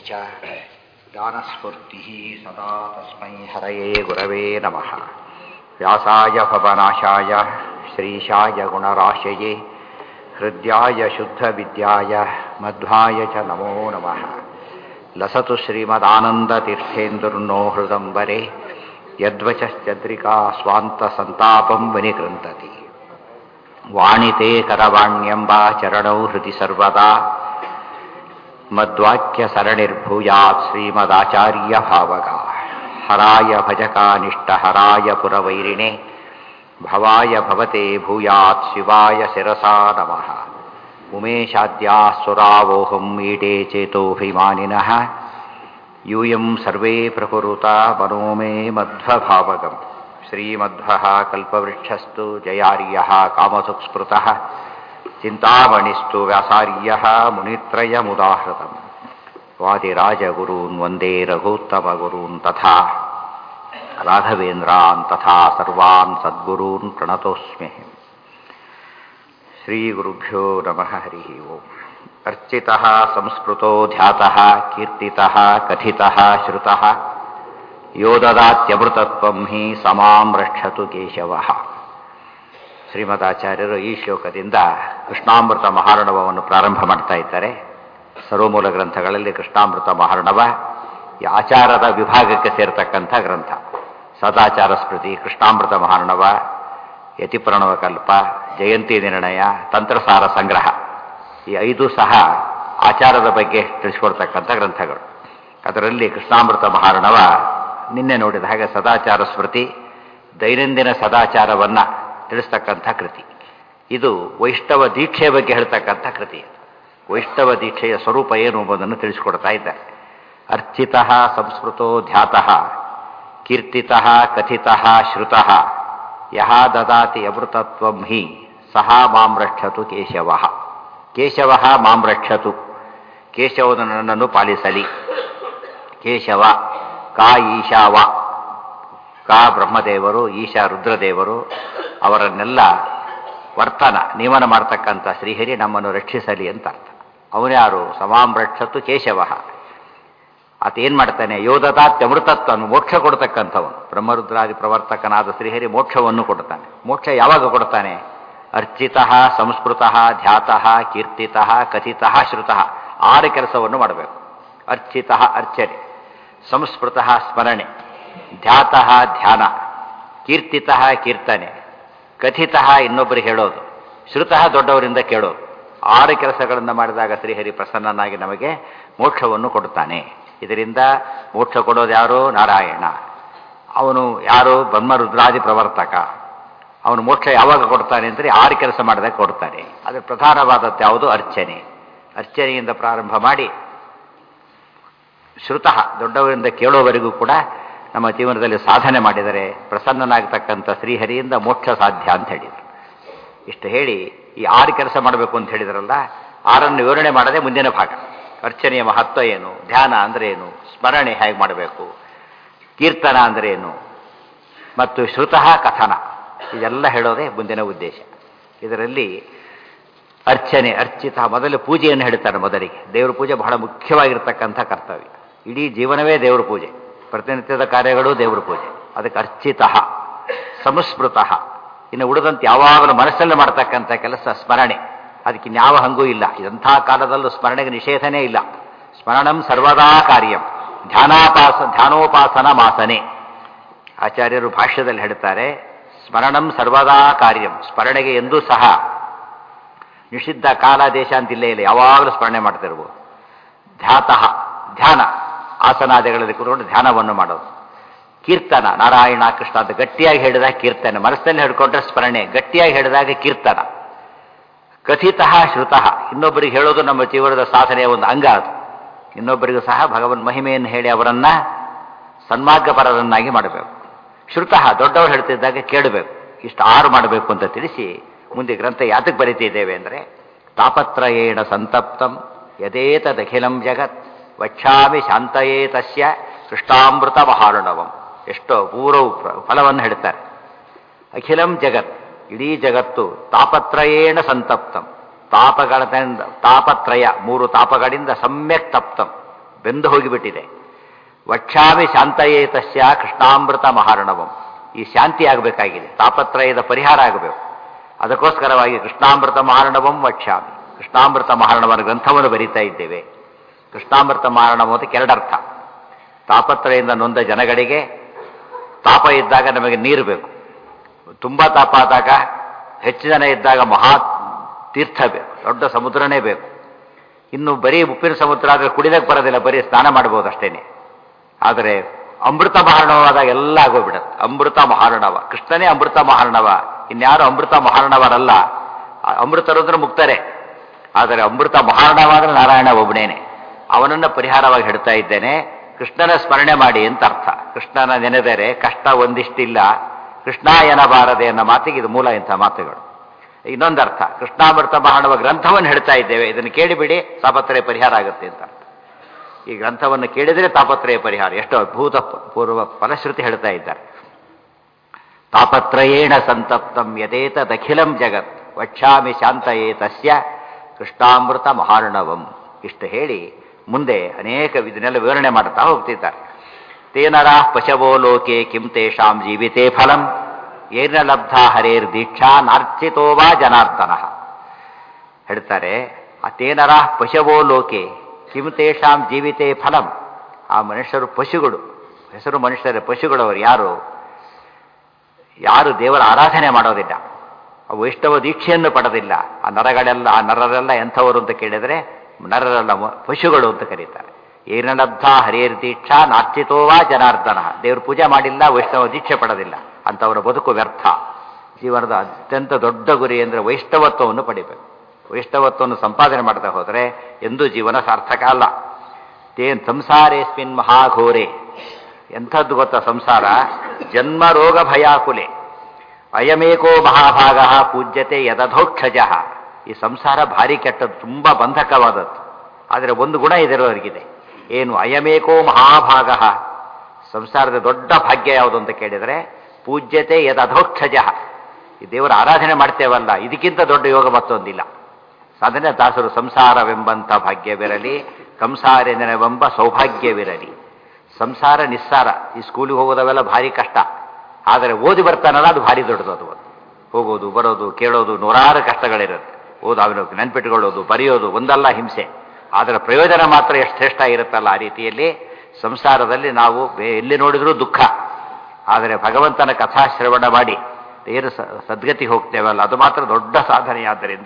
च ज्ञानस्फूर्तिः सदा तस्मै हरये गुरवे नमः। व्यासाय भवनाशाय श्रीशाय गुणराशये हृद्याय शुद्धविद्याय मध्वाय च नमो नमः। लसतु श्रीमदानन्दतीर्थेन्दुर्नो हृदम्बरे यद्वचश्चन्द्रिका स्वान्तसन्तापं विनिकृन्तति। वाणिते करवाण्यम्ब चरणौ हृदि सर्वदा मद्वाक्यसरणिर्भूयात् श्रीमदाचार्यभावगा। हराय भजकानिष्टहराय पुरवैरिणे भवाय भवते भूयात् शिवाय शिरसा नमः। उमेशाद्यासुरावोहं मीडे चेतोऽभिमानिनः यूयं सर्वे प्रकुरुता मनो मे मध्वभावगम्। श्रीमध्वः कल्पवृक्षस्तु जयार्यः कामसुस्मृतः चिन्तामणिस्तु व्यासार्यः मुनित्रयमुदाहृतम्। वादिराजगुरून् वन्दे रघूत्तमगुरून् तथा राघवेन्द्रान् तथा सर्वान् सद्गुरून् प्रणतोऽस्मि। श्रीगुरुभ्यो नमः। हरिः ओम्। अर्चितः संस्कृतो ध्यातः कीर्तितः कथितः श्रुतः यो ददात्यमೃತತ್ವಂ ಹಿ ಸಮಾಂ ರಕ್ಷತು ಕೇಶವಃ. ಶ್ರೀಮದಾಚಾರ್ಯರು ಈ ಶ್ಲೋಕದಿಂದ ಕೃಷ್ಣಾಮೃತ ಮಹಾರ್ಣವವನ್ನು ಪ್ರಾರಂಭ ಮಾಡ್ತಾ ಇದ್ದಾರೆ. ಸರ್ವಮೂಲ ಗ್ರಂಥಗಳಲ್ಲಿ ಕೃಷ್ಣಾಮೃತ ಮಹಾರ್ಣವ ಈ ಆಚಾರದ ವಿಭಾಗಕ್ಕೆ ಸೇರ್ತಕ್ಕಂಥ ಗ್ರಂಥ. ಸದಾಚಾರ ಸ್ಮೃತಿ, ಕೃಷ್ಣಾಮೃತ ಮಹಾರ್ಣವ, ಯತಿಪ್ರಣವಕಲ್ಪ, ಜಯಂತಿ ನಿರ್ಣಯ, ತಂತ್ರಸಾರ ಸಂಗ್ರಹ, ಈ 5 ಸಹ ಆಚಾರದ ಬಗ್ಗೆ ತಿಳಿಸ್ಕೊಡ್ತಕ್ಕಂಥ ಗ್ರಂಥಗಳು. ಅದರಲ್ಲಿ ಕೃಷ್ಣಾಮೃತ ಮಹಾರ್ಣವ ನಿನ್ನೆ ನೋಡಿದ ಹಾಗೆ ಸದಾಚಾರ ಸ್ಮೃತಿ, ದೈನಂದಿನ ಸದಾಚಾರವನ್ನು ತಿಳಿಸ್ತಕ್ಕಂಥ ಕೃತಿ. ಇದು ವೈಷ್ಣವ ದೀಕ್ಷೆಯ ಬಗ್ಗೆ ಹೇಳ್ತಕ್ಕಂಥ ಕೃತಿ. ವೈಷ್ಣವ ದೀಕ್ಷೆಯ ಸ್ವರೂಪ ಏನು ಎಂಬುದನ್ನು ತಿಳಿಸಿಕೊಡ್ತಾ ಇದ್ದಾರೆ. ಅರ್ಚಿತಃ ಸಂಸ್ಕೃತೋ ಧ್ಯಾತಃ ಕೀರ್ತಿತಃ ಕಥಿತಃ ಶ್ರುತಃ ಯಹ ದದಾತಿ ಅಮೃತತ್ವಂ ಹಿ ಸಹ ಮಾಂ ರಕ್ಷತು ಕೇಶವಃ. ಕೇಶವಃ ಮಾಂ ರಕ್ಷತು, ಕೇಶವನು ನನ್ನನ್ನು ಪಾಲಿಸಲಿ. ಕೇಶವ ಕಾ ಈಶಾವ, ಕಾ ಬ್ರಹ್ಮದೇವರು, ಈಶಾ ರುದ್ರದೇವರು, ಅವರನ್ನೆಲ್ಲ ವರ್ತನ ನಿಯಮನ ಮಾಡ್ತಕ್ಕಂಥ ಶ್ರೀಹರಿ ನಮ್ಮನ್ನು ರಕ್ಷಿಸಲಿ ಅಂತ ಅರ್ಥ. ಅವನ್ಯಾರು? ಸಮಾಂ ರಕ್ಷತು ಕೇಶವಃ. ಆತೇನು ಮಾಡ್ತಾನೆ? ಯೋದದಾತ್ಯಮೃತತ್ವ, ಮೋಕ್ಷ ಕೊಡ್ತಕ್ಕಂಥವನು. ಬ್ರಹ್ಮರುದ್ರಾದಿ ಪ್ರವರ್ತಕನಾದ ಶ್ರೀಹರಿ ಮೋಕ್ಷವನ್ನು ಕೊಡ್ತಾನೆ. ಮೋಕ್ಷ ಯಾವಾಗ ಕೊಡ್ತಾನೆ? ಅರ್ಚಿತಃ ಸಂಸ್ಕೃತಃ ಧ್ಯಾತಃ ಕೀರ್ತಿತಃ ಕಥಿತಃ ಶ್ರುತಃ. 6 ಕೆಲಸವನ್ನು ಮಾಡಬೇಕು. ಅರ್ಚಿತಃ ಅರ್ಚನೆ, ಸಂಸ್ಕೃತಃ ಸ್ಮರಣೆ, ಧ್ಯಾತಃ ಧ್ಯಾನ, ಕೀರ್ತಿತಃ ಕೀರ್ತನೆ, ಕಥಿತಃ ಇನ್ನೊಬ್ಬರಿಗೆ ಹೇಳೋದು, ಶ್ರುತಃ ದೊಡ್ಡವರಿಂದ ಕೇಳೋದು. 6 ಕೆಲಸಗಳನ್ನು ಮಾಡಿದಾಗ ಶ್ರೀಹರಿ ಪ್ರಸನ್ನನಾಗಿ ನಮಗೆ ಮೋಕ್ಷವನ್ನು ಕೊಡುತ್ತಾನೆ. ಇದರಿಂದ ಮೋಕ್ಷ ಕೊಡೋದು ಯಾರು? ನಾರಾಯಣ. ಅವನು ಯಾರು? ಬ್ರಹ್ಮರುದ್ರಾದಿ ಪ್ರವರ್ತಕ. ಅವನು ಮೋಕ್ಷ ಯಾವಾಗ ಕೊಡ್ತಾನೆ ಅಂದರೆ 6 ಕೆಲಸ ಮಾಡಿದಾಗ ಕೊಡ್ತಾನೆ. ಅದರ ಪ್ರಧಾನವಾದದ್ದು ಯಾವುದು? ಅರ್ಚನೆ. ಅರ್ಚನೆಯಿಂದ ಪ್ರಾರಂಭ ಮಾಡಿ ಶ್ರುತಃ ದೊಡ್ಡವರಿಂದ ಕೇಳೋವರೆಗೂ ಕೂಡ ನಮ್ಮ ಜೀವನದಲ್ಲಿ ಸಾಧನೆ ಮಾಡಿದರೆ ಪ್ರಸನ್ನನಾಗತಕ್ಕಂಥ ಶ್ರೀಹರಿಯಿಂದ ಮೋಕ್ಷ ಸಾಧ್ಯ ಅಂತ ಹೇಳಿದರು. ಇಷ್ಟು ಹೇಳಿ ಈ 6 ಕೆಲಸ ಮಾಡಬೇಕು ಅಂತ ಹೇಳಿದ್ರಲ್ಲ, 6 ವಿವರಣೆ ಮಾಡದೆ ಮುಂದಿನ ಭಾಗ. ಅರ್ಚನೆಯ ಮಹತ್ವ ಏನು, ಧ್ಯಾನ ಅಂದರೆ ಏನು, ಸ್ಮರಣೆ ಹೇಗೆ ಮಾಡಬೇಕು, ಕೀರ್ತನ ಅಂದರೆ ಏನು, ಮತ್ತು ಶ್ರುತಃ ಕಥನ, ಇದೆಲ್ಲ ಹೇಳೋದೇ ಮುಂದಿನ ಉದ್ದೇಶ. ಇದರಲ್ಲಿ ಅರ್ಚನೆ, ಅರ್ಚಿತ, ಮೊದಲು ಪೂಜೆಯನ್ನು ಹೇಳ್ತಾರೆ. ಮೊದಲಿಗೆ ದೇವರ ಪೂಜೆ ಬಹಳ ಮುಖ್ಯವಾಗಿರ್ತಕ್ಕಂಥ ಕರ್ತವ್ಯ. ಇಡೀ ಜೀವನವೇ ದೇವರ ಪೂಜೆ, ಪ್ರತಿನಿತ್ಯದ ಕಾರ್ಯಗಳು ದೇವರ ಪೂಜೆ. ಅದಕ್ಕೆ ಅರ್ಚಿತಃ. ಸಂಸ್ಮೃತಃ, ಇನ್ನು ಉಳಿದಂತೆ ಯಾವಾಗಲೂ ಮನಸ್ಸಲ್ಲಿ ಮಾಡ್ತಕ್ಕಂಥ ಕೆಲಸ ಸ್ಮರಣೆ. ಅದಕ್ಕೆ ಇನ್ಯಾವ ಹಂಗೂ ಇಲ್ಲ. ಇದಂಥ ಕಾಲದಲ್ಲೂ ಸ್ಮರಣೆಗೆ ನಿಷೇಧನೇ ಇಲ್ಲ. ಸ್ಮರಣಂ ಸರ್ವದಾ ಕಾರ್ಯಂ ಧ್ಯಾನೋಪಾಸನ ಮಾಸನೆ. ಆಚಾರ್ಯರು ಭಾಷ್ಯದಲ್ಲಿ ಹೇಳ್ತಾರೆ, ಸ್ಮರಣಂ ಸರ್ವದಾ ಕಾರ್ಯಂ, ಸ್ಮರಣೆಗೆ ಎಂದೂ ಸಹ ನಿಷಿದ್ಧ ಕಾಲ ದೇಶ ಅಂತಿಲ್ಲೇ ಇಲ್ಲ, ಯಾವಾಗಲೂ ಸ್ಮರಣೆ ಮಾಡ್ತಿರ್ಬೋದು. ಧ್ಯಾತಃ ಧ್ಯಾನ, ಆಸನಾದಿಗಳಲ್ಲಿ ಕೂತ್ಕೊಂಡು ಧ್ಯಾನವನ್ನು ಮಾಡೋದು. ಕೀರ್ತನ, ನಾರಾಯಣ ಕೃಷ್ಣ ಅಂತ ಗಟ್ಟಿಯಾಗಿ ಹೇಳಿದಾಗ ಕೀರ್ತನೆ, ಮನಸ್ಸಲ್ಲಿ ಹಿಡ್ಕೊಂಡ್ರೆ ಸ್ಮರಣೆ, ಗಟ್ಟಿಯಾಗಿ ಹೇಳಿದಾಗ ಕೀರ್ತನ. ಕಥಿತಃ ಶ್ರುತಃ, ಇನ್ನೊಬ್ಬರಿಗೆ ಹೇಳೋದು ನಮ್ಮ ಜೀವನದ ಸಾಧನೆಯ ಒಂದು ಅಂಗ. ಅದು ಇನ್ನೊಬ್ಬರಿಗೂ ಸಹ ಭಗವನ್ ಮಹಿಮೆಯನ್ನು ಹೇಳಿ ಅವರನ್ನ ಸನ್ಮಾರ್ಗಪರರನ್ನಾಗಿ ಮಾಡಬೇಕು. ಶ್ರುತಃ, ದೊಡ್ಡವರು ಹೇಳ್ತಿದ್ದಾಗ ಕೇಳಬೇಕು. ಇಷ್ಟು 6 ಮಾಡಬೇಕು ಅಂತ ತಿಳಿಸಿ ಮುಂದೆ ಗ್ರಂಥ ಯಾತಕ್ಕೆ ಬರೀತಿದ್ದೇವೆ ಅಂದರೆ, ತಾಪತ್ರಯೇಣ ಸಂತಪ್ತಂ ಯದೇತದಖಿಲಂ ಜಗತ್ ವಕ್ಷಾಮಿ ಶಾಂತಯೇ ತಸ್ಯ ಕೃಷ್ಣಾಮೃತ ಮಹಾರ್ಣವಂ. ಎಷ್ಟೋ ಪೂರ್ವ ಫಲವನ್ನು ಹೇಳ್ತಾರೆ. ಅಖಿಲಂ ಜಗತ್, ಇಡೀ ಜಗತ್ತು ತಾಪತ್ರಯೇಣ ಸಂತಪ್ತಂ, ತಾಪತ್ರಯ 3 ತಾಪಗಳಿಂದ ಸಮ್ಯಕ್ ತಪ್ತಂ, ಬೆಂದು ಹೋಗಿಬಿಟ್ಟಿದೆ. ವಕ್ಷಾಮಿ ಶಾಂತಯೇತಸ್ಯ ಕೃಷ್ಣಾಮೃತ ಮಹಾರ್ಣವಂ. ಈ ಶಾಂತಿ ಆಗಬೇಕಾಗಿದೆ, ತಾಪತ್ರಯದ ಪರಿಹಾರ ಆಗಬೇಕು. ಅದಕ್ಕೋಸ್ಕರವಾಗಿ ಕೃಷ್ಣಾಮೃತ ಮಹಾರ್ಣವಂ ವಕ್ಷಾಮಿ, ಕೃಷ್ಣಾಮೃತ ಮಹಾರ್ಣವನ ಗ್ರಂಥವನ್ನು ಬರೀತಾ ಇದ್ದೇವೆ. ಕೃಷ್ಣಾಮೃತ ಮಹಾರ್ಣವ ಅಂತ ಎರಡರ್ಥ. ತಾಪತ್ರಯಿಂದ ನೊಂದ ಜನಗಳಿಗೆ ತಾಪ ಇದ್ದಾಗ ನಮಗೆ ನೀರು ಬೇಕು, ತುಂಬ ತಾಪ ಆದಾಗ ಹೆಚ್ಚು ಜನ ಇದ್ದಾಗ ಮಹಾ ತೀರ್ಥ ಬೇಕು, ದೊಡ್ಡ ಸಮುದ್ರನೇ ಬೇಕು. ಇನ್ನು ಬರೀ ಉಪ್ಪಿನ ಸಮುದ್ರ ಆದರೆ ಕುಡಿದಕ್ಕೆ ಬರೋದಿಲ್ಲ, ಬರೀ ಸ್ನಾನ ಮಾಡ್ಬೋದು ಅಷ್ಟೇನೆ. ಆದರೆ ಅಮೃತ ಮಹಾರ್ಣವಾದಾಗ ಎಲ್ಲ ಆಗೋಗ್ಬಿಡತ್ತೆ. ಅಮೃತ ಮಹಾರ್ಣವ, ಕೃಷ್ಣನೇ ಅಮೃತ ಮಹಾರ್ಣವ, ಇನ್ಯಾರು ಅಮೃತ ಮಹಾರ್ಣವರಲ್ಲ. ಅಮೃತರು ಅಂದ್ರೆ ಮುಕ್ತರೆ, ಆದರೆ ಅಮೃತ ಮಹಾರ್ಣವ ಅಂದ್ರೆ ನಾರಾಯಣ ಒಬ್ಬನೇನೆ. ಅವನನ್ನು ಪರಿಹಾರವಾಗಿ ಹೇಳ್ತಾ ಇದ್ದೇನೆ. ಕೃಷ್ಣನ ಸ್ಮರಣೆ ಮಾಡಿ ಅಂತ ಅರ್ಥ. ಕೃಷ್ಣನ ನೆನೆದರೆ ಕಷ್ಟ ಒಂದಿಷ್ಟಿಲ್ಲ, ಕೃಷ್ಣ ಎನಬಾರದೆ ಅನ್ನೋ ಮಾತಿಗೆ ಇದು ಮೂಲ. ಇಂಥ ಮಾತುಗಳು. ಇನ್ನೊಂದು ಅರ್ಥ, ಕೃಷ್ಣಾಮೃತ ಮಹಾರ್ಣವ ಗ್ರಂಥವನ್ನು ಹೇಳ್ತಾ ಇದ್ದೇವೆ, ಇದನ್ನು ಕೇಳಿಬಿಡಿ ತಾಪತ್ರಯ ಪರಿಹಾರ ಆಗುತ್ತೆ ಅಂತ ಅರ್ಥ. ಈ ಗ್ರಂಥವನ್ನು ಕೇಳಿದರೆ ತಾಪತ್ರಯ ಪರಿಹಾರ. ಎಷ್ಟು ಅದ್ಭುತ ಪೂರ್ವ ಫಲಶ್ರುತಿ ಹೇಳ್ತಾ ಇದ್ದಾರೆ. ತಾಪತ್ರಯೇಣ ಸಂತಪ್ತಂ ಯದೇತದಖಿಲಂ ಜಗತ್ ವಕ್ಷಾಮಿ ಶಾಂತಯೇ ತಸ್ಯ ಕೃಷ್ಣಾಮೃತ ಮಹಾರ್ಣವಂ. ಇಷ್ಟು ಹೇಳಿ ಮುಂದೆ ಅನೇಕ ಇದನ್ನೆಲ್ಲ ವಿವರಣೆ ಮಾಡ್ತಾ ಹೋಗ್ತಿದ್ದಾರೆ. ತೇನರಾ ಪಶವೋ ಲೋಕೆ ಕಿಂ ತೇಷಾಂ ಜೀವಿತೇ ಫಲಂ ಏನ ಲಬ್ಧ ಹರೇರ್ ದೀಕ್ಷಾ ನಾರ್ಚಿತೋ ವಾ ಜನಾರ್ದನಃ. ಹೇಳ್ತಾರೆ, ಆ ತೇನರಾ ಪಶವೋ ಲೋಕೆ ಕಿಂ ತೇಷಾಂ ಜೀವಿತೇ ಫಲಂ. ಆ ಮನುಷ್ಯರು ಪಶುಗಳು, ಹೆಸರು ಮನುಷ್ಯರ ಪಶುಗಳವರು ಯಾರು ದೇವರ ಆರಾಧನೆ ಮಾಡೋದಿಲ್ಲ, ಆ ವೈಷ್ಣವ ದೀಕ್ಷೆಯನ್ನು ಪಡೆದಿಲ್ಲ, ಆ ನರರೆಲ್ಲ ಎಂಥವರು ಅಂತ ಕೇಳಿದರೆ ನರರೆಲ್ಲ ಪಶುಗಳು ಅಂತ ಕರೀತಾರೆ. ಏನ ಲಬ್ಧ ಹರೇರ್ ದೀಕ್ಷಾ ನಾರ್ಚಿತೋವಾ ಜನಾರ್ದನ. ದೇವ್ರ ಪೂಜೆ ಮಾಡಿಲ್ಲ, ವೈಷ್ಣವ ದೀಕ್ಷೆ ಪಡೆದಿಲ್ಲ, ಅಂಥವರ ಬದುಕು ವ್ಯರ್ಥ. ಜೀವನದ ಅತ್ಯಂತ ದೊಡ್ಡ ಗುರಿ ಅಂದರೆ ವೈಷ್ಣವತ್ವವನ್ನು ಪಡಿಬೇಕು. ವೈಷ್ಣವತ್ವವನ್ನು ಸಂಪಾದನೆ ಮಾಡ್ತಾ ಹೋದರೆ ಎಂದೂ ಜೀವನ ಸಾರ್ಥಕ ಅಲ್ಲ. ತೇನ್ ಸಂಸಾರೇಸ್ಮಿನ್ ಮಹಾಘೋರೆ. ಎಂಥದ್ದು ಗೊತ್ತಾ ಸಂಸಾರ? ಜನ್ಮ ರೋಗ ಭಯಾಕುಲೆ ಅಯಮೇಕೋ ಮಹಾಭಾಗ ಪೂಜ್ಯತೆ ಯದಧೋಕ್ಷಜ. ಈ ಸಂಸಾರ ಭಾರಿ ಕೆಟ್ಟದ್ದು, ತುಂಬ ಬಂಧಕವಾದದ್ದು. ಆದರೆ ಒಂದು ಗುಣ ಇದರವರಿಗಿದೆ, ಏನು? ಅಯಮೇಕೋ ಮಹಾಭಾಗ. ಸಂಸಾರದ ದೊಡ್ಡ ಭಾಗ್ಯ ಯಾವುದು ಅಂತ ಕೇಳಿದರೆ ಪೂಜ್ಯತೆ ಯದಧೋಕ್ಷಜ. ಈ ದೇವರ ಆರಾಧನೆ ಮಾಡ್ತೇವಲ್ಲ, ಇದಕ್ಕಿಂತ ದೊಡ್ಡ ಯೋಗ ಮತ್ತೊಂದಿಲ್ಲ. ಸಾಧನೆ ದಾಸರು ಸಂಸಾರವೆಂಬಂಥ ಭಾಗ್ಯವಿರಲಿ, ಕಂಸಾರೆನೆವೆಂಬ ಸೌಭಾಗ್ಯವಿರಲಿ. ಸಂಸಾರ ನಿಸ್ಸಾರ. ಈ ಸ್ಕೂಲಿಗೆ ಹೋಗೋದವೆಲ್ಲ ಭಾರಿ ಕಷ್ಟ, ಆದರೆ ಓದಿ ಬರ್ತಾನಲ್ಲ ಅದು ಭಾರಿ ದೊಡ್ಡದು. ಅದು ಹೋಗೋದು ಬರೋದು ಕೇಳೋದು ನೂರಾರು ಕಷ್ಟಗಳಿರುತ್ತೆ. ಅವನು ನೆನ್ಪಿಟ್ಕೊಳ್ಳೋದು ಬರೆಯೋದು ಒಂದಲ್ಲ ಹಿಂಸೆ, ಆದರೆ ಪ್ರಯೋಜನ ಮಾತ್ರ ಎಷ್ಟು ಶ್ರೇಷ್ಠ ಇರುತ್ತಲ್ಲ. ಆ ರೀತಿಯಲ್ಲಿ ಸಂಸಾರದಲ್ಲಿ ನಾವು ಎಲ್ಲಿ ನೋಡಿದ್ರೂ ದುಃಖ, ಆದರೆ ಭಗವಂತನ ಕಥಾಶ್ರವಣ ಮಾಡಿ ಏನು ಸದ್ಗತಿ ಹೋಗ್ತೇವಲ್ಲ ಅದು ಮಾತ್ರ ದೊಡ್ಡ ಸಾಧನೆಯಾದ್ದರಿಂದ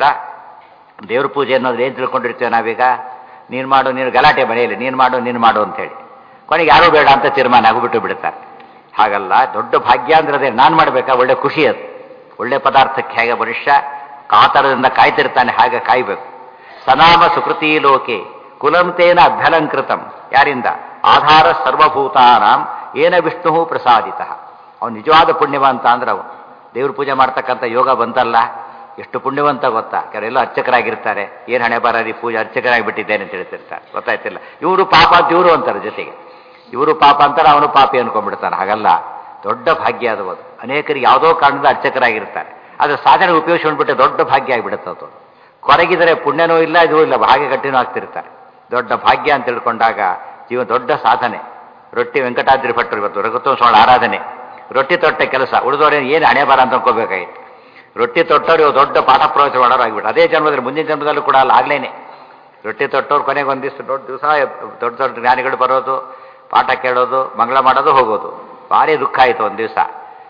ದೇವ್ರ ಪೂಜೆ ಅನ್ನೋದು ಏನು ತಿಳ್ಕೊಂಡಿರ್ತೇವೆ ನಾವೀಗ? ನೀನು ಮಾಡು, ನೀನು ಗಲಾಟೆ ಮನೆಯಲ್ಲಿ ನೀನು ಮಾಡು ಅಂತೇಳಿ ಕೊನೆಗೆ ಯಾರೂ ಬೇಡ ಅಂತ ತೀರ್ಮಾನ ಆಗಿಬಿಟ್ಟು ಬಿಡ್ತಾರೆ. ಹಾಗಲ್ಲ, ದೊಡ್ಡ ಭಾಗ್ಯ ಅಂದ್ರೆ ಅದೇ. ನಾನು ಮಾಡಬೇಕಾ? ಒಳ್ಳೆ ಖುಷಿ ಅದು. ಒಳ್ಳೆ ಪದಾರ್ಥಕ್ಕೆ ಹೇಗೆ ಮನುಷ್ಯ ಕಾತರದಿಂದ ಕಾಯ್ತಿರ್ತಾನೆ, ಹಾಗೆ ಕಾಯ್ಬೇಕು. ಸನಾಮ ಸುಕೃತಿ ಲೋಕೆ ಕುಲಂತೇನ ಅಭ್ಯಲಂಕೃತಂ. ಯಾರಿಂದ? ಆಧಾರ ಸರ್ವಭೂತಾನಾಂ ಏನ ವಿಷ್ಣು ಪ್ರಸಾದಿತ. ಅವನು ನಿಜವಾದ ಪುಣ್ಯವಂತ ಅಂದ್ರೆ ಅವನು ದೇವ್ರ ಪೂಜೆ ಮಾಡ್ತಕ್ಕಂಥ ಯೋಗ ಬಂತಲ್ಲ, ಎಷ್ಟು ಪುಣ್ಯವಂತ ಗೊತ್ತಾ? ಕೆಲವೆಲ್ಲ ಅರ್ಚಕರಾಗಿರ್ತಾರೆ, ಏನು ಹಣೆ ಬರೀ ಪೂಜೆ ಅರ್ಚಕರಾಗಿಬಿಟ್ಟಿದ್ದೇನೆ ಅಂತ ಹೇಳ್ತಿರ್ತಾರೆ, ಗೊತ್ತಾಯ್ತಿಲ್ಲ. ಇವರು ಪಾಪ ಅಂತ ಇವರು ಅಂತಾರೆ, ಜೊತೆಗೆ ಇವರು ಪಾಪ ಅಂತಾರೆ, ಅವನು ಪಾಪಿ ಅನ್ಕೊಂಡ್ಬಿಡ್ತಾನೆ. ಹಾಗಲ್ಲ, ದೊಡ್ಡ ಭಾಗ್ಯ ಅದು. ಅನೇಕರಿಗೆ ಯಾವುದೋ ಕಾರಣದಿಂದ ಅರ್ಚಕರಾಗಿರ್ತಾರೆ, ಆದರೆ ಸಾಧನೆ ಉಪಯೋಗಿಸ್ಕೊಂಡ್ಬಿಟ್ಟೆ ದೊಡ್ಡ ಭಾಗ್ಯ ಆಗಿಬಿಡುತ್ತೆ. ಅದು ಕೊರಗಿದರೆ ಪುಣ್ಯನೂ ಇಲ್ಲ, ಇದೂ ಇಲ್ಲ, ಹಾಗೆ ಗಟ್ಟಿನೂ ಆಗ್ತಿರ್ತಾರೆ. ದೊಡ್ಡ ಭಾಗ್ಯ ಅಂತ ತಿಳ್ಕೊಂಡಾಗ ಜೀವನ ದೊಡ್ಡ ಸಾಧನೆ. ರೊಟ್ಟಿ ವೆಂಕಟಾದ್ರಿ ಭಟ್ರು ಇವತ್ತು ರಘುತ್ವ ಸ್ವಾಮಿ ಆರಾಧನೆ, ರೊಟ್ಟಿ ತೊಟ್ಟ ಕೆಲಸ. ಉಳಿದವ್ರೇನು ಏನು ಹಣೆ ಬರ ಅಂತ ಅನ್ಕೋಬೇಕಾಗಿತ್ತು. ರೊಟ್ಟಿ ತೊಟ್ಟವ್ರು ಇವು ದೊಡ್ಡ ಪಾಠ ಪ್ರವಚನ ಮಾಡೋರು ಆಗಿಬಿಟ್ಟು ಅದೇ ಜನ್ಮದಲ್ಲಿ ಮುಂದಿನ ಜನ್ಮದಲ್ಲೂ ಕೂಡ ಅಲ್ಲ ಆಗ್ಲೇನೆ. ರೊಟ್ಟಿ ತೊಟ್ಟವ್ರು ಕೊನೆಗೆ ಒಂದಿಷ್ಟು ದೊಡ್ಡ ದಿವಸ ದೊಡ್ಡ ದೊಡ್ಡ ಜ್ಞಾನಿಗಳು ಬರೋದು, ಪಾಠ ಕೇಳೋದು, ಮಂಗಳ ಮಾಡೋದು, ಹೋಗೋದು. ಭಾರಿ ದುಃಖ ಆಯಿತು. ಒಂದು ದಿವಸ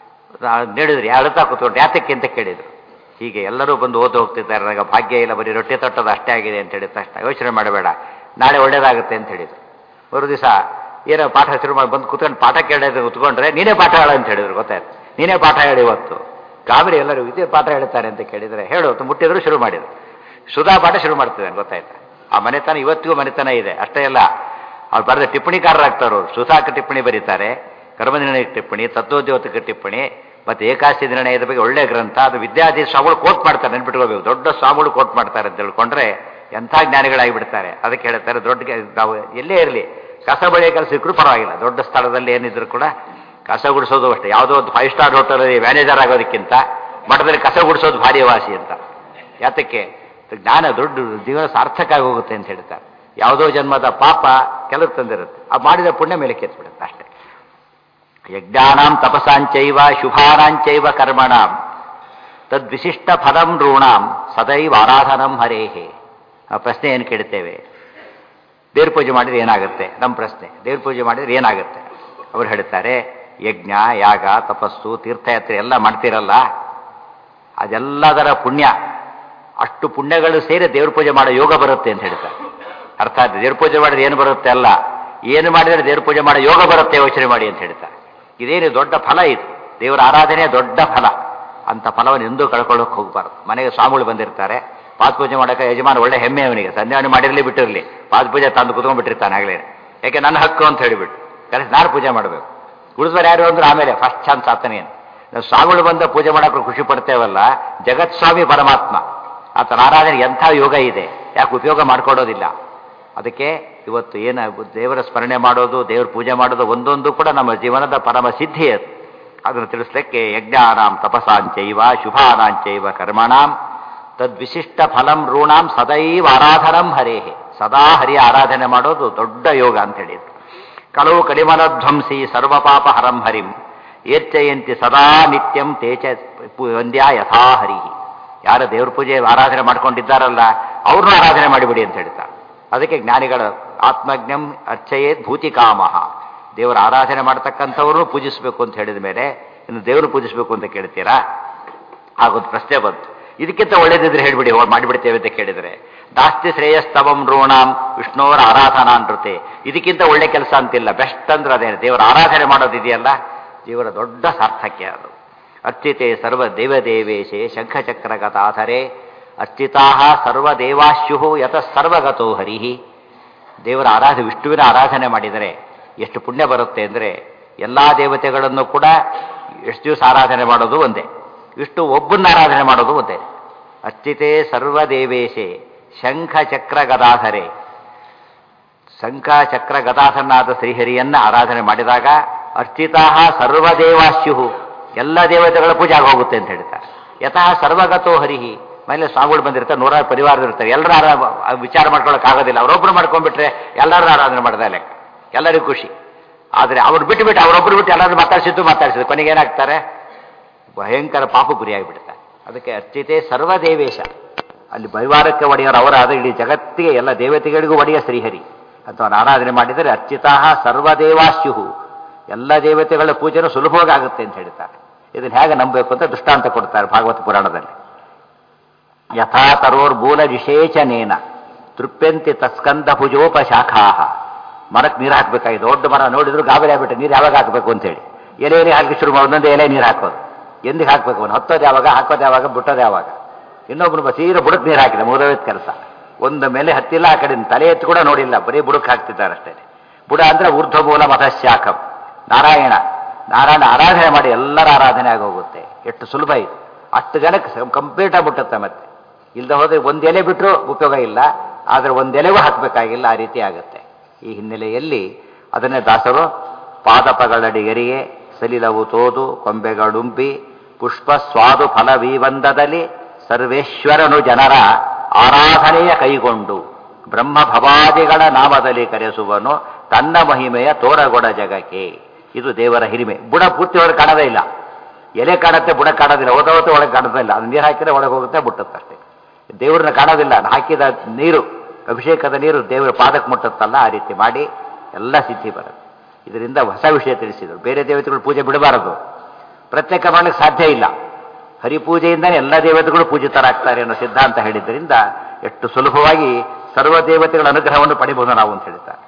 ನೀಡಿದ್ರು, ಅಳ್ತಾ ಕೂತ್ಕೊಂಡು ಯಾತಕ್ಕೆ ಅಂತ ಕೇಳಿದ್ರು. ಹೀಗೆ ಎಲ್ಲರೂ ಬಂದು ಓದಿ ಹೋಗ್ತಿದ್ದಾರೆ, ನನಗೆ ಭಾಗ್ಯ ಇಲ್ಲ, ಬರೀ ರೊಟ್ಟಿ ತೊಟ್ಟೋದು ಅಷ್ಟೇ ಆಗಿದೆ ಅಂತ ಹೇಳಿದ ತಕ್ಷಣ ಯೋಚನೆ ಮಾಡಬೇಡ, ನಾಳೆ ಒಳ್ಳೇದಾಗುತ್ತೆ ಅಂತ ಹೇಳಿದ್ರು. ಒಂದು ದಿವಸ ಏನೋ ಪಾಠ ಶುರು ಮಾಡಿ ಬಂದು ಕೂತ್ಕೊಂಡು ಪಾಠ ಕೇಳೋದು ಕೂತ್ಕೊಂಡ್ರೆ ನೀನೇ ಪಾಠ ಹೇಳ ಅಂತ ಹೇಳಿದ್ರು. ಗೊತ್ತಾಯ್ತು, ನೀನೇ ಪಾಠ ಹೇಳಿ ಇವತ್ತು. ಗಾಬರಿ ಎಲ್ಲರೂ ಇದೇ ಪಾಠ ಹೇಳ್ತಾರೆ ಅಂತ ಕೇಳಿದರೆ ಹೇಳು ಮುಟ್ಟಿದ್ರು, ಶುರು ಮಾಡಿದ್ರು. ಸುಧಾ ಪಾಠ ಶುರು ಮಾಡ್ತಿದ್ದಾನೆ. ಗೊತ್ತಾಯ್ತಾ? ಆ ಮನೆತನ ಇವತ್ತಿಗೂ ಮನೆತನ ಇದೆ. ಅಷ್ಟೇ ಅಲ್ಲ, ಅವ್ರು ಬರೆದ ಟಿಪ್ಪಣಿಕಾರರಾಗ್ತಾರೋ. ಸುಧಾಕ ಟಿಪ್ಪಣಿ ಬರೀತಾರೆ, ಕರ್ಮನಿರ್ಣಯಕ್ಕೆ ಟಿಪ್ಪಣಿ, ತತ್ವೋದ್ಯೋತಕ ಟಿಪ್ಪಣಿ, ಮತ್ತು ಏಕಾಶಿ ನಿರ್ಣಯದ ಬಗ್ಗೆ ಒಳ್ಳೆ ಗ್ರಂಥ. ಅದು ವಿದ್ಯಾರ್ಥಿ ಸ್ವಾಮಿಗಳು ಕೋಟ್ ಮಾಡ್ತಾರೆ, ನೆನ್ಪಿಟ್ಕೋಬೇಕು. ದೊಡ್ಡ ಸ್ವಾಮಿಗಳು ಕೋಟ್ ಮಾಡ್ತಾರೆ ಅಂತ ತಿಳ್ಕೊಂಡ್ರೆ ಎಂಥ ಜ್ಞಾನಿಗಳಾಗಿ ಬಿಡ್ತಾರೆ. ಅದಕ್ಕೆ ಹೇಳ್ತಾರೆ, ದೊಡ್ಡ ನಾವು ಎಲ್ಲೇ ಇರಲಿ ಕಸ ಬಳಿಯ ಕೆಲಸ ಸಿಕ್ಕರೂ ಪರವಾಗಿಲ್ಲ. ದೊಡ್ಡ ಸ್ಥಳದಲ್ಲಿ ಏನಿದ್ರು ಕೂಡ ಕಸ ಗುಡಿಸೋದು ಅಷ್ಟೇ. ಯಾವುದೋ ಒಂದು 5 ಸ್ಟಾರ್ ಹೋಟೆಲಲ್ಲಿ ಮ್ಯಾನೇಜರ್ ಆಗೋದಕ್ಕಿಂತ ಮಠದಲ್ಲಿ ಕಸ ಗುಡಿಸೋದು ಭಾರಿ ವಾಸಿ ಅಂತ. ಯಾತಕ್ಕೆ? ಜ್ಞಾನ ದೊಡ್ಡ ಜೀವನ ಸಾರ್ಥಕ ಆಗಿ ಹೋಗುತ್ತೆ ಅಂತ ಹೇಳ್ತಾರೆ. ಯಾವುದೋ ಜನ್ಮದ ಪಾಪ ಕೆಲವು ತಂದಿರುತ್ತೆ. ಆ ಮಾಡಿದ ಪುಣ್ಯ ಮೇಲೆ ಕೆತ್ಬಿಡುತ್ತೆ ಅಷ್ಟೇ. ಯಜ್ಞಾನಾಂ ತಪಸಾಂಚೈವ ಶುಭಾನಾಂಚೈವ ಕರ್ಮಣಾಂ ತದ್ವಿಶಿಷ್ಟ ಫಲಂ ನೃಣಾಂ ಸದೈವ ಆರಾಧನಂ ಹರೇಹೇ. ಆ ಪ್ರಶ್ನೆ ಏನು ಕೇಳ್ತೇವೆ, ದೇವ್ರ ಪೂಜೆ ಮಾಡಿದ್ರೆ ಏನಾಗುತ್ತೆ? ನಮ್ಮ ಪ್ರಶ್ನೆ, ದೇವ್ರ ಪೂಜೆ ಮಾಡಿದ್ರೆ ಏನಾಗುತ್ತೆ? ಅವ್ರು ಹೇಳ್ತಾರೆ, ಯಜ್ಞ ಯಾಗ ತಪಸ್ಸು ತೀರ್ಥಯಾತ್ರೆ ಎಲ್ಲ ಮಾಡ್ತಿರಲ್ಲ, ಅದೆಲ್ಲದರ ಪುಣ್ಯ, ಅಷ್ಟು ಪುಣ್ಯಗಳು ಸೇರಿ ದೇವ್ರ ಪೂಜೆ ಮಾಡೋ ಯೋಗ ಬರುತ್ತೆ ಅಂತ ಹೇಳ್ತಾರೆ. ಅರ್ಥಾತ್ ದೇವ್ರ ಪೂಜೆ ಮಾಡಿದ್ರೆ ಏನು ಬರುತ್ತೆ ಅಲ್ಲ, ಏನು ಮಾಡಿದರೆ ದೇವ್ರ ಪೂಜೆ ಮಾಡೋ ಯೋಗ ಬರುತ್ತೆ ಯೋಚನೆ ಮಾಡಿ ಅಂತ ಹೇಳ್ತಾರೆ. ಇದೇನು ದೊಡ್ಡ ಫಲ, ಇದು ದೇವರ ಆರಾಧನೆ ದೊಡ್ಡ ಫಲ. ಅಂತ ಫಲವನ್ನು ಎಂದೂ ಕಳ್ಕೊಳ್ಳೋಕೆ ಹೋಗಬಾರ್ದು. ಮನೆಗೆ ಸ್ವಾಮಿಗಳು ಬಂದಿರ್ತಾರೆ, ಪಾದಪೂಜೆ ಮಾಡೋಕೆ ಯಜಮಾನ ಒಳ್ಳೆ ಹೆಮ್ಮೆ ಅವನಿಗೆ, ಸಂಧ್ಯಾವಣೆ ಮಾಡಿರಲಿ ಬಿಟ್ಟಿರಲಿ ಪಾದಪೂಜೆ ತಂದು ಕುತ್ಕೊಂಡ್ಬಿಟ್ಟಿರ್ತಾನೆ ಆಗಲೇ. ಯಾಕೆ ನನ್ನ ಹಕ್ಕು ಅಂತ ಹೇಳಿಬಿಟ್ಟು ಕರೆಕ್ಟ್ ನಾನು ಪೂಜೆ ಮಾಡಬೇಕು. ಉಳಿದವರು ಯಾರು ಅಂದ್ರೆ ಆಮೇಲೆ ಫಸ್ಟ್ ಚಾನ್ಸ್ ಆತನೇನು. ನಾವು ಸ್ವಾಮಿಗಳು ಬಂದ ಪೂಜೆ ಮಾಡೋಕೆ ಖುಷಿ ಪಡ್ತೇವಲ್ಲ, ಜಗತ್ಸ್ವಾಮಿ ಪರಮಾತ್ಮ ಆತನ ಆರಾಧನೆ ಎಂಥ ಯೋಗ ಇದೆ, ಯಾಕೆ ಉಪಯೋಗ ಮಾಡ್ಕೊಡೋದಿಲ್ಲ? ಅದಕ್ಕೆ ಇವತ್ತು ಏನು ದೇವರ ಸ್ಮರಣೆ ಮಾಡೋದು, ದೇವರ ಪೂಜೆ ಮಾಡೋದು ಒಂದೊಂದು ಕೂಡ ನಮ್ಮ ಜೀವನದ ಪರಮ ಸಿದ್ಧಿ ಅದು. ಅದನ್ನು ತಿಳಿಸ್ಲಿಕ್ಕೆ ಯಜ್ಞಾನಾಂ ತಪಸಾಂಚೈವ ಶುಭಾನಾಂಚೈವ ಕರ್ಮಣಾಂ ತದ್ವಿಶಿಷ್ಟ ಫಲಂ ಋಣಾಂ ಸದೈವ ಆರಾಧನಂ ಹರೇಹೇ. ಸದಾ ಹರಿಯ ಆರಾಧನೆ ಮಾಡೋದು ದೊಡ್ಡ ಯೋಗ ಅಂತ ಹೇಳಿದ್ರು. ಕಳವು ಕಡಿಮಲಧ್ವಂಸಿ ಸರ್ವಪಾಪ ಹರಂ ಹರಿಂ ಏರ್ಚಯಂತಿ ಸದಾ ನಿತ್ಯಂ ತೇಚ ವಂದ್ಯ ಯಥಾ ಹರಿ. ಯಾರು ದೇವ್ರ ಪೂಜೆ ಆರಾಧನೆ ಮಾಡ್ಕೊಂಡಿದ್ದಾರಲ್ಲ ಅವ್ರನ್ನೂ ಆರಾಧನೆ ಮಾಡಿಬಿಡಿ ಅಂತ ಹೇಳ್ತಾರೆ. ಅದಕ್ಕೆ ಜ್ಞಾನಿಗಳ ಆತ್ಮಜ್ಞಂ ಅರ್ಚಯೇತ್ ಭೂತಿಕಾಮಃ, ದೇವರ ಆರಾಧನೆ ಮಾಡ್ತಕ್ಕಂಥವ್ರನ್ನೂ ಪೂಜಿಸಬೇಕು ಅಂತ ಹೇಳಿದ ಮೇಲೆ ಇನ್ನು ದೇವರು ಪೂಜಿಸಬೇಕು ಅಂತ ಕೇಳ್ತೀರಾ? ಹಾಗೊಂದು ಪ್ರಶ್ನೆ ಬಂತು. ಇದಕ್ಕಿಂತ ಒಳ್ಳೇದಿದ್ರೆ ಹೇಳ್ಬಿಡಿ, ಮಾಡಿಬಿಡ್ತೇವೆ ಅಂತ ಕೇಳಿದರೆ, ದಾಸ್ತಿ ಶ್ರೇಯಸ್ತವಂ ನೃಣಾಂ ವಿಷ್ಣುವರ ಆರಾಧನಾ ನೃತೆ. ಇದಕ್ಕಿಂತ ಒಳ್ಳೆ ಕೆಲಸ ಅಂತಿಲ್ಲ. ಬೆಸ್ಟ್ ಅಂದ್ರೆ ಅದೇನು, ದೇವರ ಆರಾಧನೆ ಮಾಡೋದಿದೆಯಲ್ಲ, ದೇವರ ದೊಡ್ಡ ಸಾರ್ಥಕ್ಯ ಅದು. ಅರ್ಚಿತೆ ಸರ್ವ ದೇವದೇವೇಶೇ ಶಂಖಚಕ್ರ ಗತಾಧರೆ ಅರ್ಚಿತಾ ಸರ್ವದೇವಾಶ್ಯು ಯತಃ ಸರ್ವಗತೋ ಹರಿಹಿ. ದೇವರ ವಿಷ್ಣುವಿನ ಆರಾಧನೆ ಮಾಡಿದರೆ ಎಷ್ಟು ಪುಣ್ಯ ಬರುತ್ತೆ ಅಂದರೆ, ಎಲ್ಲ ದೇವತೆಗಳನ್ನು ಕೂಡ ಎಷ್ಟು ದಿವಸ ಆರಾಧನೆ ಮಾಡೋದು ಒಂದೇ, ವಿಷ್ಣು ಒಬ್ಬನ್ನ ಆರಾಧನೆ ಮಾಡೋದು ಒಂದೇ. ಅರ್ಚಿತೆ ಸರ್ವದೇವೇಶೇ ಶಂಖಚಕ್ರ ಗದಾಧರೆ. ಶಂಖ ಚಕ್ರ ಗದಾಧರನಾದ ಶ್ರೀಹರಿಯನ್ನ ಆರಾಧನೆ ಮಾಡಿದಾಗ ಅರ್ಚಿತಾ ಸರ್ವದೇವಾಶ್ಯು, ಎಲ್ಲ ದೇವತೆಗಳ ಪೂಜೆ ಆಗೋಗುತ್ತೆ ಅಂತ ಹೇಳ್ತಾರೆ. ಯತಃ ಸರ್ವಗತೋ ಹರಿಹಿ. ಮೇಲೆ ಸ್ವಾಮಿಗಳು ಬಂದಿರ್ತಾರೆ, ನೂರಾರು ಪರಿವಾರದಿರ್ತಾರೆ, ಎಲ್ಲರೂ ವಿಚಾರ ಮಾಡ್ಕೊಳ್ಳೋಕ್ಕಾಗೋದಿಲ್ಲ. ಅವರೊಬ್ಬರು ಮಾಡ್ಕೊಂಡ್ಬಿಟ್ರೆ ಎಲ್ಲರೂ ಆರಾಧನೆ ಮಾಡಿದ ಲೆಕ್ಕ, ಎಲ್ಲರಿಗೂ ಖುಷಿ. ಆದರೆ ಅವ್ರು ಬಿಟ್ಟು ಅವರೊಬ್ಬರು ಬಿಟ್ಟು ಎಲ್ಲರೂ ಮಾತಾಡಿಸಿದ್ದು ಕೊನೆಗೆ ಏನಾಗ್ತಾರೆ, ಭಯಂಕರ ಪಾಪ ಗುರಿಯಾಗಿಬಿಡ್ತಾರೆ. ಅದಕ್ಕೆ ಅರ್ಚಿತೆ ಸರ್ವದೇವೇಶ, ಅಲ್ಲಿ ಪರಿವಾರಕ್ಕೆ ಒಡೆಯವರು ಅವರಾದ ಇಡೀ ಜಗತ್ತಿಗೆ ಎಲ್ಲ ದೇವತೆಗಳಿಗೂ ಒಡೆಯ ಶ್ರೀಹರಿ ಅಥವಾ ಆರಾಧನೆ ಮಾಡಿದರೆ ಅರ್ಚಿತಾ ಸರ್ವದೇವಾಶ್ಯು, ಎಲ್ಲ ದೇವತೆಗಳ ಪೂಜೆನೂ ಸುಲಭವಾಗಿ ಆಗುತ್ತೆ ಅಂತ ಹೇಳ್ತಾರೆ. ಇದನ್ನು ಹೇಗೆ ನಂಬಬೇಕು ಅಂತ ದೃಷ್ಟಾಂತ ಕೊಡ್ತಾರೆ ಭಾಗವತ ಪುರಾಣದಲ್ಲಿ. ಯಥಾ ತರೋರ್ಮೂಲ ವಿಶೇಷನೇನ ತೃಪ್ಯಂತಿ ತಸ್ಕಂದ ಭುಜೋಪಶಾಖಾ. ಮರಕ್ಕೆ ನೀರು ಹಾಕಬೇಕಾಗಿ, ದೊಡ್ಡ ಮರ ನೋಡಿದ್ರು ಗಾಬರಿ ಆಗ್ಬಿಟ್ಟೆ, ನೀರು ಯಾವಾಗ ಹಾಕಬೇಕು ಅಂತೇಳಿ ಎಲೆ ಹಾಕಿ ಶುರು ಮಾಡಿ ಒಂದೊಂದು ಎಲೆ ನೀರು ಹಾಕೋದು. ಎಂದಿಗೆ ಹಾಕಬೇಕು, ಅವನು ಹತ್ತೋದು ಯಾವಾಗ, ಹಾಕೋದು ಯಾವಾಗ, ಬಿಟ್ಟೋದು ಯಾವಾಗ. ಇನ್ನೊಬ್ಬರು ಸೀರೆ ಬುಡಕ್ಕೆ ನೀರು ಹಾಕಿದೆ, ಮುಗಿದೋಯ್ತು ಕೆಲಸ. ಒಂದು ಮೇಲೆ ಹತ್ತಿಲ್ಲ, ಆ ಕಡೆ ತಲೆ ಎತ್ತು ಕೂಡ ನೋಡಿಲ್ಲ, ಬರೀ ಬುಡಕ್ಕೆ ಹಾಕ್ತಿದ್ದಾರೆ ಅಷ್ಟೇ. ಬುಡ ಅಂದ್ರೆ ಊರ್ಧ್ವ ಮೂಲ ಮತಶಾಖಂ, ನಾರಾಯಣ ಆರಾಧನೆ ಮಾಡಿ ಎಲ್ಲರ ಆರಾಧನೆ ಆಗೋಗುತ್ತೆ. ಎಷ್ಟು ಸುಲಭ ಇದು, ಅಷ್ಟು ಜನಕ್ಕೆ ಕಂಪ್ಲೀಟ್ ಆಗಿಬಿಟ್ಟುತ್ತೆ. ಮತ್ತೆ ಇಲ್ಲದೆ ಹೋದ್ರೆ ಒಂದು ಎಲೆ ಬಿಟ್ಟರು ಉಪಯೋಗ ಇಲ್ಲ, ಆದರೆ ಒಂದು ಎಲೆಗೂ ಹಾಕಬೇಕಾಗಿಲ್ಲ, ಆ ರೀತಿ ಆಗುತ್ತೆ. ಈ ಹಿನ್ನೆಲೆಯಲ್ಲಿ ಅದನ್ನೇ ದಾಸರು ಪಾದಪಗಳಡಿಗೆರಿಗೆ ಸಲಿಲವು ತೋದು ಕೊಂಬೆಗಡುಂಬಿ ಪುಷ್ಪ ಸ್ವಾದು ಫಲವೀವಂದದಲ್ಲಿ ಸರ್ವೇಶ್ವರನು ಜನರ ಆರಾಧನೆಯ ಕೈಗೊಂಡು ಬ್ರಹ್ಮ ಭವಾದಿಗಳ ನಾಮದಲ್ಲಿ ಕರೆಸುವನು ತನ್ನ ಮಹಿಮೆಯ ತೋರಗೊಡ ಜಗಕ್ಕೆ. ಇದು ದೇವರ ಹಿರಿಮೆ. ಬುಡ ಪೂರ್ತಿ ಒಳಗೆ ಕಾಣೋದೇ ಇಲ್ಲ, ಎಲೆ ಕಾಣುತ್ತೆ, ಬುಡ ಕಾಣೋದಿಲ್ಲ, ಓದೋತ್ತೆ ಒಳಗೆ ಕಾಣೋದೇ ಇಲ್ಲ. ಅದು ನೀರು ಹಾಕಿದ್ರೆ ಒಳಗೆ ಹೋಗುತ್ತೆ, ಮುಟ್ಟುತ್ತಷ್ಟೇ. ದೇವ್ರನ್ನ ಕಾಣೋದಿಲ್ಲ, ಹಾಕಿದ ನೀರು, ಅಭಿಷೇಕದ ನೀರು ದೇವರ ಪಾದಕ್ಕೆ ಮುಟ್ಟುತ್ತಲ್ಲ, ಆ ರೀತಿ ಮಾಡಿ ಎಲ್ಲ ಸಿದ್ಧಿ ಬರುತ್ತೆ. ಇದರಿಂದ ಹೊಸ ವಿಷಯ ತಿಳಿಸಿದರು. ಬೇರೆ ದೇವತೆಗಳು ಪೂಜೆ ಬಿಡಬಾರದು, ಪ್ರತ್ಯೇಕ ಮಾಡಲಿಕ್ಕೆ ಸಾಧ್ಯ ಇಲ್ಲ. ಹರಿಪೂಜೆಯಿಂದಲೇ ಎಲ್ಲ ದೇವತೆಗಳು ಪೂಜಿತರಾಗ್ತಾರೆ ಅನ್ನೋ ಸಿದ್ಧಾಂತ ಹೇಳಿದ್ದರಿಂದ ಎಷ್ಟು ಸುಲಭವಾಗಿ ಸರ್ವ ದೇವತೆಗಳ ಅನುಗ್ರಹವನ್ನು ಪಡಿಬಹುದು ನಾವು ಅಂತ ಹೇಳ್ತಾರೆ.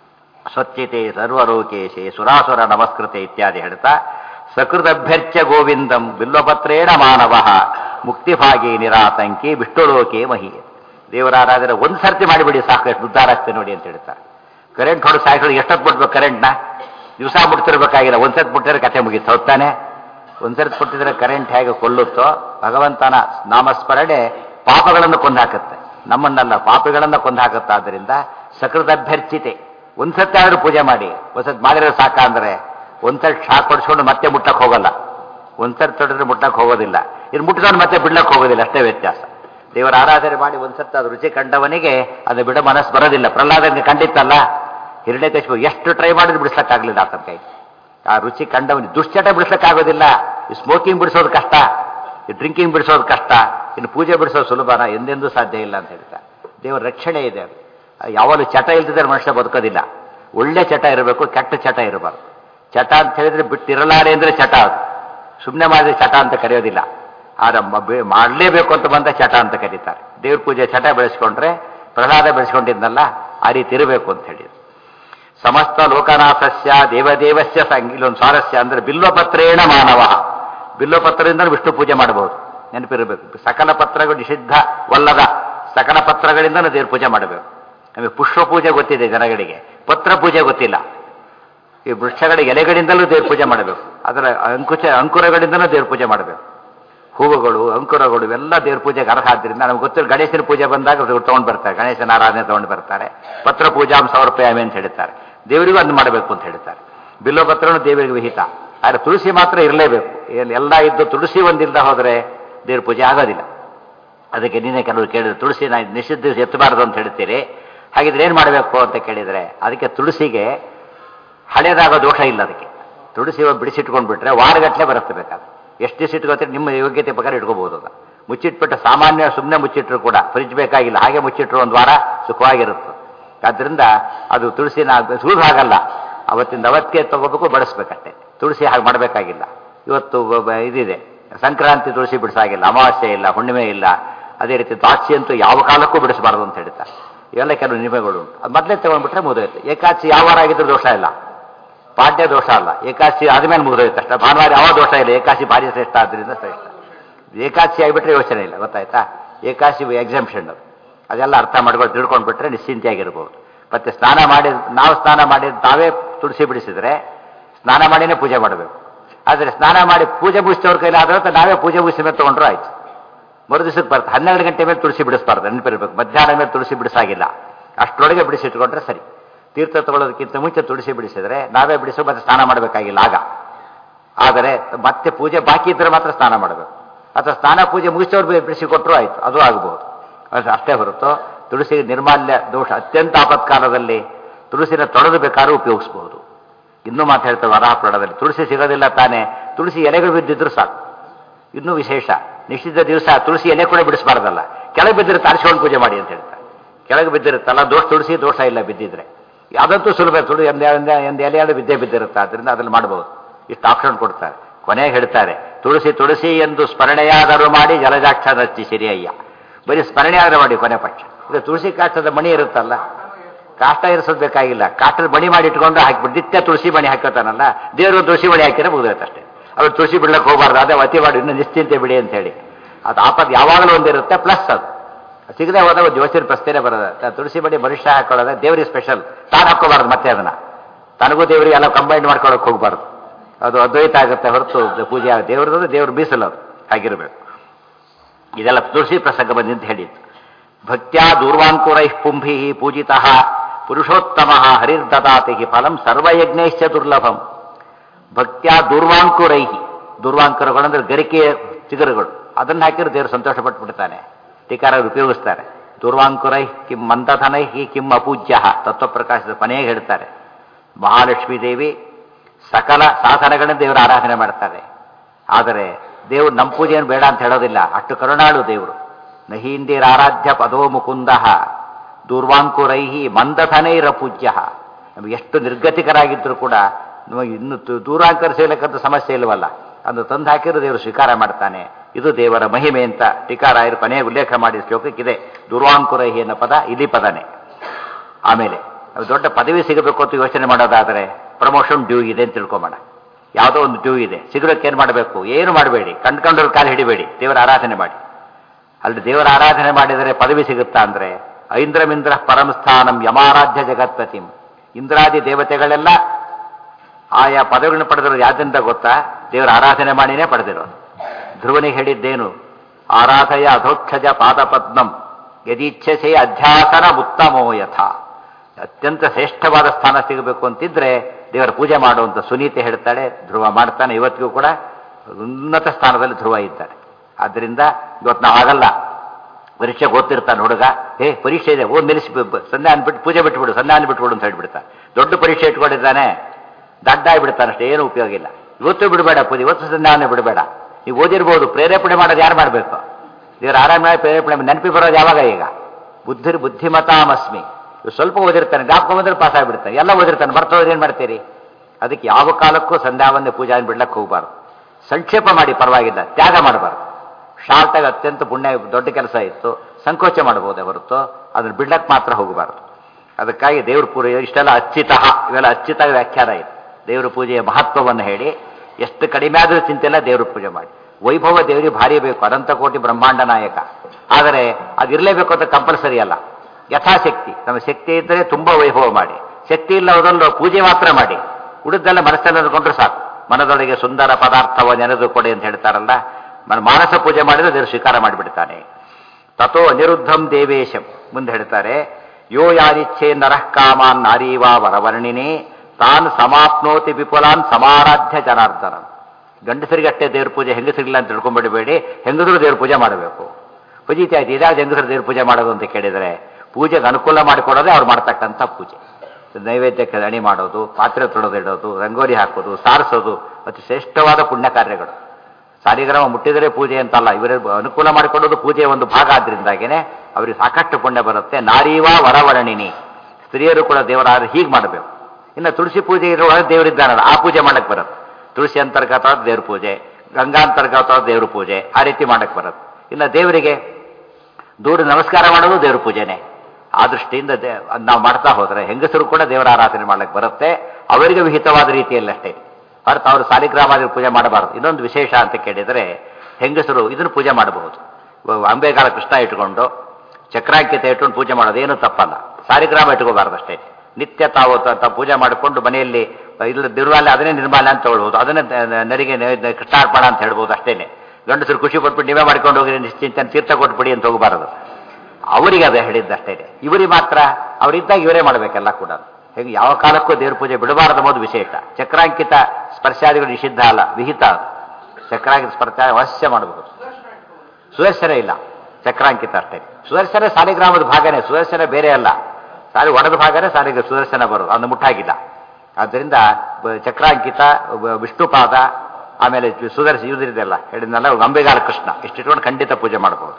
ಸ್ವಚ್ಛತೆ ಸರ್ವರೋಕೇಶೆ ಸುರಾಸುರ ನಮಸ್ಕೃತೆ ಇತ್ಯಾದಿ ಹೇಳ್ತಾ, ಸಕೃದಭ್ಯರ್ಚ್ಯ ಗೋವಿಂದಂ ಬಿಲ್ವಪತ್ರೇಣ ಮಾನವ ಮುಕ್ತಿಭಾಗಿ ನಿರಾತಂಕಿ ವಿಷ್ಣುಲೋಕೆ ಮಹಿ. ದೇವರ ಆರಾಧನೆ ಒಂದು ಸರ್ತಿ ಮಾಡಿಬಿಡಿ ಸಾಕು, ಎಷ್ಟು ಉದ್ಧಾರಾಗ್ತದೆ ನೋಡಿ ಅಂತ ಹೇಳ್ತಾರೆ. ಕರೆಂಟ್ ಹೊಡೆದು ಸಾಯಿಸೋದು ಎಷ್ಟೊತ್ತು ಬಿಡ್ಬೇಕು? ಕರೆಂಟ್ನ ದಿವಸ ಬಿಡ್ತಿರ್ಬೇಕಾಗಿಲ್ಲ, ಒಂದ್ಸರ್ತಿ ಬಿಟ್ಟಿದ್ರೆ ಕಥೆ ಮುಗೀತು, ಹೊತ್ತಾನೆ. ಒಂದ್ಸರ್ತಿ ಬಿಟ್ಟಿದ್ರೆ ಕರೆಂಟ್ ಹೇಗೆ ಕೊಲ್ಲುತ್ತೋ, ಭಗವಂತನ ನಾಮಸ್ಮರಣೆ ಪಾಪಗಳನ್ನು ಕೊಂದಾಕುತ್ತೆ, ನಮ್ಮನ್ನೆಲ್ಲ ಪಾಪಿಗಳನ್ನು ಕೊಂದಾಕುತ್ತೆ. ಆದ್ದರಿಂದ ಸಕೃದಭ್ಯರ್ಚಿತೆ, ಒಂದ್ಸರ್ತಿ ಆದರೂ ಪೂಜೆ ಮಾಡಿ. ಒಂದ್ಸರ್ತಿ ಮಾಡಿದ್ರೆ ಸಾಕ ಅಂದರೆ ಒಂದ್ಸರ್ತಿ ಶಾಕ್ ಹೊಡಿಸ್ಕೊಂಡು ಮತ್ತೆ ಮುಟ್ಟಕ್ಕೆ ಹೋಗಲ್ಲ, ಒಂದ್ಸರ್ತಿ ತೊಡಿದ್ರೆ ಮುಟ್ಟಕ್ಕೆ ಹೋಗೋದಿಲ್ಲ, ಇದು ಮುಟ್ಟಿದವನು ಮತ್ತೆ ಬಿಡ್ಲಕ್ಕೆ ಹೋಗೋದಿಲ್ಲ, ಅಷ್ಟೇ ವ್ಯತ್ಯಾಸ. ದೇವರ ಆರಾಧನೆ ಮಾಡಿ ಒಂದ್ಸರ್ತಿ ಅದು ರುಚಿ ಕಂಡವನಿಗೆ ಅದು ಬಿಡ ಮನಸ್ಸು ಬರೋದಿಲ್ಲ. ಪ್ರಹ್ಲಾದನಿಗೆ ಕಂಡಿತ್ತಲ್ಲ, ಹಿರಣ್ಯಕಶಿಪು ಎಷ್ಟು ಟ್ರೈ ಮಾಡಿದ್ರು ಬಿಡಿಸ್ಲಿಕ್ಕಾಗಲಿಲ್ಲ ಆತನ ಕೈ. ಆ ರುಚಿ ಕಂಡವನು ದುಶ್ಚಟ ಬಿಡಿಸ್ಲಿಕ್ಕಾಗೋದಿಲ್ಲ. ಈ ಸ್ಮೋಕಿಂಗ್ ಬಿಡಿಸೋದು ಕಷ್ಟ, ಈ ಡ್ರಿಂಕಿಂಗ್ ಬಿಡಿಸೋದು ಕಷ್ಟ, ಇನ್ನು ಪೂಜೆ ಬಿಡಿಸೋದು ಸುಲಭನ? ಎಂದೆಂದೂ ಸಾಧ್ಯ ಇಲ್ಲ ಅಂತ ಹೇಳ್ತಾರೆ. ದೇವರ ರಕ್ಷಣೆ ಇದೆ. ಯಾವಾಗಲೂ ಚಟ ಇಲ್ದಿದ್ರೆ ಮನುಷ್ಯ ಬದುಕೋದಿಲ್ಲ. ಒಳ್ಳೆ ಚಟ ಇರಬೇಕು, ಕೆಟ್ಟ ಚಟ ಇರಬಾರ್ದು. ಚಟ ಅಂತ ಹೇಳಿದ್ರೆ ಬಿಟ್ಟಿರಲಾರೆ ಅಂದ್ರೆ ಚಟ, ಅದು ಸುಮ್ಮನೆ ಮಾಡಿದ್ರೆ ಚಟ ಅಂತ ಕರೆಯೋದಿಲ್ಲ. ಆದ್ರೆ ಮಾಡಲೇಬೇಕು ಅಂತ ಬಂದ ಚಟ ಅಂತ ಕರೀತಾರೆ. ದೇವ್ರ ಪೂಜೆ ಚಟ ಬೆಳೆಸ್ಕೊಂಡ್ರೆ ಪ್ರಹ್ಲಾದ ಬೆಳೆಸ್ಕೊಂಡಿದ್ನಲ್ಲ ಆ ರೀತಿ ಇರಬೇಕು ಅಂತ ಹೇಳಿ. ಸಮಸ್ತ ಲೋಕನಾಥಸ್ಯ ದೇವದೇವಸ್ಯ ಇಲ್ಲೊಂದು ಸ್ವಾರಸ್ಯ ಅಂದ್ರೆ ಬಿಲ್ವಪತ್ರೇಣ ಮಾನವ. ಬಿಲ್ವಪತ್ರದಿಂದ ವಿಷ್ಣು ಪೂಜೆ ಮಾಡಬಹುದು, ನೆನಪಿರಬೇಕು. ಸಕಲ ಪತ್ರಗಳು ನಿಷಿದ್ಧವಲ್ಲದ ಸಕಲ ಪತ್ರಗಳಿಂದ ದೇವ್ರ ಪೂಜೆ ಮಾಡಬೇಕು. ನಮಗೆ ಪುಷ್ಪ ಪೂಜೆ ಗೊತ್ತಿದೆ ಜನಗಳಿಗೆ, ಪತ್ರ ಪೂಜೆ ಗೊತ್ತಿಲ್ಲ. ಈ ವೃಕ್ಷಗಳ ಎಲೆಗಳಿಂದಲೂ ದೇವ್ರ ಪೂಜೆ ಮಾಡಬೇಕು, ಅದರ ಅಂಕುರಗಳಿಂದಲೂ ದೇವ್ರ ಪೂಜೆ ಮಾಡಬೇಕು. ಹೂವುಗಳು, ಅಂಕುರಗಳು ಇವೆಲ್ಲ ದೇವ್ರ ಪೂಜೆಗೆ ಅರ್ಹ. ಆದ್ದರಿಂದ ನಮ್ಗೆ ಗೊತ್ತಿಲ್ಲ, ಗಣೇಶನ ಪೂಜೆ ಬಂದಾಗ ತೊಗೊಂಡು ಬರ್ತಾರೆ, ಗಣೇಶನ ಆರಾಧನೆ ತೊಗೊಂಡು ಬರ್ತಾರೆ. ಪತ್ರ ಪೂಜಾಂ ಸಮರ್ಪಯಾಮಿ ಅಂತ ಹೇಳ್ತಾರೆ. ದೇವರಿಗೂ ಅದನ್ನು ಮಾಡಬೇಕು ಅಂತ ಹೇಳ್ತಾರೆ. ಬಿಲ್ವಪತ್ರನೂ ದೇವರಿಗೆ ವಿಹಿತ. ಆದರೆ ತುಳಸಿ ಮಾತ್ರ ಇರಲೇಬೇಕು. ಎಲ್ಲ ಇದ್ದು ತುಳಸಿ ಒಂದಿಲ್ಲದ ಹೋದರೆ ದೇವ್ರ ಪೂಜೆ ಆಗೋದಿಲ್ಲ. ಅದಕ್ಕೆ ನೀನೇ ಕೆಲವರು ಕೇಳಿದ್ರು, ತುಳಸಿ ನಿಷಿದ್ಧ ಎತ್ತಬಾರದು ಅಂತ ಹೇಳ್ತೀರಿ, ಹಾಗಿದ್ರೆ ಏನು ಮಾಡಬೇಕು ಅಂತ ಕೇಳಿದರೆ, ಅದಕ್ಕೆ ತುಳಸಿಗೆ ಹಳೇದಾಗೋ ದೋಷ ಇಲ್ಲ. ಅದಕ್ಕೆ ತುಳಸಿ ಬಿಡಿಸಿಟ್ಕೊಂಡು ಬಿಟ್ರೆ ವಾರಗಟ್ಟಲೆ ಬರುತ್ತೆ. ಬೇಕಾದ್ರೆ ಎಷ್ಟು ದಿವಸ ಇಟ್ಕೋತೀರಿ ನಿಮ್ಮ ಯೋಗ್ಯತೆ ಪ್ರಕಾರ ಇಟ್ಕೋಬಹುದು. ಅದು ಮುಚ್ಚಿಟ್ಬಿಟ್ಟು ಸಾಮಾನ್ಯ ಸುಮ್ಮನೆ ಮುಚ್ಚಿಟ್ರು ಕೂಡ ಫ್ರಿಜ್ ಬೇಕಾಗಿಲ್ಲ, ಹಾಗೆ ಮುಚ್ಚಿಟ್ರು ಒಂದು ವಾರ ಸುಖವಾಗಿರುತ್ತೆ. ಆದ್ದರಿಂದ ಅದು ತುಳಸಿನ ಸೂದು ಹಾಗಲ್ಲ, ಅವತ್ತಿಂದ ಅವತ್ತಿಗೆ ತಗೋಬೇಕು, ಬಳಸ್ಬೇಕಷ್ಟೆ. ತುಳಸಿ ಹಾಗೆ ಮಾಡಬೇಕಾಗಿಲ್ಲ. ಇವತ್ತು ಇದಿದೆ ಸಂಕ್ರಾಂತಿ, ತುಳಸಿ ಬಿಡಿಸಾಗಿಲ್ಲ, ಅಮಾವಾಸ್ಯೆ ಇಲ್ಲ, ಹುಣ್ಣಿಮೆ ಇಲ್ಲ. ಅದೇ ರೀತಿ ದ್ವಾಸಿ ಅಂತೂ ಯಾವ ಕಾಲಕ್ಕೂ ಬಿಡಿಸಬಾರ್ದು ಅಂತ ಹೇಳ್ತಾರೆ. ಇವೆಲ್ಲ ಕೆಲವು ನಿಯಮಗಳು ಉಂಟು. ಅದು ಮೊದಲೇ ತಗೊಂಡ್ಬಿಟ್ರೆ ಮುಗಿದೋಯ್ತು. ಏಕಾದಶಿ ಯಾವ ವಾರ ಆಗಿದ್ರೂ ದೋಷ ಇಲ್ಲ, ಪಾಡ್ಯ ದೋಷ ಅಲ್ಲ. ಏಕಾದಶಿ ಆದ್ಮೇಲೆ ಮುಗಿದೋಯ್ತು ಅಷ್ಟೇ. ಭಾನುವಾರ ಯಾವ ದೋಷ ಇಲ್ಲ. ಏಕಾದಶಿ ಭಾರಿ ಶ್ರೇಷ್ಠ, ಆದ್ರಿಂದ ಶ್ರೇಷ್ಠ. ಏಕಾದಶಿ ಆಗಿಬಿಟ್ರೆ ಯೋಚನೆ ಇಲ್ಲ, ಗೊತ್ತಾಯ್ತಾ? ಏಕಾದಶಿ ಎಕ್ಸಾಮ್ಷನ್ ಅದೆಲ್ಲ ಅರ್ಥ ಮಾಡ್ಕೊಂಡು ತಿಳ್ಕೊಂಡ್ಬಿಟ್ರೆ ನಿಶ್ಚಿಂತೆಯಾಗಿರ್ಬೋದು. ಮತ್ತೆ ಸ್ನಾನ ಮಾಡಿ, ನಾವು ಸ್ನಾನ ಮಾಡಿ ತಾವೇ ತುಳಸಿ ಬಿಡಿಸಿದ್ರೆ ಸ್ನಾನ ಮಾಡಿನೇ ಪೂಜೆ ಮಾಡಬೇಕು. ಆದರೆ ಸ್ನಾನ ಮಾಡಿ ಪೂಜೆ ಮುಗಿಸಿದವ್ರ ಕೈಲಿ ಆದ್ರೆ ನಾವೇ ಪೂಜೆ ಮುಗಿಸಿ ಮೇಲೆ ತೊಗೊಂಡ್ರು ಆಯ್ತು. ಮರು ದಿವಸಕ್ಕೆ ಬರ್ತದೆ. 12 ಗಂಟೆ ಮೇಲೆ ತುಳಸಿ ಬಿಡಿಸ್ಬಾರ್ದು, ನೆನಪಿರ್ಬೇಕು. ಮಧ್ಯಾಹ್ನ ಮೇಲೆ ತುಳಸಿ ಬಿಡಿಸಾಗಿಲ್ಲ, ಅಷ್ಟರೊಳಗೆ ಬಿಡಿಸಿಟ್ಕೊಂಡ್ರೆ ಸರಿ. ತೀರ್ಥ ತಗೊಳ್ಳೋದಕ್ಕಿಂತ ಮುಂಚೆ ತುಳಸಿ ಬಿಡಿಸಿದ್ರೆ ನಾವೇ ಬಿಡಿಸೋ, ಮತ್ತೆ ಸ್ನಾನ ಮಾಡಬೇಕಾಗಿಲ್ಲ ಆಗ. ಆದರೆ ಮತ್ತೆ ಪೂಜೆ ಬಾಕಿ ಇದ್ದರೆ ಮಾತ್ರ ಸ್ನಾನ ಮಾಡಬೇಕು. ಅಥವಾ ಸ್ನಾನ ಪೂಜೆ ಮುಗಿಸೋರು ಬಿಡಿಸಿಕೊಟ್ರು ಆಯ್ತು, ಅದು ಆಗಬಹುದು. ಅಷ್ಟೇ ಹೊರತು ತುಳಸಿ ನಿರ್ಮಾಲ್ಯ ದೋಷ ಅತ್ಯಂತ ಆಪತ್ಕಾಲದಲ್ಲಿ ತುಳಸಿನ ತೊಳೆದು ಬೇಕಾದ್ರೂ ಉಪಯೋಗಿಸಬಹುದು. ಇನ್ನೂ ಮಾತು ಹೇಳ್ತೇವೆ ವರಾಹಪುರಾಣದಲ್ಲಿ, ತುಳಸಿ ಸಿಗೋದಿಲ್ಲ ತಾನೇ, ತುಳಸಿ ಎಲೆಗಳು ಬಿದ್ದಿದ್ರು ಸಾಕು. ಇನ್ನೂ ವಿಶೇಷ, ನಿಶ್ಚಿತ ದಿವಸ ತುಳಸಿ ಎಲೆ ಕೂಡ ಬಿಡಿಸಬಾರ್ದಲ್ಲ, ಕೆಳಗೆ ಬಿದ್ದಿರುತ್ತೆ ಅರಿಸಿಕೊಂಡು ಪೂಜೆ ಮಾಡಿ ಅಂತ ಹೇಳ್ತಾರೆ. ಕೆಳಗೆ ಬಿದ್ದಿರುತ್ತಲ್ಲ ದೋಷ, ತುಳಸಿ ದೋಷ ಇಲ್ಲ ಬಿದ್ದಿದ್ರೆ. ಅದಂತೂ ಸುಲಭ. ಒಂದು ಎಲೆ ಬಿದ್ದೇ ಬಿದ್ದಿರುತ್ತೆ, ಅದರಿಂದ ಅದ್ರಲ್ಲಿ ಮಾಡಬಹುದು. ಇಷ್ಟು ಆಪ್ಷನ್ ಕೊಡ್ತಾರೆ. ಕೊನೆಗೆ ಹೇಳ್ತಾರೆ, ತುಳಸಿ ತುಳಸಿ ಎಂದು ಸ್ಮರಣೆಯಾದರೂ ಮಾಡಿ ಜಲಜಾಕ್ಷ ರಚ್ಚಿ ಸಿರಿಯಯ್ಯ. ಬರೀ ಸ್ಮರಣೆಯಾದರೂ ಮಾಡಿ ಕೊನೆ ಪಕ್ಷ. ಇದು ತುಳಸಿ ಕಾಷ್ಟದ ಮಣಿ ಇರುತ್ತಲ್ಲ, ಕಾಷ್ಟ ಇರಿಸೋದು ಬೇಕಾಗಿಲ್ಲ, ಕಾಷ್ಟದ ಮಣಿ ಮಾಡಿ ಇಟ್ಕೊಂಡು ಹಾಕಿಬಿಟ್ಟು ನಿತ್ಯ ತುಳಸಿ ಮಣಿ ಹಾಕೋತಾನಲ್ಲ, ದೇವರು ತುಳಸಿ ಮಣಿ ಹಾಕಿದ್ರೆ ಮುಗಿದೋಯ್ತು ಅಷ್ಟೇ. ಅವ್ರು ತುಳಸಿ ಬಿಡ್ಲಕ್ಕೆ ಹೋಗಬಾರ್ದು, ಅದೇ ಅತಿ ಮಾಡಿ ಇನ್ನೂ ನಿಶ್ಚಿಂತೆ ಬಿಡಿ ಅಂತ ಹೇಳಿ. ಅದು ಆಪತ್ತು ಯಾವಾಗಲೂ ಒಂದಿರುತ್ತೆ. ಪ್ಲಸ್ ಅದು ಸಿಗದೆ ಹೋದಾಗ ಜೋಶಿನ ಪ್ರಶ್ನೆ ಬರೋದು. ತುಳಸಿ ಮಣಿ ಮನುಷ್ಯ ಹಾಕೊಳ್ಳೋದು ದೇವರಿಗೆ ಸ್ಪೆಷಲ್, ತಾನು ಹಾಕೋಬಾರ್ದು. ಮತ್ತೆ ಅದನ್ನ ತನಗೂ ದೇವರಿಗೆ ಎಲ್ಲ ಕಂಬೈನ್ ಮಾಡ್ಕೊಳ್ಳೋಕೆ ಹೋಗ್ಬಾರ್ದು. ಅದು ಅದ್ವೈತ ಆಗುತ್ತೆ ಹೊರತು ಪೂಜೆ ದೇವ್ರದ್ದು ದೇವ್ರ ಮೀಸಲು ಅದು ಹಾಗಿರಬೇಕು. ಇದೆಲ್ಲ ತುಳಸಿ ಪ್ರಸಂಗ ಬಂದಿಂತ ಹೇಳಿದ್ದು. ಭಕ್ತ್ಯಾ ದೂರ್ವಾಂಕುರೈ ಪುಂಭಿ ಪೂಜಿತ ಪುರುಷೋತ್ತಮ ಹರಿರ್ದದಾತಿ ಫಲಂ ಸರ್ವಯಜ್ಞೈಶ್ಚ ದುರ್ಲಭಂ. ಭಕ್ತ್ಯಾ ದೂರ್ವಾಂಕುರೈ, ದುರ್ವಾಂಕುರಗಳಂದ್ರೆ ಗರಿಕೆಯ ಚಿಗುರುಗಳು, ಅದನ್ನು ಹಾಕಿದ್ರೆ ದೇವರು ಸಂತೋಷ ಪಟ್ಟುಬಿಡ್ತಾನೆ. ಟೀಕಾರರು ಉಪಯೋಗಿಸ್ತಾರೆ. ದುರ್ವಾಂಕುರೈ ಕಿಂ ಮಂದಧನೈ ಕಿಂ ಅಪೂಜ್ಯ. ತತ್ವಪ್ರಕಾಶದ ಕೊನೆಗೆ ಹೇಳ್ತಾರೆ, ಮಹಾಲಕ್ಷ್ಮೀ ದೇವಿ ಸಕಲ ಸಾಧನಗಳನ್ನು ದೇವರ ಆರಾಧನೆ ಮಾಡ್ತಾರೆ. ಆದರೆ ದೇವರು ನಮ್ಮ ಪೂಜೆಯನ್ನು ಬೇಡ ಅಂತ ಹೇಳೋದಿಲ್ಲ, ಅಷ್ಟು ಕರುಣಾಳು ದೇವರು. ನಹೀಂದಿರಾರಾಧ್ಯ ಪದೋ ಮುಕುಂದ ದೂರ್ವಾಂಕುರೈ ಮಂದಧನೈರಪೂಜ್ಯ. ನಮಗೆ ಎಷ್ಟು ನಿರ್ಗತಿಕರಾಗಿದ್ದರೂ ಕೂಡ ನಮಗೆ ಇನ್ನು ದೂರಾಂಕರ ಸೇಲಕ್ಕಂತ ಸಮಸ್ಯೆ ಇಲ್ವಲ್ಲ, ಅದು ತಂದು ಹಾಕಿರೋ ದೇವರು ಸ್ವೀಕಾರ ಮಾಡ್ತಾನೆ. ಇದು ದೇವರ ಮಹಿಮೆ ಅಂತ ಟೀಕಾರಾಯರು ಕೊನೆಯ ಉಲ್ಲೇಖ ಮಾಡಿದ ಶ್ಲೋಕಕ್ಕಿದೆ. ದೂರ್ವಾಂಕುರೈ ಅನ್ನೋ ಪದ ಇಲ್ಲಿ ಪದನೇ. ಆಮೇಲೆ ದೊಡ್ಡ ಪದವಿ ಸಿಗಬೇಕು ಅಂತ ಯೋಚನೆ ಮಾಡೋದಾದರೆ ಪ್ರಮೋಷನ್ ಡ್ಯೂ ಇದೆ ಅಂತ ತಿಳ್ಕೊಂಬೋಣ. ಯಾವುದೋ ಒಂದು ಡ್ಯೂ ಇದೆ, ಸಿಗಲಿಕ್ಕೆ ಏನು ಮಾಡಬೇಕು? ಏನು ಮಾಡಬೇಡಿ, ಕಂಡ್ಕೊಂಡ್ರ ಕಾಲು ಹಿಡಿಬೇಡಿ, ದೇವರ ಆರಾಧನೆ ಮಾಡಿ. ಅಲ್ಲಿ ದೇವರ ಆರಾಧನೆ ಮಾಡಿದರೆ ಪದವಿ ಸಿಗುತ್ತಾ ಅಂದರೆ ಐಂದ್ರಮಿಂದ್ರ ಪರಮಸ್ಥಾನಂ ಯಮಾರಾಧ್ಯ ಜಗತ್ಪತಿಂ. ಇಂದ್ರಾದಿ ದೇವತೆಗಳೆಲ್ಲ ಆಯಾ ಪದವಿಗಳನ್ನು ಪಡೆದಿರೋದು ಯಾವ್ದಿಂದ ಗೊತ್ತಾ? ದೇವರ ಆರಾಧನೆ ಮಾಡಿನೇ ಪಡೆದಿರೋದು. ಧ್ರುವನಿಗೆ ಹೇಳಿದ್ದೇನು? ಆರಾಧಯ ಅಧೋಕ್ಷಜ ಪಾದಪದ್ಮಂ ಯದೀಚ್ಛಸೆ ಅಧ್ಯಾಸನ ಉತ್ತಮೋ ಯಥ. ಅತ್ಯಂತ ಶ್ರೇಷ್ಠವಾದ ಸ್ಥಾನ ಸಿಗಬೇಕು ಅಂತಿದ್ರೆ ದೇವರ ಪೂಜೆ ಮಾಡುವಂಥ ಸುನೀತೆ ಹೇಳ್ತಾಳೆ. ಧ್ರುವ ಮಾಡ್ತಾನೆ, ಇವತ್ತಿಗೂ ಕೂಡ ಉನ್ನತ ಸ್ಥಾನದಲ್ಲಿ ಧ್ರುವ ಇದ್ದಾನೆ. ಆದ್ದರಿಂದ ಇವತ್ತು ನಾವು ಆಗಲ್ಲ, ಪರೀಕ್ಷೆಗೆ ಓದ್ತಿರ್ತಾನೆ ಹುಡುಗ, ಪರೀಕ್ಷೆ ಇದೆ, ಓದ್ ನಿಲ್ಲಿಸಿ ಸಂಧ್ಯಾ ಅನ್ಬಿಟ್ಟು ಪೂಜೆ ಬಿಟ್ಬಿಡು, ಸಂಧ್ಯಾ ಬಿಟ್ಬಿಡು ಅಂತ ಹೇಳ್ಬಿಡ್ತಾನೆ. ದೊಡ್ಡ ಪರೀಕ್ಷೆ ಇಟ್ಕೊಂಡಿದ್ದಾನೆ, ದಡ್ಡ ಆಗಿಬಿಡ್ತಾನೆ, ಅಷ್ಟೇ, ಏನು ಉಪಯೋಗ ಇಲ್ಲ. ಇವತ್ತು ಬಿಡಬೇಡ ಪೂಜೆ, ಇವತ್ತು ಸಂಧ್ಯಾವನ್ನೇ ಬಿಡಬೇಡ. ನೀವು ಓದಿರ್ಬೋದು, ಪ್ರೇರೇಪಣೆ ಮಾಡೋದು ಯಾರು ಮಾಡಬೇಕು? ದೇವ್ರ ಆರಾಮ ಪ್ರೇರೇಪಣೆ ನೆನಪಿ ಬರೋದು ಯಾವಾಗ? ಈಗ ಬುದ್ಧಿಮತಾಮಸ್ಮಿ. ಇವು ಸ್ವಲ್ಪ ಓದಿರ್ತಾನೆ, ಜ್ಞಾಪಕ ಬಂದ್ರೆ ಪಾಸ್ ಆಗಿಬಿಡ್ತಾನೆ. ಎಲ್ಲ ಓದಿರ್ತಾನೆ, ಬರ್ತೋದ್ರೆ ಏನು ಮಾಡ್ತೀರಿ? ಅದಕ್ಕೆ ಯಾವ ಕಾಲಕ್ಕೂ ಸಂಧ್ಯಾವನ್ನೇ ಪೂಜೆ ಬಿಡ್ಲಕ್ಕೆ ಹೋಗಬಾರ್ದು. ಸಂಕ್ಷೇಪ ಮಾಡಿ ಪರವಾಗಿಲ್ಲ, ತ್ಯಾಗ ಮಾಡಬಾರ್ದು. ಶಾರ್ಟಾಗಿ ಅತ್ಯಂತ ಪುಣ್ಯ ದೊಡ್ಡ ಕೆಲಸ ಇತ್ತು, ಸಂಕೋಚ ಮಾಡಬಹುದೇ ಹೊರತು ಅದನ್ನು ಬಿಡ್ಲಕ್ಕೆ ಮಾತ್ರ ಹೋಗಬಾರ್ದು. ಅದಕ್ಕಾಗಿ ದೇವ್ರ ಪೂಜೆ ಇಷ್ಟೆಲ್ಲ ಅಚ್ಚಿತಃ, ಇವೆಲ್ಲ ಅಚ್ಚಿತ ವ್ಯಾಖ್ಯಾನ ಇದೆ. ದೇವ್ರ ಪೂಜೆಯ ಮಹತ್ವವನ್ನು ಹೇಳಿ, ಎಷ್ಟು ಕಡಿಮೆ ಆದರೂ ಚಿಂತೆಲ್ಲ ದೇವ್ರ ಪೂಜೆ ಮಾಡಿ. ವೈಭವ ದೇವರಿಗೆ ಭಾರಿ ಬೇಕು, ಅನಂತ ಕೋಟಿ ಬ್ರಹ್ಮಾಂಡ ನಾಯಕ. ಆದರೆ ಅದಿರಲೇಬೇಕು ಅಂತ ಕಂಪಲ್ಸರಿ ಅಲ್ಲ. ಯಥಾಶಕ್ತಿ, ನಮ್ಮ ಶಕ್ತಿ ಇದ್ದರೆ ತುಂಬ ವೈಭವ ಮಾಡಿ, ಶಕ್ತಿ ಇಲ್ಲ ಹೋದಲ್ಲೂ ಪೂಜೆ ಮಾತ್ರ ಮಾಡಿ. ಉಳಿದೆಲ್ಲ ಮನಸ್ಸಲ್ಲಿ ಅಂದ್ಕೊಂಡ್ರೆ ಸಾಕು. ಮನದೊಳಗೆ ಸುಂದರ ಪದಾರ್ಥವ ನೆನೆದು ಕೊಡಿ ಅಂತ ಹೇಳ್ತಾರಲ್ಲ, ಮಾನಸ ಪೂಜೆ ಮಾಡಿದ್ರೆ ದೇವರು ಸ್ವೀಕಾರ ಮಾಡಿಬಿಡ್ತಾನೆ. ತಥೋ ಅನಿರುದ್ಧಂ ದೇವೇಶಂ ಮುಂದೆ ಹೇಳ್ತಾರೆ, ಯೋ ಯಾರಿಚ್ಛೆ ನರಃ ಕಾಮಾನ್ ನಾರೀವಾ ವರವರ್ಣಿನಿ ತಾನ್ ಸಮಾಪ್ನೋತಿ ವಿಪುಲಾನ್ ಸಮಾರಾಧ್ಯ ಜನಾರ್ದನ. ಗಂಡಸರಿಗಷ್ಟೇ ದೇವ್ರ ಪೂಜೆ, ಹೆಂಗಸರಿಲ್ಲ ಅಂತ ತಿಳ್ಕೊಂಡ್ಬಿಡಬೇಡಿ. ಹೆಂಗಸರು ದೇವ್ರ ಪೂಜೆ ಮಾಡಬೇಕು. ಪೂಜಿತ ಆಯ್ತು, ಇದಾಗ ಹೆಂಗಸರು ದೇವ್ರ ಪೂಜೆ ಮಾಡೋದು ಅಂತ ಕೇಳಿದರೆ, ಪೂಜೆಗೆ ಅನುಕೂಲ ಮಾಡಿಕೊಡೋದೇ ಅವ್ರು ಮಾಡ್ತಕ್ಕಂಥ ಪೂಜೆ. ನೈವೇದ್ಯಕ್ಕೆ ಅಣಿ ಮಾಡೋದು, ಪಾತ್ರೆ ತೊಳೆದು ಇಡೋದು, ರಂಗೋಲಿ ಹಾಕೋದು, ಸಾರಿಸೋದು ಅತಿ ಶ್ರೇಷ್ಠವಾದ ಪುಣ್ಯ ಕಾರ್ಯಗಳು. ಸಾಲಿಗ್ರಾಮ ಮುಟ್ಟಿದರೆ ಪೂಜೆ ಅಂತಲ್ಲ, ಇವರ ಅನುಕೂಲ ಮಾಡಿಕೊಡೋದು ಪೂಜೆಯ ಒಂದು ಭಾಗ. ಆದ್ರಿಂದಾಗೇನೆ ಅವರಿಗೆ ಸಾಕಷ್ಟು ಪುಣ್ಯ ಬರುತ್ತೆ. ನಾರೀವಾ ವರವರ್ಣಿನಿ, ಸ್ತ್ರೀಯರು ಕೂಡ ದೇವರಾದ್ರೆ ಹೀಗೆ ಮಾಡಬೇಕು. ಇನ್ನು ತುಳಸಿ ಪೂಜೆ ಇರುವಾಗ ದೇವರಿದ್ದಾನಲ್ಲ, ಆ ಪೂಜೆ ಮಾಡಕ್ಕೆ ಬರುತ್ತೆ. ತುಳಸಿ ಅಂತರ್ಗತವಾದ ದೇವ್ರ ಪೂಜೆ, ಗಂಗಾಂತರ್ಗತವಾದ ದೇವ್ರ ಪೂಜೆ, ಆ ರೀತಿ ಮಾಡಕ್ಕೆ ಬರುತ್ತೆ. ಇನ್ನು ದೇವರಿಗೆ ದೂರ ನಮಸ್ಕಾರ ಮಾಡೋದು ದೇವ್ರ ಪೂಜೆನೆ. ಆ ದೃಷ್ಟಿಯಿಂದ ನಾವು ಮಾಡ್ತಾ ಹೋದರೆ ಹೆಂಗಸರು ಕೂಡ ದೇವರ ಆರಾಧನೆ ಮಾಡಕ್ಕೆ ಬರುತ್ತೆ, ಅವರಿಗೆ ವಿಹಿತವಾದ ರೀತಿಯಲ್ಲಿ ಅಷ್ಟೇ. ಹೊರತು ಅವರು ಸಾಲಿಗ್ರಾಮಾದಿ ಪೂಜೆ ಮಾಡಬಾರದು. ಇನ್ನೊಂದು ವಿಶೇಷ ಅಂತ ಕೇಳಿದರೆ, ಹೆಂಗಸರು ಇದನ್ನು ಪೂಜೆ ಮಾಡಬಹುದು. ಅಂಬೆಗಾಲ ಕೃಷ್ಣ ಇಟ್ಕೊಂಡು ಚಕ್ರಾಂಕಿತ ಇಟ್ಕೊಂಡು ಪೂಜೆ ಮಾಡೋದು ಏನು ತಪ್ಪಲ್ಲ. ಸಾಲಿಗ್ರಾಮ ಇಟ್ಕೋಬಾರ್ದು ಅಷ್ಟೇ. ನಿತ್ಯ ತಾವು ಪೂಜೆ ಮಾಡಿಕೊಂಡು ಮನೆಯಲ್ಲಿ ಇಲ್ಲ ದಿರುವಾಲೆ ಅದನ್ನೇ ನಿರ್ಮಾಲ್ಯ ಅಂತ ತಗೊಳ್ಬೋದು, ಅದನ್ನೇ ನರಿಗೆ ಕೃಷ್ಣಾರ್ಪಣ ಅಂತ ಹೇಳ್ಬೋದು ಅಷ್ಟೇನೆ. ಗಂಡಸರು ಖುಷಿ ಪಟ್ಬಿಟ್ಟು ನೀವೇ ಮಾಡ್ಕೊಂಡು ಹೋಗಿ ನಿಶ್ಚಿಂತ ತೀರ್ಥ ಕೊಟ್ಬಿಡಿ ಅಂತ ಹೋಗಬಾರದು. ಅವರಿಗೆ ಅದು ಹೇಳಿದ್ದಷ್ಟೇ. ಇವರಿಗೆ ಮಾತ್ರ ಅವರಿದ್ದಾಗ ಇವರೇ ಮಾಡಬೇಕೆಲ್ಲ ಕೂಡ. ಹೇಗೆ ಯಾವ ಕಾಲಕ್ಕೂ ದೇವ್ರ ಪೂಜೆ ಬಿಡಬಾರದು ಅನ್ನೋದು ವಿಶೇಷ. ಚಕ್ರಾಂಕಿತ ಸ್ಪರ್ಶಾದಿಗಳು ನಿಷಿದ್ಧ ಅಲ್ಲ, ವಿಹಿತ. ಚಕ್ರಾಂಕಿತ ಸ್ಪರ್ಶ ಅವಶ್ಯ ಮಾಡಬಹುದು. ಸುದರ್ಶನ ಇಲ್ಲ, ಚಕ್ರಾಂಕಿತ ಅಷ್ಟೇ. ಸುದರ್ಶನ ಸಾಲಿಗ್ರಾಮದ ಭಾಗನೇ, ಸುದರ್ಶನ ಬೇರೆ ಅಲ್ಲ. ಸಾಲಿ ಒಡೆದ ಭಾಗನೇ ಸಾಲಿಗೆ ಸುದರ್ಶನ ಬರೋದು, ಅದನ್ನು ಮುಟ್ಟಾಗಿಲ್ಲ. ಆದ್ದರಿಂದ ಚಕ್ರಾಂಕಿತ, ವಿಷ್ಣುಪಾದ, ಆಮೇಲೆ ಸುದರ್ಶನ ಇವುದಿದೆಲ್ಲ ಹೇಳಿದ್ನಲ್ಲ, ಅಂಬೆಗಾಲ ಕೃಷ್ಣ ಇಷ್ಟಿಟ್ಕೊಂಡು ಖಂಡಿತ ಪೂಜೆ ಮಾಡಬಹುದು.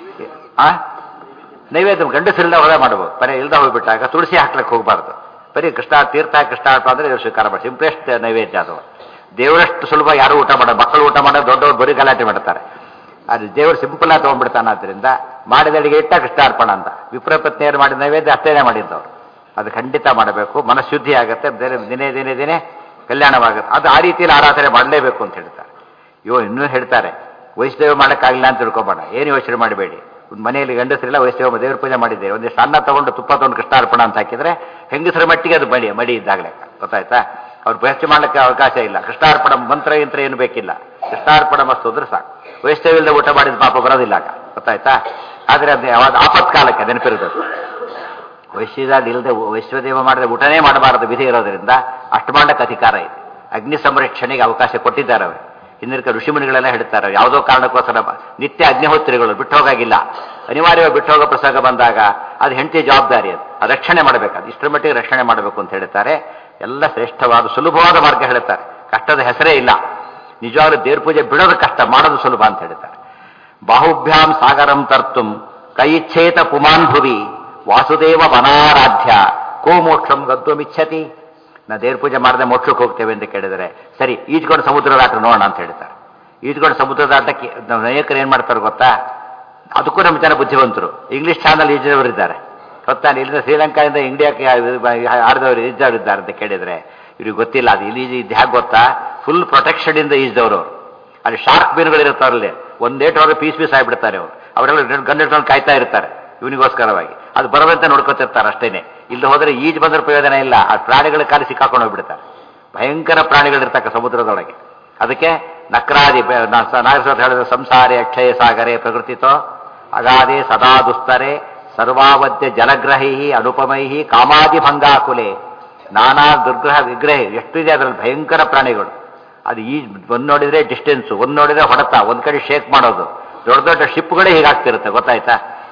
ನೈವೇದ್ಯ ಗಂಡಸರಿಲ್ಲ ಹೊರ ಮಾಡಬಹುದು. ಬರೀ ಇಲ್ದ ಹೋಗ್ಬಿಟ್ಟಾಗ ತುಳಸಿ ಹಾಕ್ಲಿಕ್ಕೆ ಹೋಗಬಾರ್ದು. ಬರೀ ಕೃಷ್ಣ ತೀರ್ಥ ಕೃಷ್ಣ ಅಂದ್ರೆ ದೇವ್ರ ಸ್ವೀಕಾರ ಮಾಡಿ, ಸಿಂಪ್ಲೆಸ್ಟ್ ನೈವೇದ್ಯ ಅದು. ದೇವರಷ್ಟು ಸುಲಭ ಯಾರು ಊಟ ಮಾಡೋದು, ಮಕ್ಕಳು ಊಟ ಮಾಡೋದು, ದೊಡ್ಡವರು ಬರೀ ಗಲಾಟೆ ಮಾಡ್ತಾರೆ. ಅದು ದೇವರು ಸಿಂಪಲ್ ಆಗಿ ತೊಗೊಂಡ್ಬಿಡ್ತಾನೆ. ಆದ್ದರಿಂದ ಮಾಡಿದ ಅಡಿಗೆ ಇಟ್ಟ ಕೃಷ್ಣಾರ್ಪಣ ಅಂತ. ವಿಪ್ರಪತ್ನಿಯರು ಮಾಡಿದ ನೈವೇದ್ಯ ಅಷ್ಟೇನೆ ಮಾಡಿದ್ದವರು. ಅದು ಖಂಡಿತ ಮಾಡಬೇಕು, ಮನಃಶುದ್ಧಿ ಆಗುತ್ತೆ, ದಿನೇ ದಿನೇ ದಿನೇ ಕಲ್ಯಾಣವಾಗುತ್ತೆ. ಅದು ಆ ರೀತಿಯಲ್ಲಿ ಆರಾಧನೆ ಮಾಡಲೇಬೇಕು ಅಂತ ಹೇಳ್ತಾರೆ. ಇನ್ನೂ ಹೇಳ್ತಾರೆ, ವೈಷ್ಣವ ಮಾಡೋಕ್ಕಾಗಿಲ್ಲ ಅಂತ ತಿಳ್ಕೊಬೇಡ, ಏನು ಯೋಚನೆ ಮಾಡಬೇಡಿ. ಮನೆಯಲ್ಲಿ ಗಂಡಸರೆಲ್ಲ ವೈಷ್ಣವ ದೇವ್ರ ಪೂಜೆ ಮಾಡಿದ್ದೇವೆ, ಒಂದಿಷ್ಟು ಅನ್ನ ತಗೊಂಡು ತುಪ್ಪ ತಗೊಂಡು ಕೃಷ್ಣಾರ್ಪಣ ಅಂತ ಹಾಕಿದ್ರೆ ಹೆಂಗಸರ ಮಟ್ಟಿಗೆ ಅದು ಮಡಿ ಇದ್ದಾಗಲೇ ಗೊತ್ತಾಯ್ತಾ. ಅವ್ರು ಹೆಚ್ಚು ಮಾಡಲಿಕ್ಕೆ ಅವಕಾಶ ಇಲ್ಲ. ಕೃಷ್ಣಾರ್ಪಣ ಮಂತ್ರ ಯಂತ್ರ ಏನು ಬೇಕಿಲ್ಲ, ಕೃಷ್ಣಾರ್ಪಣ ಮಸ್ತೋದ್ರೆ ಸಾಕು. ವೈಷ್ಣವಿಲ್ಲದೆ ಊಟ ಮಾಡಿದ ಪಾಪ ಬರೋದಿಲ್ಲ ಆಗ, ಗೊತ್ತಾಯ್ತಾ. ಆದರೆ ಅದು ಯಾವಾಗ ಆಪತ್ಕಾಲಕ್ಕೆ ನೆನಪಿರೋದು. ವೈಶ್ಯದಲ್ಲಿ ಇಲ್ಲದೆ ವೈಶ್ವದೇವ ಮಾಡಿದ್ರೆ ಊಟನೇ ಮಾಡಬಾರದು ವಿಧಿ ಇರೋದ್ರಿಂದ ಅಷ್ಟು ಮಾಡಕ್ಕೆ ಅಧಿಕಾರ ಇದೆ. ಅಗ್ನಿ ಸಂರಕ್ಷಣೆಗೆ ಅವಕಾಶ ಕೊಟ್ಟಿದ್ದಾರೆ ಅವರು. ಹಿಂದಿನ ಋಷಿಮುನಿಗಳೆಲ್ಲ ಹೇಳ್ತಾರೆ, ಯಾವುದೋ ಕಾರಣಕ್ಕೋಸ್ಕರ ನಿತ್ಯ ಅಗ್ನಿಹೋತ್ರಿಗಳು ಬಿಟ್ಟು ಹೋಗಾಗಿಲ್ಲ. ಅನಿವಾರ್ಯವಾಗಿ ಬಿಟ್ಟು ಹೋಗೋ ಪ್ರಸಂಗ ಬಂದಾಗ ಅದು ಹೆಂಡತಿ ಜವಾಬ್ದಾರಿ, ಅದು ರಕ್ಷಣೆ ಮಾಡಬೇಕು. ಇಷ್ಟರ ಮಟ್ಟಿಗೆ ರಕ್ಷಣೆ ಮಾಡಬೇಕು ಅಂತ ಹೇಳ್ತಾರೆ. ಎಲ್ಲ ಶ್ರೇಷ್ಠವಾದ ಸುಲಭವಾದ ಮಾರ್ಗ ಹೇಳ್ತಾರೆ, ಕಷ್ಟದ ಹೆಸರೇ ಇಲ್ಲ. ನಿಜವಾಗ್ಲೂ ದೇವ್ರ ಪೂಜೆ ಬಿಡೋದು ಕಷ್ಟ, ಮಾಡೋದು ಸುಲಭ ಅಂತ ಹೇಳ್ತಾರೆ. ಬಾಹುಭ್ಯಾಂ ಸಾಗರಂ ತರ್ತುಂ ಕೈಚ್ಛೇತ ಪುಮಾನ್ ಭುವಿ ವಾಸುದೇವ ವನಾರಾಧ್ಯ ಕೋ ಮೋಕ್ಷಂ ಗದ್ವಮಿಚ್ಛತಿ. ನಾ ದೇವ್ರ ಪೂಜೆ ಮಾಡದೆ ಮೋಕ್ಷಕ್ಕೆ ಹೋಗ್ತೇವೆ ಅಂತ ಕೇಳಿದರೆ, ಸರಿ ಈಜ್ಕೊಂಡು ಸಮುದ್ರ ದಾಟ ನೋಡೋಣ ಅಂತ ಹೇಳ್ತಾರೆ. ಈಜ್ಕೊಂಡು ಸಮುದ್ರ ದಾಟಕ್ಕೆ ನಾವು ನಾಯಕರು ಏನು ಮಾಡ್ತಾರೆ ಗೊತ್ತಾ? ಅದಕ್ಕೂ ನಮ್ಮ ಜನ ಬುದ್ಧಿವಂತರು. ಇಂಗ್ಲಿಷ್ ಚಾನಲ್ ಈಜಿದವರಿದ್ದಾರೆ ಗೊತ್ತಾ. ಇಲ್ಲಿಂದ ಶ್ರೀಲಂಕಾದಿಂದ ಇಂಡಿಯಾಕ್ಕೆ ಆಡಿದವರು ಈಜದವರಿದ್ದಾರೆ ಅಂತ ಕೇಳಿದರೆ ಇವ್ರಿಗೆ ಗೊತ್ತಿಲ್ಲ. ಅದು ಇಲ್ಲಿ ಇದು ಹೇಗೆ ಗೊತ್ತಾ? ಫುಲ್ ಪ್ರೊಟೆಕ್ಷನಿಂದ ಈಜಿದವರು. ಅಲ್ಲಿ ಶಾರ್ಕ್ ಮೀನುಗಳಿರ್ತಾರಲ್ಲಿ ಒಂದೇಟು ಅವ್ರಿಗೆ ಪೀಸ್ ಆಗಿಬಿಡ್ತಾರೆ. ಅವರೆಲ್ಲ ಗಂಡಿಟ್ಕೊಂಡು ಕಾಯ್ತಾ ಇರ್ತಾರೆ ಇವನಿಗೋಸ್ಕರವಾಗಿ. ಅದು ಬರದಂತೆ ನೋಡ್ಕೊತಿರ್ತಾರೆ ಅಷ್ಟೇನೆ. ಇಲ್ಲಿ ಹೋದರೆ ಈಜು ಬಂದ್ರೆ ಪ್ರಯೋಜನ ಇಲ್ಲ, ಆ ಪ್ರಾಣಿಗಳ ಕಾಲಿ ಸಿಕ್ಕಾಕೊಂಡು ಹೋಗ್ಬಿಡ್ತಾರೆ. ಭಯಂಕರ ಪ್ರಾಣಿಗಳಿರ್ತಕ್ಕ ಸಮುದ್ರದೊಳಗೆ. ಅದಕ್ಕೆ ನಕ್ರಾದಿ ನಾಗೇಶ್ವರ ಹೇಳಿದ ಸಂಸಾರೇ ಅಕ್ಷಯ ಸಾಗರೇ ಪ್ರಕೃತಿತೋ ಅಗಾಧೆ ಸದಾ ದುಸ್ತರೆ ಸರ್ವಾವದ್ಯ ಜಲಗ್ರಹೈ ಅನುಪಮೈ ಕಾಮಾದಿ ಭಂಗಾಕುಲೆ ನಾನಾ ದುರ್ಗ್ರಹ ವಿಗ್ರಹ. ಎಷ್ಟಿದೆ ಅದರಲ್ಲಿ ಭಯಂಕರ ಪ್ರಾಣಿಗಳು. ಅದು ಒಂದು ನೋಡಿದ್ರೆ ಡಿಸ್ಟೆನ್ಸು, ಒಂದು ನೋಡಿದ್ರೆ ಹೊಡೆತ, ಒಂದು ಕಡೆ ಶೇಕ್ ಮಾಡೋದು. ದೊಡ್ಡ ದೊಡ್ಡ ಶಿಪ್ಗಳೇ ಹೀಗಾಗ್ತಿರುತ್ತೆ ಗೊತ್ತಾಯ್ತಾ.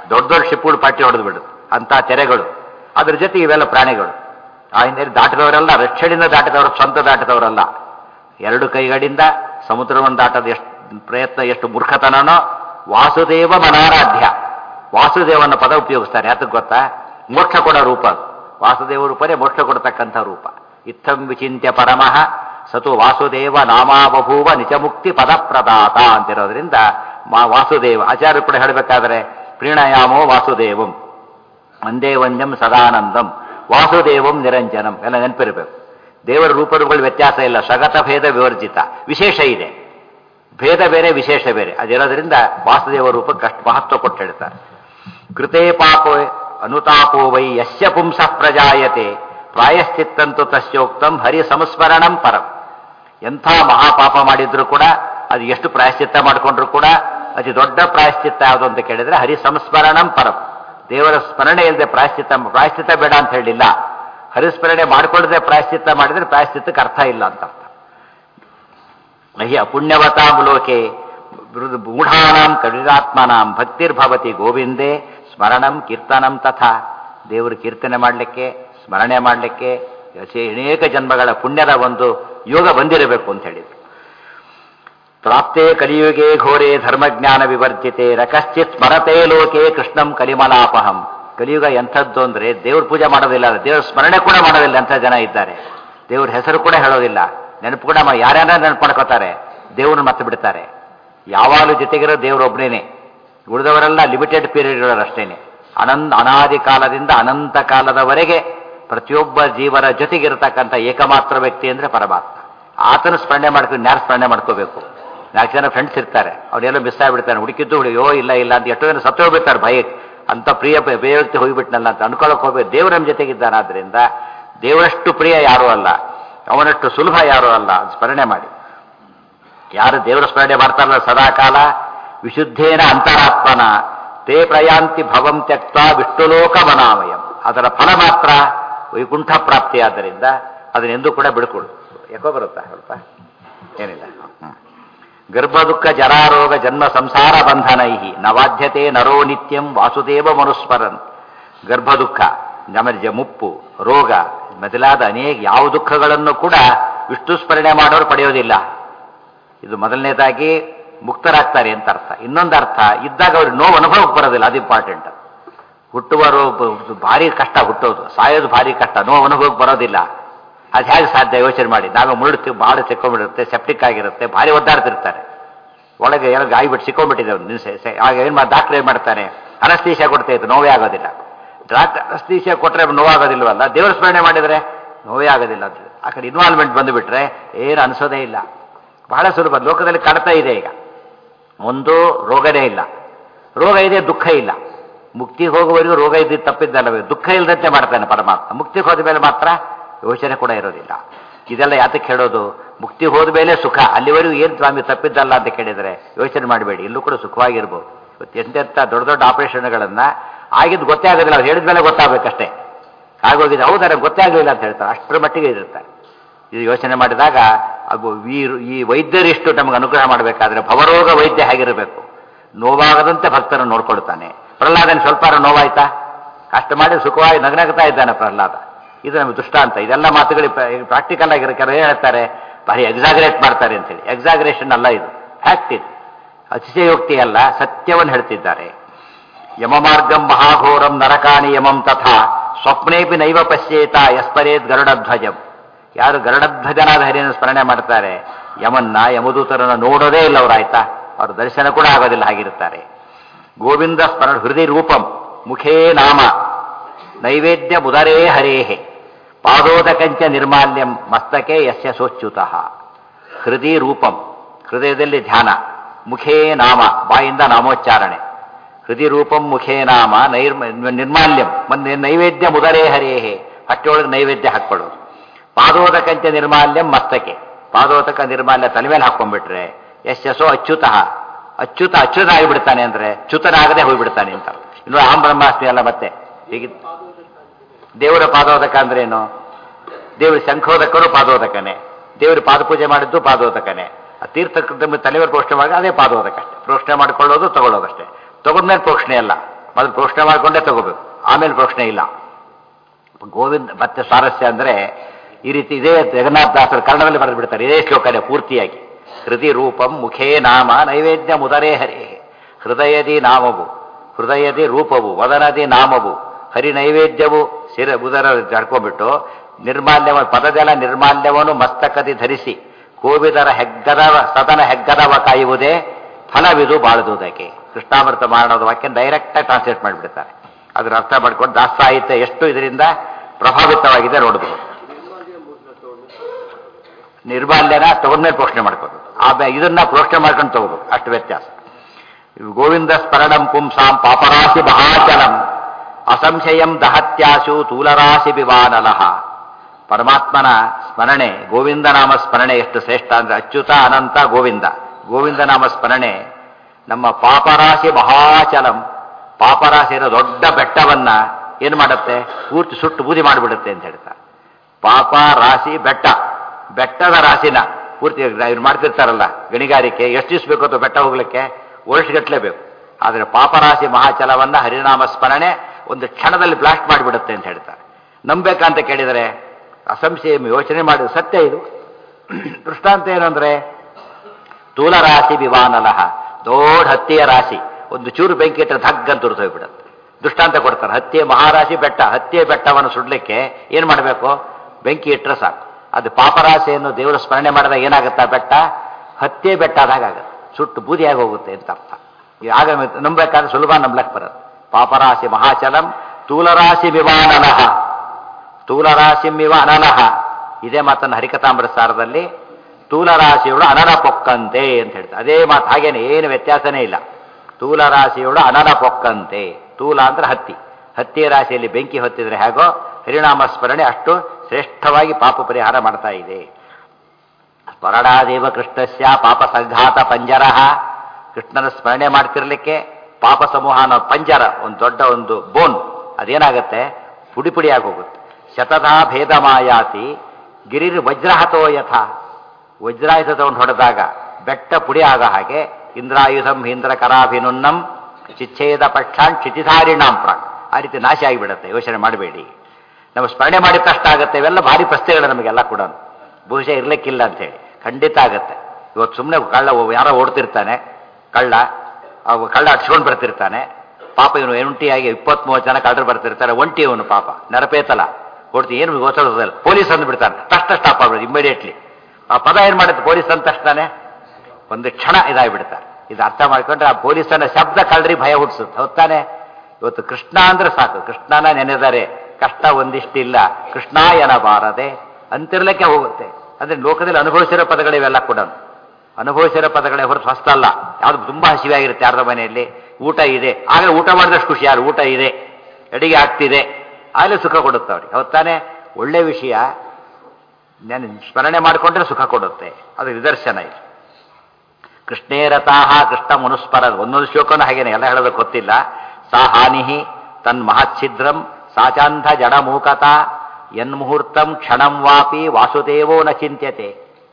ದೊಡ್ಡ ದೊಡ್ಡ ಶಿಪ್ಪುಗಳು ಪಾಟಿ ಹೊಡೆದು ಬಿಡುತ್ತೆ ಅಂತ ತೆರೆಗಳು. ಅದ್ರ ಜೊತೆ ಇವೆಲ್ಲ ಪ್ರಾಣಿಗಳು. ಆ ಹಿನ್ನೆಲೆ ದಾಟಿದವರೆಲ್ಲ ರಕ್ಷಣೆಯಿಂದ ದಾಟಿದವರು, ಸ್ವಂತ ದಾಟಿದವರಲ್ಲ. ಎರಡು ಕೈಗಳಿಂದ ಸಮುದ್ರವನ್ನು ದಾಟದ ಎಷ್ಟು ಪ್ರಯತ್ನ, ಎಷ್ಟು ಮೂರ್ಖತನನೋ. ವಾಸುದೇವ ಮನಾರಾಧ್ಯ, ವಾಸುದೇವನ ಪದ ಉಪಯೋಗಿಸ್ತಾನೆ. ಅದಕ್ಕೆ ಗೊತ್ತಾ, ಮೋಕ್ಷ ಕೊಡೋ ರೂಪ ಅದು. ವಾಸುದೇವ ರೂಪನೇ ಮೋಕ್ಷ ಕೊಡತಕ್ಕಂಥ ರೂಪ. ಇತ್ತಂ ವಿಚಿಂತ್ಯ ಪರಮಃ ಸತು ವಾಸುದೇವ ನಾಮಾಬಭೂವ ನಿಜಮುಕ್ತಿ ಪದಪ್ರದಾತ ಅಂತಿರೋದ್ರಿಂದ ವಾಸುದೇವ ಆಚಾರ್ಯರು ಕೂಡ ಹೇಳಬೇಕಾದ್ರೆ ಪ್ರೀಣಯಾಮೋ ವಾಸುದೇವಂ ಒಂದೇ ವಂದ್ಯಂ ಸದಾನಂದಂ ವಾಸುದೇವಂ ನಿರಂಜನಂ ಎಲ್ಲ ನೆನಪಿರಬೇಕು. ದೇವರ ರೂಪರುಗಳ ವ್ಯತ್ಯಾಸ ಇಲ್ಲ, ಸ್ವಗತ ಭೇದ ವಿವರ್ಜಿತ. ವಿಶೇಷ ಇದೆ, ಭೇದ ಬೇರೆ ವಿಶೇಷ ಬೇರೆ. ಅದಿರೋದ್ರಿಂದ ವಾಸುದೇವ ರೂಪಕ್ಕೆ ಅಷ್ಟು ಮಹತ್ವ ಕೊಟ್ಟು ಹೇಳ್ತಾರೆ. ಕೃತೇ ಪಾಪೋ ಅನುತಾಪೋ ವೈ ಯಸ್ಯ ಪುಂಸಃ ಪ್ರಜಾಯತೆ ಪ್ರಾಯಶ್ಚಿತ್ತಂತು ತಸ್ಯೋಕ್ತಂ ಹರಿ ಸಂಸ್ಮರಣಂ ಪರಂ. ಎಂಥ ಮಹಾಪಾಪ ಮಾಡಿದ್ರು ಕೂಡ, ಅದು ಎಷ್ಟು ಪ್ರಾಯಶ್ಚಿತ್ತ ಮಾಡಿಕೊಂಡ್ರು ಕೂಡ ಅತಿ ದೊಡ್ಡ ಪ್ರಾಯಶ್ಚಿತ್ತ ಯಾವುದು ಅಂತ ಕೇಳಿದ್ರೆ ಹರಿ ಸಂಸ್ಮರಣಂ ಪರಂ. ದೇವರ ಸ್ಮರಣೆ ಇಲ್ಲದೆ ಪ್ರಾಯಶ್ಚಿತ್ತ ಬೇಡ ಅಂತ ಹೇಳಿಲ್ಲ. ಹರಿಸ್ಮರಣೆ ಮಾಡಿಕೊಳ್ಳದೆ ಪ್ರಾಯಶ್ಚಿತ್ತ ಮಾಡಿದ್ರೆ ಪ್ರಾಯಶ್ಚಿತ್ತಕ್ಕೆ ಅರ್ಥ ಇಲ್ಲ ಅಂತ ಅರ್ಥ. ನಹಿ ಅಪುಣ್ಯವತಾಂ ಲೋಕೆ ಮೂಢಾನಾಂ ಕವಿರಾತ್ಮನಾಂ ಭಕ್ತಿರ್ಭವತಿ ಗೋವಿಂದೇ ಸ್ಮರಣಂ ಕೀರ್ತನಂ ತಥಾ. ದೇವರು ಕೀರ್ತನೆ ಮಾಡಲಿಕ್ಕೆ, ಸ್ಮರಣೆ ಮಾಡಲಿಕ್ಕೆ ಅನೇಕ ಜನ್ಮಗಳ ಪುಣ್ಯದ ಒಂದು ಯೋಗ ಬಂದಿರಬೇಕು ಅಂತ ಹೇಳಿದ್ರು. ಪ್ರಾಪ್ತೇ ಕಲಿಯುಗೇ ಘೋರೆ ಧರ್ಮಜ್ಞಾನ ವಿವರ್ಜಿತೆ ರಕಶ್ಚಿತ್ ಸ್ಮರತೆ ಲೋಕೆ ಕೃಷ್ಣಂ ಕಲಿಮಲಾಪಹಂ. ಕಲಿಯುಗ ಎಂಥದ್ದು ಅಂದ್ರೆ ದೇವ್ರ ಪೂಜೆ ಮಾಡೋದಿಲ್ಲ, ದೇವ್ರ ಸ್ಮರಣೆ ಕೂಡ ಮಾಡೋದಿಲ್ಲ ಅಂತ ಜನ ಇದ್ದಾರೆ. ದೇವ್ರ ಹೆಸರು ಕೂಡ ಹೇಳೋದಿಲ್ಲ, ನೆನಪು ಕೂಡ ಯಾರ್ಯಾರ ನೆನಪು ಮಾಡ್ಕೋತಾರೆ, ದೇವ್ರನ್ನ ಮತ್ತೆ ಬಿಡ್ತಾರೆ. ಯಾವಾಗಲೂ ಜೊತೆಗಿರೋ ದೇವರೊಬ್ಬನೇನೆ, ಉಳಿದವರೆಲ್ಲ ಲಿಮಿಟೆಡ್ ಪೀರಿಯಡ್ ಇರೋರಷ್ಟೇನೆ. ಅನಾದಿ ಕಾಲದಿಂದ ಅನಂತ ಕಾಲದವರೆಗೆ ಪ್ರತಿಯೊಬ್ಬ ಜೀವರ ಜೊತೆಗಿರತಕ್ಕಂಥ ಏಕಮಾತ್ರ ವ್ಯಕ್ತಿ ಅಂದ್ರೆ ಪರಮಾತ್ಮ. ಆತನ ಸ್ಮರಣೆ ಮಾಡ್ಕೊಂಡು ಯಾರು ಸ್ಮರಣೆ ಮಾಡ್ಕೋಬೇಕು? 4 ಜನ ಫ್ರೆಂಡ್ಸ್ ಇರ್ತಾರೆ, ಅವರೆಲ್ಲೋ ಮಿಸ್ ಆಗಿಬಿಡ್ತಾನೆ, ಹುಡುಕಿದ್ದು ಇಲ್ಲ ಇಲ್ಲ ಅಂತ ಎಷ್ಟೋ ಜನ ಸತ್ತು ಹೋಗ್ಬಿಡ್ತಾರೆ ಭಯಕ್ಕೆ. ಅಂತ ಪ್ರಿಯ ವ್ಯಕ್ತಿ ಹೋಗಿಬಿಟ್ನಲ್ಲ ಅಂತ ಅನ್ಕೊಳ್ಳೋಕೆ ಹೋಗ್ಬೇಕು. ದೇವರು ನಮ್ಮ ಜೊತೆಗಿದ್ದಾನಾದ್ರಿಂದ ದೇವರಷ್ಟು ಪ್ರಿಯ ಯಾರೂ ಅಲ್ಲ, ಅವನಷ್ಟು ಸುಲಭ ಯಾರೂ ಅಲ್ಲ. ಸ್ಮರಣೆ ಮಾಡಿ. ಯಾರು ದೇವರ ಸ್ಮರಣೆ ಮಾಡ್ತಾರಲ್ಲ ಸದಾಕಾಲ ವಿಶುದ್ಧೇನ ಅಂತರಾತ್ಮನ ತೇ ಪ್ರಯಾಂತಿ ಭವಂ ತ್ಯಕ್ತ ವಿಷ್ಣುಲೋಕ ಮನಾಮಯಂ. ಅದರ ಫಲ ಮಾತ್ರ ವೈಕುಂಠ ಪ್ರಾಪ್ತಿ. ಆದ್ದರಿಂದ ಅದನ್ನೆಂದೂ ಕೂಡ ಬಿಡ್ಕೊಡು. ಯಾಕೋ ಬರುತ್ತಾ ಸ್ವಲ್ಪ ಏನಿಲ್ಲ. ಗರ್ಭ ದುಃಖ ಜರಾರೋಗ ಜನ್ಮ ಸಂಸಾರ ಬಂಧನೈ ನವಾಧ್ಯತೆ ನರೋ ನಿತ್ಯಂ ವಾಸುದೇವ ಮನುಸ್ಮರನ್. ಗರ್ಭ ದುಃಖ, ಆಮೇಲೆ ಮುಪ್ಪು, ರೋಗ ಮೊದಲಾದ ಅನೇಕ ಯಾವ ದುಃಖಗಳನ್ನು ಕೂಡ ವಿಷ್ಣು ಸ್ಮರಣೆ ಮಾಡೋರು ಪಡೆಯೋದಿಲ್ಲ. ಇದು ಮೊದಲನೇದಾಗಿ ಮುಕ್ತರಾಗ್ತಾರೆ ಅಂತ ಅರ್ಥ. ಇನ್ನೊಂದು ಅರ್ಥ, ಇದ್ದಾಗ ಅವ್ರಿಗೆ ನೋವು ಅನುಭವಕ್ಕೆ ಬರೋದಿಲ್ಲ, ಅದು ಇಂಪಾರ್ಟೆಂಟ್. ಹುಟ್ಟುವ ಭಾರಿ ಕಷ್ಟ, ಹುಟ್ಟೋದು ಸಾಯೋದು ಭಾರಿ ಕಷ್ಟ, ನೋವು ಅನುಭವಕ್ಕೆ ಬರೋದಿಲ್ಲ. ಅದು ಹೇಗೆ ಸಾಧ್ಯ ಯೋಚನೆ ಮಾಡಿ. ನಾವೇ ಮುಳ್ಳು ಭಾಳ ಸಿಕ್ಕೊಂಡ್ಬಿಡುತ್ತೆ, ಸೆಪ್ಟಿಕ್ ಆಗಿರುತ್ತೆ, ಭಾರಿ ಒದ್ದಾಡ್ತಿರ್ತಾರೆ, ಒಳಗೆ ಏನೋ ಗಾಯ ಬಿಟ್ಟು ಸಿಕ್ಕೊಂಡ್ಬಿಟ್ಟಿದೆ. ಆಗ ಏನು ಡಾಕ್ಟರ್ ಏನು ಮಾಡ್ತಾನೆ, ಅನಸ್ತೀಶಿಯಾ ಕೊಡ್ತಾ ಇತ್ತು, ನೋವೇ ಆಗೋದಿಲ್ಲ. ಡಾಕ್ಟರ್ ಅನಸ್ತೀಶಿಯಾ ಕೊಟ್ಟರೆ ನೋವಾಗೋದಿಲ್ವಲ್ಲ, ದೇವರ ಸ್ಮರಣೆ ಮಾಡಿದರೆ ನೋವೇ ಆಗೋದಿಲ್ಲ ಅಂತ. ಆ ಕಡೆ ಇನ್ವಾಲ್ವ್ಮೆಂಟ್ ಬಂದುಬಿಟ್ರೆ ಏನು ಅನಿಸೋದೇ ಇಲ್ಲ. ಬಹಳ ಸುಲಭ. ಲೋಕದಲ್ಲಿ ಕಾಡ್ತಾ ಇದೆ ಈಗ. ಒಂದು ರೋಗನೇ ಇಲ್ಲ, ರೋಗ ಇದೆ ದುಃಖ ಇಲ್ಲ. ಮುಕ್ತಿಗೆ ಹೋಗುವವರೆಗೂ ರೋಗ ಇದ್ದು ತಪ್ಪಿದ್ದಲ್ಲವೇ, ದುಃಖ ಇಲ್ಲದಂತೆ ಮಾಡ್ತಾನೆ ಪರಮಾತ್ಮ. ಮುಕ್ತಿಗೆ ಹೋದ ಮೇಲೆ ಮಾತ್ರ ಯೋಚನೆ ಕೂಡ ಇರೋದಿಲ್ಲ. ಇದೆಲ್ಲ ಯಾತಕ್ಕೆ ಹೇಳೋದು? ಮುಕ್ತಿಗೆ ಹೋದ ಮೇಲೆ ಸುಖ, ಅಲ್ಲಿವರೆಗೂ ಏನು ಸ್ವಾಮಿ ತಪ್ಪಿದ್ದಲ್ಲ ಅಂತ ಕೇಳಿದರೆ ಯೋಚನೆ ಮಾಡಬೇಡಿ, ಇಲ್ಲೂ ಕೂಡ ಸುಖವಾಗಿರ್ಬೋದು. ಇವತ್ತು ಎಂತೆಂಥ ದೊಡ್ಡ ದೊಡ್ಡ ಆಪರೇಷನ್ಗಳನ್ನು ಆಗಿದ್ದು ಗೊತ್ತೇ ಆಗೋದಿಲ್ಲ, ಅವ್ರು ಹೇಳಿದ ಮೇಲೆ ಗೊತ್ತಾಗಬೇಕಷ್ಟೇ. ಆಗೋಗಿದೆ, ಹೌದಾರೆ ಗೊತ್ತೇ ಆಗಲಿಲ್ಲ ಅಂತ ಹೇಳ್ತಾರೆ, ಅಷ್ಟರ ಮಟ್ಟಿಗೆ ಇರುತ್ತಾರೆ. ಇದು ಯೋಚನೆ ಮಾಡಿದಾಗ ಈ ವೈದ್ಯರಿಷ್ಟು ನಮಗೆ ಅನುಗ್ರಹ ಮಾಡಬೇಕಾದ್ರೆ ಭವರೋಗ ವೈದ್ಯ ಹೇಗಿರಬೇಕು? ನೋವಾಗದಂತೆ ಭಕ್ತರನ್ನು ನೋಡ್ಕೊಳ್ತಾನೆ. ಪ್ರಹ್ಲಾದನ ಸ್ವಲ್ಪ ನೋವಾಯ್ತಾ? ಕಷ್ಟ ಮಾಡಿ ಸುಖವಾಗಿ ನಗನಗ್ತಾ ಇದ್ದಾನೆ ಪ್ರಹ್ಲಾದ. ಇದು ನಮಗೆ ದೃಷ್ಟಾಂತ. ಇದೆಲ್ಲ ಮಾತುಗಳು ಪ್ರಾಕ್ಟಿಕಲ್ ಆಗಿರೋ ಕೆಲವು ಹೇಳ್ತಾರೆ, ಭಾರಿ ಎಕ್ಸಾಗರೇಟ್ ಮಾಡ್ತಾರೆ ಅಂತೇಳಿ. ಎಕ್ಸಾಗರೇಷನ್ ಅಲ್ಲ, ಇದು ಫ್ಯಾಕ್ಟ್. ಇದು ಅತಿಶಯೋಕ್ತಿ ಅಲ್ಲ, ಸತ್ಯವನ್ನು ಹೇಳ್ತಿದ್ದಾರೆ. ಯಮಮಾರ್ಗಂ ಮಹಾಘೋರಂ ನರಕಾನಿ ಯಮಂ ತಥಾ ಸ್ವಪ್ನೇಪಿ ನೈವ ಪಶ್ಯೇತ ಯಸ್ಪರೇದ್ ಗರುಡಧ್ವಜಂ. ಯಾರು ಗರುಡಧ್ವಜನಾದ ಹರಿಯನ್ನು ಸ್ಮರಣೆ ಮಾಡ್ತಾರೆ, ಯಮನ್ನ ಯಮದೂತರನ್ನು ನೋಡೋದೇ ಇಲ್ಲ ಅವ್ರು, ಆಯ್ತಾ? ಅವ್ರ ದರ್ಶನ ಕೂಡ ಆಗೋದಿಲ್ಲ, ಹಾಗಿರುತ್ತಾರೆ. ಗೋವಿಂದ ಸ್ಮರಣ ಹೃದಯ ರೂಪಂ ಮುಖೇ ನಾಮ ನೈವೇದ್ಯ ಮುದರೇ ಹರೇಹೆ ಪಾದೋದಕಂಚ ನಿರ್ಮಾಲ್ಯಂ ಮಸ್ತಕೆ ಯಸ್ಯ ಸೋಚ್ಯುತಃ. ಹೃದಯ ರೂಪಂ, ಹೃದಯದಲ್ಲಿ ಧ್ಯಾನ, ಮುಖೇ ನಾಮ, ಬಾಯಿಂದ ನಾಮೋಚ್ಚಾರಣೆ. ಹೃದಯ ರೂಪಂ ಮುಖೇ ನಾಮ ನಿರ್ಮಾಲ್ಯಂ ನೈವೇದ್ಯ ಮುದರೇ ಹರೇಹೆ, ಹೊಟ್ಟೆಯೊಳಗೆ ನೈವೇದ್ಯ ಹಾಕ್ಕೊಳ್ಳೋದು. ಪಾದೋದಕಂಚ ನಿರ್ಮಾಲ್ಯಂ ಮಸ್ತಕೆ, ಪಾದೋದಕ ನಿರ್ಮಾಲ್ಯ ತಲೆ ಮೇಲೆ ಹಾಕೊಂಡ್ಬಿಟ್ರೆ ಯಶಸ್ಸೋ ಅಚ್ಯುತಃ, ಅಚ್ಯುತ ಆಗಿಬಿಡ್ತಾನೆ ಅಂದ್ರೆ ಚ್ಯುತನಾಗದೆ ಹೋಗ್ಬಿಡ್ತಾನೆ ಅಂತ. ಇನ್ನು ಅಹಂ ಬ್ರಹ್ಮಾಸ್ಮಿ ಅಲ್ಲ. ಮತ್ತೆ ಹೀಗೆ ದೇವರ ಪಾದೋದಕ ಅಂದ್ರೆ ಏನು? ದೇವರ ಶಂಖೋದಕರು ಪಾದೋದಕನೇ, ದೇವರ ಪಾದಪೂಜೆ ಮಾಡಿದ್ದು ಪಾದೋದಕನೇ. ಆ ತೀರ್ಥಕೃತ ತಲೆವರ ಪ್ರೋಕ್ಷಣೆ ಮಾಡಿ ಅದೇ ಪಾದೋದಕ ಅಷ್ಟೇ. ಪ್ರೋಕ್ಷಣೆ ಮಾಡಿಕೊಳ್ಳೋದು, ತಗೊಳ್ಳೋದಷ್ಟೇ. ತಗೊಂಡ್ಮೇಲೆ ಪ್ರೋಕ್ಷಣೆ ಅಲ್ಲ, ಮೊದಲು ಪ್ರೋಕ್ಷಣೆ ಮಾಡಿಕೊಂಡೇ ತಗೋಬೇಕು, ಆಮೇಲೆ ಪ್ರೋಕ್ಷಣೆ ಇಲ್ಲ. ಗೋವಿಂದ ಮತ್ತೆ ಸ್ವಾರಸ್ಯ ಅಂದರೆ ಈ ರೀತಿ ಇದೇ ಜಗನ್ನಾಥ ದಾಸರು ಕನ್ನಡದಲ್ಲಿ ಬರೆದು ಬಿಡ್ತಾರೆ ಇದೇ ಶ್ಲೋಕನೇ ಪೂರ್ತಿಯಾಗಿ. ಹೃದಯ ರೂಪಂ ಮುಖೇ ನಾಮ ನೈವೇದ್ಯ ಮುದರೇ ಹರೇ, ಹೃದಯದಿ ನಾಮವು ಹೃದಯದಿ ರೂಪವು ವದನದಿ ನಾಮವು ಹರಿ ನೈವೇದ್ಯವು ಉದರ ಜಡ್ಕೊಂಡ್ಬಿಟ್ಟು ನಿರ್ಮಾಲ್ಯವ ಪದದೆಲ್ಲ ನಿರ್ಮಾಲ್ಯವನ್ನು ಮಸ್ತಕದಿ ಧರಿಸಿ ಕೋವಿದರ ಹೆಗ್ಗದವ ಸದನ ಹೆಗ್ಗದವ ಕಾಯುವುದೇ ಫಲವಿದು ಬಾಳದುವುದಕ್ಕೆ. ಕೃಷ್ಣಾಮೃತ ಮಾಡೋದ ವಾಕ್ಯ ಡೈರೆಕ್ಟಾಗಿ ಟ್ರಾನ್ಸ್ಲೇಟ್ ಮಾಡಿಬಿಡ್ತಾರೆ. ಅದರ ಅರ್ಥ ಮಾಡ್ಕೊಂಡು ದಾಸ ಸಾಹಿತ್ಯ ಎಷ್ಟು ಇದರಿಂದ ಪ್ರಭಾವಿತವಾಗಿದೆ ನೋಡಬಹುದು. ನಿರ್ಮಾಲ್ಯನ ತಗೊಂಡ್ಮೇಲೆ ಪ್ರೋಕ್ಷಣೆ ಮಾಡ್ಕೋಬೇಕು, ಆಮೇಲೆ ಇದನ್ನ ಪ್ರೋಕ್ಷಣೆ ಮಾಡ್ಕೊಂಡು ತಗೋಬೇಕು, ಅಷ್ಟು ವ್ಯತ್ಯಾಸ. ಗೋವಿಂದ ಸ್ಮರಣಂ ಪುಂಸಾಂ ಪಾಪರಾಶಿ ಮಹಾಚಲಂ ಅಸಂಶಯಂ ದಹತ್ಯಾಶು ತೂಲರಾಶಿ ವಿವಾನಲಹ. ಪರಮಾತ್ಮನ ಸ್ಮರಣೆ, ಗೋವಿಂದ ನಾಮ ಸ್ಮರಣೆ ಎಷ್ಟು ಶ್ರೇಷ್ಠ ಅಂದ್ರೆ ಅಚ್ಯುತ ಅನಂತ ಗೋವಿಂದ. ಗೋವಿಂದ ನಾಮ ಸ್ಮರಣೆ ನಮ್ಮ ಪಾಪರಾಶಿ ಮಹಾಚಲಂ, ಪಾಪರಾಶಿ ಇರೋ ದೊಡ್ಡ ಬೆಟ್ಟವನ್ನ ಏನ್ ಮಾಡುತ್ತೆ, ಪೂರ್ತಿ ಸುಟ್ಟು ಬೂದಿ ಮಾಡಿಬಿಡುತ್ತೆ ಅಂತ ಹೇಳ್ತಾರೆ. ಪಾಪ ರಾಶಿ ಬೆಟ್ಟ, ಬೆಟ್ಟದ ರಾಶಿನ ಪೂರ್ತಿ ಇವ್ರು ಮಾಡ್ತಿರ್ತಾರಲ್ಲ ಗಣಿಗಾರಿಕೆ, ಎಷ್ಟು ದಿವಸ ಬೇಕು ಅಥವಾ ಬೆಟ್ಟ ಹೋಗ್ಲಿಕ್ಕೆ ವರ್ಷಗಟ್ಟಲೆ ಬೇಕು. ಆದರೆ ಪಾಪರಾಶಿ ಮಹಾಚಲವನ್ನ ಹರಿನಾಮ ಸ್ಮರಣೆ ಒಂದು ಕ್ಷಣದಲ್ಲಿ ಬ್ಲಾಸ್ಟ್ ಮಾಡಿಬಿಡುತ್ತೆ ಅಂತ ಹೇಳ್ತಾರೆ. ನಂಬೇಕಂತ ಕೇಳಿದರೆ ಅಸಂಶಯ ಯೋಚನೆ ಮಾಡಿದ ಸತ್ಯ ಇದು. ದೃಷ್ಟಾಂತ ಏನು ಅಂದ್ರೆ ತೂಲರಾಶಿ ವಿವಾನಲಹ, ದೊಡ್ಡ ಹತ್ತಿಯ ರಾಶಿ ಒಂದು ಚೂರು ಬೆಂಕಿ ಇಟ್ಟರೆ ಧಗ್ಗಂತ ತುರಿದೋಗ್ಬಿಡುತ್ತೆ. ದೃಷ್ಟಾಂತ ಕೊಡ್ತಾರೆ, ಹತ್ತಿಯ ಮಹಾರಾಶಿ ಬೆಟ್ಟ, ಹತ್ತಿಯ ಬೆಟ್ಟವನ್ನು ಸುಡ್ಲಿಕ್ಕೆ ಏನ್ ಮಾಡಬೇಕು, ಬೆಂಕಿ ಇಟ್ಟರೆ ಸಾಕು. ಅದು ಪಾಪರಾಶಿಯನ್ನು ದೇವರ ಸ್ಮರಣೆ ಮಾಡಿದಾಗ ಏನಾಗುತ್ತೆ, ಆ ಬೆಟ್ಟ ಹತ್ತಿಯ ಬೆಟ್ಟ ಆದಾಗ ಆಗುತ್ತೆ, ಸುಟ್ಟು ಬೂದಿಯಾಗಿ ಹೋಗುತ್ತೆ ಅಂತ ಅರ್ಥ. ಆಗ ನಂಬಬೇಕಾದ್ರೆ ಸುಲಭ ನಂಬ್ಲಕ್ಕೆ ಬರುತ್ತೆ. ಪಾಪರಾಶಿ ಮಹಾಚಲಂ ತೂಲರಾಶಿ ವಿವಾನಲಹ, ತೂಲರಾಶಿಮಿವ ಅನಲಹ. ಇದೇ ಮಾತನ್ನು ಹರಿಕಥಾಮೃತ ಸಾರದಲ್ಲಿ ತೂಲರಾಶಿಯವಳು ಅನಲ ಪೊಕ್ಕಂತೆ ಅಂತ ಹೇಳ್ತಾರೆ. ಅದೇ ಮಾತು ಹಾಗೇನೆ, ಏನು ವ್ಯತ್ಯಾಸನೇ ಇಲ್ಲ. ತೂಲರಾಶಿಯವಳು ಅನಲ ಪೊಕ್ಕಂತೆ, ತೂಲ ಅಂದ್ರೆ ಹತ್ತಿ, ಹತ್ತಿಯ ರಾಶಿಯಲ್ಲಿ ಬೆಂಕಿ ಹೊತ್ತಿದ್ರೆ ಹೇಗೋ ಹರಿನಾಮ ಸ್ಮರಣೆ ಅಷ್ಟು ಶ್ರೇಷ್ಠವಾಗಿ ಪಾಪ ಪರಿಹಾರ ಮಾಡ್ತಾ ಇದೆ. ಸ್ಮರಣಾದೇವ ಕೃಷ್ಣಸ್ಯ ಪಾಪ ಸಂಘಾತ ಪಂಜರ. ಕೃಷ್ಣನ ಸ್ಮರಣೆ ಮಾಡ್ತಿರ್ಲಿಕ್ಕೆ ಪಾಪ ಸಮೂಹ ಅನ್ನೋ ಪಂಜರ, ಒಂದು ದೊಡ್ಡ ಒಂದು ಬೋನ್, ಅದೇನಾಗತ್ತೆ, ಪುಡಿ ಪುಡಿಯಾಗಿ ಹೋಗುತ್ತೆ. ಶತಧಾ ಭೇದ ಮಾಯಾತಿ ಗಿರಿರ್ ವಜ್ರಹತೋ ಯಥ. ವಜ್ರಾಯುಧ ತಗೊಂಡು ಹೊಡೆದಾಗ ಬೆಟ್ಟ ಪುಡಿ ಆಗ ಹಾಗೆ ಇಂದ್ರಾಯುಧಂ ಇಂದ್ರ ಕರಾಭಿನುನ್ನಂ ಚಿಚ್ಛೇದ ಪಕ್ಷಾನ್ ಕ್ಷಿತಿಧಾರಿಣಾಂ ಪ್ರಾಕ್. ಆ ರೀತಿ ನಾಶ ಆಗಿಬಿಡುತ್ತೆ, ಯೋಚನೆ ಮಾಡಬೇಡಿ. ನಾವು ಸ್ಮರಣೆ ಮಾಡಿದ ತಕ್ಷಣ ಆಗುತ್ತೆ. ಇವೆಲ್ಲ ಭಾರಿ ಪ್ರಶ್ನೆಗಳು ನಮಗೆಲ್ಲ ಕೂಡ, ಬಹುಶಃ ಇರ್ಲಿಕ್ಕಿಲ್ಲ ಅಂತೇಳಿ ಖಂಡಿತ ಆಗುತ್ತೆ. ಇವತ್ತು ಸುಮ್ಮನೆ ಕಳ್ಳ ಯಾರೋ ಓಡ್ತಿರ್ತಾನೆ, ಕಳ್ಳ ಅಟ್ಸ್ಕೊಂಡು ಬರ್ತಿರ್ತಾನೆ, ಪಾಪ ಇವನು ಒಂಟಿಯಾಗಿ 20-30 ಜನ ಕಳ್ಳರು ಬರ್ತಿರ್ತಾರೆ, ಒಂಟಿ ಇವನು ಪಾಪ ನರಪೇತಲ ಹೊಡ್ತಿ, ಏನು ಗೊತ್ತಾಗೋದಿಲ್ಲ, ಪೊಲೀಸ್ ಅಂದು ಬಿಡ್ತಾನೆ, ತಕ್ಷಣ ಸ್ಟಾಪ್ ಆಗ್ಬಿಡುತ್ತೆ ಇಮಿಡಿಯೇಟ್ಲಿ. ಆ ಪದ ಏನ್ ಮಾಡುತ್ತೆ, ಪೊಲೀಸ್ ಅಂದ ತಕ್ಷಣ ಒಂದು ಕ್ಷಣ ಇದಾಗ್ಬಿಡ್ತಾರೆ. ಇದು ಅರ್ಥ ಮಾಡ್ಕೊಂಡ್ರೆ ಆ ಪೊಲೀಸನ ಶಬ್ದ ಕಳ್ಳರಿಗೆ ಭಯ ಹುಟ್ಟಿಸುತ್ತೆ, ಹೊತ್ತಾನೆ. ಇವತ್ತು ಕೃಷ್ಣ ಅಂದ್ರೆ ಸಾಕು, ಕೃಷ್ಣನ ನೆನೆದರೆ ಕಷ್ಟ ಒಂದಿಷ್ಟಿಲ್ಲ, ಕೃಷ್ಣ ಎನಬಾರದೆ ಅಂತಿರ್ಲಿಕ್ಕೆ ಹೋಗುತ್ತೆ. ಅಂದ್ರೆ ಲೋಕದಲ್ಲಿ ಅನುಭವಿಸಿರೋ ಪದಗಳಿವೆಲ್ಲ ಕೂಡ, ಅನುಭವಿಸಿರೋ ಪದಗಳೇ ಹೊರತು ಹೊಸ್ತಲ್ಲ. ಯಾವ್ದು ತುಂಬಾ ಹಸಿವಾಗಿರುತ್ತೆ ಯಾರ್ದ ಮನೆಯಲ್ಲಿ, ಊಟ ಇದೆ, ಆಗಲೇ ಊಟ ಮಾಡಿದಷ್ಟು ಖುಷಿ, ಯಾರು ಊಟ ಇದೆ, ಅಡಿಗೆ ಆಗ್ತಿದೆ, ಆಗಲೇ ಸುಖ ಕೊಡುತ್ತೆ ಅವ್ರಿಗೆ, ಹೊತ್ತಾನೆ. ಒಳ್ಳೆ ವಿಷಯ ಸ್ಮರಣೆ ಮಾಡಿಕೊಂಡ್ರೆ ಸುಖ ಕೊಡುತ್ತೆ, ಅದು ನಿದರ್ಶನ ಇದು. ಕೃಷ್ಣೇ ರಥಾಹ ಕೃಷ್ಣ ಮನುಸ್ಮರ. ಒಂದೊಂದು ಶ್ಲೋಕನೂ ಹಾಗೇನೆ, ಎಲ್ಲ ಹೇಳೋದಕ್ಕೆ ಗೊತ್ತಿಲ್ಲ. ಸಾ ಹಾನಿ ತನ್ ಮಹಚ್ಛಿದ್ರಂ ಸಾಚಾಂಧ ಜಡಮೂಕತ ಯನ್ಮುಹೂರ್ತಂ ಕ್ಷಣಂ ವಾಪಿ ವಾಸುದೇವೋ ನ ಚಿಂತ್ಯತೆ.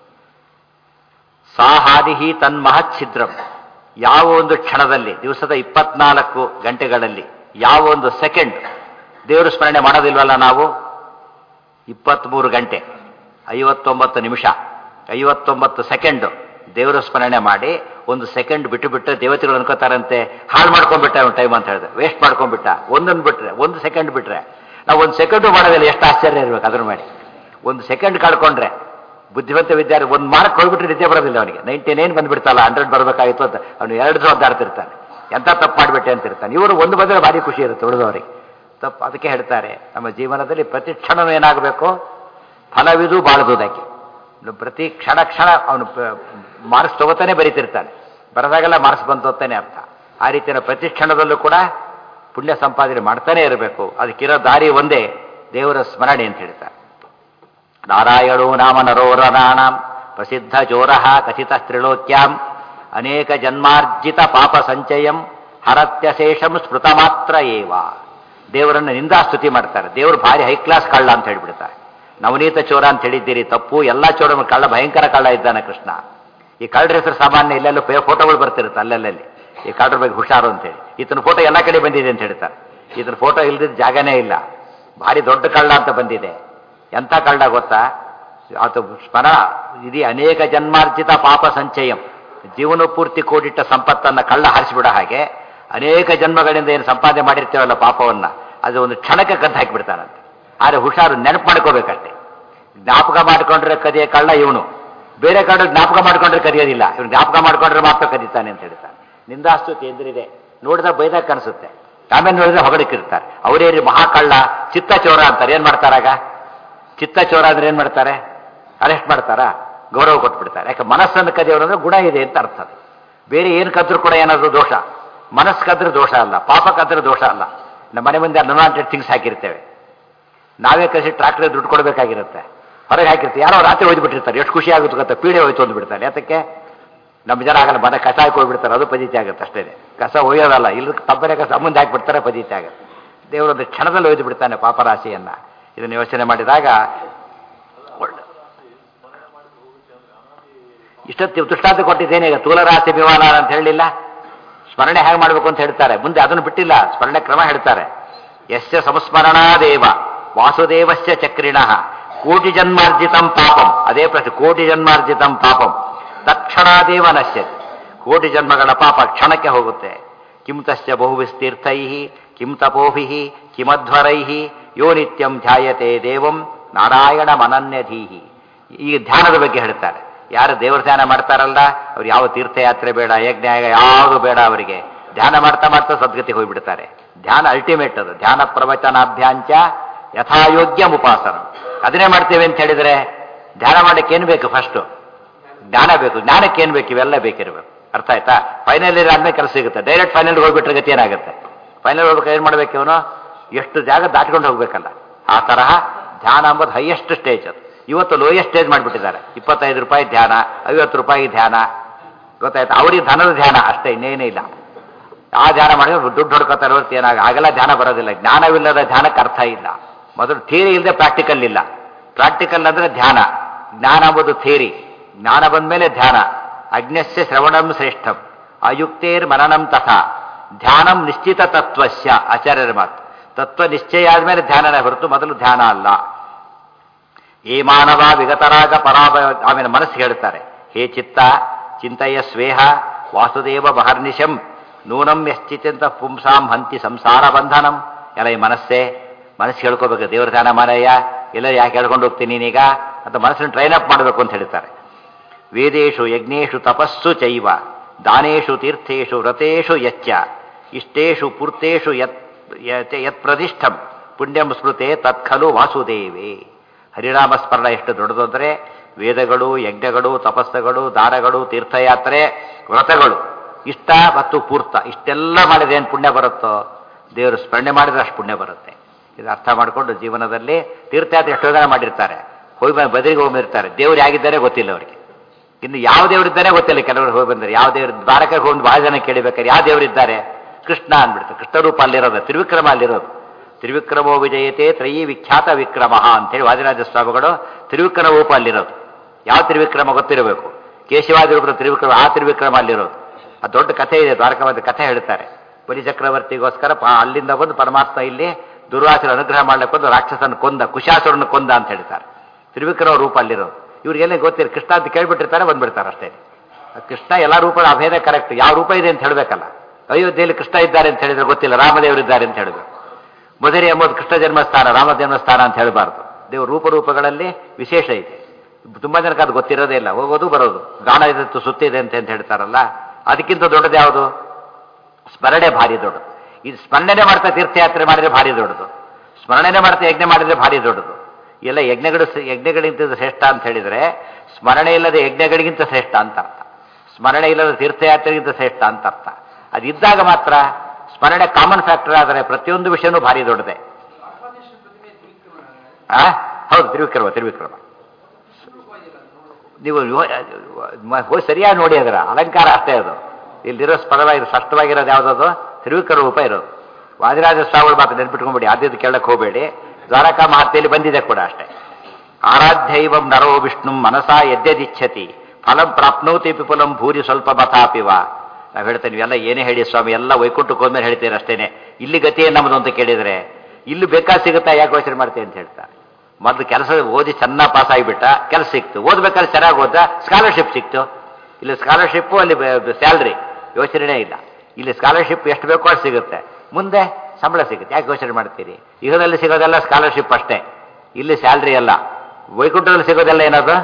ಸಾ ಹಾನಿ ತನ್ ಮಹಚ್ಛಿದ್ರಂ, ಯಾವ ಒಂದು ಕ್ಷಣದಲ್ಲಿ, ದಿವಸದ 24 ಗಂಟೆಗಳಲ್ಲಿ ಯಾವ ಒಂದು ಸೆಕೆಂಡ್ ದೇವರು ಸ್ಮರಣೆ ಮಾಡೋದಿಲ್ವಲ್ಲ ನಾವು. 23 ಗಂಟೆ 59 ನಿಮಿಷ 59 ಸೆಕೆಂಡ್ ದೇವರ ಸ್ಮರಣೆ ಮಾಡಿ, ಒಂದು ಸೆಕೆಂಡ್ ಬಿಟ್ಟು ಬಿಟ್ಟು ದೇವತೆಗಳು ಅನ್ಕೋತಾರಂತೆ ಹಾಳು ಮಾಡ್ಕೊಂಡ್ಬಿಟ್ಟ ಟೈಮ್ ಅಂತ ಹೇಳಿದ್ರೆ, ವೇಸ್ಟ್ ಮಾಡ್ಕೊಂಡ್ಬಿಟ್ಟ. ಒಂದನ್ನು ಬಿಟ್ರೆ, ಒಂದು ಸೆಕೆಂಡ್ ಬಿಟ್ರೆ ನಾವು ಒಂದು ಸೆಕೆಂಡು ಮಾಡೋದಿಲ್ಲ, ಎಷ್ಟು ಆಶ್ಚರ್ಯ ಇರ್ಬೇಕು ಅದ್ರ ಮಾಡಿ. ಒಂದು ಸೆಕೆಂಡ್ ಕಳ್ಕೊಂಡ್ರೆ ಬುದ್ಧಿವಂತ ವಿದ್ಯಾರ್ಥಿ ಒಂದು ಮಾರ್ಕ್ ಹೋಗ್ಬಿಟ್ರೆ ನಿದ್ದೆ ಬರೋದಿಲ್ಲ ಅವನಿಗೆ. 99 ಬಂದ್ಬಿಡ್ತಲ್ಲ, 100 ಬರಬೇಕಾಗಿತ್ತು ಅಂತ ಅವನು 2 ದಿವಸ ಒದ್ದಾಡ್ತಿರ್ತಾನೆ, ಎಂತ ತಪ್ಪು ಮಾಡಿಬಿಟ್ಟೆ ಅಂತಿರ್ತಾನೆ. ಇವರು ಒಂದು ಬಂದರೆ ಭಾರಿ ಖುಷಿ ಇರುತ್ತೆ ಉಳಿದವರಿಗೆ. ತಪ್ಪು ಅದಕ್ಕೆ ಹೇಳ್ತಾರೆ, ನಮ್ಮ ಜೀವನದಲ್ಲಿ ಪ್ರತಿ ಕ್ಷಣವೂ ಏನಾಗಬೇಕು, ಫಲವಿದು ಬಾಳದುದಕ್ಕೆ. ಪ್ರತಿ ಕ್ಷಣ ಕ್ಷಣ ಅವನು ಮಾರ್ಕ್ಸ್ ತಗೋತಾನೆ ಬರೀತಿರ್ತಾನೆ, ಬರದಾಗೆಲ್ಲ ಮಾರ್ಕ್ಸ್ ಬಂತು ಅಂತಾನೆ ಅರ್ಥ. ಆ ರೀತಿಯ ಪ್ರತಿ ಕ್ಷಣದಲ್ಲೂ ಕೂಡ ಪುಣ್ಯ ಸಂಪಾದನೆ ಮಾಡ್ತಾನೆ ಇರಬೇಕು. ಅದಕ್ಕಿರೋ ದಾರಿ ಒಂದೇ, ದೇವರ ಸ್ಮರಣೆ ಅಂತ ಹೇಳ್ತಾರೆ. ನಾರಾಯಣೋ ನಾಮ ನರೋರನಾಂ ಪ್ರಸಿದ್ಧ ಜೋರಃ ಕಥಿತ ತ್ರಿಲೋಕ್ಯಾಂ ಅನೇಕ ಜನ್ಮಾರ್ಜಿತ ಪಾಪ ಸಂಚಯಂ ಹರತ್ಯಶೇಷಂ ಸ್ಮೃತ ಮಾತ್ರ ಏವ. ದೇವರನ್ನು ನಿಂದಾಸ್ತುತಿ ಮಾಡ್ತಾರೆ. ದೇವರು ಭಾರಿ ಹೈ ಕ್ಲಾಸ್ ಕಳ್ಳ ಅಂತ ಹೇಳ್ಬಿಡ್ತಾರೆ. ನವನೀತ ಚೋರ ಅಂತ ಹೇಳಿದ್ದೀರಿ, ತಪ್ಪು. ಎಲ್ಲ ಚೋರ ಕಳ್ಳ, ಭಯಂಕರ ಕಳ್ಳ ಇದ್ದಾನೆ ಕೃಷ್ಣ. ಈ ಕಳ್ಳರ ಹೆಸರು ಸಾಮಾನ್ಯ, ಇಲ್ಲೆಲ್ಲ ಫೋಟೋಗಳು ಬರ್ತಿರುತ್ತೆ ಅಲ್ಲೆಲ್ಲಿ. ಈ ಕಳ್ಳರ ಬಗ್ಗೆ ಹುಷಾರು ಅಂತೇಳಿ. ಈತನ ಫೋಟೋ ಎಲ್ಲ ಕಡೆ ಬಂದಿದೆ ಅಂತ ಹೇಳ್ತಾರೆ. ಈತನ ಫೋಟೋ ಇಲ್ದಿದ್ದ ಜಾಗನೇ ಇಲ್ಲ. ಭಾರಿ ದೊಡ್ಡ ಕಳ್ಳ ಅಂತ ಬಂದಿದೆ. ಎಂಥ ಕಳ್ಳ ಗೊತ್ತಾ? ಆತ ಸ್ಮರ ಇದು ಅನೇಕ ಜನ್ಮಾರ್ಜಿತ ಪಾಪ ಸಂಚಯಂ, ಜೀವನ ಪೂರ್ತಿ ಕೂಡಿಟ್ಟ ಸಂಪತ್ತನ್ನು ಕಳ್ಳ ಹಾರಿಸಿಬಿಡ ಹಾಗೆ ಅನೇಕ ಜನ್ಮಗಳಿಂದ ಏನು ಸಂಪಾದನೆ ಮಾಡಿರ್ತೇವಲ್ಲ ಪಾಪವನ್ನು, ಅದು ಒಂದು ಕ್ಷಣಕ್ಕೆ ಕದ್ದು ಹಾಕಿಬಿಡ್ತಾನಂತೆ. ಆದರೆ ಹುಷಾರು, ನೆನಪು ಮಾಡ್ಕೋಬೇಕಷ್ಟೆ. ಜ್ಞಾಪಕ ಮಾಡಿಕೊಂಡ್ರೆ ಕದಿಯ ಕಳ್ಳ ಇವನು, ಬೇರೆ ಕಳ್ಳ ಜ್ಞಾಪಕ ಮಾಡಿಕೊಂಡ್ರೆ ಕದಿಯೋದಿಲ್ಲ, ಇವನು ಜ್ಞಾಪಕ ಮಾಡಿಕೊಂಡ್ರೆ ಮಾತ್ರ ಕದೀತಾನೆ ಅಂತ ಹೇಳ್ತಾನೆ. ನಿಂದಾಸ್ತುತಿ ಎದುರಿದೆ, ನೋಡಿದ ಬೈದಾಗ ಕಾಣಿಸುತ್ತೆ, ಆಮೇಲೆ ನೋಡಿದ್ರೆ ಹೊಗಳಿಕಿರ್ತಾರೆ. ಅವರೇ ಮಹಾಕಳ್ಳ ಚಿತ್ತ ಚೋರ ಅಂತಾರೆ. ಏನು ಮಾಡ್ತಾರಾಗ? ಚಿತ್ತ ಚೋರ ಅಂದ್ರೆ ಏನು ಮಾಡ್ತಾರೆ? ಅರೆಸ್ಟ್ ಮಾಡ್ತಾರಾ? ಗೌರವ ಕೊಟ್ಬಿಡ್ತಾರೆ. ಯಾಕೆ ಮನಸ್ಸನ್ನು ಕದಿಯೋರು ಅಂದ್ರೆ ಗುಣ ಇದೆ ಅಂತ ಅರ್ಥ. ಬೇರೆ ಏನು ಕದ್ರು ಕೂಡ ಏನಾದರೂ ದೋಷ, ಮನಸ್ಸು ಕದ್ರೆ ದೋಷ ಅಲ್ಲ, ಪಾಪ ಕದ್ರೆ ದೋಷ ಅಲ್ಲ. ನಮ್ಮ ಮನೆ ಮುಂದೆ ಅನ್ವಾಂಟೆಡ್ ಥಿಂಗ್ಸ್ ಹಾಕಿರ್ತೇವೆ, ನಾವೇ ಕಳಿಸಿ ಟ್ರಾಕ್ಟರ್ ದುಡ್ಡು ಕೊಡಬೇಕಾಗಿರುತ್ತೆ, ಹೊರಗೆ ಹಾಕಿರ್ತೀವಿ, ಯಾರೋ ರಾತ್ರಿ ಹೋಗ್ಬಿಟ್ಟಿರ್ತಾರೆ, ಎಷ್ಟು ಖುಷಿ ಆಗುತ್ತೆ ಗೊತ್ತಾ? ಪೀಡೆ ಹೋಯ್ತು ಅಂದ್ಬಿಡ್ತಾರೆ. ಯಾತಕ್ಕೆ? ನಮ್ಮ ಜನ ಆಗಲ್ಲ, ಮನೆ ಕಸ ಹಾಕಿ ಹೋಗ್ಬಿಡ್ತಾರೆ, ಅದು ಪದೀತಿ ಆಗುತ್ತೆ ಅಷ್ಟೇ. ಕಸ ಒಯ್ಯೋದಲ್ಲ, ಇಲ್ಲಿ ತಪ್ಪನೆ ಕಸ ಮುಂದೆ ಹಾಕಿಬಿಡ್ತಾರೆ, ಪದೀತಿ ಆಗುತ್ತೆ. ದೇವರೊಂದು ಕ್ಷಣದಲ್ಲಿ ಒಯ್ದು ಬಿಡ್ತಾನೆ ಪಾಪರಾಶಿಯನ್ನು. ಇದನ್ನು ಯೋಚನೆ ಮಾಡಿದಾಗ ಇಷ್ಟೊತ್ತು ದೃಷ್ಟಾಂತ ಕೊಟ್ಟಿದ್ದೇನೆ. ಈಗ ತೂಲರಾಶಿ ವಿಮಾನ ಅಂತ ಹೇಳಲಿಲ್ಲ, ಸ್ಮರಣೆ ಹೇಗೆ ಮಾಡಬೇಕು ಅಂತ ಹೇಳ್ತಾರೆ. ಮುಂದೆ ಅದನ್ನು ಬಿಟ್ಟಿಲ್ಲ, ಸ್ಮರಣೆ ಕ್ರಮ ಹೇಳ್ತಾರೆ. ಯಸ್ಯ ಸಂಸ್ಮರಣಾದೇವ ವಾಸುದೇವಸ್ಯ ಚಕ್ರಿಣಃ ಕೋಟಿ ಜನ್ಮಾರ್ಜಿತಂ ಪಾಪಂ. ಅದೇ ಪ್ರಶ್ನೆ, ಕೋಟಿ ಜನ್ಮಾರ್ಜಿತಂ ಪಾಪಂ ತಕ್ಷಣಾದೇವ ನಶ್ಯತಿ. ಕೋಟಿ ಜನ್ಮಗಳ ಪಾಪ ಕ್ಷಣಕ್ಕೆ ಹೋಗುತ್ತೆ. ಕಿಂ ತಸ್ಯ ಬಹುವಿಸ್ತೀರ್ಥೈ ಕಿಂ ತಪೋಭಿ ಕಿಮಧ್ವರೈ ಯೋ ನಿತ್ಯಂ ಧ್ಯಾಯತೆ ದೇವಂ ನಾರಾಯಣ ಮನನ್ಯಧೀಹಿ. ಈಗ ಧ್ಯಾನದ ಬಗ್ಗೆ ಹೇಳ್ತಾರೆ. ಯಾರು ದೇವರ ಧ್ಯಾನ ಮಾಡ್ತಾರಲ್ಲ ಅವ್ರು ಯಾವ ತೀರ್ಥಯಾತ್ರೆ ಬೇಡ, ಯಜ್ಞ ಯಾವುದು ಬೇಡ ಅವರಿಗೆ. ಧ್ಯಾನ ಮಾಡ್ತಾ ಮಾಡ್ತಾ ಸದ್ಗತಿಗೆ ಹೋಗ್ಬಿಡ್ತಾರೆ. ಧ್ಯಾನ ಅಲ್ಟಿಮೇಟ್ ಅದು. ಧ್ಯಾನ ಪ್ರವಚನಾಭ್ಯಾಂಚ ಯಥಾಯೋಗ್ಯ ಉಪಾಸನ. ಅದನ್ನೇ ಮಾಡ್ತೇವೆ ಅಂತ ಹೇಳಿದರೆ ಧ್ಯಾನ ಮಾಡಕ್ಕೆ ಏನು ಬೇಕು? ಫಸ್ಟು ಜ್ಞಾನ ಬೇಕು. ಜ್ಞಾನಕ್ಕೆ ಏನು ಬೇಕು? ಇವೆಲ್ಲ ಬೇಕಿರಬೇಕು. ಅರ್ಥ ಆಯ್ತಾ? ಫೈನಲ್ ಇಯರ್ ಆದ್ಮೇಲೆ ಕೆಲಸ ಸಿಗುತ್ತೆ. ಡೈರೆಕ್ಟ್ ಫೈನಲ್ ಹೋಗ್ಬಿಟ್ರೆ ಗತಿ ಏನಾಗುತ್ತೆ? ಫೈನಲ್ ಹೋಗ್ಬೇಕು, ಏನು ಮಾಡ್ಬೇಕು ಇವನು? ಎಷ್ಟು ಜಾಗ ದಾಟ್ಕೊಂಡು ಹೋಗ್ಬೇಕಲ್ಲ. ಆ ತರಹ ಧ್ಯಾನ ಅಂಬೋದು ಹೈಯೆಸ್ಟ್ ಸ್ಟೇಜ್ ಅದು. ಇವತ್ತು ಲೋಯೆಸ್ಟ್ ಸ್ಟೇಜ್ ಮಾಡಿಬಿಟ್ಟಿದ್ದಾರೆ. 25 ರೂಪಾಯಿ ಧ್ಯಾನ, 50 ರೂಪಾಯಿ ಧ್ಯಾನ. ಗೊತ್ತಾಯ್ತಾ? ಅವ್ರಿಗೆ ಧನದ ಧ್ಯಾನ ಅಷ್ಟೇ, ಇನ್ನೇನೇ ಇಲ್ಲ. ಆ ಧ್ಯಾನ ಮಾಡಿದ್ರೆ ದುಡ್ಡು ಹೊಡ್ಕೋತಾರೆ ಹೊರತು ಆಗೆಲ್ಲ ಧ್ಯಾನ ಬರೋದಿಲ್ಲ. ಜ್ಞಾನವಿಲ್ಲದ ಧ್ಯಾನಕ್ಕೆ ಅರ್ಥ ಇಲ್ಲ. ಮೊದಲು ಥಿಯರಿ ಇಲ್ಲದೆ ಪ್ರಾಕ್ಟಿಕಲ್ ಇಲ್ಲ. ಪ್ರಾಕ್ಟಿಕಲ್ ಅಂದರೆ ಧ್ಯಾನ. ಜ್ಞಾನ ಎಂಬುದು ಥಿಯರಿ, ಜ್ಞಾನ ಬಂದ ಮೇಲೆ ಧ್ಯಾನ. ಅಜ್ಞಸ್ಯ ಶ್ರವಣಂ ಶ್ರೇಷ್ಠಂ ಅಯುಕ್ತೇರ್ ಮನನಂ ತಥಾ ಧ್ಯಾನಂ ನಿಶ್ಚಿತ ತತ್ವಸ್ಯ. ಆಚಾರ್ಯರ ಮಾತು. ತತ್ವ ನಿಶ್ಚಯ ಆದಮೇಲೆ ಧ್ಯಾನನೇ ಹೊರತು ಮೊದಲು ಧ್ಯಾನ ಅಲ್ಲ. ಏ ಮಾನವ ವಿಗತರಾಗ ಪರಾಭ. ಆಮೇಲೆ ಮನಸ್ಸು ಹೇಳ್ತಾರೆ, ಹೇ ಚಿತ್ತ ಚಿಂತೆಯ ಸ್ವೇಹ ವಾಸುದೇವ ಬಹರ್ನಿಶಂ ನೂನಂ ಯಶ್ಚಿತ್ಯಂತ ಪುಂಸಾಂ ಹಂತಿ ಸಂಸಾರ ಬಂಧನಂ. ಎಲ್ಲ ಈ ಮನಸ್ಸೇ, ಮನಸ್ಸು ಹೇಳ್ಕೋಬೇಕು, ದೇವರ ಧ್ಯಾನ ಮಾಡಯ್ಯ, ಎಲ್ಲ ಯಾಕೆ ಹೇಳ್ಕೊಂಡು ಹೋಗ್ತೀನಿ ನೀನೀಗ ಅಂತ ಮನಸ್ಸನ್ನು ಟ್ರೈನ್ ಅಪ್ ಮಾಡಬೇಕು ಅಂತ ಹೇಳ್ತಾರೆ. ವೇದೇಶು ಯಜ್ಞೇಶು ತಪಸ್ಸು ಚೈವ ದಾನೇಶು ತೀರ್ಥೇಶು ವ್ರತೇಶು ಯಚ್ಚ ಇಷ್ಟೇಶು ಪೂರ್ತೇಶು ಯತ್ ಪ್ರತಿಷ್ಠಂ ಪುಣ್ಯಂ ಸ್ಮೃತೆ ತತ್ಖಲು ವಾಸುದೇವೇ. ಹರಿನಾಮ ಸ್ಮರಣ ಎಷ್ಟು ದೊಡ್ಡದು ಅಂದರೆ ವೇದಗಳು, ಯಜ್ಞಗಳು, ತಪಸ್ಸುಗಳು, ದಾನಗಳು, ತೀರ್ಥಯಾತ್ರೆ, ವ್ರತಗಳು, ಇಷ್ಟ ಮತ್ತು ಪೂರ್ತ ಇಷ್ಟೆಲ್ಲ ಮಾಡಿದ್ರೆ ಏನು ಪುಣ್ಯ ಬರುತ್ತೋ? ದೇವರು ಸ್ಮರಣೆ ಮಾಡಿದ್ರೆ ಅಷ್ಟು ಪುಣ್ಯ ಬರುತ್ತೆ. ಇದು ಅರ್ಥ ಮಾಡಿಕೊಂಡು ಜೀವನದಲ್ಲಿ ತೀರ್ಥಯಾತ್ರೆ ಎಷ್ಟೋ ಜನ ಮಾಡಿರ್ತಾರೆ, ಹೋಗಿ ಬದಲಿಗೆ ಹೋಗಿರ್ತಾರೆ. ದೇವ್ರು ಹೇಗಿದ್ದಾರೆ ಗೊತ್ತಿಲ್ಲ ಅವರಿಗೆ. ಇನ್ನು ಯಾವ ದೇವರಿದ್ದಾನೆ ಗೊತ್ತಿಲ್ಲ. ಕೆಲವರು ಹೋಗಿ ಬಂದರೆ ಯಾವ ದೇವರು, ದ್ವಾರಕ್ಕೆ ಹೋಗಿ ಬಹಳ ಜನ ಕೇಳಿಬೇಕಾದ್ರೆ ಯಾವ ದೇವರಿದ್ದಾರೆ? ಕೃಷ್ಣ ಅಂದ್ಬಿಡ್ತಾರೆ. ಕೃಷ್ಣ ರೂಪ ಅಲ್ಲಿರೋದು, ತ್ರಿವಿಕ್ರಮ ಅಲ್ಲಿರೋದು. ತ್ರಿವಿಕ್ರಮೋ ವಿಜಯತೆ ತ್ರಯೀ ವಿಖ್ಯಾತ ವಿಕ್ರಮ ಅಂತೇಳಿ ವಾದಿರಾಜ ಸ್ವಾಮಿಗಳು ತ್ರಿವಿಕ್ರಮ ರೂಪ ಅಲ್ಲಿರೋದು. ಯಾವ ತ್ರಿವಿಕ್ರಮ ಗೊತ್ತಿರಬೇಕು? ಕೇಶವಾದಿ ರೂಪದ ತ್ರಿವಿಕ್ರಮ, ಆ ತ್ರಿವಿಕ್ರಮ ಅಲ್ಲಿರೋದು. ಆ ದೊಡ್ಡ ಕಥೆ ಇದೆ, ದ್ವಾರಕಾವಾದ ಕಥೆ ಹೇಳ್ತಾರೆ. ಬಲಿ ಚಕ್ರವರ್ತಿಗೋಸ್ಕರ ಅಲ್ಲಿಂದ ಬಂದು ಪರಮಾತ್ಮ ಇಲ್ಲಿ ದುರ್ವಾಸರ ಅನುಗ್ರಹ ಮಾಡ್ಲಿಕ್ಕೆ ಬಂದು ರಾಕ್ಷಸನ ಕೊಂದ, ಕುಶಾಸುರನ ಕೊಂದ ಅಂತ ಹೇಳ್ತಾರೆ. ತ್ರಿವಿಕ್ರಮ ರೂಪ ಅಲ್ಲಿರೋದು. ಇವ್ರಿಗೆಲ್ಲ ಗೊತ್ತಿಲ್ಲ, ಕೃಷ್ಣ ಅಂತ ಕೇಳ್ಬಿಟ್ಟಿರ್ತಾರೆ, ಬಂದ್ಬಿಡ್ತಾರೆ ಅಷ್ಟೇ. ಕೃಷ್ಣ ಎಲ್ಲ ರೂಪದ ಅಭೇದ ಕರೆಕ್ಟ್. ಯಾವ ರೂಪ ಇದೆ ಅಂತ ಹೇಳಬೇಕಲ್ಲ. ಅಯೋಧ್ಯೆಯಲ್ಲಿ ಕೃಷ್ಣ ಇದ್ದಾರೆ ಅಂತ ಹೇಳಿದ್ರೆ ಗೊತ್ತಿಲ್ಲ, ರಾಮದೇವರಿದ್ದಾರೆ ಅಂತ ಹೇಳಬೇಕು. ಮಧುರೆ ಎಂಬುದು ಕೃಷ್ಣ ಜನ್ಮಸ್ಥಾನ, ರಾಮ ಜನ್ಮಸ್ಥಾನ ಅಂತ ಹೇಳಬಾರ್ದು. ದೇವರು ರೂಪಗಳಲ್ಲಿ ವಿಶೇಷ ಇದೆ. ತುಂಬಾ ಜನಕ್ಕೆ ಅದು ಗೊತ್ತಿರೋದೇ ಇಲ್ಲ. ಹೋಗೋದು ಬರೋದು, ಗಾಣ ಇದ್ದು ಸುತ್ತಿದೆ ಅಂತ ಹೇಳ್ತಾರಲ್ಲ, ಅದಕ್ಕಿಂತ ದೊಡ್ಡದು ಯಾವುದು? ಸ್ಮರಣೆ ಭಾರಿ ದೊಡ್ಡದು. ಇದು ಸ್ಮರಣೆ ಮಾಡ್ತಾ ತೀರ್ಥಯಾತ್ರೆ ಮಾಡಿದ್ರೆ ಭಾರಿ ದೊಡ್ಡದು, ಸ್ಮರಣೆ ಮಾಡ್ತಾ ಯಜ್ಞ ಮಾಡಿದ್ರೆ ಭಾರಿ ದೊಡ್ಡದು. ಎಲ್ಲ ಯಜ್ಞಗಳಿಗಿಂತ ಶ್ರೇಷ್ಠ ಅಂತ ಹೇಳಿದರೆ ಸ್ಮರಣೆ ಇಲ್ಲದೆ ಯಜ್ಞಗಳಿಗಿಂತ ಶ್ರೇಷ್ಠ ಅಂತ ಅರ್ಥ. ಸ್ಮರಣೆ ಇಲ್ಲದ ತೀರ್ಥಯಾತ್ರೆಗಿಂತ ಶ್ರೇಷ್ಠ ಅಂತ ಅರ್ಥ. ಅದಿದ್ದಾಗ ಮಾತ್ರ ಸ್ಮರಣೆ ಕಾಮನ್ ಫ್ಯಾಕ್ಟರ್ ಆದರೆ ಪ್ರತಿಯೊಂದು ವಿಷಯನೂ ಭಾರಿ ದೊಡ್ಡದೆ. ಹೌದು, ತ್ರಿವಿಕ್ರಮ. ನೀವು ಹೋಗಿ ಸರಿಯಾಗಿ ನೋಡಿ, ಅದರ ಅಲಂಕಾರ ಅಷ್ಟೇ ಅದು. ಇಲ್ಲಿರೋ ಸ್ಪಷ್ಟವಾಗಿರೋದು ಯಾವುದದು? ತ್ರಿವಿಕ್ರಮ ರೂಪ ಇರೋದು. ವಾದಿರಾಜ ಸ್ವಾಮಿಗಳು ಮಾತ್ರ ನೆನ್ಪಿಟ್ಕೊಂಡ್ಬಿಡಿ, ಆದ್ಯದ ಕೇಳಕ್ಕೆ ಹೋಗಬೇಡಿ. ದ್ವಾರಕಾ ಮಹತ್ಯೆಯಲ್ಲಿ ಬಂದಿದೆ ಕೂಡ ಅಷ್ಟೇ. ಆರಾಧ್ಯೈವಂ ನರೋ ವಿಷ್ಣು ಮನಸಾ ಯದ್ಯದಿಚ್ಛತಿ ಫಲಂ ಪ್ರಾಪ್ನೋತಿ ಪಿಪುಲಂ ಭೂರಿ ಸ್ವಲ್ಪ ಬಥಾಪಿವ ನಾವು ಹೇಳ್ತೇವೆ ನೀವೆಲ್ಲ ಏನೇ ಹೇಳಿ ಸ್ವಾಮಿ ಎಲ್ಲ ವೈಕುಂಠಕ್ಕೆ ಹೋದ್ಮೇಲೆ ಹೇಳ್ತೀರ ಅಷ್ಟೇನೆ, ಇಲ್ಲಿ ಗತಿ ಏನು ನಮ್ಮದು ಅಂತ ಕೇಳಿದರೆ ಇಲ್ಲಿ ಬೇಕಾದ ಸಿಗುತ್ತಾ, ಯಾಕೆ ಯೋಚನೆ ಮಾಡ್ತೀವಿ ಅಂತ ಹೇಳ್ತಾರೆ. ಮೊದಲು ಕೆಲಸ ಓದಿ ಚೆನ್ನಾಗಿ ಪಾಸ್ ಆಗಿಬಿಟ್ಟ, ಕೆಲಸ ಸಿಕ್ತು, ಓದ್ಬೇಕಾದ್ರೆ ಚೆನ್ನಾಗಿ ಓದ, ಸ್ಕಾಲರ್ಶಿಪ್ ಸಿಕ್ತು. ಇಲ್ಲಿ ಸ್ಕಾಲರ್ಶಿಪ್ಪು, ಅಲ್ಲಿ ಸ್ಯಾಲ್ರಿ, ಯೋಚನೆ ಇಲ್ಲ. ಇಲ್ಲಿ ಸ್ಕಾಲರ್ಶಿಪ್ ಎಷ್ಟು ಬೇಕೋ ಅಷ್ಟು ಸಿಗುತ್ತೆ, ಮುಂದೆ ಸಂಬಳ ಸಿಗುತ್ತೆ, ಯಾಕೆ ಯೋಚನೆ ಮಾಡ್ತೀರಿ? ಯುಗದಲ್ಲಿ ಸಿಗೋದೆಲ್ಲ ಸ್ಕಾಲರ್ಶಿಪ್ ಅಷ್ಟೇ, ಇಲ್ಲಿ ಸ್ಯಾಲ್ರಿ ಅಲ್ಲ. ವೈಕುಂಠದಲ್ಲಿ ಸಿಗೋದೆಲ್ಲ ಏನದು,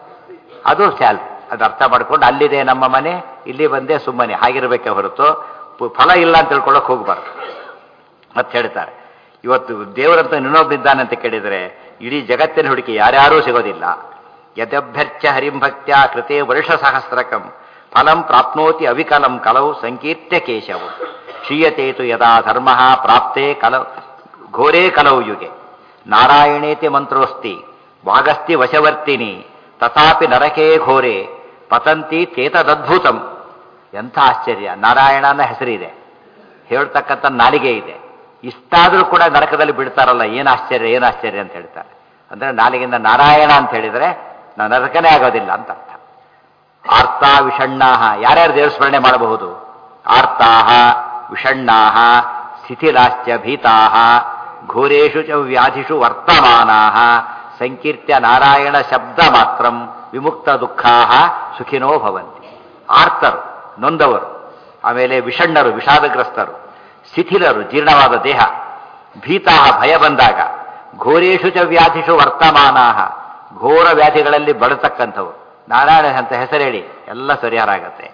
ಅದು ಸ್ಯಾಲ್ರಿ. ಅದು ಅರ್ಥ ಮಾಡ್ಕೊಂಡು ಅಲ್ಲಿದೆ ನಮ್ಮ ಮನೆ, ಇಲ್ಲಿ ಬಂದೆ ಸುಮ್ಮನೆ ಹಾಗಿರ್ಬೇಕೆ ಹೊರತು ಫಲ ಇಲ್ಲ ಅಂತ ತಿಳ್ಕೊಳ್ಳೋಕೆ ಹೋಗ್ಬಾರ್ದು ಮತ್ತೆ ಹೇಳ್ತಾರೆ. ಇವತ್ತು ದೇವರಂತ ಇನ್ನೊಬ್ಬಿದ್ದಾನೆ ಅಂತ ಕೇಳಿದರೆ ಇಡೀ ಜಗತ್ತಿನ ಹುಡುಕಿ ಯಾರ್ಯಾರೂ ಸಿಗೋದಿಲ್ಲ. ಯದಭ್ಯರ್ಚ್ಯ ಹರಿಂಭಕ್ತ್ಯ ಕೃತೆ ವರ್ಷ ಸಹಸ್ರಕಂ ಫಲಂ ಪ್ರಾಪ್ನೋತಿ ಅವಿಕಲಂ ಕಲೌ ಸಂಕೀರ್ತ್ಯ ಕೇಶವು ಕ್ಷೀಯತೇತು ಯದಾ ಧರ್ಮ ಪ್ರಾಪ್ತೇ ಕಲೌ ಘೋರೇ ಕಲೌ ಯುಗೆ ನಾರಾಯಣೇತಿ ಮಂತ್ರೋಸ್ತಿ ವಾಗಸ್ತಿ ವಶವರ್ತಿನಿ ತಥಾಪಿ ನರಕೇ ಘೋರೆ ಪತಂತಿ ತೇತದದ್ಭುತಂ. ಎಂಥ ಆಶ್ಚರ್ಯ! ನಾರಾಯಣ ಅನ್ನೋ ಹೆಸರಿದೆ, ಹೇಳ್ತಕ್ಕಂಥ ನಾಲಿಗೆ ಇದೆ, ಇಷ್ಟಾದರೂ ಕೂಡ ನರಕದಲ್ಲಿ ಬಿಡ್ತಾರಲ್ಲ, ಏನು ಆಶ್ಚರ್ಯ, ಏನು ಆಶ್ಚರ್ಯ ಅಂತ ಹೇಳ್ತಾರೆ. ಅಂದರೆ ನಾಲಿಗೆಯಿಂದ ನಾರಾಯಣ ಅಂತ ಹೇಳಿದರೆ ನಾವು ನರಕನೇ ಆಗೋದಿಲ್ಲ ಅಂತ ಅರ್ಥ. ಆರ್ತಾ ವಿಷಣ್ಣಾಹ, ಯಾರ್ಯಾರು ದೇವ್ರ ಸ್ಮರಣೆ ಮಾಡಬಹುದು? ಆರ್ತಾಹ ವಿಷಣ್ಣಾಹ ಶಿಥಿಲಾಶ್ಚ ಭೀತಾಹ ಘೋರೇಶು ಚ ವ್ಯಾಧಿಷು ವರ್ತಮಾನಾಹ ಸಂಕೀರ್ತ್ಯ ನಾರಾಯಣ ಶಬ್ದ ಮಾತ್ರಂ ವಿಮುಕ್ತ ದುಃಖಾಹ ಸುಖಿನೋ ಭವಂತಿ. ಆರ್ತರು, ನೊಂದವರು, ಆಮೇಲೆ ವಿಷಣ್ಣರು, ವಿಷಾದಗ್ರಸ್ತರು, ಶಿಥಿಲರು, ಜೀರ್ಣವಾದ ದೇಹ, ಭೀತಾಹ, ಭಯ ಬಂದಾಗ, ಘೋರೇಶು ಚ ವ್ಯಾಧಿಷು ವರ್ತಮಾನಾಹ, ಘೋರ ವ್ಯಾಧಿಗಳಲ್ಲಿ ಬಳತಕ್ಕಂಥವು. ನಾರಾಯಣ ಅಂತ ಹೆಸರೇಳಿ ಎಲ್ಲ ಸರಿಯಾರಾಗತ್ತೆ.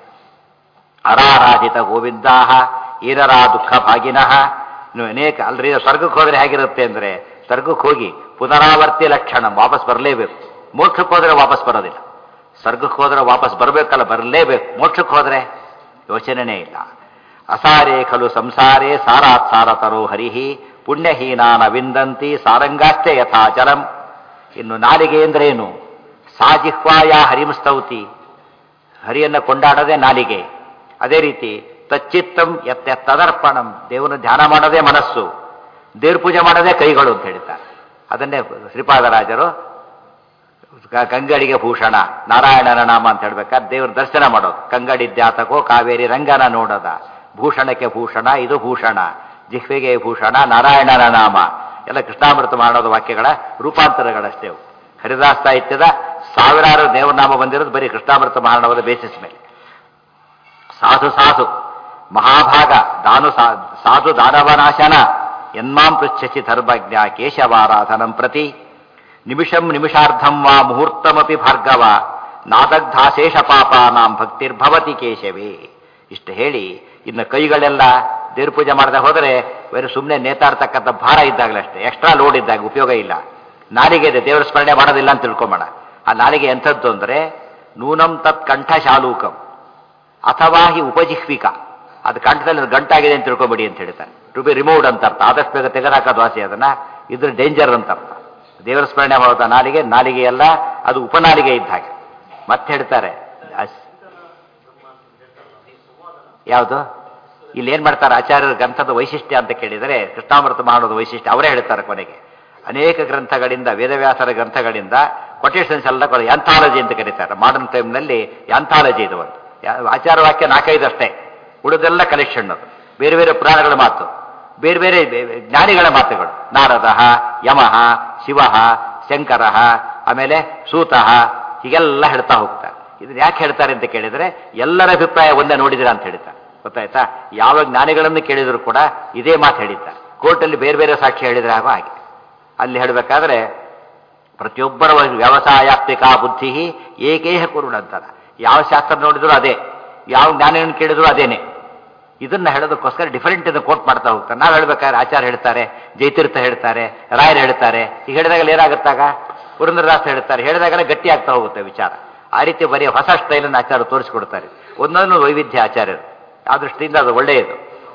ಅರಾರಾಧಿತ ಗೋವಿಂದಾಹ ಈರರಾ ದುಃಖ ಭಾಗಿನಃ. ಇನ್ನು ಅನೇಕ ಅಲ್ರಿ, ಸ್ವರ್ಗಕ್ಕೆ ಹೋದರೆ ಹೇಗಿರುತ್ತೆ ಅಂದರೆ, ಸ್ವರ್ಗಕ್ಕೆ ಹೋಗಿ ಪುನರಾವರ್ತಿ ಲಕ್ಷಣ, ವಾಪಸ್ ಬರಲೇಬೇಕು. ಮೋಕ್ಷಕ್ಕೆ ಹೋದರೆ ವಾಪಸ್ ಬರೋದಿಲ್ಲ. ಸ್ವರ್ಗಕ್ಕೆ ಹೋದರೆ ವಾಪಸ್ ಬರಬೇಕಲ್ಲ, ಬರಲೇಬೇಕು. ಮೋಕ್ಷಕ್ಕೆ ಹೋದರೆ ಯೋಚನೆನೇ ಇಲ್ಲ. ಅಸಾರೇ ಖಲು ಸಂಸಾರೇ ಸಾರಾತ್ ಸಾರತರೋ ಹರಿಹಿ ಪುಣ್ಯಹೀನಾನ ವಿಂದಂತಿ ಸಾರಂಗಾಶ್ಚ ಯಥಾಚಲಂ. ಇನ್ನು ನಾಲಿಗೆ ಅಂದ್ರೇನು? ಸಾಜಿಹ್ವಾಯ ಹರಿಮಸ್ತೌತಿ, ಹರಿಯನ್ನು ಕೊಂಡಾಡೋದೇ ನಾಲಿಗೆ. ಅದೇ ರೀತಿ ತಚ್ಚಿತ್ತಂ ತದರ್ಪಣಂ, ದೇವನ ಧ್ಯಾನ ಮಾಡೋದೇ ಮನಸ್ಸು, ದೇವ್ರ ಪೂಜೆ ಮಾಡೋದೇ ಕೈಗಳು ಅಂತ ಹೇಳ್ತಾರೆ. ಅದನ್ನೇ ಶ್ರೀಪಾದರಾಜರು ಕಂಗಡಿಗೆ ಭೂಷಣ ನಾರಾಯಣನ ನಾಮ ಅಂತ ಹೇಳ್ಬೇಕಾದ್ರೆ ದೇವ್ರ ದರ್ಶನ ಮಾಡೋದು. ಕಂಗಡಿದ್ಯಾತಕೋ ಕಾವೇರಿ ರಂಗನ ನೋಡದ, ಭೂಷಣಕ್ಕೆ ಭೂಷಣ ಇದು ಭೂಷಣ, ಜಿಹ್ವೆಗೆ ಭೂಷಣ ನಾರಾಯಣನ ನಾಮ. ಎಲ್ಲ ಕೃಷ್ಣಾಮೃತ ಮಾಡೋದ ವಾಕ್ಯಗಳ ರೂಪಾಂತರಗಳಷ್ಟೇ. ಹರಿದಾಸ ಸಾಹಿತ್ಯದ ಸಾವಿರಾರು ದೇವನಾಮ ಬಂದಿರೋದು ಬರೀ ಕೃಷ್ಣಾಮೃತ ಮಹಾರಣವರ ಬೇಸಿಸ್ ಮೇಲೆ. ಸಾಧು ಸಾಧು ಮಹಾಭಾಗ ದಾನು ಸಾಧು ದಾನವನಾಶನ ಯನ್ಮಾಂ ಪೃಚ್ಛಸಿ ಧರ್ಮಜ್ಞ ಕೇಶವಾರಾಧನಂ ಪ್ರತಿ ನಿಮಿಷಂ ನಿಮಿಷಾರ್ಧಂ ವಾ ಮುಹೂರ್ತಮಪಿ ಭಾರ್ಗವ ನಾದಗ್ಧಾಶೇಷ ಪಾಪಾನಾಂ ಭಕ್ತಿರ್ಭವತಿ ಕೇಶವೇ. ಇಷ್ಟು ಹೇಳಿ ಇನ್ನು ಕೈಗಳೆಲ್ಲ ದೇವ್ರ ಪೂಜೆ ಮಾಡದೆ ಹೋದರೆ ಬೇರೆ ಸುಮ್ಮನೆ ನೇತಾಡ್ತಕ್ಕಂಥ ಭಾರ ಇದ್ದಾಗಲಷ್ಟೇ, ಎಕ್ಸ್ಟ್ರಾ ಲೋಡ್ ಇದ್ದಾಗ ಉಪಯೋಗ ಇಲ್ಲ. ನಾಲಿಗೆ ಇದೆ, ದೇವರ ಸ್ಮರಣೆ ಮಾಡೋದಿಲ್ಲ ಅಂತ ತಿಳ್ಕೊಂಬೋಣ. ಆ ನಾಲಿಗೆ ಎಂಥದ್ದು ಅಂದರೆ ನೂನಂ ತತ್ ಕಂಠ ಶಾಲೂಕಂ ಅಥವಾ ಹಿ ಉಪಜಿಹ್ವಿಕ, ಅದು ಕಂಠದಲ್ಲಿ ಗಂಟಾಗಿದೆ ಅಂತ ತಿಳ್ಕೊಬೇಡಿ ಅಂತ ಹೇಳ್ತಾರೆ. ಟು ಬಿ ರಿಮೂವ್ಡ್ ಅಂತ ಅರ್ಥ, ಆದಷ್ಟು ಬೇಗ ತೆಗೆದಾಕೋದು ವಾಸಿ, ಅದನ್ನ ಇದ್ರ ಡೇಂಜರ್ ಅಂತ ಅರ್ಥ. ದೇವರ ಸ್ಮರಣೆ ಮಾಡೋದ ನಾಲಿಗೆಯಲ್ಲ, ಅದು ಉಪನಾಲಿಗೆ ಇದ್ದ ಹಾಗೆ. ಮತ್ತೆ ಹೇಳ್ತಾರೆ ಯಾವುದು ಇಲ್ಲಿ ಏನ್ ಮಾಡ್ತಾರೆ ಆಚಾರ್ಯರ ಗ್ರಂಥದ ವೈಶಿಷ್ಟ್ಯ ಅಂತ ಕೇಳಿದರೆ, ಕೃಷ್ಣಾಮೃತ ಮಾಡೋದು ವೈಶಿಷ್ಟ್ಯ ಅವರೇ ಹೇಳ್ತಾರೆ ಕೊನೆಗೆ. ಅನೇಕ ಗ್ರಂಥಗಳಿಂದ, ವೇದವ್ಯಾಸರ ಗ್ರಂಥಗಳಿಂದ ಕೊಟೇಶನ್ಸ್ ಎಲ್ಲ ಯಾಂಥಾಲಜಿ ಅಂತ ಕರೀತಾರೆ. ಮಾಡರ್ನ್ ಟೈಮ್ನಲ್ಲಿ ಯಾಂಥಾಲಜಿ ಇದು ಒಂದು. ಆಚಾರ ವಾಕ್ಯ 4-5 ಅಷ್ಟೇ, ಉಳಿದೆಲ್ಲ ಕಲೆಕ್ಷನ್. ಅದು ಬೇರೆ ಬೇರೆ ಪುರಾಣಗಳ ಮಾತು, ಬೇರೆ ಬೇರೆ ಜ್ಞಾನಿಗಳ ಮಾತುಗಳು. ನಾರದ, ಯಮಃ, ಶಿವ, ಶಂಕರ, ಆಮೇಲೆ ಸೂತಃ, ಹೀಗೆಲ್ಲ ಹೇಳ್ತಾ ಹೋಗ್ತಾರೆ. ಇದನ್ನ ಯಾಕೆ ಹೇಳ್ತಾರೆ ಅಂತ ಕೇಳಿದರೆ ಎಲ್ಲರ ಅಭಿಪ್ರಾಯ ಒಂದೇ ನೋಡಿದಿರ ಅಂತ ಹೇಳ್ತಾರೆ. ಗೊತ್ತಾಯ್ತಾ? ಯಾವ ಜ್ಞಾನಿಗಳನ್ನು ಕೇಳಿದ್ರು ಕೂಡ ಇದೇ ಮಾತು ಹೇಳಿದ್ದಾರೆ. ಕೋರ್ಟಲ್ಲಿ ಬೇರೆ ಬೇರೆ ಸಾಕ್ಷಿ ಹೇಳಿದ್ರೆ ಆಗೋ ಹಾಗೆ. ಅಲ್ಲಿ ಹೇಳಬೇಕಾದ್ರೆ ಪ್ರತಿಯೊಬ್ಬರ ವ್ಯವಸಾಯಾತ್ಮಿಕ ಬುದ್ಧಿ ಏಕೇಹ ಕುರುಡ್ ಅಂತಾರ. ಯಾವ ಶಾಸ್ತ್ರ ನೋಡಿದ್ರು ಅದೇ, ಯಾವ ಜ್ಞಾನಿಯನ್ನು ಕೇಳಿದ್ರು ಅದೇನೆ. ಇದನ್ನ ಹೇಳೋದಕ್ಕೋಸ್ಕರ ಡಿಫರೆಂಟ್ ಇದನ್ನು ಕೋಟ್ ಮಾಡ್ತಾ ಹೋಗ್ತಾರೆ. ನಾವು ಹೇಳ್ಬೇಕಾದ್ರೆ ಆಚಾರ್ಯ ಹೇಳ್ತಾರೆ, ಜಯತೀರ್ಥ ಹೇಳ್ತಾರೆ, ರಾಯರು ಹೇಳ್ತಾರೆ. ಈಗ ಹೇಳಿದಾಗಲೇ ಏನಾಗುತ್ತಾಗ ಪುರಂದರದಾಸ ಹೇಳ್ತಾರೆ, ಹೇಳಿದಾಗಲೇ ಗಟ್ಟಿ ಆಗ್ತಾ ಹೋಗುತ್ತೆ ವಿಚಾರ. ಆ ರೀತಿ ಬರೀ ಹೊಸ ಸ್ಟೈಲನ್ನು ಆಚಾರ್ಯ ತೋರಿಸ್ಕೊಡ್ತಾರೆ. ಒಂದೊಂದು ವೈವಿಧ್ಯ ಆಚಾರ್ಯರು. ಆ ದೃಷ್ಟಿಯಿಂದ ಅದು ಒಳ್ಳೆಯದು.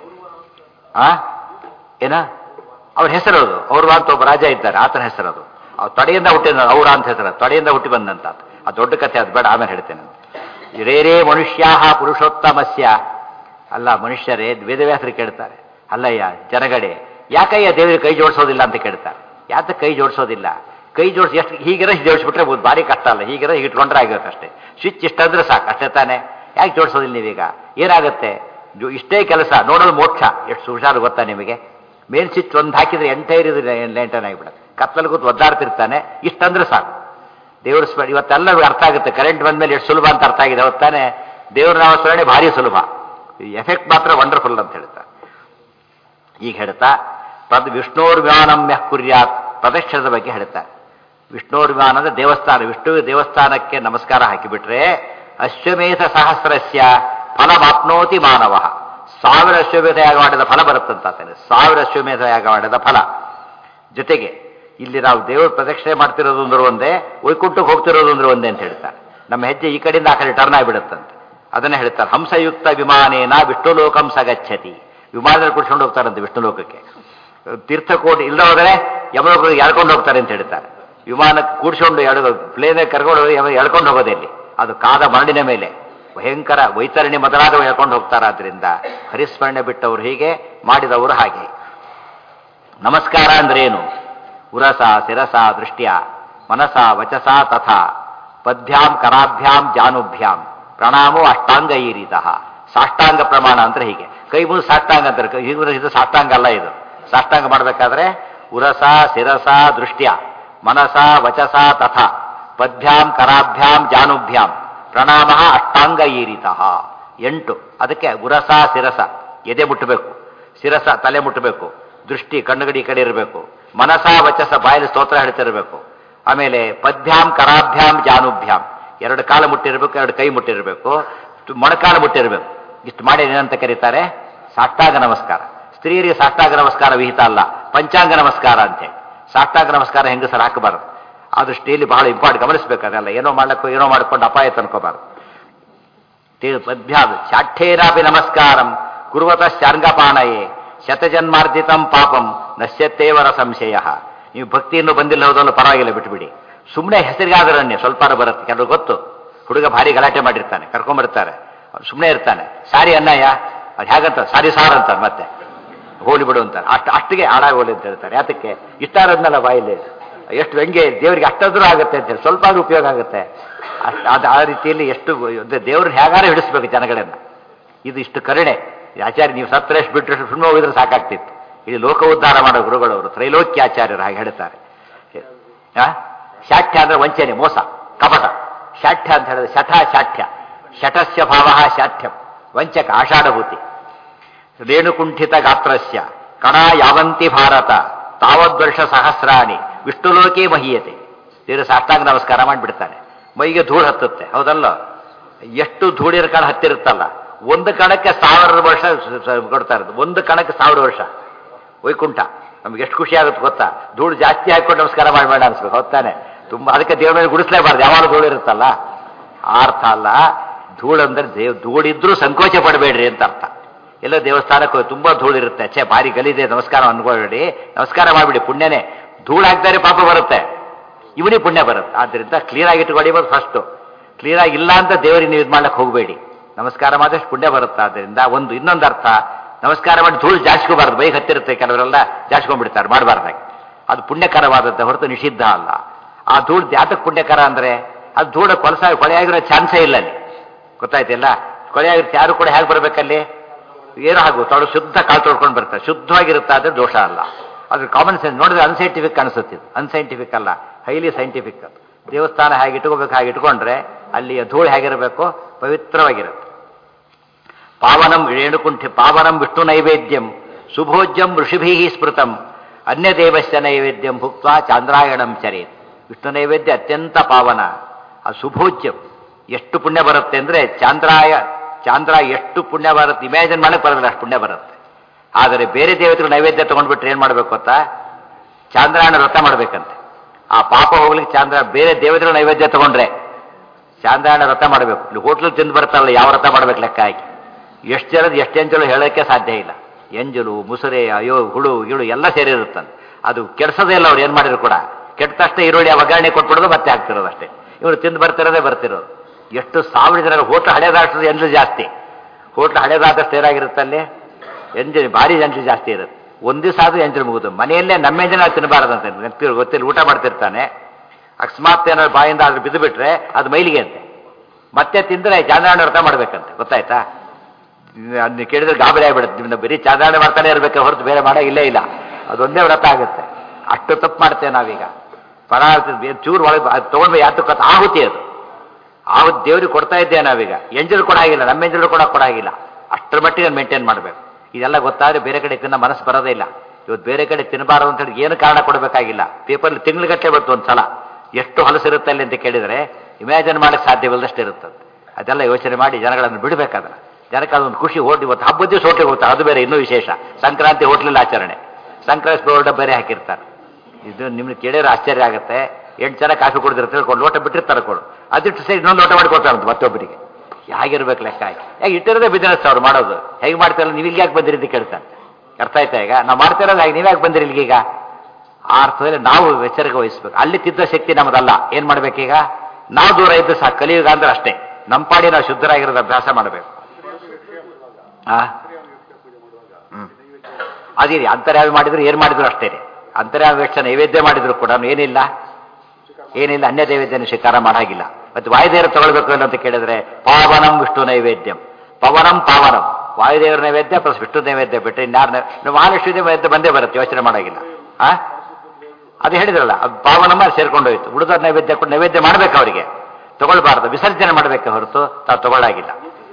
ಏನ ಅವ್ರ ಹೆಸರದು, ಅವ್ರ ಅಂತ ಒಬ್ಬ ರಾಜ ಇದ್ದಾರೆ, ಆತನ ಹೆಸರದು. ಅವ್ರು ತೊಡೆಯಿಂದ ಹುಟ್ಟಿದ ಅವ್ರ ಅಂತ ಹೆಸರು, ತೊಡೆಯಿಂದ ಹುಟ್ಟಿ ಬಂದಂತ. ಆ ದೊಡ್ಡ ಕಥೆ, ಅದು ಬೇಡ, ಆಮೇಲೆ ಹೇಳ್ತೇನೆ. ರೇ ಮನುಷ್ಯಾಹ ಪುರುಷೋತ್ತಮಸ್ಯ. ಅಲ್ಲ ಮನುಷ್ಯರೇ, ವೇದವ್ಯಾಸರು ಕೇಳ್ತಾರೆ, ಅಲ್ಲಯ್ಯ ಜನಗಡೆ ಯಾಕಯ್ಯ ದೇವರಿಗೆ ಕೈ ಜೋಡಿಸೋದಿಲ್ಲ ಅಂತ ಕೇಳ್ತಾರೆ. ಯಾತಕ್ಕೆ ಕೈ ಜೋಡಿಸೋದಿಲ್ಲ? ಕೈ ಜೋಡಿಸಿ ಎಷ್ಟು ಹೀಗಿರೋ ಜೋಡಿಸ್ಬಿಟ್ರೆ ಭಾರಿ ಕಷ್ಟ ಅಲ್ಲ, ಹೀಗಿರೋ ಇಟ್ಕೊಂಡ್ರೆ ಆಗಿರುತ್ತೆ ಅಷ್ಟೇ. ಸ್ವಿಚ್ ಇಷ್ಟಂದ್ರೆ ಸಾಕು, ಅಷ್ಟೇ ತಾನೆ. ಯಾಕೆ ಜೋಡಿಸೋದಿಲ್ಲ ನೀವೀಗ? ಏನಾಗುತ್ತೆ? ಇಷ್ಟೇ ಕೆಲಸ ನೋಡೋದು ಮೋಕ್ಷ. ಎಷ್ಟು ಹುಷಾರು ಗೊತ್ತಾ ನಿಮಗೆ? ಮೇನ್ ಸ್ವಿಚ್ ಒಂದು ಹಾಕಿದ್ರೆ ಎಂಟೈರ್ ಇದು ಲೈಂಟನ್ ಆಗಿಬಿಡುತ್ತೆ. ಕತ್ತಲು ಕೂತು ಒದ್ದಾಡ್ತಿರ್ತಾನೆ. ಇಷ್ಟಂದ್ರೆ ಸಾಕು. ದೇವ್ರ ಸ್ಮರಣೆ ಇವತ್ತೆಲ್ಲ ಅರ್ಥ ಆಗುತ್ತೆ. ಕರೆಂಟ್ ಬಂದ್ಮೇಲೆ ಎಷ್ಟು ಸುಲಭ ಅಂತ ಅರ್ಥ ಆಗಿದೆ ಅವತ್ತಾನೆ. ದೇವ್ರ ನಾಮ ಸ್ಮರಣೆ ಭಾರಿ ಸುಲಭ, ಎಫೆಕ್ಟ್ ಮಾತ್ರ ವಂಡರ್ಫುಲ್ ಅಂತ ಹೇಳ್ತಾ. ಈಗ ಹೇಳ್ತಾ ವಿಷ್ಣೋರ್ವ್ಯಾನಮ್ಯ ಕುರ್ಯಾತ್ ಪ್ರದಕ್ಷಿಣದ ಬಗ್ಗೆ ಹೇಳ್ತಾರೆ. ವಿಷ್ಣೋರ್ವ್ಯಾನ ಅಂದ್ರೆ ದೇವಸ್ಥಾನ. ವಿಷ್ಣು ದೇವಸ್ಥಾನಕ್ಕೆ ನಮಸ್ಕಾರ ಹಾಕಿಬಿಟ್ರೆ ಅಶ್ವಮೇಧ ಸಹಸ್ರಸ್ಯ ಫಲಮಾಪ್ನೋತಿ ಮಾನವ. 1000 ಅಶ್ವಮೇಧ ಯಾಗ ಮಾಡಿದ ಫಲ ಬರುತ್ತಂತಾನೆ. 1000 ಅಶ್ವಮೇಧ ಯಾಗ ಮಾಡಿದ ಫಲ. ಜೊತೆಗೆ ಇಲ್ಲಿ ನಾವು ದೇವರ ಪ್ರದಕ್ಷಿಣೆ ಮಾಡ್ತಿರೋದು ಅಂದ್ರೆ ಒಂದೇ, ವೈಕುಂಠಕ್ಕೆ ಹೋಗ್ತಿರೋದು ಅಂದ್ರೆ ಒಂದೇ ಅಂತ ಹೇಳ್ತಾರೆ. ನಮ್ಮ ಹೆಜ್ಜೆ ಈ ಕಡೆಯಿಂದ ಆ ಕಡೆ ಟರ್ನ್ ಆಗಿಬಿಡುತ್ತಂತೆ. ಅದನ್ನೇ ಹೇಳ್ತಾರೆ, ಹಂಸಯುಕ್ತ ವಿಮಾನೇನ ವಿಷ್ಣುಲೋಕಂ ಸಗಚ್ಚತಿ. ವಿಮಾನದಲ್ಲಿ ಕುಡ್ಸ್ಕೊಂಡು ಹೋಗ್ತಾರಂತೆ ವಿಷ್ಣು ಲೋಕಕ್ಕೆ. ತೀರ್ಥಕೋಟಿ ಇಲ್ಲದ ಹೋದರೆ ಯಮಲೋಕಕ್ಕೆ ಎಳ್ಕೊಂಡು ಹೋಗ್ತಾರೆ ಅಂತ ಹೇಳ್ತಾರೆ. ವಿಮಾನಕ್ಕೆ ಕೂಡಿಸ್ಕೊಂಡು ಪ್ಲೇನ್ ಕರ್ಕೊಂಡು ಎಳ್ಕೊಂಡು ಹೋಗೋದೇ ಇಲ್ಲಿ. ಅದು ಕಾದ ಮರಳಿನ ಮೇಲೆ ಭಯಂಕರ ವೈತರಣಿ ಮೊದಲಾದವು ಎಳ್ಕೊಂಡು ಹೋಗ್ತಾರಾದ್ರಿಂದ ಹರಿಸ್ಮರಣೆ ಬಿಟ್ಟವರು ಹೀಗೆ, ಮಾಡಿದವರು ಹಾಗೆ. ನಮಸ್ಕಾರ ಅಂದ್ರೆ ಏನು? ಉರಸ ಶಿರಸ ದೃಷ್ಟ್ಯ ಮನಸ ವಚಸ ತಥಾ ಪದ್ಭ್ಯಾಂ ಕರಾಭ್ಯಾಂ ಜಾನುಭ್ಯಾಂ ಪ್ರಣಾಮೋ ಅಷ್ಟಾಂಗ ಈ ರೀತಃ. ಸಾಷ್ಟಾಂಗ ಪ್ರಮಾಣ ಅಂದ್ರೆ ಹೀಗೆ. ಕೈ ಮುಗಿದು ಸಾಷ್ಟಾಂಗ ಅಂತಾರೆ. ಇದು ಸಾಷ್ಟಾಂಗ ಅಲ್ಲ. ಇದು ಸಾಷ್ಟಾಂಗ ಮಾಡಬೇಕಾದ್ರೆ ಉರಸ ಶಿರಸ ದೃಷ್ಟ್ಯ ಮನಸ ವಚಸ ತಥಾ ಪದ್ಭ್ಯಾಂ ಕರಾಭ್ಯಾಂ ಜಾನುಭ್ಯಾಂ ಪ್ರಣಾಮ ಅಷ್ಟಾಂಗ ಈ ರೀತಃ. 8. ಅದಕ್ಕೆ ಉರಸ ಶಿರಸ ಎದೆ ಮುಟ್ಟಬೇಕು, ಶಿರಸ ತಲೆ ಮುಟ್ಟಬೇಕು, ದೃಷ್ಟಿ ಕಣ್ಣುಗಡಿ ಈ ಕಡೆ ಇರಬೇಕು, ಮನಸ ವಚಸ ಬಾಯಲ್ಲಿ ಸ್ತೋತ್ರ ಹೇಳ್ತಿರಬೇಕು, ಆಮೇಲೆ ಪದ್ಭ್ಯಾಂ ಕರಾಭ್ಯಾಂ ಜಾನುಭ್ಯಾಂ 2 ಕಾಲು ಮುಟ್ಟಿರಬೇಕು, 2 ಕೈ ಮುಟ್ಟಿರಬೇಕು, ಮೊಣಕಾಲು ಮುಟ್ಟಿರಬೇಕು. ಇಷ್ಟು ಮಾಡಿ ಏನಂತ ಕರೀತಾರೆ? ಸಾಷ್ಟಾಂಗ ನಮಸ್ಕಾರ. ಸ್ತ್ರೀಯರಿಗೆ ಸಾಷ್ಟಾಂಗ ನಮಸ್ಕಾರ ವಿಹಿತ ಅಲ್ಲ, ಪಂಚಾಂಗ ನಮಸ್ಕಾರ ಅಂತೇಳಿ. ಸಾಷ್ಟಾಂಗ ನಮಸ್ಕಾರ ಹೆಂಗಸರು ಹಾಕಬಾರದು. ಆ ದೃಷ್ಟಿಯಲ್ಲಿ ಬಹಳ ಇಂಪಾರ್ಟೆಂಟ್, ಗಮನಿಸಬೇಕಾದಲ್ಲ. ಏನೋ ಮಾಡ್ಕೊಂಡು ಅಪಾಯ ತನ್ಕೋಬಾರದು. ಪದ್ಭ್ಯಾಂ ಶಾಠ್ಯೇರಾಪಿ ನಮಸ್ಕಾರಂ ಕುರ್ವತ ಶಾರ್ಂಗಪಾಣಯೇ ಶತಜನ್ಮಾರ್ಜಿತಂ ಪಾಪಂ ನಶ್ಯತ್ತೇವರ ಸಂಶಯ. ನೀವು ಭಕ್ತಿಯನ್ನು ಬಂದಿಲ್ಲ ಹೋದಲ್ಲ ಪರವಾಗಿಲ್ಲ, ಬಿಟ್ಬಿಡಿ. ಸುಮ್ಮನೆ ಹೆಸರಿಗಾದರನ್ನೇ ಸ್ವಲ್ಪ ಬರುತ್ತೆ. ಕೆಲವರು ಗೊತ್ತು, ಹುಡುಗ ಭಾರಿ ಗಲಾಟೆ ಮಾಡಿರ್ತಾನೆ, ಕರ್ಕೊಂಡ್ಬರ್ತಾರೆ, ಸುಮ್ಮನೆ ಇರ್ತಾನೆ. ಸಾರಿ ಅನ್ನಯ್ಯ, ಅದು ಹೇಗಂತ ಸಾರಿ ಸಾರ್ ಅಂತಾರೆ, ಮತ್ತೆ ಹೋಲಿ ಬಿಡು ಅಂತಾರೆ. ಅಷ್ಟಿಗೆ ಹಾಳಾಗಿ ಹೋಲಿ ಅಂತ ಹೇಳ್ತಾರೆ. ಯಾತಕ್ಕೆ? ಇಷ್ಟ ಆದ್ಮೇಲೆ ಬಾಯಲ್ಲಿ ಎಷ್ಟು ವ್ಯಂಗ್ಯ. ದೇವರಿಗೆ ಅಷ್ಟಾದ್ರೂ ಆಗುತ್ತೆ ಅಂತ ಹೇಳಿ, ಸ್ವಲ್ಪ ಆದ್ರೂ ಉಪಯೋಗ ಆಗುತ್ತೆ. ಅದು ಆ ರೀತಿಯಲ್ಲಿ ಎಷ್ಟು ದೇವ್ರನ್ನ ಹೇಗಾರು ಹಿಡಿಸ್ಬೇಕು ಜನಗಳನ್ನ. ಇದು ಇಷ್ಟು ಕರುಣೆ. ಆಚಾರ್ಯ ನೀವು ಸತ್ರ ಎಷ್ಟು ಬಿಟ್ಟರೆ ಸುಮ್ಮನೆ ಹೋಗಿದ್ರೆ ಸಾಕಾಗ್ತಿತ್ತು. ಇದು ಲೋಕ ಉದ್ಧಾರ ಮಾಡೋ ಗುರುಗಳವರು, ತ್ರೈಲೋಕ್ಯಾಚಾರ್ಯರು ಹಾಗೆ ಹೇಳ್ತಾರೆ. ಶಾಠ್ಯ ಅಂದ್ರೆ ವಂಚನೆ, ಮೋಸ, ಕಪಟ. ಶಾಠ್ಯ ಅಂತ ಹೇಳಿದ್ರೆ ಶಠ ಶಾಠ್ಯ, ಶಠಸ್ಯ ಭಾವ ಶಾಠ್ಯಂ, ವಂಚಕ, ಆಷಾಢಭೂತಿ. ರೇಣುಕುಂಠಿತ ಗಾತ್ರಸ್ಯ ಕಣ ಯಾವಂತಿ ಭಾರತ ತಾವದ್ವರ್ಷ ಸಹಸ್ರಾಣಿ ವಿಷ್ಣುಲೋಕೇ ಮಹೀಯತೆ. ದೇವರು ಸಾಷ್ಟಾಂಗ ನಮಸ್ಕಾರ ಮಾಡಿಬಿಡ್ತಾನೆ. ಮೈಗೆ ಧೂಳು ಹತ್ತುತ್ತೆ, ಹೌದಲ್ಲ? ಎಷ್ಟು ಧೂಳಿನ ಕಣ ಹತ್ತಿರುತ್ತಲ್ಲ, ಒಂದು ಕಣಕ್ಕೆ 1000 ವರ್ಷ ಕೊಡ್ತಾ ಇರೋದು. ಒಂದು ಕಣಕ್ಕೆ 1000 ವರ್ಷ ವೈಕುಂಠ. ನಮ್ಗೆ ಎಷ್ಟು ಖುಷಿ ಆಗುತ್ತೆ ಗೊತ್ತಾ? ಧೂಳು ಜಾಸ್ತಿ ಹಾಕೊಂಡು ನಮಸ್ಕಾರ ಮಾಡಬೇಡ ಅನ್ಸ್ಬೇಕು, ಹೊತ್ತಾನೆ ತುಂಬ. ಅದಕ್ಕೆ ದೇವ್ರ ಮೇಲೆ ಗುಡಿಸ್ಲೇಬಾರ್ದು, ಯಾವಾಗ ಧೂಳು ಇರುತ್ತಲ್ಲ. ಆ ಅರ್ಥ ಅಲ್ಲ. ಧೂಳು ಅಂದ್ರೆ ಧೂಳಿದ್ರೂ ಸಂಕೋಚ ಪಡಬೇಡ್ರಿ ಅಂತ ಅರ್ಥ. ಎಲ್ಲ ದೇವಸ್ಥಾನಕ್ಕೆ ತುಂಬಾ ಧೂಳಿರುತ್ತೆ, ಛೇ ಭಾರಿ ಗಲಿದೆ, ನಮಸ್ಕಾರ ಅನ್ಕೊಳ್ಬೇಡಿ, ನಮಸ್ಕಾರ ಮಾಡಿಬಿಡಿ, ಪುಣ್ಯನೇ. ಧೂಳು ಹಾಕ್ತಾರೆ ಪಾಪ ಬರುತ್ತೆ, ಇವನಿಗೆ ಪುಣ್ಯ ಬರುತ್ತೆ. ಆದ್ದರಿಂದ ಕ್ಲೀನಾಗಿ ಇಟ್ಕೊಳ್ಳಿ ಫಸ್ಟು. ಕ್ಲೀನಾಗಿ ಇಲ್ಲ ಅಂತ ದೇವರಿಗೆ ನೀವು ಇದು ಮಾಡ್ಲಿಕ್ಕೆ ಹೋಗಬೇಡಿ. ನಮಸ್ಕಾರ ಮಾಡಿದಷ್ಟು ಪುಣ್ಯ ಬರುತ್ತೆ. ಆದ್ದರಿಂದ ಇನ್ನೊಂದು ಅರ್ಥ, ನಮಸ್ಕಾರ ಮಾಡಿ ಧೂಳು ಜಾಸ್ಕೋಬಾರ್ದು. ಬೈಕ್ ಹತ್ತಿರುತ್ತೆ, ಕೆಲವರೆಲ್ಲ ಜಾಸ್ಕೊಂಡ್ಬಿಡ್ತಾರೆ, ಮಾಡಬಾರ್ದಾಗಿ. ಅದು ಪುಣ್ಯಕರವಾದದ್ದು ಹೊರತು ನಿಷಿದ್ಧ ಅಲ್ಲ. ಆ ಧೂಳು ಯಾತಕ್ಕೆ ಪುಣ್ಯಕರ ಅಂದ್ರೆ, ಅದು ಧೂಳು ಕೊಳೆಯಾಗಿರೋ ಚಾನ್ಸೇ ಇಲ್ಲ ಅಲ್ಲಿ, ಗೊತ್ತಾಯ್ತಿಲ್ಲ? ಕೊಳೆಯಾಗಿರುತ್ತೆ, ಯಾರು ಕೂಡ ಹೇಗೆ ಬರ್ಬೇಕಲ್ಲಿ? ಏನೋ ಹಾಗೂ ತೊಳು ಶುದ್ಧ ಕಾಲು ತೊಳ್ಕೊಂಡು ಬರ್ತಾರೆ, ಶುದ್ಧವಾಗಿರುತ್ತೆ, ಆದರೆ ದೋಷ ಅಲ್ಲ. ಅದು ಕಾಮನ್ ಸೆನ್ಸ್. ನೋಡಿದ್ರೆ ಅನ್ಸೈಂಟಿಫಿಕ್ ಅನಿಸುತ್ತೆ. ಅನ್ಸೈಂಟಿಫಿಕ್ ಅಲ್ಲ, ಹೈಲಿ ಸೈಂಟಿಫಿಕ್. ದೇವಸ್ಥಾನ ಹೇಗೆ ಇಟ್ಕೋಬೇಕು ಹಾಗೆ ಇಟ್ಕೊಂಡ್ರೆ ಅಲ್ಲಿ ಧೂಳು ಹೇಗಿರಬೇಕು? ಪವಿತ್ರವಾಗಿರುತ್ತೆ. ಪಾವನಂ ಪಾವನಂ ವಿಷ್ಣು ನೈವೇದ್ಯಂ ಸುಭೋಜ್ಯಂ ಋಷಿಭೀ ಸ್ಮೃತಂ ಅನ್ಯ ದೇವಸ್ಯ ನೈವೇದ್ಯಂ ಭುಕ್ತ ಚಾಂದ್ರಾಯಣಂ ಚರೇತ್. ವಿಷ್ಣು ನೈವೇದ್ಯ ಅತ್ಯಂತ ಪಾವನ. ಆ ಸುಭೋಜ್ಯಂ ಎಷ್ಟು ಪುಣ್ಯ ಬರುತ್ತೆ ಅಂದ್ರೆ, ಚಾಂದ್ರ ಎಷ್ಟು ಪುಣ್ಯ ಬರುತ್ತೆ ಇಮ್ಯಾಜಿನ್ ಮಾಡಕ್ಕೆ ಬರೋದಿಲ್ಲ, ಅಷ್ಟು ಪುಣ್ಯ ಬರುತ್ತೆ. ಆದರೆ ಬೇರೆ ದೇವತೆಗಳು ನೈವೇದ್ಯ ತಗೊಂಡ್ಬಿಟ್ರೆ ಏನ್ ಮಾಡ್ಬೇಕು ಗೊತ್ತಾ? ಚಾಂದ್ರಾಯಣ ವ್ರತ ಮಾಡ್ಬೇಕಂತೆ. ಆ ಪಾಪ ಹೋಗ್ಲಿಕ್ಕೆ ಬೇರೆ ದೇವತೆಗಳು ನೈವೇದ್ಯ ತಗೊಂಡ್ರೆ ಚಾಂದ್ರಾಯಣ ವ್ರತ ಮಾಡಬೇಕು. ಇಲ್ಲಿ ಹೋಟ್ಲು ತಿಂದು ಬರ್ತಾರಲ್ಲ, ಯಾವ ವ್ರತ ಮಾಡ್ಬೇಕು ಲೆಕ್ಕ ಹಾಕಿ. ಎಷ್ಟು ಜನದ ಎಷ್ಟು ಎಂಜಲು ಹೇಳೋಕ್ಕೆ ಸಾಧ್ಯ ಇಲ್ಲ. ಎಂಜಲು, ಮುಸುರೆ, ಅಯ್ಯೋ, ಹುಳು ಗಿಳು ಎಲ್ಲ ಸೇರಿರುತ್ತಂತೆ. ಅದು ಕೆಡ್ಸೋದೇ ಇಲ್ಲ. ಅವ್ರು ಏನು ಮಾಡಿದ್ರು ಕೂಡ ಕೆಟ್ಟ ತಕ್ಷಣ ಈರುಳ್ಳಿ ಒಗ್ಗರಣೆ ಕೊಟ್ಬಿಡೋದು, ಮತ್ತೆ ಹಾಕ್ತಿರೋದು ಅಷ್ಟೇ. ಇವರು ತಿಂದು ಬರ್ತಿರೋದು. ಎಷ್ಟು 1000 ಜನ ಹೋಟ್ಲು ಹಳೇದಾಗ್ತದೆ, ಎಂಜಲು ಜಾಸ್ತಿ. ಹೋಟ್ಲು ಹಳೇದಾದಷ್ಟು ಏನಾಗಿರುತ್ತಲ್ಲಿ ಎಂಜಲು ಭಾರಿ ಎಂಜಲು ಜಾಸ್ತಿ ಇರುತ್ತೆ. ಒಂದು ದಿವಸ ಆದರೂ ಎಂಜಲು ಮುಗಿದು. ಮನೆಯಲ್ಲೇ ನಮ್ಮ ಎಂಜಲು ತಿನ್ನಬಾರದಂತೆ, ಗೊತ್ತಿಲ್ಲ. ಊಟ ಮಾಡ್ತಿರ್ತಾನೆ, ಅಕಸ್ಮಾತ್ ಏನಾದ್ರು ಬಾಯಿಂದ ಆದ್ರೂ ಬಿದ್ದು ಬಿಟ್ರೆ ಅದು ಮೈಲಿಗೆ ಅಂತೆ. ಮತ್ತೆ ತಿಂದರೆ ಚಾಂದ್ರಾಯಣ ವ್ರತ ಮಾಡ್ಬೇಕಂತೆ, ಗೊತ್ತಾಯ್ತಾ? ಅದನ್ನ ಕೇಳಿದ್ರೆ ಗಾಬರಿ ಆಗ್ಬಿಡುತ್ತೆ. ನಿಮ್ಮನ್ನ ಬರೀ ಚಾಂದ್ರಾಯಣ ಮಾಡ್ತಾನೆ ಇರಬೇಕು ಹೊರತು ಬೇರೆ ಮಾಡೋ ಇಲ್ಲೇ ಇಲ್ಲ. ಅದೊಂದೇ ವ್ರತ ಆಗುತ್ತೆ. ಅಷ್ಟು ತಪ್ಪು ಮಾಡ್ತೇವೆ ನಾವೀಗ. ಪರಾರ್ಥ ಚೂರು ಒಳಗೆ ಅದು ತೊಗೊಂಡ್ಬ ಯಾತಕ್ಕ ಆಹುತಿ, ಅದು ಆಹುತಿ ದೇವ್ರಿಗೆ ಕೊಡ್ತಾ ಇದ್ದೆ ನಾವೀಗ. ಎಂಜಲು ಕೊಡಾಗಿಲ್ಲ, ನಮ್ಮ ಎಂಜಲು ಕೂಡ ಕೊಡಾಗಿಲ್ಲ. ಅಷ್ಟರ ಮಟ್ಟಿಗೆ ಮೇಂಟೈನ್ ಮಾಡಬೇಕು. ಇದೆಲ್ಲ ಗೊತ್ತಾದ್ರೆ ಬೇರೆ ಕಡೆ ತಿನ್ನೋ ಮನಸ್ಸು ಬರೋದೇ ಇಲ್ಲ. ಇವತ್ತು ಬೇರೆ ಕಡೆ ತಿನ್ನಬಾರದು ಅಂತ ಹೇಳಿ ಏನು ಕಾರಣ ಕೊಡಬೇಕಾಗಿಲ್ಲ. ಪೇಪರ್ಲಿ ತಿಂಗ್ಳುಗಟ್ಟಲೆ ಬರ್ತು ಒಂದು ಸಲ. ಎಷ್ಟು ಹೊಲಸಿರುತ್ತೆ ಅಲ್ಲಿ ಅಂತ ಕೇಳಿದರೆ ಇಮ್ಯಾಜಿನ್ ಮಾಡಕ್ಕೆ ಸಾಧ್ಯವಿಲ್ಲದಷ್ಟು ಇರುತ್ತದೆ. ಅದೆಲ್ಲ ಯೋಚನೆ ಮಾಡಿ ಜನಗಳನ್ನು ಬಿಡಬೇಕಾದ್ರೆ ಜನಕ್ಕೆ ಅದೊಂದು ಖುಷಿ. ಇವತ್ತು ಹಬ್ಬದ ದಿವಸ ಹೋಟ್ಲಿಗೆ ಹೋಗ್ತಾರೆ, ಅದು ಬೇರೆ ಇನ್ನೂ ವಿಶೇಷ. ಸಂಕ್ರಾಂತಿ ಹೋಟ್ಲಲ್ಲಿ ಆಚರಣೆ, ಸಂಕ್ರಾಂತಿ ಬೋರ್ಡ ಬೇರೆ ಹಾಕಿರ್ತಾರೆ. ಇದು ನಿಮ್ಗೆ ಕೇಳಿದ್ರೆ ಆಶ್ಚರ್ಯ ಆಗುತ್ತೆ. 8 ಜನ ಕಾಫಿ ಕುಡಿದಿರ್ತಾರೆ, ಲೋಟ ಬಿಟ್ಟಿರ್ತಾರೆ ಕೊಡು, ಅದಿಟ್ಟು ಸರಿ ಇನ್ನೊಂದು ಲೋಟ ಮಾಡಿ ಕೊಡ್ತಾರಂತ ಮತ್ತೊಬ್ಬರಿಗೆ. ಹೇಗಿರ್ಬೇಕು ಲೆಕ್ಕ ಆಗಿ. ಯಾಕೆ ಇಟ್ಟಿರೋದೇ ಬಿಸ್ನೆಸ್ ಅವ್ರು ಮಾಡೋದು. ಹೇಗೆ ಮಾಡ್ತಾರಲ್ಲ, ನೀವು ಇಲ್ಲಿ ಯಾಕೆ ಬಂದಿರಿ ಅಂತ ಕೇಳ್ತಾರೆ. ಅರ್ಥ ಆಯ್ತಾ? ಈಗ ನಾವು ಮಾಡ್ತಿರೋದು ಹಾಗೆ, ನೀವ್ಯಾಕೆ ಬಂದಿರಿ ಇಲ್ಲಿಗೀಗ? ಆ ಅರ್ಥದಲ್ಲಿ ನಾವು ಎಚ್ಚರಿಕೆ ವಹಿಸ್ಬೇಕು. ಅಲ್ಲಿ ತಿದ್ದ ಶಕ್ತಿ ನಮ್ಮದಲ್ಲ. ಏನು ಮಾಡ್ಬೇಕೀಗ? ನಾವು ದೂರ ಇದ್ದು ಸಾಕು. ಕಲಿಯುಗ ಅಂದ್ರೆ ಅಷ್ಟೇ. ನಮ್ಮ ಪಾಡಿ ನಾವು ಶುದ್ಧರಾಗಿರೋದು ಅಭ್ಯಾಸ ಮಾಡಬೇಕು. ಅದೇ ರೀ, ಅಂತರ್ಯಾವಿ ಮಾಡಿದ್ರು ಏನು ಮಾಡಿದ್ರು ಅಷ್ಟೇ ರೀ. ಅಂತರ್ಯಾವಿ ವೆಚ್ಚ ನೈವೇದ್ಯ ಮಾಡಿದ್ರು ಕೂಡ ಏನಿಲ್ಲ ಅನ್ಯ ನೈವೇದ್ಯನ ಸ್ವೀಕಾರ ಮಾಡಾಗಿಲ್ಲ. ಮತ್ತು ವಾಯುದೇವರು ತಗೊಳ್ಬೇಕು ಅಂತ ಕೇಳಿದ್ರೆ ಪಾವನಂ ವಿಷ್ಣು ನೈವೇದ್ಯಂ, ಪವನಂ ಪಾವನಂ. ವಾಯುದೇವರ ನೈವೇದ್ಯ ಪ್ಲಸ್ ವಿಷ್ಣು ನೈವೇದ್ಯ ಬಿಟ್ಟರೆ ಇನ್ಯಾರು ಮಹಾಲಕ್ಷ್ಮಿ ನೈವೇದ್ಯ ಬಂದೇ ಬರುತ್ತೆ, ಯೋಚನೆ ಮಾಡಾಗಿಲ್ಲ. ಅದು ಹೇಳಿದ್ರಲ್ಲ, ಅದು ಪಾವನಮ್ಮ ಸೇರ್ಕೊಂಡು ಹೋಯ್ತು. ಉಳಿದ ನೈವೇದ್ಯ ಕೂಡ ನೈವೇದ್ಯ ಮಾಡ್ಬೇಕು, ಅವರಿಗೆ ತಗೊಳ್ಬಾರ್ದು, ವಿಸರ್ಜನೆ ಮಾಡಬೇಕೆ ಹೊರತು ತಾವು ತಗೊಳ್ಳಾಗಿಲ್ಲ.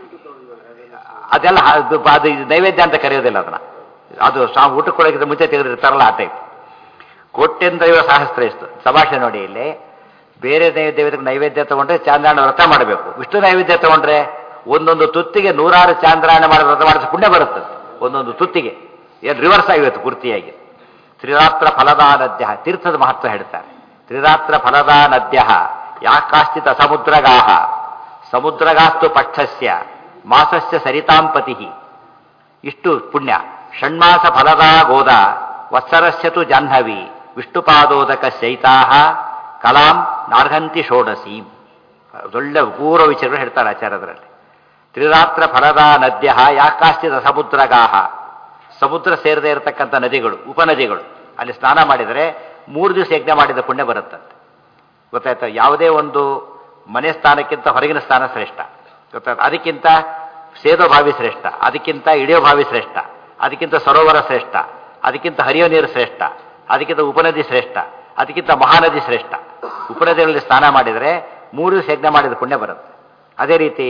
ಅದೆಲ್ಲ ಅದು ನೈವೇದ್ಯ ಅಂತ ಕರೆಯೋದಿಲ್ಲ ಅದನ್ನ. ಅದು ಊಟಕ್ಕೆ ಕೊಡೋಕ್ಕಿಂತ ಮುಂಚೆ ತೆಗೆದಿರ್ತಾರಲ್ಲ ಆ ಟೈಪ್. ಕೋಟ್ಯಂತೈವ ಸಹಸ್ರ ಇಷ್ಟು ಸಭಾಷೆ ನೋಡಿ. ಇಲ್ಲಿ ಬೇರೆ ದೇವತೆಗೆ ನೈವೇದ್ಯ ತಗೊಂಡ್ರೆ ಚಾಂದ್ರಾಯಣ ವ್ರತ ಮಾಡಬೇಕು. ವಿಷ್ಣು ನೈವೇದ್ಯ ತಗೊಂಡ್ರೆ ಒಂದೊಂದು ತುತ್ತಿಗೆ 100 ಚಾಂದ್ರಾಯಣ ಮಾಡಿ ವ್ರತ ಮಾಡಿದ್ರೆ ಪುಣ್ಯ ಬರುತ್ತೆ. ಒಂದೊಂದು ತುತ್ತಿಗೆ ಏನು ರಿವರ್ಸ್ ಆಗಿರುತ್ತೆ ಪೂರ್ತಿಯಾಗಿ. ತ್ರಿರಾತ್ರ ಫಲದಾ ನದ್ಯ, ತೀರ್ಥದ ಮಹತ್ವ ಹೇಳ್ತಾರೆ. ತ್ರಿರಾತ್ರ ಫಲದಾ ನದ್ಯ ಯಾಕಾಶ್ಚಿತ ಸಮುದ್ರಗಾಹ, ಸಮುದ್ರಗಾಸ್ತು ಪಕ್ಷಸ್ಯ ಮಾಸಸ್ಯ ಸರಿತಾಂಪತಿ. ಇಷ್ಟು ಪುಣ್ಯ. ಷಣ್ಮಾಸ ಫಲದಾ ಗೋದ ವತ್ಸರಸ್ಯತು ಜಾಹ್ನವಿ ವಿಷ್ಣುಪಾದೋದಕ ಶೈತಾ ಕಲಾಂ ನಾರ್ಹಂತಿ ಷೋಡಸೀಂ. ಒಳ್ಳೆ ಪೂರ್ವ ವಿಚಾರಗಳು ಹೇಳ್ತಾರೆ ಆಚಾರ್ಯರಲ್ಲಿ. ತ್ರಿರಾತ್ರ ಫಲದಾ ನದ್ಯ ಯಾಕಾಶ್ಚಿತ ಸಮುದ್ರಗಾಹ, ಸಮುದ್ರ ಸೇರದೇ ಇರತಕ್ಕಂಥ ನದಿಗಳು, ಉಪನದಿಗಳು, ಅಲ್ಲಿ ಸ್ನಾನ ಮಾಡಿದರೆ 3 ದಿವಸ ಯಜ್ಞ ಮಾಡಿದ ಪುಣ್ಯ ಬರುತ್ತಂತೆ. ಗೊತ್ತಾಯ್ತಾ? ಯಾವುದೇ ಒಂದು ಮನೆ ಸ್ನಾನಕ್ಕಿಂತ ಹೊರಗಿನ ಸ್ನಾನ ಶ್ರೇಷ್ಠ. ಗೊತ್ತಾಯ್ತು? ಅದಕ್ಕಿಂತ ಸೇದೋ ಭಾವಿ ಶ್ರೇಷ್ಠ, ಅದಕ್ಕಿಂತ ಇಳಿಯೋ ಭಾವಿ ಶ್ರೇಷ್ಠ, ಅದಕ್ಕಿಂತ ಸರೋವರ ಶ್ರೇಷ್ಠ, ಅದಕ್ಕಿಂತ ಹರಿಯೋ ನೀರು ಶ್ರೇಷ್ಠ, ಅದಕ್ಕಿಂತ ಉಪನದಿ ಶ್ರೇಷ್ಠ, ಅದಕ್ಕಿಂತ ಮಹಾನದಿ ಶ್ರೇಷ್ಠ. ಉಪನದಿಗಳಲ್ಲಿ ಸ್ನಾನ ಮಾಡಿದರೆ 3 ದಿವಸ ಯಜ್ಞ ಮಾಡಿದ ಪುಣ್ಯ ಬರುತ್ತೆ. ಅದೇ ರೀತಿ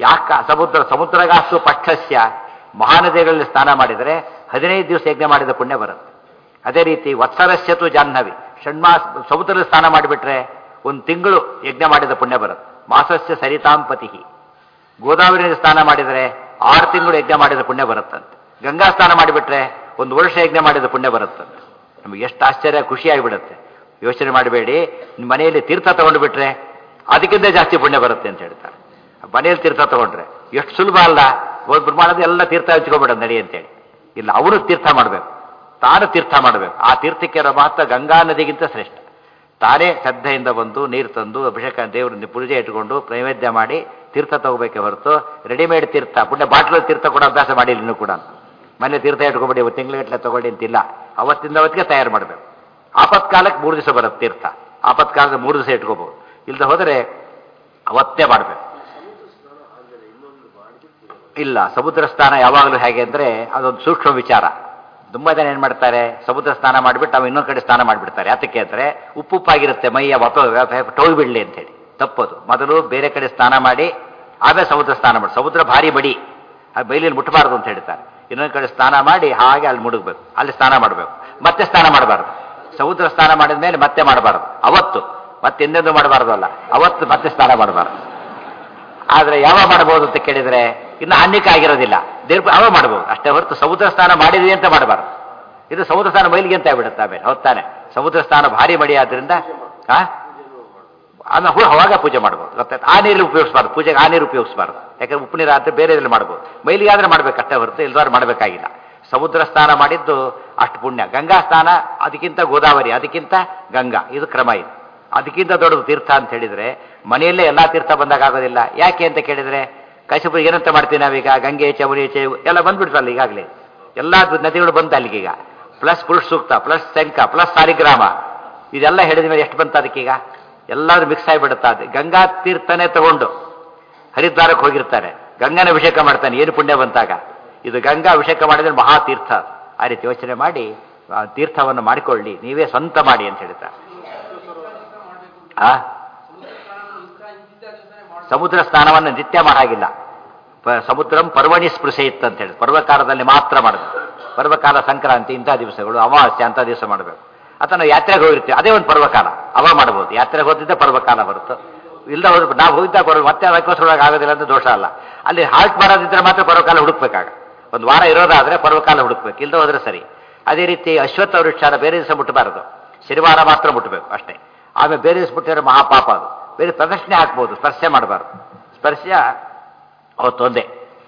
ಸಮುದ್ರಗಾಸು ಪಕ್ಷಸ್ಯ, ಮಹಾನದಿಗಳಲ್ಲಿ ಸ್ನಾನ ಮಾಡಿದರೆ 15 ದಿವಸ ಯಜ್ಞ ಮಾಡಿದ ಪುಣ್ಯ ಬರುತ್ತೆ. ಅದೇ ರೀತಿ ವತ್ಸರಸ್ಯತು ಜಾಹ್ನವಿ, ಷಣ್ಮಾಸ ಸಮುದ್ರದಲ್ಲಿ ಸ್ನಾನ ಮಾಡಿಬಿಟ್ರೆ 1 ತಿಂಗಳು ಯಜ್ಞ ಮಾಡಿದ ಪುಣ್ಯ ಬರುತ್ತೆ. ಮಾಸಸ್ಯ ಸರಿತಾಂಪತಿ. ಗೋದಾವರಿಯಲ್ಲಿ ಸ್ನಾನ ಮಾಡಿದರೆ 6 ತಿಂಗಳು ಯಜ್ಞ ಮಾಡಿದ ಪುಣ್ಯ ಬರುತ್ತಂತೆ. ಗಂಗಾ ಸ್ನಾನ ಮಾಡಿಬಿಟ್ರೆ 1 ವರ್ಷ ಯಜ್ಞ ಮಾಡಿದ ಪುಣ್ಯ ಬರುತ್ತಂತೆ. ನಮಗೆ ಎಷ್ಟು ಆಶ್ಚರ್ಯ, ಖುಷಿಯಾಗಿಬಿಡುತ್ತೆ. ಯೋಚನೆ ಮಾಡಬೇಡಿ, ನಿಮ್ಮ ಮನೆಯಲ್ಲಿ ತೀರ್ಥ ತಗೊಂಡು ಬಿಟ್ರೆ ಅದಕ್ಕಿಂತ ಜಾಸ್ತಿ ಪುಣ್ಯ ಬರುತ್ತೆ ಅಂತ ಹೇಳ್ತಾರೆ. ಮನೆಯಲ್ಲಿ ತೀರ್ಥ ತಗೊಂಡ್ರೆ ಎಷ್ಟು ಸುಲಭ ಅಲ್ಲ. ಒಬ್ಬರು ಮಾಡೋದು ಎಲ್ಲ ತೀರ್ಥ ಹಚ್ಕೊಬೇಡ ನಡಿ ಅಂತೇಳಿ. ಇಲ್ಲ, ಅವನು ತೀರ್ಥ ಮಾಡಬೇಕು, ತಾನು ತೀರ್ಥ ಮಾಡಬೇಕು. ಆ ತೀರ್ಥಕ್ಕೆ ಇರೋ ಮಹತ್ವ ಗಂಗಾ ನದಿಗಿಂತ ಶ್ರೇಷ್ಠ. ತಾನೇ ಶ್ರದ್ಧೆಯಿಂದ ಬಂದು ನೀರು ತಂದು ಅಭಿಷೇಕ ದೇವರಿಂದ ಪೂಜೆ ಇಟ್ಕೊಂಡು ನೈವೇದ್ಯ ಮಾಡಿ ತೀರ್ಥ ತಗೋಬೇಕೆ ಹೊರತು ರೆಡಿಮೇಡ್ ತೀರ್ಥ, ಪುಣ್ಯ ಬಾಟ್ಲು ತೀರ್ಥ ಕೂಡ ಅಭ್ಯಾಸ ಮಾಡಿಲ್ಲ ಇನ್ನೂ ಕೂಡ. ಮನೆ ತೀರ್ಥ ಇಟ್ಕೊಬೇಡಿ, ತಿಂಗಳಗಟ್ಟಲೆ ತಗೊಳ್ಳಿ ಅಂತಿಲ್ಲ. ಅವತ್ತಿಂದ ಅವತ್ತಿಗೆ ತಯಾರು ಮಾಡಬೇಕು. ಆಪತ್ಕಾಲಕ್ಕೆ 3 ದಿವಸ ಬರುತ್ತೆ ತೀರ್ಥ. ಆಪತ್ಕಾಲದ 3 ದಿವಸ ಇಟ್ಕೋಬಹುದು. ಇಲ್ಲದೆ ಹೋದರೆ ಅವತ್ತೇ ಮಾಡಬೇಕು. ಇಲ್ಲ, ಸಮುದ್ರ ಸ್ನಾನ ಯಾವಾಗಲೂ ಹೇಗೆ ಅಂದರೆ ಅದೊಂದು ಸೂಕ್ಷ್ಮ ವಿಚಾರ. ತುಂಬ ಜನ ಏನು ಮಾಡ್ತಾರೆ, ಸಮುದ್ರ ಸ್ನಾನ ಮಾಡಿಬಿಟ್ಟು ಅವು ಇನ್ನೊಂದು ಕಡೆ ಸ್ನಾನ ಮಾಡಿಬಿಡ್ತಾರೆ. ಯಾತಕ್ಕೆ ಅಂದರೆ ಉಪ್ಪುಪ್ಪಾಗಿರುತ್ತೆ ಮೈಯ ಟೋಗಿಬಿಡಲಿ ಅಂತೇಳಿ. ತಪ್ಪದು. ಮೊದಲು ಬೇರೆ ಕಡೆ ಸ್ನಾನ ಮಾಡಿ ಆಮೇಲೆ ಸಮುದ್ರ ಸ್ನಾನ ಮಾಡಿ. ಸಮುದ್ರ ಭಾರಿ ಬಡಿ, ಅದು ಬೈಲಿಯಲ್ಲಿ ಮುಟ್ಟಬಾರ್ದು ಅಂತ ಹೇಳ್ತಾರೆ. ಇನ್ನೊಂದು ಕಡೆ ಸ್ನಾನ ಮಾಡಿ ಹಾಗೆ ಅಲ್ಲಿ ಮುಳುಗಬೇಕು, ಅಲ್ಲಿ ಸ್ನಾನ ಮಾಡಬೇಕು. ಮತ್ತೆ ಸ್ನಾನ ಮಾಡಬಾರ್ದು. ಸಮುದ್ರ ಸ್ನಾನ ಮಾಡಿದ ಮೇಲೆ ಮತ್ತೆ ಮಾಡಬಾರ್ದು. ಅವತ್ತು ಮತ್ತೆ ಇನ್ನೊಂದು ಮಾಡಬಾರ್ದು ಅಲ್ಲ, ಅವತ್ತು ಮತ್ತೆ ಸ್ನಾನ ಮಾಡಬಾರ್ದು. ಆದರೆ ಯಾವಾಗ ಮಾಡಬಹುದು ಅಂತ ಕೇಳಿದರೆ ಇನ್ನು ಹಾನಿಕ ಆಗಿರೋದಿಲ್ಲ, ದೇವ್ರ ಅವ ಮಾಡಬಹುದು ಅಷ್ಟೇ ಹೊರತು ಸಮುದ್ರ ಸ್ನಾನ ಮಾಡಿದ್ವಿ ಅಂತ ಮಾಡಬಾರ್ದು. ಇದು ಸಮುದ್ರ ಸ್ನಾನ ಮೈಲಿಗೆ ಅಂತ ಆಗ್ಬಿಡುತ್ತೆ. ಆಮೇಲೆ ಹೊತ್ತಾನೆ ಸಮುದ್ರ ಸ್ನಾನ ಭಾರಿ ಮಡಿ ಆದ್ರಿಂದ ಅವಾಗ ಪೂಜೆ ಮಾಡ್ಬೋದು. ಗೊತ್ತಾಯ್ತು? ಆ ನೀರು ಉಪಯೋಗಿಸಬಾರ್ದು, ಪೂಜೆಗೆ ಆ ನೀರು ಉಪಯೋಗಿಸಬಾರ್ದು. ಯಾಕಂದ್ರೆ ಉಪ್ಪು ನೀರು ಆದರೆ ಬೇರೆ ಇದ್ರಲ್ಲಿ ಮಾಡ್ಬೋದು. ಮೈಲಿಗೆ ಆದ್ರೆ ಮಾಡ್ಬೇಕು ಅಷ್ಟೇ ಹೊರತು ಇಲ್ದಾರು ಮಾಡಬೇಕಾಗಿಲ್ಲ. ಸಮುದ್ರ ಸ್ನಾನ ಮಾಡಿದ್ದು ಅಷ್ಟು ಪುಣ್ಯ. ಗಂಗಾ ಸ್ನಾನ ಅದಕ್ಕಿಂತ ಗೋದಾವರಿ, ಅದಕ್ಕಿಂತ ಗಂಗಾ, ಇದು ಕ್ರಮ. ಇದು ಅದಕ್ಕಿಂತ ದೊಡ್ಡದು ತೀರ್ಥ ಅಂತ ಹೇಳಿದರೆ ಮನೆಯಲ್ಲೇ ಎಲ್ಲ ತೀರ್ಥ ಬಂದಾಗ ಆಗೋದಿಲ್ಲ. ಯಾಕೆ ಅಂತ ಕೇಳಿದರೆ ಕೈಸಪುರ ಏನಂತ ಮಾಡ್ತೀವಿ ನಾವೀಗ, ಗಂಗೆ ಚಮುನಿ ಎಲ್ಲ ಬಂದ್ಬಿಡ್ತಲ್ಲ ಈಗಾಗಲೇ. ಎಲ್ಲ ನದಿಗಳು ಬಂತ ಅಲ್ಲಿಗೀಗ. ಪ್ಲಸ್ ಪುರುಷ ಸೂಕ್ತ, ಪ್ಲಸ್ ಶಂಕ, ಪ್ಲಸ್ ಸಾಲಿಗ್ರಾಮ, ಇದೆಲ್ಲ ಹೇಳಿದ ಮೇಲೆ ಎಷ್ಟು ಬಂತ ಅದಕ್ಕೀಗ? ಎಲ್ಲಾದ್ರೂ ಮಿಕ್ಸ್ ಆಗಿಬಿಡುತ್ತಾ. ಅದು ಗಂಗಾ ತೀರ್ಥನೇ ತಗೊಂಡು ಹರಿದ್ವಾರಕ್ಕೆ ಹೋಗಿರ್ತಾರೆ, ಗಂಗನ ಅಭಿಷೇಕ ಮಾಡ್ತಾನೆ, ಏನು ಪುಣ್ಯ ಬಂತಾಗ. ಇದು ಗಂಗಾ ಅಭಿಷೇಕ ಮಾಡಿದ್ರೆ ಮಹಾತೀರ್ಥ. ಆ ರೀತಿ ಯೋಚನೆ ಮಾಡಿ ಆ ತೀರ್ಥವನ್ನು ಮಾಡಿಕೊಳ್ಳಿ, ನೀವೇ ಸ್ವಂತ ಮಾಡಿ ಅಂತ ಹೇಳ್ತಾರೆ. ಸಮುದ್ರ ಸ್ನಾನವನ್ನು ನಿತ್ಯ ಮಾಡಾಗಿಲ್ಲ. ಸಮುದ್ರಂ ಪರ್ವಣಿ ಸ್ಪೃಶೆ ಅಂತ ಹೇಳಿ ಪರ್ವಕಾಲದಲ್ಲಿ ಮಾತ್ರ ಮಾಡೋದು. ಪರ್ವಕಾಲ ಸಂಕ್ರಾಂತಿ ಇಂಥ ದಿವಸಗಳು, ಅಮಾವಾಸ್ಯೆ ಅಂಥ ದಿವಸ ಮಾಡಬೇಕು. ಅಥವಾ ನಾವು ಯಾತ್ರೆಗೆ ಹೋಗಿರ್ತೀವಿ, ಅದೇ ಒಂದು ಪರ್ವಕಾಲ, ಅವ ಮಾಡ್ಬೋದು. ಯಾತ್ರೆಗೆ ಹೋಗಿದ್ದೆ ಪರ್ವಕಾಲ ಬರುತ್ತೆ, ಇಲ್ಲ ಹೋದ್ರು ನಾವು ಹೋಗಿದ್ದಾಗ ಬರೋದು ಮತ್ತೆ ಅದಕ್ಕೋಸ್ಕರವಾಗಿ ಆಗೋದಿಲ್ಲ ಅಂತ ದೋಷ ಅಲ್ಲ. ಅಲ್ಲಿ ಹಾಲ್ಟ್ ಮಾಡೋದಿದ್ರೆ ಮಾತ್ರ ಪರ್ವಕಾಲ ಹುಡುಕ್ಬೇಕಾಗ. ಒಂದು ವಾರ ಇರೋದಾದ್ರೆ ಪರ್ವಕಾಲ ಹುಡುಕ್ಬೇಕು, ಇಲ್ಲದೆ ಹೋದ್ರೆ ಸರಿ. ಅದೇ ರೀತಿ ಅಶ್ವತ್ಥ ವೃಕ್ಷಾನ ಬೇರೆ ದಿವಸ ಮುಟ್ಟಬಾರದು, ಶನಿವಾರ ಮಾತ್ರ ಮುಟ್ಟಬೇಕು ಅಷ್ಟೇ. ಆಮೇಲೆ ಬೇರೆ ದಿವಸ ಮುಟ್ಟಿದ್ರೆ ಮಹಾಪಾಪ ಅದು. ಬೇರೆ ಪ್ರದರ್ಶನೆ ಹಾಕ್ಬೋದು, ಸ್ಪರ್ಶ ಮಾಡಬಾರ್ದು. ಸ್ಪರ್ಶ ಅವತ್ತೊಂದೇ.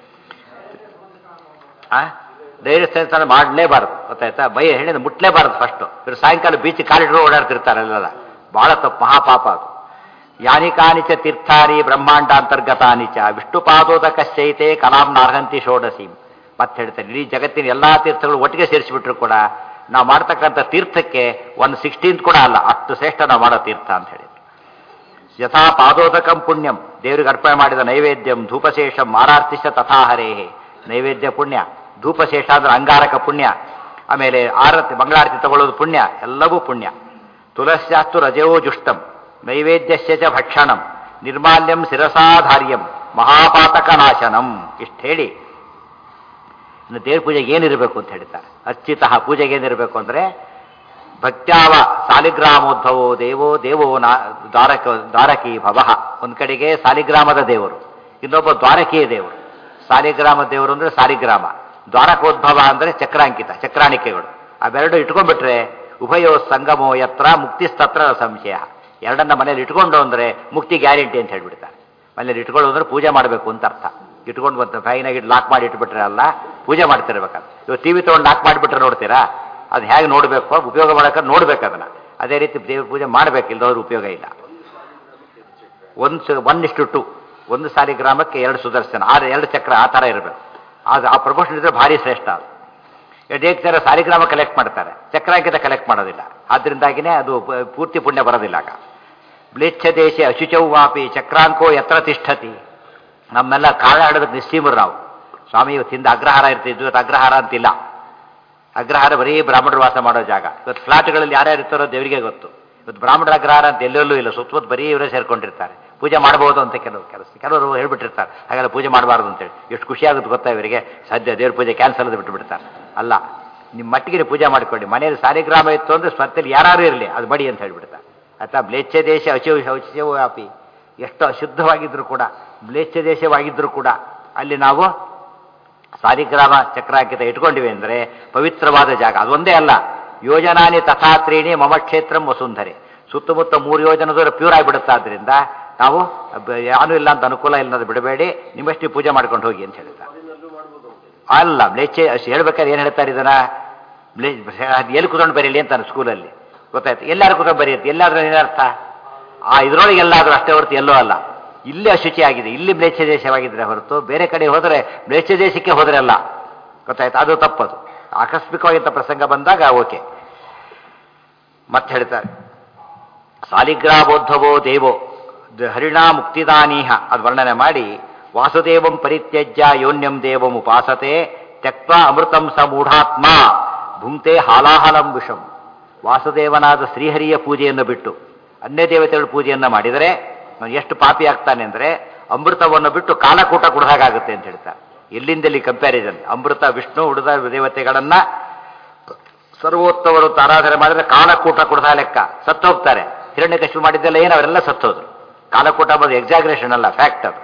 ಧೈರ್ಯ ಸ್ಥಾನ ಮಾಡಲೇಬಾರ್ದು, ಗೊತ್ತಾಯ್ತಾ? ಹೇಳಿದ ಮುಟ್ಲೇಬಾರ್ದು ಫಸ್ಟು. ಇವರು ಸಾಯಂಕಾಲ ಬೀಚ್ ಕಾಲಿಡ್ರು ಓಡಾಡ್ತಿರ್ತಾರೆ, ಅಲ್ಲೆಲ್ಲ ಭಾಳ ತಪ್ಪು, ಮಹಾಪಾಪ ಅದು. ಯಾನಿ ಕಾನಿಚ ತೀರ್ಥಾನಿ ಬ್ರಹ್ಮಾಂಡಾಂತರ್ಗತಾನಿ ಚ ವಿಷ್ಣುಪಾದೋದಕಶ್ಚೈತೆ ಕಲಾಂ ನಾರ್ಹಂತಿ ಷೋಡಸೀಂ. ಮತ್ತೆ ಹೇಳ್ತಾರೆ, ಇಡೀ ಜಗತ್ತಿನ ಎಲ್ಲಾ ತೀರ್ಥಗಳು ಒಟ್ಟಿಗೆ ಸೇರಿಸಿಬಿಟ್ರು ಕೂಡ ನಾವು ಮಾಡ್ತಕ್ಕಂಥ ತೀರ್ಥಕ್ಕೆ 1/16 ಕೂಡ ಅಲ್ಲ, ಅಷ್ಟು ಶ್ರೇಷ್ಠ ನಾವು ಮಾಡೋ ತೀರ್ಥ ಅಂತ ಹೇಳಿ. ಯಥಾ ಪಾದೋದಕಂ ಪುಣ್ಯಂ, ದೇವರಿಗೆ ಅರ್ಪಣೆ ಮಾಡಿದ ನೈವೇದ್ಯಂ ಧೂಪಶೇಷಂ ಮಾರಾರ್ತಿಶ ತಥಾಹರೇಹೇ. ನೈವೇದ್ಯ ಪುಣ್ಯ, ಧೂಪಶೇಷ ಅಂದ್ರೆ ಅಂಗಾರಕ ಪುಣ್ಯ, ಆಮೇಲೆ ಆರತಿ ಮಂಗಳಾರತಿ ತಗೊಳ್ಳೋದು ಪುಣ್ಯ, ಎಲ್ಲವೂ ಪುಣ್ಯ. ತುಳಸ್ಯಾಸ್ತು ರಜೋ ಜುಷ್ಟಂ ನೈವೇದ್ಯಸ್ಯ ಚ ಭಕ್ಷಣಂ ನಿರ್ಮಾಲ್ಯಂ ಶಿರಸಾಧಾರ್ಯಂ ಮಹಾಪಾತಕ ನಾಶನಂ. ಇಷ್ಟು ಹೇಳಿ ಇನ್ನು ದೇವ್ರ ಪೂಜೆಗೆ ಏನಿರಬೇಕು ಅಂತ ಹೇಳ್ತಾರೆ. ಅರ್ಚಿತಃ ಪೂಜೆಗೆ ಏನಿರಬೇಕು ಅಂದರೆ ಭಕ್ತ್ಯಾವ ಸಾಲಿಗ್ರಾಮೋದ್ಭವೋ ದೇವೋ ದೇವೋ ದ್ವಾರಕೀ ಭವಃ. ಒಂದು ಕಡೆಗೆ ಸಾಲಿಗ್ರಾಮದ ದೇವರು, ಇನ್ನೊಬ್ಬ ದ್ವಾರಕೀಯ ದೇವರು. ಸಾಲಿಗ್ರಾಮ ದೇವರು ಅಂದರೆ ಸಾಲಿಗ್ರಾಮ, ದ್ವಾರಕೋದ್ಭವ ಅಂದರೆ ಚಕ್ರಾಂಕಿತ, ಚಕ್ರಾಣಿಕೆಗಳು. ಅವೆರಡು ಇಟ್ಕೊಂಡ್ಬಿಟ್ರೆ ಉಭಯೋ ಸಂಗಮೋ ಯತ್ರ ಮುಕ್ತಿಸ್ತತ್ರ ಸಂಶಯ. ಎರಡನ್ನ ಮನೇಲಿ ಇಟ್ಕೊಂಡು ಅಂದರೆ ಮುಕ್ತಿ ಗ್ಯಾರಂಟಿ ಅಂತ ಹೇಳ್ಬಿಡ್ತಾರೆ. ಮನೇಲಿ ಇಟ್ಕೊಳ್ಳೋದು ಅಂದ್ರೆ ಪೂಜೆ ಮಾಡಬೇಕು ಅಂತ ಅರ್ಥ. ಇಟ್ಕೊಂಡು ಬಂತ ಫೈನಾಗಿ ಲಾಕ್ ಮಾಡಿ ಇಟ್ಬಿಟ್ರೆ ಅಲ್ಲ, ಪೂಜೆ ಮಾಡ್ತಿರ್ಬೇಕಾದ್ರೆ. ಇವಾಗ ಟಿವಿ ತೊಗೊಂಡು ಲಾಕ್ ಮಾಡಿಬಿಟ್ರೆ ನೋಡ್ತೀರಾ, ಅದು ಹೇಗೆ ನೋಡಬೇಕು, ಉಪಯೋಗ ಮಾಡೋಕೆ ನೋಡ್ಬೇಕು ಅದನ್ನ. ಅದೇ ರೀತಿ ದೇವ್ರ ಪೂಜೆ ಮಾಡಬೇಕು, ಇಲ್ಲದವ್ರ ಉಪಯೋಗ ಇಲ್ಲ. 1:2, ಒಂದು ಸಾಲಿಗ್ರಾಮಕ್ಕೆ 2 ಸುದರ್ಶನ, 2 ಚಕ್ರ, ಆ ಥರ ಇರಬೇಕು. ಅದು ಆ ಪ್ರಪೋರ್ಷನ್ ಇದ್ರೆ ಭಾರಿ ಶ್ರೇಷ್ಠ. ಅದು ಅನೇಕ ಜನ ಸಾಲಿಗ್ರಾಮ ಕಲೆಕ್ಟ್ ಮಾಡ್ತಾರೆ, ಚಕ್ರಾಂಕಿತ ಕಲೆಕ್ಟ್ ಮಾಡೋದಿಲ್ಲ. ಆದ್ದರಿಂದಾಗಿನೇ ಅದು ಪೂರ್ತಿ ಪುಣ್ಯ ಬರೋದಿಲ್ಲ. ಆಗ ಮ್ಲೇಚ್ಛ ದೇಶೆ ಅಶುಚೌ ವಾಪಿ ಚಕ್ರಾಂಕೋ ಯತ್ರ ತಿಷ್ಠತಿ. ನಮ್ಮೆಲ್ಲ ಕಾಳ ಆಡೋದಕ್ಕೆ ನಿಶ್ಚೀಮರು ನಾವು. ಸ್ವಾಮಿ ಇವತ್ತಿಂದ ಅಗ್ರಹಾರ ಇರ್ತಿದ್ವಿ, ಇವತ್ತು ಅಗ್ರಹಾರ ಅಂತಿಲ್ಲ. ಅಗ್ರಹಾರ ಬರೀ ಬ್ರಾಹ್ಮಣರು ವಾಸ ಮಾಡೋ ಜಾಗ. ಇವತ್ತು ಫ್ಲಾಟ್ಗಳಲ್ಲಿ ಯಾರ್ಯಾರು ಇರ್ತಾರೋ ದೇವರಿಗೆ ಗೊತ್ತು. ಇವತ್ತು ಬ್ರಾಹ್ಮಣರ ಅಗ್ರಹಾರ ಅಂತ ಎಲ್ಲೆಲ್ಲೂ ಇಲ್ಲ, ಸುತ್ತಮುತ್ತ ಬರೀ ಇವರೇ ಸೇರ್ಕೊಂಡಿರ್ತಾರೆ. ಪೂಜೆ ಮಾಡಬಹುದು ಅಂತ ಕೆಲವರು ಹೇಳ್ಬಿಟ್ಟಿರ್ತಾರೆ, ಹಾಗೆಲ್ಲ ಪೂಜೆ ಮಾಡಬಾರ್ದು ಅಂತೇಳಿ. ಎಷ್ಟು ಖುಷಿ ಆಗುತ್ತೆ ಗೊತ್ತಾ ಇವರಿಗೆ, ಸದ್ಯ ದೇವ್ರ ಪೂಜೆ ಕ್ಯಾನ್ಸಲ್ ಅದು ಬಿಟ್ಟುಬಿಡ್ತಾರೆ. ಅಲ್ಲ, ನಿಮ್ಮ ಮಟ್ಟಿಗೆ ಪೂಜೆ ಮಾಡ್ಕೊಳ್ಳಿ. ಮನೆಯಲ್ಲಿ ಸಾಲಿಗ್ರಾಮ ಇತ್ತು ಅಂದರೆ ಸ್ವತ್ತಲ್ಲಿ ಯಾರು ಇರಲಿ ಅದು ಬಡಿ ಅಂತ ಹೇಳ್ಬಿಡ್ತಾರೆ. ಅಥವಾ ಮ್ಲೇಚ್ಛ ದೇಶ ಅಶುಚೌ ವ್ಯಾಪಿ, ಎಷ್ಟು ಅಶುದ್ಧವಾಗಿದ್ರು ಕೂಡ, ಮ್ಲೇಚ್ಛ ದೇಶವಾಗಿದ್ದರೂ ಕೂಡ ಅಲ್ಲಿ ನಾವು ಸಾಲಿಗ್ರಾಮ ಚಕ್ರಾಂಕಿತ ಇಟ್ಕೊಂಡಿವೆ ಅಂದರೆ ಪವಿತ್ರವಾದ ಜಾಗ. ಅದೊಂದೇ ಅಲ್ಲ, ಯೋಜನಾನಿ ತಥಾತ್ರೀಣಿ ಮಮ ಕ್ಷೇತ್ರಂ ವಸುಂಧರೆ. ಸುತ್ತಮುತ್ತ 3 ಯೋಜನೆ ದೂರ ಪ್ಯೂರ್ ಆಗಿಬಿಡುತ್ತೆ. ಆದ್ದರಿಂದ ನಾವು ಯಾನೂ ಇಲ್ಲ ಅಂತ ಅನುಕೂಲ ಇಲ್ಲದ ಬಿಡಬೇಡಿ, ನಿಮ್ಮಷ್ಟು ಪೂಜೆ ಮಾಡ್ಕೊಂಡು ಹೋಗಿ ಅಂತ ಹೇಳ್ತಾರೆ. ಅಲ್ಲ, ಮ್ಲೇಚ್ಛೆ ಹೇಳ್ಬೇಕಾದ್ರೆ ಏನು ಹೇಳ್ತಾರೆ ಇದನ್ನ, ಎಲ್ಲಿ ಕೂತ್ಕೊಂಡು ಬರೀಲಿ ಅಂತಾನೆ ಸ್ಕೂಲಲ್ಲಿ, ಗೊತ್ತಾಯ್ತು? ಎಲ್ಲಾರು ಕೂತ್ಕೊಂಡು ಬರೆಯುತ್ತೆ, ಎಲ್ಲಾದ್ರೂ ಏನರ್ಥ? ಇದರೊಳಗೆ ಎಲ್ಲಾದರೂ ಅಷ್ಟೇ ಹೊರತು ಎಲ್ಲೋ ಅಲ್ಲ. ಇಲ್ಲಿ ಅಶುಚಿ ಆಗಿದೆ, ಇಲ್ಲಿ ಮ್ಲೇಚ್ಛ ದೇಶವಾಗಿದ್ರೆ ಹೊರತು ಬೇರೆ ಕಡೆ ಹೋದರೆ ಮ್ಲೇಚ್ಛ ದೇಶಕ್ಕೆ ಹೋದರೆ ಅಲ್ಲ, ಗೊತ್ತಾಯ್ತು? ಅದು ತಪ್ಪದು. ಆಕಸ್ಮಿಕವಾಗಿಂಥ ಪ್ರಸಂಗ ಬಂದಾಗ ಓಕೆ. ಮತ್ತೆ ಹೇಳ್ತಾರೆ, ಸಾಲಿಗ್ರಾಮೋದ್ಭವೋ ದೇವೋ ಹರಿಣಾ ಮುಕ್ತಿದಾನೀಹ, ಅದು ವರ್ಣನೆ ಮಾಡಿ ವಾಸುದೇವಂ ಪರಿತ್ಯಜ್ಯ ಯೋನ್ಯಂ ದೇವಂ ಉಪಾಸತೆ ತ್ಯಕ್ವಾ ಅಮೃತಂ ಸ ಮೂಢಾತ್ಮ ಭುಂಕ್ತೆ ಹಾಲಾಹಲಂ ವಿಷಂ. ವಾಸುದೇವನಾದ ಶ್ರೀಹರಿಯ ಪೂಜೆಯನ್ನು ಬಿಟ್ಟು ಅನ್ಯ ದೇವತೆಗಳ ಪೂಜೆಯನ್ನು ಮಾಡಿದರೆ ಅವನು ಎಷ್ಟು ಪಾಪಿ ಆಗ್ತಾನೆ ಅಂದರೆ ಅಮೃತವನ್ನು ಬಿಟ್ಟು ಕಾಲಕೂಟ ಕುಡಿದಾಗುತ್ತೆ ಅಂತ ಹೇಳ್ತಾರೆ. ಎಲ್ಲಿಂದಲ್ಲಿ ಕಂಪ್ಯಾರಿಸನ್? ಅಮೃತ ವಿಷ್ಣು ಉಳಿದ ದೇವತೆಗಳನ್ನ ಸರ್ವೋತ್ತಮರು ಆರಾಧನೆ ಮಾಡಿದ್ರೆ ಕಾಲಕೂಟ ಕುಡ್ದ ಲೆಕ್ಕ, ಸತ್ತೋಗ್ತಾರೆ. ಹಿರಣ್ಯಕಶಿಪು ಮಾಡಿದ್ದೆಲ್ಲ ಏನು, ಅವರೆಲ್ಲ ಸತ್ತೋದ್ರು. ಕಾಲಕೂಟ ಬಂದು ಎಕ್ಸಾಗ್ರೇಷನ್ ಅಲ್ಲ, ಫ್ಯಾಕ್ಟ್ ಅದು.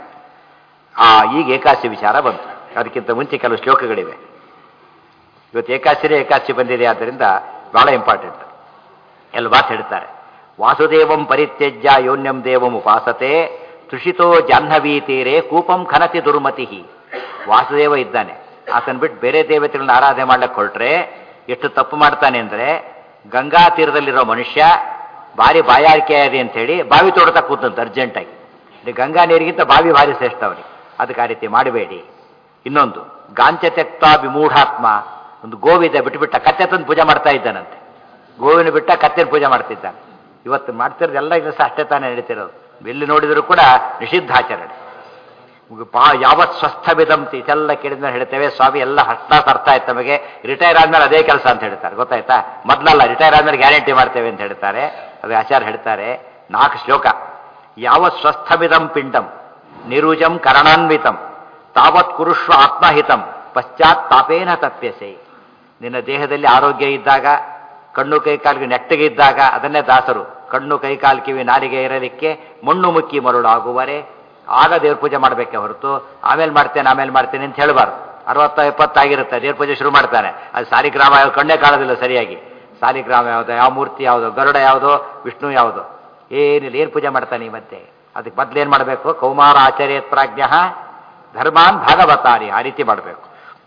ಈಗ ಏಕಾದಶಿ ವಿಚಾರ ಬಂತು. ಅದಕ್ಕಿಂತ ಮುಂಚೆ ಕೆಲವು ಶ್ಲೋಕಗಳಿವೆ. ಇವತ್ತು ಏಕಾದಶಿ ಬಂದಿದೆ, ಆದ್ದರಿಂದ ಬಹಳ ಇಂಪಾರ್ಟೆಂಟ್. ಎಲ್ಲ ಮಾತು ಹೇಳ್ತಾರೆ. ವಾಸುದೇವಂ ಪರಿತ್ಯಜ್ಯ ಯೋನ್ಯಂ ದೇವಂ ಉಪಾಸತೆ ತುಷಿತೋ ಜಾಹ್ನವೀ ತೀರೆ ಕೂಪಂ ಖನತಿ ದುರ್ಮತಿ. ವಾಸುದೇವ ಇದ್ದಾನೆ, ಆತನ ಬಿಟ್ಟು ಬೇರೆ ದೇವತೆಗಳನ್ನ ಆರಾಧನೆ ಮಾಡ್ಲಿಕ್ಕೆ ಹೊರಟ್ರೆ ಎಷ್ಟು ತಪ್ಪು ಮಾಡ್ತಾನೆ ಅಂದರೆ, ಗಂಗಾ ತೀರದಲ್ಲಿರೋ ಮನುಷ್ಯ ಭಾರಿ ಬಾಯಾರಿಕೆ ಇದೆ ಅಂಥೇಳಿ ಬಾವಿ ತೋಡ್ತಾ ಕೂತಂತ ಅರ್ಜೆಂಟಾಗಿ. ಗಂಗಾ ನೀರಿಗಿಂತ ಬಾವಿ ಭಾರಿ ಶ್ರೇಷ್ಠ ಅವನಿಗೆ. ಅದಕ್ಕೆ ಆ ರೀತಿ ಮಾಡಬೇಡಿ. ಇನ್ನೊಂದು, ಗಾಂಚ ತ್ಯಕ್ತ ವಿಮೂಢಾತ್ಮ, ಒಂದು ಗೋವಿದೆ ಬಿಟ್ಟುಬಿಟ್ಟ ಕತ್ತೆ ತಂದು ಪೂಜೆ ಮಾಡ್ತಾ ಇದ್ದಾನಂತೆ. ಗೋವಿನ ಬಿಟ್ಟ ಕತ್ತೆನ ಪೂಜೆ ಮಾಡ್ತಿದ್ದಾನೆ. ಇವತ್ತು ಮಾಡ್ತಿರೋದೆಲ್ಲ ಇದು ಅಷ್ಟೇ ತಾನೇ ನಡೀತಿರೋದು. ಎಲ್ಲಿ ನೋಡಿದರೂ ಕೂಡ ನಿಷಿದ್ಧಾಚರಣೆ. ಯಾವತ್ ಸ್ವಸ್ಥವಿದಂತಿ ಇದೆಲ್ಲ ಕೇಳಿದ್ಮೇಲೆ ಹೇಳ್ತೇವೆ ಸ್ವಾಮಿ ಎಲ್ಲ ಹಸ್ತಾಸ್ ಅರ್ಥ ಆಯ್ತು ನಮಗೆ, ರಿಟೈರ್ ಆದ್ಮೇಲೆ ಅದೇ ಕೆಲಸ ಅಂತ ಹೇಳ್ತಾರೆ. ಗೊತ್ತಾಯ್ತಾ? ಮೊದಲಲ್ಲ, ರಿಟೈರ್ ಆದ್ಮೇಲೆ ಗ್ಯಾರಂಟಿ ಮಾಡ್ತೇವೆ ಅಂತ ಹೇಳ್ತಾರೆ. ಅದು ಆಚಾರ್ಯ ಹೇಳ್ತಾರೆ 4 ಶ್ಲೋಕ. ಯಾವತ್ ಸ್ವಸ್ಥವಿದಂ ಪಿಂಡಂ ನಿರುಜಂ ಕರಣಾನ್ವಿತಂ ತಾವತ್ ಕುರುಷ್ವ ಆತ್ಮಹಿತಂ ಪಶ್ಚಾತ್ ತಾಪೇನ ತಪ್ಯಸೆ. ನಿನ್ನ ದೇಹದಲ್ಲಿ ಆರೋಗ್ಯ ಇದ್ದಾಗ, ಕಣ್ಣು ಕೈ ಕಾಲಿಗೆ ನೆಟ್ಟಗೆ ಇದ್ದಾಗ, ಅದನ್ನೇ ದಾಸರು ಕಣ್ಣು ಕೈ ಕಾಲು ಕಿವಿ ನಾಲಿಗೆ ಇರಲಿಕ್ಕೆ ಮಣ್ಣು ಮುಕ್ಕಿ ಮರುಳಾಗುವರೆ ಆಗ ದೇವ್ರ ಪೂಜೆ ಮಾಡಬೇಕೆ ಹೊರತು ಆಮೇಲೆ ಮಾಡ್ತೇನೆ ಅಂತ ಹೇಳಬಾರ್ದು. 60-70 ಆಗಿರುತ್ತೆ, ದೇವ್ರ ಪೂಜೆ ಶುರು ಮಾಡ್ತಾನೆ. ಅದು ಸಾಲಿಗ್ರಾಮ ಯಾವ್ದು ಕಣ್ಣೇ ಕಾಣೋದಿಲ್ಲ ಸರಿಯಾಗಿ. ಸಾಲಿಗ್ರಾಮ ಯಾವುದೋ, ಯಾವ ಮೂರ್ತಿ ಯಾವುದೋ, ಗರುಡ ಯಾವುದೋ, ವಿಷ್ಣು ಯಾವುದೋ, ಏನಿಲ್ಲ. ಏನು ಪೂಜೆ ಮಾಡ್ತಾನೆ ಮತ್ತೆ? ಅದಕ್ಕೆ ಮೊದಲೇನು ಮಾಡಬೇಕು? ಕೌಮಾರ ಆಚಾರ್ಯತ್ ಪ್ರಾಜ್ಞ ಧರ್ಮಾನ್ ಭಾಗವತಾರಿ, ಆ ರೀತಿ ಮಾಡಬೇಕು.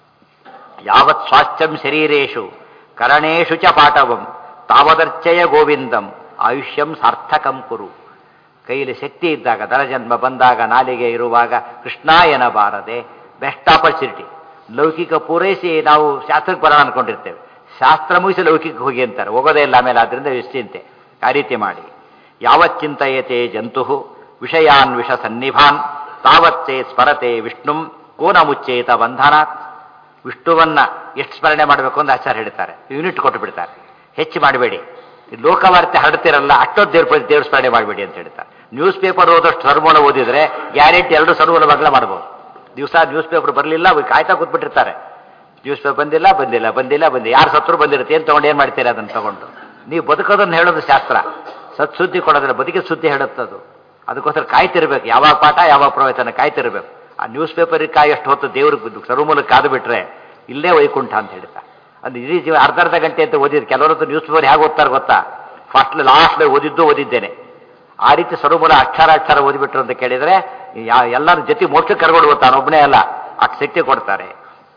ಯಾವತ್ ಸ್ವಾಸ್ಥ್ಯಂ ಶರೀರೇಶು ಕರಣೇಶು ಚ ಪಾಠವಂ ತಾವದರ್ಚಯ ಗೋವಿಂದಂ ಆಯುಷ್ಯಂ ಸಾರ್ಥಕಂ ಕುರು. ಕೈಯಲ್ಲಿ ಶಕ್ತಿ ಇದ್ದಾಗ, ದರಜನ್ಮ ಬಂದಾಗ, ನಾಲಿಗೆ ಇರುವಾಗ ಕೃಷ್ಣ ಎನ್ನಬಾರದೆ. Best opportunity. ಲೌಕಿಕ ಪೂರೈಸಿ ನಾವು ಶಾಸ್ತ್ರಕ್ಕೆ ಬರೋಣ ಅನ್ಕೊಂಡಿರ್ತೇವೆ, ಶಾಸ್ತ್ರ ಮುಗಿಸಿ ಲೌಕಿಕ ಹೋಗಿ ಅಂತಾರೆ, ಹೋಗೋದೇ ಇಲ್ಲ ಆಮೇಲೆ. ಆದ್ರಿಂದ ನಿಶ್ಚಿಂತೆ ಆ ರೀತಿ ಮಾಡಿ. ಯಾವತ್ ಚಿಂತಯತೆ ಜಂತು ವಿಷಯಾನ್ ವಿಷ ಸನ್ನಿಭಾನ್ ತಾವತ್ತೇ ಸ್ಮರತೆ ವಿಷ್ಣುಂ ಕೋನ ಮುಚ್ಚೇತ ಬಂಧನಾತ್. ವಿಷ್ಣುವನ್ನ ಎಷ್ಟು ಸ್ಮರಣೆ ಮಾಡಬೇಕು ಅಂತ ಆಚಾರ್ಯ ಹೇಳ್ತಾರೆ. ಯೂನಿಟ್ ಕೊಟ್ಟು ಬಿಡ್ತಾರೆ. ಹೆಚ್ಚು ಮಾಡಬೇಡಿ, ಲೋಕವಾರ್ತೆ ಹರಡ್ತಿರಲ್ಲ ಅಷ್ಟೊತ್ತು ದೇವ್ರ ಸ್ಮರಣೆ ಮಾಡಬೇಡಿ ಅಂತ ಹೇಳ್ತಾರೆ. ನ್ಯೂಸ್ ಪೇಪರ್ ಓದಷ್ಟು ಸರ್ಮೂಲ ಓದಿದ್ರೆ ಗ್ಯಾರಂಟಿ 2 ಸರ್ಮೂಲ ಮಗ್ಲ ಮಾಡ್ಬೋದು. ದಿವಸ ನ್ಯೂಸ್ ಪೇಪರ್ ಬರಲಿಲ್ಲ, ಕಾಯ್ತಾ ಕೂತ್ಬಿಟ್ಟಿರ್ತಾರೆ. ನ್ಯೂಸ್ ಪೇಪರ್ ಬಂದಿಲ್ಲ, ಯಾರು ಸತ್ರು ಬಂದಿರುತ್ತೆ, ಏನು ತಗೊಂಡು ಏನು ಮಾಡ್ತೀರಾ ಅದನ್ನು ತಗೊಂಡು? ನೀವು ಬದುಕೋದನ್ನು ಹೇಳೋದು ಶಾಸ್ತ್ರ, ಸತ್ಸುದ್ದಿ ಕೊಡೋದಿಲ್ಲ, ಬದುಕಿದ ಸುದ್ದಿ ಹೇಳುತ್ತದು. ಅದಕ್ಕೋಸ್ಕರ ಕಾಯ್ತಿರ್ಬೇಕು, ಯಾವಾಗ ಪಾಠ ಯಾವಾಗ ಪ್ರವಚನ ಕಾಯ್ತಿರ್ಬೇಕು. ಆ ನ್ಯೂಸ್ ಪೇಪರಿಗೆ ಕಾಯಷ್ಟು ಹೊತ್ತು ದೇವ್ರಿಗೆ ಸರ್ವಮೂಲಕ್ಕೆ ಕಾದು ಬಿಟ್ರೆ ಇಲ್ಲೇ ವೈಕುಂಠ ಅಂತ ಹೇಳ್ತಾರೆ. ಅದು ಇಡೀ ಜೀವ ಅರ್ಧ ಗಂಟೆ ಅಂತ ಓದಿದ್ದು. ಕೆಲವರದ್ದು ನ್ಯೂಸ್ ಪೇಪರ್ ಹೇಗೆ ಓದ್ತಾರೆ ಗೊತ್ತಾ? ಲಾಸ್ಟ್ ಓದಿದ್ದೇನೆ. ಆ ರೀತಿ ಸರ್ವಮೂಲ ಅಕ್ಷರ ಓದಿಬಿಟ್ರು ಅಂತ ಕೇಳಿದ್ರೆ ಎಲ್ಲರ ಜೊತೆ ಮೋಕ್ಷಕ್ಕೆ ಕರ್ಕೊಂಡು ಓದ್ತಾನೆ, ಒಬ್ಬನೇ ಅಲ್ಲ, ಅಷ್ಟು ಶಕ್ತಿ ಕೊಡ್ತಾರೆ.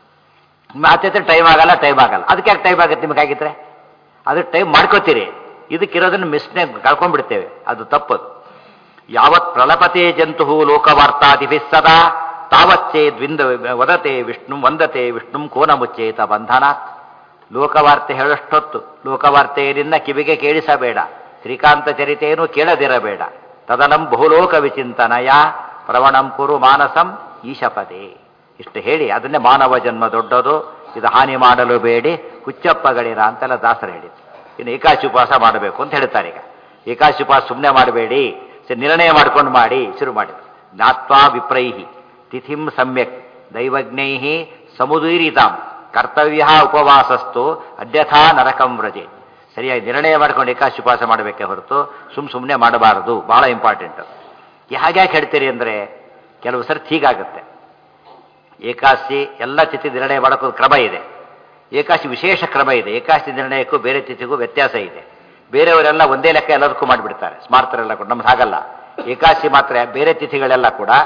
ಮಾತೈತೆ ಟೈಮ್ ಆಗಲ್ಲ. ಅದಕ್ಕೆ ಯಾಕೆ ಟೈಮ್ ಆಗುತ್ತೆ ನಿಮಗಾಗಿದ್ರೆ? ಅದಕ್ಕೆ ಟೈಮ್ ಮಾಡ್ಕೋತೀರಿ. ಇದಕ್ಕಿರೋದನ್ನು ಮಿಸ್ನೇ ಕಳ್ಕೊಂಡ್ಬಿಡ್ತೇವೆ, ಅದು ತಪ್ಪದು. ಯಾವತ್ ಪ್ರಲಪತೆ ಜಂತು ಲೋಕವಾರ್ತಾದಿಭಿ ಸದಾ ತಾವಚ್ಚೇ ವಂದತೆ ವಿಷ್ಣುಂ ಕೋನ ಮುಚ್ಚೇತ ಬಂಧನಾತ್. ಲೋಕವಾರ್ತೆ ಹೇಳಷ್ಟೊತ್ತು ಲೋಕವಾರ್ತೆಯನ್ನ ಕಿವಿಗೆ ಕೇಳಿಸಬೇಡ, ಶ್ರೀಕಾಂತ ಚರಿತೆಯನ್ನು ಕೇಳದಿರಬೇಡ. ತದನಂ ಬಹುಲೋಕ ವಿಚಿಂತನಯ ಪ್ರವಣಂ ಕುರು ಮಾನಸಂ ಈಶಪದೇ. ಇಷ್ಟು ಹೇಳಿ ಅದನ್ನೇ ಮಾನವ ಜನ್ಮ ದೊಡ್ಡದು, ಇದು ಹಾನಿ ಮಾಡಲು ಬೇಡಿ ಹುಚ್ಚಪ್ಪಗಳಿರ ಅಂತೆಲ್ಲ ದಾಸರು ಹೇಳಿದ್ರು. ಇನ್ನು ಏಕಾಶಿ ಉಪವಾಸ ಮಾಡಬೇಕು ಅಂತ ಹೇಳ್ತಾರೆ. ಈಗ ಏಕಾಶಿ ಉಪವಾಸ ಸುಮ್ಮನೆ ಮಾಡಬೇಡಿ, ನಿರ್ಣಯ ಮಾಡ್ಕೊಂಡು ಮಾಡಿ ಶುರು ಮಾಡಿದ್ರು. ಜ್ಞಾತ್ವಾ ವಿಪ್ರೈಹಿ ತಿಥಿಂ ಸಮ್ಯಕ್ ದೈವಜ್ಞೈಹಿ ಸಮುದೀರಿತಾಂ ಕರ್ತವ್ಯ ಉಪವಾಸಸ್ತು ಅದ್ಯಥಾ ನರಕಂ ವ್ರಜೆ. ಸರಿಯಾಗಿ ನಿರ್ಣಯ ಮಾಡ್ಕೊಂಡು ಏಕಾಶಿ ಉಪವಾಸ ಮಾಡಬೇಕೆ ಹೊರತು ಸುಮ್ಮನೆ ಮಾಡಬಾರದು. ಬಹಳ ಇಂಪಾರ್ಟೆಂಟ್. ಹಾಗ್ಯಾಕೆ ಹೇಳ್ತೀರಿ ಅಂದರೆ ಕೆಲವು ಸರ್ತಿ ಹೀಗಾಗುತ್ತೆ. ಏಕಾಶಿ ಎಲ್ಲ ತಿಥಿ ನಿರ್ಣಯ ಮಾಡೋಕ್ಕೊಂದು ಕ್ರಮ ಇದೆ, ಏಕಾಶಿ ವಿಶೇಷ ಕ್ರಮ ಇದೆ. ಏಕಾಶಿ ನಿರ್ಣಯಕ್ಕೂ ಬೇರೆ ತಿಥಿಗೂ ವ್ಯತ್ಯಾಸ ಇದೆ. ಬೇರೆಯವರೆಲ್ಲ ಒಂದೇ ಲೆಕ್ಕ ಎಲ್ಲದಕ್ಕೂ ಮಾಡಿಬಿಡ್ತಾರೆ, ಸ್ಮಾರ್ತರೆಲ್ಲ ಕೂಡ. ನಮ್ದು ಹಾಗಲ್ಲ. ಏಕಾಶಿ ಮಾತ್ರ ಬೇರೆ ತಿಥಿಗಳೆಲ್ಲ ಕೂಡ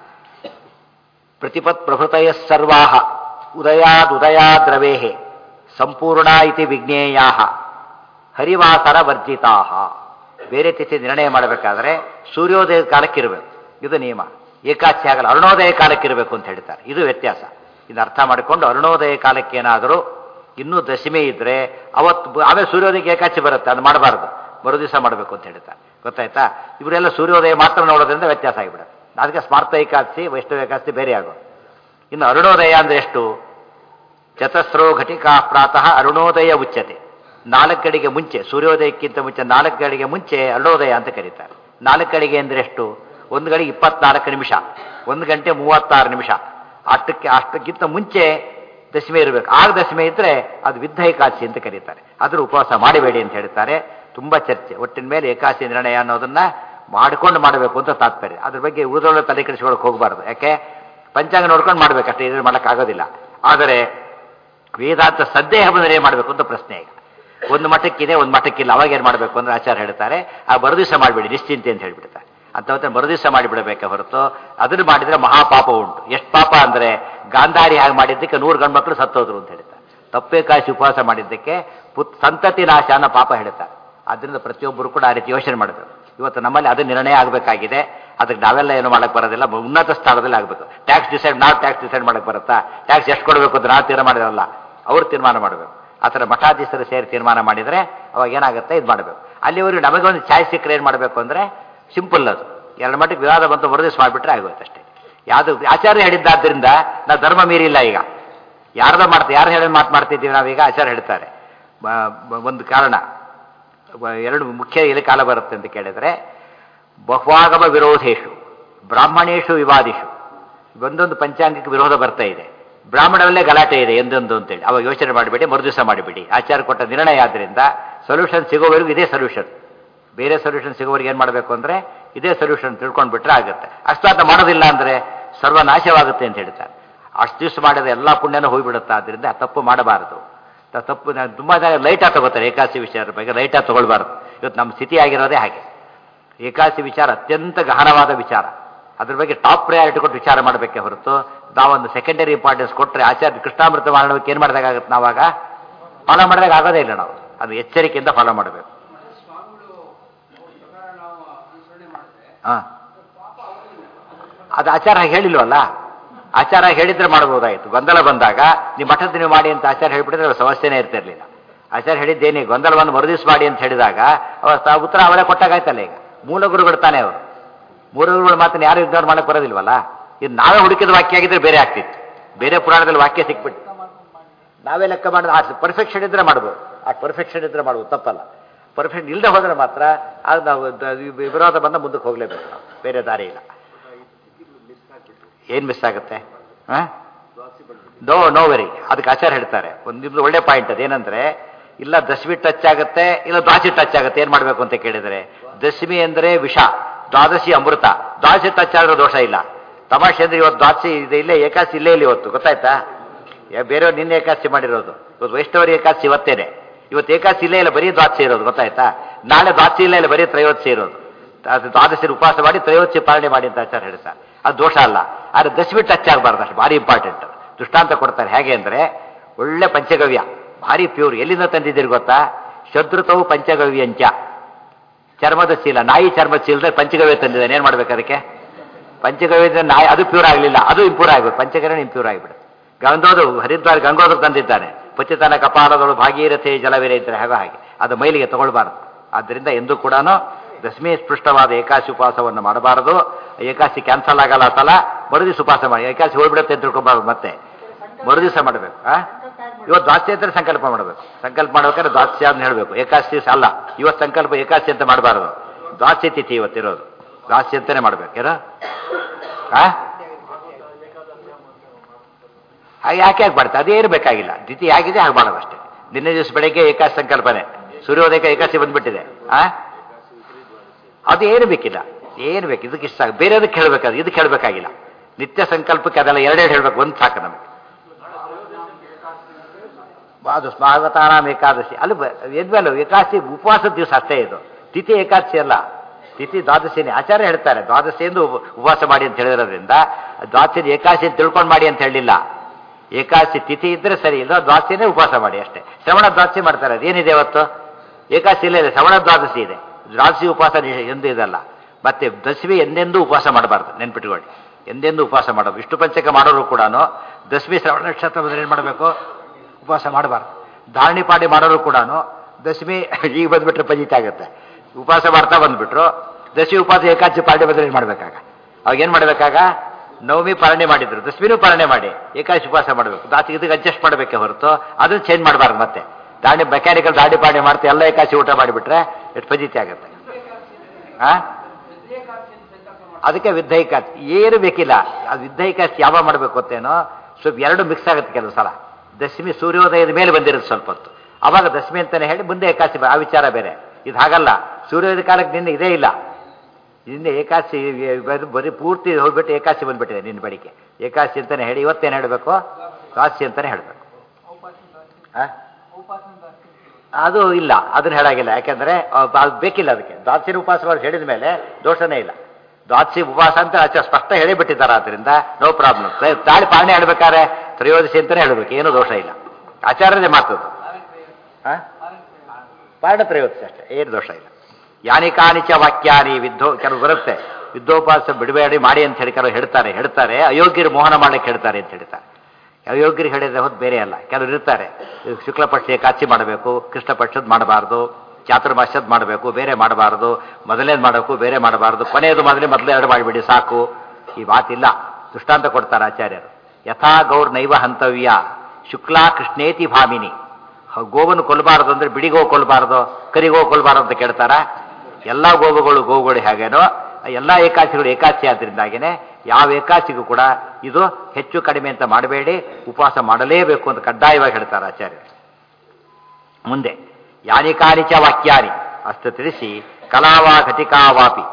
ಪ್ರತಿಪತ್ ಪ್ರಭೃತಯ ಸರ್ವಾಹ ಉದಯಾದ್ರವೇಹೆ ಸಂಪೂರ್ಣ ಇತಿ ವಿಜ್ಞೇಯಾ ಹರಿವಾಸರ ವರ್ಜಿತಾ. ಬೇರೆ ತಿಥಿ ನಿರ್ಣಯ ಮಾಡಬೇಕಾದ್ರೆ ಸೂರ್ಯೋದಯದ ಕಾಲಕ್ಕಿರಬೇಕು, ಇದು ನಿಯಮ. ಏಕಾಶಿ ಆಗಲ್ಲ, ಅರುಣೋದಯ ಕಾಲಕ್ಕಿರಬೇಕು ಅಂತ ಹೇಳ್ತಾರೆ. ಇದು ವ್ಯತ್ಯಾಸ. ಇದು ಅರ್ಥ ಮಾಡಿಕೊಂಡು ಅರುಣೋದಯ ಕಾಲಕ್ಕೇನಾದರೂ ಇನ್ನೂ ದಶಮಿ ಇದ್ರೆ ಅವತ್ತು ಆಮೇಲೆ ಸೂರ್ಯೋದಯಕ್ಕೆ ಏಕಾಚಿ ಬರುತ್ತೆ, ಅದು ಮಾಡಬಾರ್ದು, ಮರುದಿವಸ ಮಾಡಬೇಕು ಅಂತ ಹೇಳ್ತಾರೆ. ಗೊತ್ತಾಯ್ತಾ? ಇವರೆಲ್ಲ ಸೂರ್ಯೋದಯ ಮಾತ್ರ ನೋಡೋದ್ರಿಂದ ವ್ಯತ್ಯಾಸ ಆಗಿಬಿಡುತ್ತೆ. ಅದಕ್ಕೆ ಸ್ಮಾರ್ತ ಏಕಾದಶಿ ವೈಷ್ಣವ ಏಕಾದಶಿ ಬೇರೆ ಆಗೋದು. ಇನ್ನು ಅರುಣೋದಯ ಅಂದ್ರೆ ಎಷ್ಟು? ಚತಸ್ರೋ ಘಟಿಕಾ ಪ್ರಾತಃ ಅರುಣೋದಯ ಉಚ್ಯತೆ. 4 ಗಂಟೆಗೆ ಮುಂಚೆ, ಸೂರ್ಯೋದಯಕ್ಕಿಂತ ಮುಂಚೆ 4 ಗಂಟೆಗೆ ಮುಂಚೆ ಅರುಣೋದಯ ಅಂತ ಕರೀತಾರೆ. 4 ಗಂಟೆಗೆ ಅಂದ್ರೆ ಎಷ್ಟು? 1 ಗಂಟೆಗೆ 24 ನಿಮಿಷ, 1 ಗಂಟೆ 36 ನಿಮಿಷ. ಅಷ್ಟಕ್ಕಿಂತ ಮುಂಚೆ ದಶಮಿ ಇರಬೇಕು. ಆಗ ದಶಮಿ ಇದ್ರೆ ಅದು ವಿದ್ಧ ಏಕಾದಶಿ ಅಂತ ಕರೀತಾರೆ. ಅದ್ರ ಉಪವಾಸ ಮಾಡಬೇಡಿ ಅಂತ ಹೇಳ್ತಾರೆ. ತುಂಬಾ ಚರ್ಚೆ. ಒಟ್ಟಿನ ಮೇಲೆ ಏಕಾದಶಿ ನಿರ್ಣಯ ಅನ್ನೋದನ್ನ ಮಾಡ್ಕೊಂಡು ಮಾಡಬೇಕು ಅಂತ ತಾತ್ಪರ್ಯ. ಅದ್ರ ಬಗ್ಗೆ ಉಳಿದೊಳ್ಳೆ ತಲೆ ಕೆಡಿಸ್ಕೊಳ್ಳೋಕೆ ಹೋಗಬಾರ್ದು. ಯಾಕೆ? ಪಂಚಾಂಗ ನೋಡ್ಕೊಂಡು ಮಾಡ್ಬೇಕಷ್ಟೇ, ಇದ್ರೆ ಮಾಡೋಕ್ಕಾಗೋದಿಲ್ಲ. ಆದರೆ ವೇದಾಂತ ಸಂದೇಹ ಬಂದರೆ ಏನು ಮಾಡಬೇಕು ಅಂತ ಪ್ರಶ್ನೆ. ಈಗ ಒಂದು ಮಠಕ್ಕಿದೆ, ಒಂದು ಮಠಕ್ಕಿಲ್ಲ, ಅವಾಗ ಏನು ಮಾಡಬೇಕು ಅಂದ್ರೆ ಆಚಾರ್ಯ ಹೇಳ್ತಾರೆ, ಆ ಮರುದಿವಸ ಮಾಡಬೇಡಿ, ನಿಶ್ಚಿಂತೆ ಅಂತ ಹೇಳ್ಬಿಡ್ತಾರೆ. ಅಂತ ಮರುದಿವಸ ಮಾಡಿಬಿಡಬೇಕೆ ಹೊರತು ಅದನ್ನು ಮಾಡಿದ್ರೆ ಮಹಾಪಾಪ ಉಂಟು. ಎಷ್ಟು ಪಾಪ ಅಂದರೆ ಗಾಂಧಾರಿ ಹಾಗೆ ಮಾಡಿದ್ದಕ್ಕೆ 100 ಗಂಡು ಮಕ್ಕಳು ಸತ್ತೋದ್ರು ಅಂತ ಹೇಳ್ತಾರೆ. ತಪ್ಪೇಕಾಶಿ ಉಪವಾಸ ಮಾಡಿದ್ದಕ್ಕೆ ಸಂತತಿ ನಾಶ ಅನ್ನೋ ಪಾಪ ಹೇಳ್ತಾರೆ. ಅದರಿಂದ ಪ್ರತಿಯೊಬ್ಬರು ಕೂಡ ಆ ರೀತಿ ಯೋಚನೆ ಮಾಡಬೇಕು. ಇವತ್ತು ನಮ್ಮಲ್ಲಿ ಅದು ನಿರ್ಣಯ ಆಗಬೇಕಾಗಿದೆ. ಅದಕ್ಕೆ ನಾವೆಲ್ಲ ಏನು ಮಾಡಕ್ಕೆ ಬರೋದಿಲ್ಲ, ಉನ್ನತ ಸ್ಥಾನದಲ್ಲಿ ಆಗಬೇಕು. ಟ್ಯಾಕ್ಸ್ ಡಿಸೈಡ್ ಮಾಡಕ್ಕೆ ಬರುತ್ತಾ? ಟ್ಯಾಕ್ಸ್ ಎಷ್ಟು ಕೊಡಬೇಕು ಅಂತ ನಾವು ತೀರ್ಮಾನ ಮಾಡಿರಲ್ಲ, ಅವ್ರು ತೀರ್ಮಾನ ಮಾಡಬೇಕು. ಆ ಥರ ಮಠಾಧೀಶರು ಸೇರಿ ತೀರ್ಮಾನ ಮಾಡಿದರೆ ಅವಾಗ ಏನಾಗುತ್ತೆ, ಇದು ಮಾಡಬೇಕು. ಅಲ್ಲಿವರೆಗೂ ನಮಗೆ ಒಂದು ಚಾಯ್ಸ್ ಸಿಕ್ಕರೆ ಏನು ಮಾಡಬೇಕು ಅಂದರೆ ಸಿಂಪಲ್, ಅದು 2 ಮಟ್ಟಿಗೆ ವಿವಾದ ಬಂತು ಮರುದಿವಸ ಮಾಡಿಬಿಟ್ರೆ ಆಗುತ್ತೆ ಅಷ್ಟೇ. ಯಾವುದು ಆಚಾರ್ಯ ಹೇಳಿದ್ದಾದ್ರಿಂದ ನಾವು ಧರ್ಮ ಮೀರಿಲ್ಲ. ಈಗ ಯಾರ್ದೋ ಯಾರು ಹೇಳಿ ಮಾತು ಮಾಡ್ತಿದ್ದೀವಿ ನಾವೀಗ ಆಚಾರ್ಯ ಹೇಳ್ತಾರೆ. ಒಂದು ಕಾರಣ, ಎರಡು ಮುಖ್ಯ ಎಲ್ಲಿ ಕಾಲ ಬರುತ್ತೆ ಅಂತ ಕೇಳಿದರೆ, ಬಹ್ವಾಗಮ ವಿರೋಧೇಶು ಬ್ರಾಹ್ಮಣೇಶು ವಿವಾದಿಷು. ಒಂದೊಂದು ಪಂಚಾಂಗಕ್ಕೆ ವಿರೋಧ ಬರ್ತಾ ಇದೆ, ಬ್ರಾಹ್ಮಣರಲ್ಲೇ ಗಲಾಟೆ ಇದೆ ಎಂದೊಂದು ಅಂತೇಳಿ. ಅವಾಗ ಯೋಚನೆ ಮಾಡಿಬಿಡಿ, ಮರುದಿವಸ ಮಾಡಿಬಿಡಿ. ಆಚಾರ್ಯ ಕೊಟ್ಟ ನಿರ್ಣಯ ಆದ್ದರಿಂದ ಸೊಲ್ಯೂಷನ್ ಸಿಗೋವರೆಗೂ ಇದೇ ಸೊಲ್ಯೂಷನ್. ಬೇರೆ ಸೊಲ್ಯೂಷನ್ ಸಿಗೋವರೆಗೆ ಏನು ಮಾಡಬೇಕು ಅಂದರೆ ಇದೇ ಸೊಲ್ಯೂಷನ್ ತಿಳ್ಕೊಂಡು ಬಿಟ್ರೆ ಆಗುತ್ತೆ. ಅಷ್ಟಾದ ಮಾಡೋದಿಲ್ಲ ಅಂದರೆ ಸರ್ವನಾಶವಾಗುತ್ತೆ ಅಂತ ಹೇಳ್ತಾರೆ. ಅಷ್ಟು ದಿವಸ ಮಾಡಿದ ಎಲ್ಲ ಪುಣ್ಯನೂ ಹೋಗಿಬಿಡುತ್ತೆ. ಆದ್ದರಿಂದ ತಪ್ಪು ಮಾಡಬಾರದು. ತಪ್ಪು ತುಂಬ ಜನ ಲೈಟಾಗಿ ತಗೋತಾರೆ ಏಕಾದಶಿ ವಿಚಾರದ ಬಗ್ಗೆ. ಲೈಟಾಗಿ ತಗೊಳ್ಬಾರ್ದು. ಇವತ್ತು ನಮ್ಮ ಸ್ಥಿತಿ ಆಗಿರೋದೇ ಹಾಗೆ. ಏಕಾದಶಿ ವಿಚಾರ ಅತ್ಯಂತ ಗಹನವಾದ ವಿಚಾರ. ಅದ್ರ ಬಗ್ಗೆ ಟಾಪ್ ಪ್ರಯಾರಿಟಿ ಕೊಟ್ಟು ವಿಚಾರ ಮಾಡಬೇಕೆ ಹೊರತು ನಾವೊಂದು ಸೆಕೆಂಡರಿ ಇಂಪಾರ್ಟೆನ್ಸ್ ಕೊಟ್ಟರೆ ಆಚಾರ್ಯ ಕೃಷ್ಣಾಮೃತ ಮಾಡೋಕ್ಕೆ ಏನು ಮಾಡಿದಾಗುತ್ತೆ, ನಾವಾಗ ಫಾಲೋ ಮಾಡಿದಾಗ ಆಗೋದೇ ಇಲ್ಲ. ನಾವು ಅದು ಎಚ್ಚರಿಕೆಯಿಂದ ಫಾಲೋ ಮಾಡಬೇಕು. ಹಾಂ, ಅದು ಆಚಾರ ಹೇಳಿಲ್ವಲ್ಲ. ಆಚಾರ ಹೇಳಿದ್ರೆ ಮಾಡ್ಬೋದಾಯಿತು. ಗೊಂದಲ ಬಂದಾಗ ನೀವು ಮಠದ ನೀವು ಮಾಡಿ ಅಂತ ಆಚಾರ ಹೇಳಿಬಿಟ್ಟಿದ್ರೆ ಸಮಸ್ಯೆನೇ ಇರ್ತಿರ್ಲಿಲ್ಲ. ಆಚಾರ ಹೇಳಿದ್ದೇನೆ ಗೊಂದಲವನ್ನು ಮರುದಿವ್ಸ ಮಾಡಿ ಅಂತ ಹೇಳಿದಾಗ ಉತ್ತರ ಅವರೇ ಕೊಟ್ಟಾಗಾಯ್ತಲ್ಲ. ಈಗ ಮೂಲ ಗುರುಗಳು ತಾನೇ ಅವರು. ಮೂಲ ಗುರುಗಳ ಮಾತನ್ನು ಯಾರು ಇಗ್ನೋರ್ ಮಾಡಕ್ಕೆ ಬರೋದಿಲ್ವಲ್ಲ. ಇದು ನಾವೇ ಹುಡುಕಿದ ವಾಕ್ಯ ಆಗಿದ್ರೆ ಬೇರೆ ಆಗ್ತಿತ್ತು. ಬೇರೆ ಪುರಾಣದಲ್ಲಿ ವಾಕ್ಯ ಸಿಕ್ಬಿಟ್ಟು ನಾವೇ ಲೆಕ್ಕ ಮಾಡಿದ್ರೆ ಆ ಪರ್ಫೆಕ್ಷನ್ ಇದ್ರೆ ಮಾಡ್ಬೋದು. ಆ ಪರ್ಫೆಕ್ಷನ್ ಇದ್ರೆ ಮಾಡ್ಬೋದು, ತಪ್ಪಲ್ಲ. ಪರ್ಫೆಕ್ಟ್ ಇಲ್ಲದೆ ಹೋದರೆ ಮಾತ್ರ ಅದು ನಾವು ವಿರೋಧ ಬಂದ ಮುಂದಕ್ಕೆ ಹೋಗಲೇಬೇಕು. ನಾವು ಬೇರೆ ದಾರಿ ಇಲ್ಲ. ಏನು ಮಿಸ್ ಆಗುತ್ತೆ? ಹಾಂ, ನೋ ವೆರಿ. ಅದಕ್ಕೆ ಆಚಾರ ಹೇಳ್ತಾರೆ ಒಂದು ಒಳ್ಳೆ ಪಾಯಿಂಟ್. ಅದೇನಂದ್ರೆ, ಇಲ್ಲ ದಶಮಿ ಟಚ್ ಆಗುತ್ತೆ, ಇಲ್ಲ ದ್ವಾದಶಿ ಟಚ್ ಆಗುತ್ತೆ. ಏನು ಮಾಡಬೇಕು ಅಂತ ಕೇಳಿದರೆ, ದಶಮಿ ಅಂದರೆ ವಿಷ, ದ್ವಾದಶಿ ಅಮೃತ. ದ್ವಾದಶಿ ಟಚ್ ಆದರೂ ದೋಷ ಇಲ್ಲ. ತಮಾಷೆ ಅಂದ್ರೆ ಇವತ್ತು ದ್ವಾದಶಿ ಇದೆ, ಇಲ್ಲೇ ಏಕಾದಶಿ ಇಲ್ಲೇ ಇಲ್ಲಿ ಇವತ್ತು, ಗೊತ್ತಾಯ್ತಾ? ಬೇರೆಯವ್ರು ನಿನ್ನೆ ಏಕಾದಶಿ ಮಾಡಿರೋದು, ಇವತ್ತು ವೈಷ್ಣವರಿ ಏಕಾದಶಿ ಇವತ್ತೇನೆ. ಇವತ್ತು ಏಕಾದಶಿ ಇಲ್ಲೇ ಇಲ್ಲ, ಬರೀ ದ್ವಾದಶಿ ಇರೋದು, ಗೊತ್ತಾಯ್ತಾ? ನಾಳೆ ದ್ವಾದಶಿ ಇಲ್ಲ, ಇಲ್ಲ ಬರೀ ತ್ರಯೋದಶಿ ಇರೋದು. ಅದು ದ್ವಾದಶಿ ಉಪವಾಸ ಮಾಡಿ ತ್ರಯೋದಶಿ ಪಾಲನೆ ಮಾಡಿ ಅಂತ ಆಚಾರ ಹೇಳ್ತಾರೆ. ಅದು ದೋಷ ಅಲ್ಲ. ಆದರೆ ದಶಮಿ ಟಚ್ ಆಗಬಾರ್ದು, ಅಷ್ಟು ಭಾರಿ ಇಂಪಾರ್ಟೆಂಟ್. ದೃಷ್ಟಾಂತ ಕೊಡ್ತಾರೆ. ಹೇಗೆ ಅಂದರೆ, ಒಳ್ಳೆ ಪಂಚಗವ್ಯ ಭಾರಿ ಪ್ಯೂರ್. ಎಲ್ಲಿಂದ ತಂದಿದ್ದೀರಿ ಗೊತ್ತಾ? ಶತ್ರುತವು ಪಂಚಗವ್ಯಂಚ. ಚರ್ಮದ ಚೀಲ, ನಾಯಿ ಚರ್ಮದ ಚೀಲದಲ್ಲಿ ಪಂಚಗವ್ಯ ತಂದಿದ್ದಾನೆ. ಏನು ಮಾಡ್ಬೇಕು ಅದಕ್ಕೆ? ಪಂಚಗವ್ಯದ ನಾಯಿ ಅದು ಪ್ಯೂರ್ ಆಗಲಿಲ್ಲ, ಅದು ಇಂಪ್ಯೂರ್ ಆಗ್ಬೇಕು. ಪಂಚಗವ್ಯ ಇಂಪ್ಯೂರ್ ಆಗಿಬಿಡುತ್ತೆ. ಗಂಗೋದು ಹರಿದ್ವಾರ ಗಂಗೋದಕ್ಕೆ ತಂದಿದ್ದಾನೆ. ಪಚಿತನ ಕಪಾಲದಳು ಭಾಗೀರಥೆ ಜಲವಿರೆ ಇದ್ದರೆ ಹಾಗೆ ಅದು ಮೈಲಿಗೆ ತಗೊಳ್ಬಾರ್ದು. ಆದ್ದರಿಂದ ಎಂದೂ ಕೂಡ ದಶಮಿ ಸ್ಪೃಷ್ಟವಾದ ಏಕಾಶಿ ಉಪವಾಸವನ್ನು ಮಾಡಬಾರದು. ಏಕಾಶಿ ಕ್ಯಾನ್ಸಲ್ ಆಗಲ್ಲ ಸಲ, ಮರುದಿವಸ ಉಪವಾಸ ಮಾಡಿ. ಏಕಾಶಿ ಹೋಗ್ಬಿಡುತ್ತೆ ಅಂತ ತಿಳ್ಕೊಬಾರ್ದು, ಮತ್ತೆ ಮರುದಿವಸ ಮಾಡಬೇಕು. ಇವತ್ತು ದ್ವಾದಶಿ ಅಂತ ಸಂಕಲ್ಪ ಮಾಡಬೇಕು. ಸಂಕಲ್ಪ ಮಾಡ್ಬೇಕಾದ್ರೆ ದ್ವಾದಶಿ ಅಂತ ಹೇಳಬೇಕು, ಏಕಾಶಿ ಅಲ್ಲ. ಇವತ್ತು ಸಂಕಲ್ಪ ಏಕಾಶಿ ಅಂತ ಮಾಡಬಾರದು. ದ್ವಾದಶಿ ತಿಥಿ ಇವತ್ತಿರೋದು, ದ್ವಾದಶಿ ಅಂತಾನೆ ಮಾಡ್ಬೇಕು. ಏನೋ ಹಾಗೆ ಯಾಕೆ ಆಗ್ಬಾರ್ದು? ಅದೇನು ಬೇಕಾಗಿಲ್ಲ. ತಿಥಿ ಆಗಿದೆ ಹಾಗೆ ಮಾಡೋದು ಅಷ್ಟೇ. ನಿನ್ನೆ ದಿವಸ ಬೆಳಗ್ಗೆ ಏಕಾಶಿ ಸಂಕಲ್ಪನೆ, ಸೂರ್ಯೋದಯಕ್ಕೆ ಏಕಾಶಿ ಬಂದ್ಬಿಟ್ಟಿದೆ. ಅದು ಏನು ಬೇಕಿಲ್ಲ, ಏನು ಬೇಕು. ಇದಕ್ಕೆ ಇಷ್ಟ ಬೇರೆ ಅದಕ್ಕೆ ಹೇಳಬೇಕಾದ್ರೆ ಇದಕ್ಕೆ ಹೇಳಬೇಕಾಗಿಲ್ಲ. ನಿತ್ಯ ಸಂಕಲ್ಪಕ್ಕೆ ಅದೆಲ್ಲ ಎರಡೆರಡು ಹೇಳಬೇಕು, ಒಂದು ಸಾಕು ನಮಗೆ. ಅದು ಸ್ವಾಗತಾನಾಮ ಏಕಾದಶಿ ಅಲ್ಲಿ ಎದ್ಮೇಲೆ ಏಕಾದಶಿ ಉಪವಾಸದ ದಿವಸ ಅಷ್ಟೇ. ಇದು ತಿಥಿ ಏಕಾದಶಿ ಅಲ್ಲ, ತಿಥಿ ದ್ವಾದಶಿನೇ. ಆಚಾರ್ಯ ಹೇಳ್ತಾರೆ ದ್ವಾದಶಿಯಿಂದ ಉಪವಾಸ ಮಾಡಿ ಅಂತ ಹೇಳಿರೋದ್ರಿಂದ ದ್ವಾದಶಿ ಏಕಾದಶಿ ತಿಳ್ಕೊಂಡು ಮಾಡಿ ಅಂತ ಹೇಳಿಲ್ಲ. ಏಕಾದಶಿ ತಿಥಿ ಇದ್ರೆ ಸರಿ, ಇಲ್ಲ ದ್ವಾದಶಿನೇ ಉಪವಾಸ ಮಾಡಿ ಅಷ್ಟೇ. ಶ್ರವಣ ದ್ವಾದಶಿ ಮಾಡ್ತಾರೆ, ಅದೇನಿದೆ ಇವತ್ತು? ಏಕಾದಶಿ ಇಲ್ಲ ಇದೆ, ಶ್ರವಣ ದ್ವಾದಶಿ ಇದೆ. ದ್ವಾದಶಿ ಉಪವಾಸ ಎಂದು ಇದಲ್ಲ. ಮತ್ತೆ ದಶಮಿ ಎಂದೆಂದೂ ಉಪವಾಸ ಮಾಡಬಾರ್ದು, ನೆನ್ಪಿಟ್ಕೊಳ್ಳಿ. ಎಂದೆಂದೂ ಉಪವಾಸ ಮಾಡೋದು. ವಿಷ್ಣು ಪಂಚಕ ಮಾಡೋರು ಕೂಡ ದಶಮಿ ಶ್ರವಣ ನಕ್ಷತ್ರ ಬಂದರೆ ಏನು ಮಾಡಬೇಕು? ಉಪವಾಸ ಮಾಡಬಾರ್ದು. ಧಾರಣಿ ಪಾಡಿ ಮಾಡೋರು ಕೂಡ ದಶಮಿ ಈಗ ಬಂದುಬಿಟ್ರೆ ಪಂಜಿತ ಆಗುತ್ತೆ. ಉಪವಾಸ ಮಾಡ್ತಾ ಬಂದುಬಿಟ್ರು ದಶಮಿ ಉಪವಾಸ ಏಕಾದಶಿ ಪಾಲನೆ ಬಂದರೆ ಏನು ಮಾಡಬೇಕಾಗ? ಅವಾಗ ಏನು ಮಾಡಬೇಕಾಗ? ನವಮಿ ಪಾಲನೆ ಮಾಡಿದ್ರು, ದಶಮಿನೂ ಪಾಲನೆ ಮಾಡಿ ಏಕಾದಶಿ ಉಪವಾಸ ಮಾಡಬೇಕು. ಇದಕ್ಕೆ ಅಡ್ಜಸ್ಟ್ ಮಾಡಬೇಕೆ ಹೊರತು ಅದನ್ನು ಚೇಂಜ್ ಮಾಡಬಾರ್ದು. ಮತ್ತೆ ದಾಡಿ ಮೆಕ್ಯಾನಿಕಲ್ ದಾಡಿ ಪಾಲನೆ ಮಾಡ್ತಾ ಎಲ್ಲ ಏಕಾದಶಿ ಊಟ ಮಾಡಿಬಿಟ್ರೆ ಎಷ್ಟು ಫಜಿತಿ ಆಗುತ್ತೆ. ಅದಕ್ಕೆ ವಿದ್ಯೈಕಾದಶಿ ಏನು ಬೇಕಿಲ್ಲ. ಅದು ವಿದ್ಯೈಕಾದಶಿ ಯಾವಾಗ ಮಾಡಬೇಕು ಅಂತೇನೋ ಸ್ವಲ್ಪ ಎರಡು ಮಿಕ್ಸ್ ಆಗುತ್ತೆ ಕೆಲವು ಸಲ. ದಶಮಿ ಸೂರ್ಯೋದಯದ ಮೇಲೆ ಬಂದಿರುತ್ತೆ ಸ್ವಲ್ಪ ಹೊತ್ತು, ಅವಾಗ ದಶಮಿ ಅಂತಾನೆ ಹೇಳಿ ಮುಂದೆ ಏಕಾದಶಿ ಆ ವಿಚಾರ ಬೇರೆ. ಇದು ಹಾಗಲ್ಲ. ಸೂರ್ಯೋದಯ ಕಾಲಕ್ಕೆ ನಿನ್ನೆ ಇದೇ ಇಲ್ಲ. ನಿನ್ನೆ ಏಕಾದಶಿ ಬರೀ ಪೂರ್ತಿ ಹೋಗ್ಬಿಟ್ಟು ಏಕಾದಶಿ ಬಂದ್ಬಿಟ್ಟಿದೆ. ನಿನ್ನ ಬಳಿಕೆ ಏಕಾದಶಿ ಅಂತಾನೆ ಹೇಳಿ ಇವತ್ತೇನು ಹೇಳಬೇಕು? ದ್ವಾದಶಿ ಅಂತಾನೆ ಹೇಳಬೇಕು. ಅದು ಇಲ್ಲ, ಅದನ್ನ ಹೇಳಾಗಿಲ್ಲ. ಯಾಕೆಂದ್ರೆ ಅದು ಬೇಕಿಲ್ಲ ಅದಕ್ಕೆ. ದ್ವಾದಶಿ ಉಪವಾಸ ಹೇಳಿದ ಮೇಲೆ ದೋಷನೇ ಇಲ್ಲ. ದ್ವಾದಶಿ ಉಪವಾಸ ಅಂತ ಆಚಾರ ಸ್ಪಷ್ಟ ಹೇಳಿಬಿಟ್ಟಿದ್ದಾರೆ. ಆದ್ದರಿಂದ ನೋ ಪ್ರಾಬ್ಲಮ್. ತಾಳಿ ಪಾಲನೆ ಹೇಳ್ಬೇಕಾದ್ರೆ ತ್ರಯೋದಶಿ ಅಂತಾನೆ ಹೇಳಬೇಕು, ಏನೂ ದೋಷ ಇಲ್ಲ. ಆಚಾರ್ಯದೇ ಮಾತದು. ಪಾಲನೆ ತ್ರಯೋದಶಿ ಅಷ್ಟೇ, ಏನು ದೋಷ ಇಲ್ಲ. ಯಾನಿ ಕಾನಿಚ ವಾಕ್ಯಾನಿ ಕೆಲವು ಬರುತ್ತೆ. ವಿದ್ಯೋಪಾಸ ಬಿಡಬೇಡಿ ಮಾಡಿ ಅಂತ ಹೇಳಿ ಕೆಲವು ಹೇಳ್ತಾರೆ ಅಯೋಗ್ಯರು ಮೋಹನ ಮಾಡ್ಲಿಕ್ಕೆ ಹೇಳ್ತಾರೆ ಅಂತ ಹೇಳ್ತಾರೆ. ಅಯೋಗ್ಯರಿಗೆ ಹೇಳಿದ್ರೆ ಹೊತ್ತು ಬೇರೆ ಅಲ್ಲ. ಕೆಲವರು ಇರ್ತಾರೆ, ಶುಕ್ಲ ಪಕ್ಷ ಏಕಾದಶಿ ಮಾಡಬೇಕು, ಕೃಷ್ಣ ಪಕ್ಷದ ಮಾಡಬಾರ್ದು, ಚಾತುರ್ಮಾಸ್ಯದ ಮಾಡಬೇಕು, ಬೇರೆ ಮಾಡಬಾರ್ದು, ಮೊದಲೇದು ಮಾಡಬೇಕು, ಬೇರೆ ಮಾಡಬಾರ್ದು, ಕೊನೆಯದು ಮೊದಲೇ ಎರಡು ಮಾಡಿಬಿಡಿ ಸಾಕು. ಈ ಮಾತಿಲ್ಲ. ದೃಷ್ಟಾಂತ ಕೊಡ್ತಾರೆ ಆಚಾರ್ಯರು. ಯಥಾ ಗೌರ್ ನೈವ ಹಂತವ್ಯ ಶುಕ್ಲಾ ಕೃಷ್ಣೇತಿ ಭಾಮಿನಿ. ಗೋವನ್ನು ಕೊಲ್ಲಬಾರದು ಅಂದ್ರೆ ಬಿಡಿಗೋ ಕೊಲ್ಲಬಾರದು, ಕರಿಗೋ ಕೊಲ್ಲಬಾರದು ಅಂತ ಕೇಳ್ತಾರ. ಎಲ್ಲ ಗೋವುಗಳು ಹೇಗೇನೋ ಎಲ್ಲ ಏಕಾಚಿಗಳು ಏಕಾಚಿ ಆದ್ರಿಂದಾಗೇನೆ ಯಾವ ಏಕಾಚಿಗೂ ಕೂಡ ಇದು ಹೆಚ್ಚು ಕಡಿಮೆ ಅಂತ ಮಾಡಬೇಡಿ, ಉಪವಾಸ ಮಾಡಲೇಬೇಕು ಅಂತ ಕಡ್ಡಾಯವಾಗಿ ಹೇಳ್ತಾರೆ ಆಚಾರ್ಯರು. ಮುಂದೆ ಯಾನಿಕಾನಿಚ ವಾಕ್ಯಾನಿ ಅಷ್ಟು ತಿಳಿಸಿ ಕಲಾವಾ ಘಟಿಕಾವಾಪಿ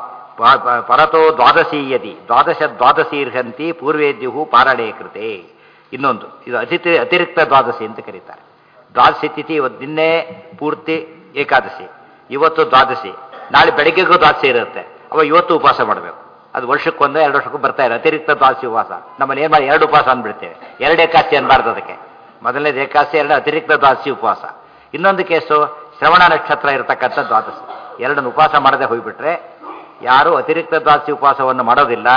ಪರತೋ ದ್ವಾದಶೀಯದಿ ದ್ವಾದಶೀರ್ಹಂತಿ ಪೂರ್ವೇದ್ಯು ಪಾರಣೇ ಕೃತೆ. ಇನ್ನೊಂದು ಇದು ಅತಿರಿಕ್ತ ದ್ವಾದಶಿ ಅಂತ ಕರೀತಾರೆ. ದ್ವಾದಶಿ ತಿಥಿ ಇವತ್ತು ನಿನ್ನೆ ಪೂರ್ತಿ ಏಕಾದಶಿ, ಇವತ್ತು ದ್ವಾದಶಿ, ನಾಳೆ ಬೆಳಗ್ಗೆಗೂ ದ್ವಾದಶಿ ಇರುತ್ತೆ. ಅವ ಇವತ್ತು ಉಪವಾಸ ಮಾಡಬೇಕು. ಅದು ವರ್ಷಕ್ಕೊಂದು 2 ವರ್ಷಕ್ಕೂ ಬರ್ತಾ ಇದೆ ಅತಿರಿಕ್ತ ದ್ವಾದಶಿ ಉಪವಾಸ. ನಮ್ಮಲ್ಲಿ ಏನು ಮಾಡಿ 2 ಉಪವಾಸ ಅಂದ್ಬಿಡ್ತೇವೆ. 2 ಏಕಾದಶಿ ಅನ್ಬಾರ್ದು ಅದಕ್ಕೆ. ಮೊದಲನೇದು ಏಕಾದಶಿ, 2 ಅತಿರಿಕ್ತ ದ್ವಾದಶಿ ಉಪವಾಸ. ಇನ್ನೊಂದು ಕೇಸು ಶ್ರವಣ ನಕ್ಷತ್ರ ಇರತಕ್ಕಂಥ ದ್ವಾದಶಿ. 2 ಉಪವಾಸ ಮಾಡದೆ ಹೋಗ್ಬಿಟ್ರೆ ಯಾರು ಅತಿರಿಕ್ತ ದ್ವಾದಶಿ ಉಪವಾಸವನ್ನು ಮಾಡೋದಿಲ್ಲ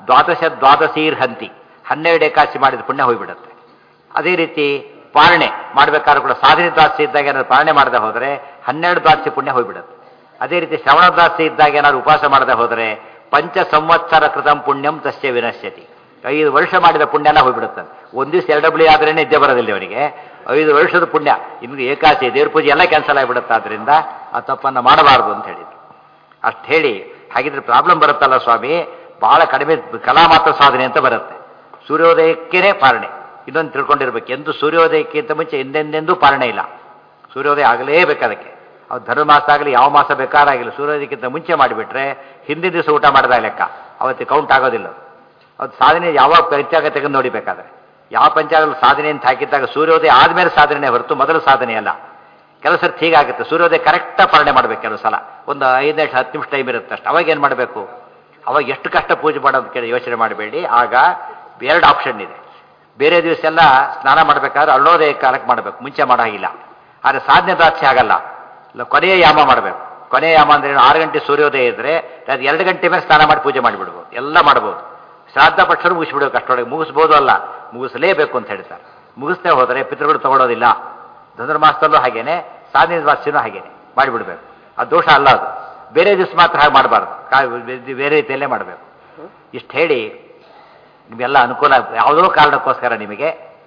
ದ್ವಾದಶೀರ್ಹಂತಿ 12 ಏಕಾದಶಿ ಮಾಡಿದ ಪುಣ್ಯ ಹೋಗ್ಬಿಡುತ್ತೆ. ಅದೇ ರೀತಿ ಪಾರಣೆ ಮಾಡಬೇಕಾದ್ರೂ ಕೂಡ ಸಾಧನೆ ದ್ವಾದಶಿ ಇದ್ದಾಗ ಏನಾದ್ರು ಪಾರಣೆ ಮಾಡದೆ ಹೋದರೆ 12 ದ್ವಾದಶಿ ಪುಣ್ಯ ಹೋಗ್ಬಿಡುತ್ತೆ. ಅದೇ ರೀತಿ ಶ್ರವಣ ದ್ವಾದಶಿ ಇದ್ದಾಗ ಏನಾದ್ರು ಉಪವಾಸ ಮಾಡದೆ ಹೋದರೆ 5 ಸಂವತ್ಸರ ಕೃತಂ ಪುಣ್ಯಂ ತಸ್ಯ ವಿನಶ್ಯತಿ. 5 ವರ್ಷ ಮಾಡಿದ ಪುಣ್ಯ ಎಲ್ಲ ಹೋಗ್ಬಿಡುತ್ತೆ. ಒಂದು ದಿವಸ 2 ಬಳಿ ಆದ್ರೇ ನಿದ್ದೆ ಬರೋದಿಲ್ಲ ಅವನಿಗೆ. 5 ವರ್ಷದ ಪುಣ್ಯ, ಇನ್ನು ಏಕಾದಶಿ ದೇವ್ರ ಪೂಜೆ ಎಲ್ಲ ಕ್ಯಾನ್ಸಲ್ ಆಗಿಬಿಡುತ್ತೆ. ಆದ್ದರಿಂದ ಆ ತಪ್ಪನ್ನು ಮಾಡಬಾರ್ದು ಅಂತ ಹೇಳಿದ್ರು. ಅಷ್ಟು ಹೇಳಿ, ಹಾಗಿದ್ರೆ ಪ್ರಾಬ್ಲಮ್ ಬರುತ್ತಲ್ಲ ಸ್ವಾಮಿ, ಬಹಳ ಕಡಿಮೆ ಕಲಾ ಮಾತ್ರ ಸಾಧನೆ ಅಂತ ಬರುತ್ತೆ. ಸೂರ್ಯೋದಯಕ್ಕೇ ಪಾರಣೆ. ಇದೊಂದು ತಿಳ್ಕೊಂಡಿರ್ಬೇಕು. ಎಂದು ಸೂರ್ಯೋದಯಕ್ಕಿಂತ ಮುಂಚೆ ಎಂದೆಂದೆಂದೂ ಪಾರಣೆ ಇಲ್ಲ. ಸೂರ್ಯೋದಯ ಆಗಲೇಬೇಕು ಅದಕ್ಕೆ. ಅವ್ರು ಧನುರ್ಮಾಸ ಆಗಲಿ ಯಾವ ಮಾಸ ಬೇಕಾರಾಗಿಲ್ಲ, ಸೂರ್ಯೋದಯಕ್ಕಿಂತ ಮುಂಚೆ ಮಾಡಿಬಿಟ್ರೆ ಹಿಂದಿನ ದಿವಸ ಊಟ ಮಾಡಿದಾಗ ಲೆಕ್ಕ, ಅವತ್ತು ಕೌಂಟ್ ಆಗೋದಿಲ್ಲ. ಅದು ಸಾಧನೆ ಯಾವ ಪಂಚಾಂಗ ತೆಗೆದು ನೋಡಿಬೇಕಾದ್ರೆ ಯಾವ ಪಂಚಾಂಗದಲ್ಲಿ ಸಾಧನೆ ಅಂತ ಹಾಕಿದ್ದಾಗ ಸೂರ್ಯೋದಯ ಆದಮೇಲೆ ಸಾಧನೆ ಹೊರತು ಮೊದಲು ಸಾಧನೆ ಅಲ್ಲ. ಕೆಲವು ಸರ್ತಿ ಹೀಗಾಗುತ್ತೆ, ಸೂರ್ಯೋದಯ ಕರೆಕ್ಟಾಗಿ ಪಾಲನೆ ಮಾಡಬೇಕು. ಕೆಲವು ಸಲ ಒಂದು 5-10 ನಿಮಿಷ ಟೈಮ್ ಇರುತ್ತೆ ಅಷ್ಟು. ಅವಾಗ ಏನು ಮಾಡಬೇಕು? ಅವಾಗ ಎಷ್ಟು ಕಷ್ಟ ಪೂಜೆ ಮಾಡೋದು ಕೇಳಿ ಯೋಚನೆ ಮಾಡಬೇಡಿ. ಆಗ 2 ಆಪ್ಷನ್ ಇದೆ. ಬೇರೆ ದಿವಸ ಎಲ್ಲ ಸ್ನಾನ ಮಾಡಬೇಕಾದ್ರೆ ಅರುಣೋದಯ ಕಾಲಕ್ಕೆ ಮಾಡಬೇಕು, ಮುಂಚೆ ಮಾಡೋ ಹಾಗಿಲ್ಲ. ಆದರೆ ಸಾಧನೆ ದ್ವಾದಶಿ ಆಗಲ್ಲ, ಕೊನೆಯ ಯಾಮ ಮಾಡಬೇಕು. ಕೊನೆಯ ಯಾಮ ಅಂದರೆ 6 ಗಂಟೆ ಸೂರ್ಯೋದಯ ಇದ್ದರೆ ಅದು 2 ಗಂಟೆ ಮೇಲೆ ಸ್ನಾನ ಮಾಡಿ ಪೂಜೆ ಮಾಡಿಬಿಡ್ಬೋದು, ಎಲ್ಲ ಮಾಡ್ಬೋದು. ಶ್ರಾದ್ದ ಪಕ್ಷರು ಮುಗಿಸ್ಬಿಡ್ಬೇಕು, ಅಷ್ಟೊಳಗೆ ಮುಗಿಸ್ಬೋದು ಅಲ್ಲ, ಮುಗಿಸಲೇಬೇಕು ಅಂತ ಹೇಳ್ತಾರೆ. ಮುಗಿಸ್ತೇ ಹೋದರೆ ಪಿತೃಗಳು ತಗೊಳ್ಳೋದಿಲ್ಲ. ಧನುರ್ಮಾಸದಲ್ಲೂ ಹಾಗೇನೆ, ಸಾಧನೆ ದ್ವಾದಶಿನೂ ಹಾಗೇನೆ ಮಾಡಿಬಿಡ್ಬೇಕು. ಅದು ದೋಷ ಅಲ್ಲ. ಅದು ಬೇರೆ ದಿವಸ ಮಾತ್ರ ಹಾಗೆ ಮಾಡಬಾರ್ದು, ಬೇರೆ ರೀತಿಯಲ್ಲೇ ಮಾಡಬೇಕು. ಇಷ್ಟು ಹೇಳಿ ನಿಮಗೆಲ್ಲ ಅನುಕೂಲ. ಯಾವುದೋ ಕಾರಣಕ್ಕೋಸ್ಕರ ನಿಮಗೆ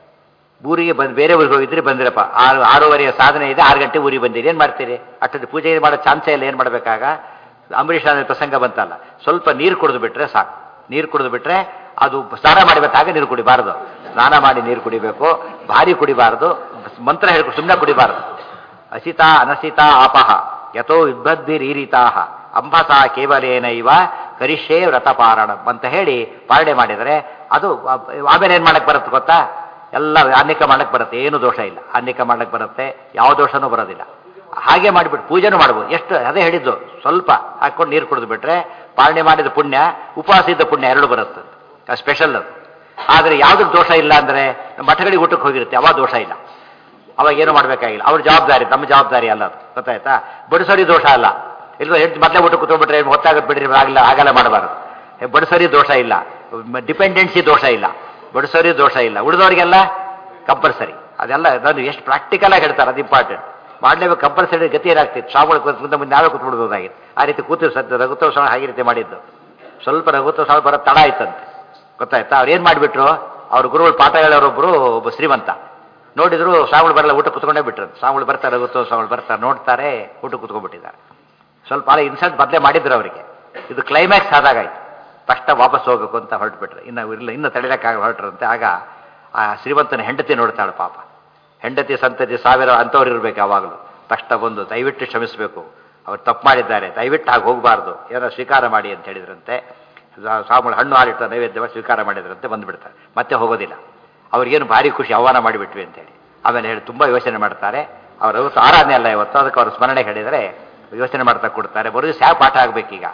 ಊರಿಗೆ ಬೇರೆ ಊರಿಗೆ ಹೋಗಿದ್ರಿ, ಬಂದಿರಪ್ಪ 6:30 ಸಾಧನೆ ಇದೆ, 6 ಗಂಟೆ ಊರಿಗೆ ಬಂದಿರಿ, ಏನು ಮಾಡ್ತೀರಿ? ಅಷ್ಟೊಂದು ಪೂಜೆ ಮಾಡೋ ಚಾನ್ಸೇ ಇಲ್ಲ. ಏನು ಮಾಡಬೇಕಾಗ? ಅಂಬರೀಷ್ ಪ್ರಸಂಗ ಬಂತಲ್ಲ, ಸ್ವಲ್ಪ ನೀರು ಕುಡಿದು ಬಿಟ್ರೆ ಸಾಕು. ನೀರು ಕುಡಿದು ಬಿಟ್ರೆ ಅದು ಸ್ನಾನ ಮಾಡಬೇಕಾಗ ನೀರು ಕುಡಿಬಾರದು. ಸ್ನಾನ ಮಾಡಿ ನೀರು ಕುಡಿಬೇಕು, ಭಾರಿ ಕುಡಿಬಾರದು. ಮಂತ್ರ ಹೇಳ್ಕೊಂಡು ಸುಮ್ಮನೆ ಕುಡಿಬಾರದು. ಅಸಿತಾ ಅನಸಿತಾ ಆಪಹ ಯಥೋ ವಿದ್ಭದ್ಭಿರೀರಿತಾ ಅಂಬಸ ಕೇವಲೇನ ಇವ ಕರಿಷ್ಯೇ ವ್ರತಪಾರಣ ಅಂತ ಹೇಳಿ ಪಾರಣೆ ಮಾಡಿದರೆ ಅದು ಆಮೇಲೆ ಏನು ಮಾಡಕ್ಕೆ ಬರುತ್ತೆ ಗೊತ್ತಾ? ಎಲ್ಲ ಆನ್ನಿಕ ಮಾಡಕ್ಕೆ ಬರುತ್ತೆ, ಏನು ದೋಷ ಇಲ್ಲ. ಆನ್ನಿಕ ಮಾಡಕ್ಕೆ ಬರುತ್ತೆ, ಯಾವ ದೋಷನೂ ಬರೋದಿಲ್ಲ. ಹಾಗೆ ಮಾಡಿಬಿಟ್ಟು ಪೂಜೆನೂ ಮಾಡ್ಬೋದು. ಎಷ್ಟು ಅದೇ ಹೇಳಿದ್ದು, ಸ್ವಲ್ಪ ಹಾಕ್ಕೊಂಡು ನೀರು ಕುಡಿದು ಬಿಟ್ರೆ ಪಾರಣೆ ಮಾಡಿದ ಪುಣ್ಯ, ಉಪವಾಸ ಇದ್ದ ಪುಣ್ಯ 2 ಬರುತ್ತೆ. ಅದು ಸ್ಪೆಷಲ್ ಅದು. ಆದರೆ ಯಾವುದಕ್ಕೆ ದೋಷ ಇಲ್ಲ ಅಂದರೆ ಮಠಗಳಿಗೆ ಊಟಕ್ಕೆ ಹೋಗಿರುತ್ತೆ, ಅವಾಗ ದೋಷ ಇಲ್ಲ. ಅವಾಗ ಏನು ಮಾಡಬೇಕಾಗಿಲ್ಲ. ಅವ್ರ ಜವಾಬ್ದಾರಿ, ನಮ್ಮ ಜವಾಬ್ದಾರಿ ಅಲ್ಲ ಅದು, ಗೊತ್ತಾಯ್ತಾ? ಬಡಿಸೋರಿ ದೋಷ ಅಲ್ಲ. ಇಲ್ವ ಹೆಂಡ್ತಿ ಮೊದಲೇ ಊಟ ಕೂತ್ಕೊಂಡ್ಬಿಟ್ರೆ ಹೊತ್ತಾಗತ್ತೆ ಬಿಡ್ರಿ, ಆಗಲ್ಲ ಹಾಗೆಲ್ಲ ಮಾಡಬಾರ್ದು. ಬಡಿಸೋರಿ ದೋಷ ಇಲ್ಲ, ಡಿಪೆಂಡೆನ್ಸಿ ದೋಷ ಇಲ್ಲ, ಬಡಿಸೋರಿ ದೋಷ ಇಲ್ಲ. ಉಳಿದವರಿಗೆಲ್ಲ ಕಂಪಲ್ಸರಿ. ಅದೆಲ್ಲ ನಾನು ಎಷ್ಟು ಪ್ರಾಕ್ಟಿಕಲ್ ಆಗಿ ಹೇಳ್ತಾರೆ, ಅದು ಇಂಪಾರ್ಟೆಂಟ್. ಮಾಡಲೇಬೇಕು, ಕಂಪಲ್ಸರಿ. ಗತಿ ಏನಾಗ್ತಿತ್ತು, ಸ್ವಾಮಿಗಳು ಮುಂದೆ ನಾವೇ ಕೂತ್ಬಿಡ್ಬೋದಾಗಿತ್ತು. ಆ ರೀತಿ ಕೂತಿರು ಸದ್ಯ ರಘುತ್ವ ಸ್ವಾಮಿ ಹಾಗೆ ರೀತಿ ಮಾಡಿದ್ದು. ಸ್ವಲ್ಪ ರಘುತ್ವ ಸ್ವಾಮಿ ಬರೋ ತಡ ಆಯ್ತಂತೆ, ಗೊತ್ತಾಯ್ತಾ? ಅವ್ರು ಏನು ಮಾಡಿಬಿಟ್ರು, ಅವ್ರ ಗುರುಗಳು ಪಾಠ ಹೇಳೋರೊಬ್ಬರು ಒಬ್ಬ ಶ್ರೀಮಂತ ನೋಡಿದ್ರು, ಸ್ವಾಮಿಗಳು ಬರಲ್ಲ, ಊಟ ಕುತ್ಕೊಂಡೇ ಬಿಟ್ರು. ಸ್ವಾಮಿಗಳು ಬರ್ತಾರೆ, ರಘುತ್ವ ಸ್ವಾಮಿಗಳು ಬರ್ತಾರೆ, ನೋಡ್ತಾರೆ, ಊಟ ಕುತ್ಕೊಂಡ್ಬಿಟ್ಟಿದ್ದಾರೆ. ಸ್ವಲ್ಪ ಅಲ್ಲ ಇನ್ಸಲ್ಟ್ ಬದಲೇ ಮಾಡಿದ್ರು ಅವರಿಗೆ. ಇದು ಕ್ಲೈಮ್ಯಾಕ್ಸ್ ಆದಾಗಾಯ್ತು. ತಕ್ಷಣ ವಾಪಸ್ ಹೋಗಬೇಕು ಅಂತ ಹೊರಟುಬಿಟ್ರು. ಇನ್ನು ತಡೆಯೋಕ್ಕಾಗ ಹೊರಟ್ರಂತೆ. ಆಗ ಆ ಶ್ರೀಮಂತನ ಹೆಂಡತಿ ನೋಡ್ತಾಳೆ ಪಾಪ. ಹೆಂಡತಿ ಸಂತತಿ 1000 ಅಂಥವ್ರು ಇರಬೇಕು ಯಾವಾಗಲೂ. ತಕ್ಷಣ ಬಂದು ದಯವಿಟ್ಟು ಕ್ಷಮಿಸಬೇಕು, ಅವ್ರು ತಪ್ಪು ಮಾಡಿದ್ದಾರೆ, ದಯವಿಟ್ಟು ಹಾಗೆ ಹೋಗಬಾರ್ದು, ಏನೋ ಸ್ವೀಕಾರ ಮಾಡಿ ಅಂತ ಹೇಳಿದ್ರಂತೆ. ಸ್ವಾಮಿಗಳು ಹಣ್ಣು ಹಾಲಿಟ್ಟು ನೈವೇದ್ಯ ಸ್ವೀಕಾರ ಮಾಡಿದ್ರಂತೆ, ಬಂದುಬಿಡ್ತಾರೆ, ಮತ್ತೆ ಹೋಗೋದಿಲ್ಲ. ಅವ್ರಿಗೇನು ಭಾರಿ ಖುಷಿ, ಆಹ್ವಾನ ಮಾಡಿಬಿಟ್ವಿ ಅಂತೇಳಿ. ಆಮೇಲೆ ಹೇಳಿ ತುಂಬ ಯೋಚನೆ ಮಾಡ್ತಾರೆ. ಅವರು ಆರಾಧನೆ ಅಲ್ಲ ಇವತ್ತು, ಅದಕ್ಕೆ ಅವ್ರ ಸ್ಮರಣೆ ಹೇಳಿದರೆ ಯೋಚನೆ ಮಾಡ್ತಾ ಕೊಡ್ತಾರೆ. ಬರೋದು ಯಾವ ಪಾಠ ಆಗಬೇಕೀಗ?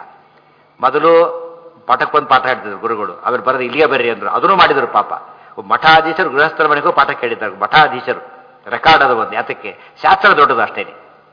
ಮೊದಲು ಪಾಠಕ್ಕೊಂದು ಪಾಠ ಹೇಳ್ತಿದ್ರು ಗುರುಗಳು, ಆಮೇಲೆ ಬರೋದು ಇಲ್ಲಿಗೆ ಬರ್ರಿ ಅಂದರು, ಅದನ್ನು ಮಾಡಿದರು ಪಾಪ. ಮಠಾಧೀಶರು ಗೃಹಸ್ಥರ ಮನೆಗೂ ಪಾಠ ಕೇಳಿದ್ದಾರೆ. ಮಠಾಧೀಶರು ರೆಕಾರ್ಡ್ ಅದು ಒಂದು ಯಾತಕ್ಕೆ, ಶಾಸ್ತ್ರ ದೊಡ್ಡದು ಅಷ್ಟೇ.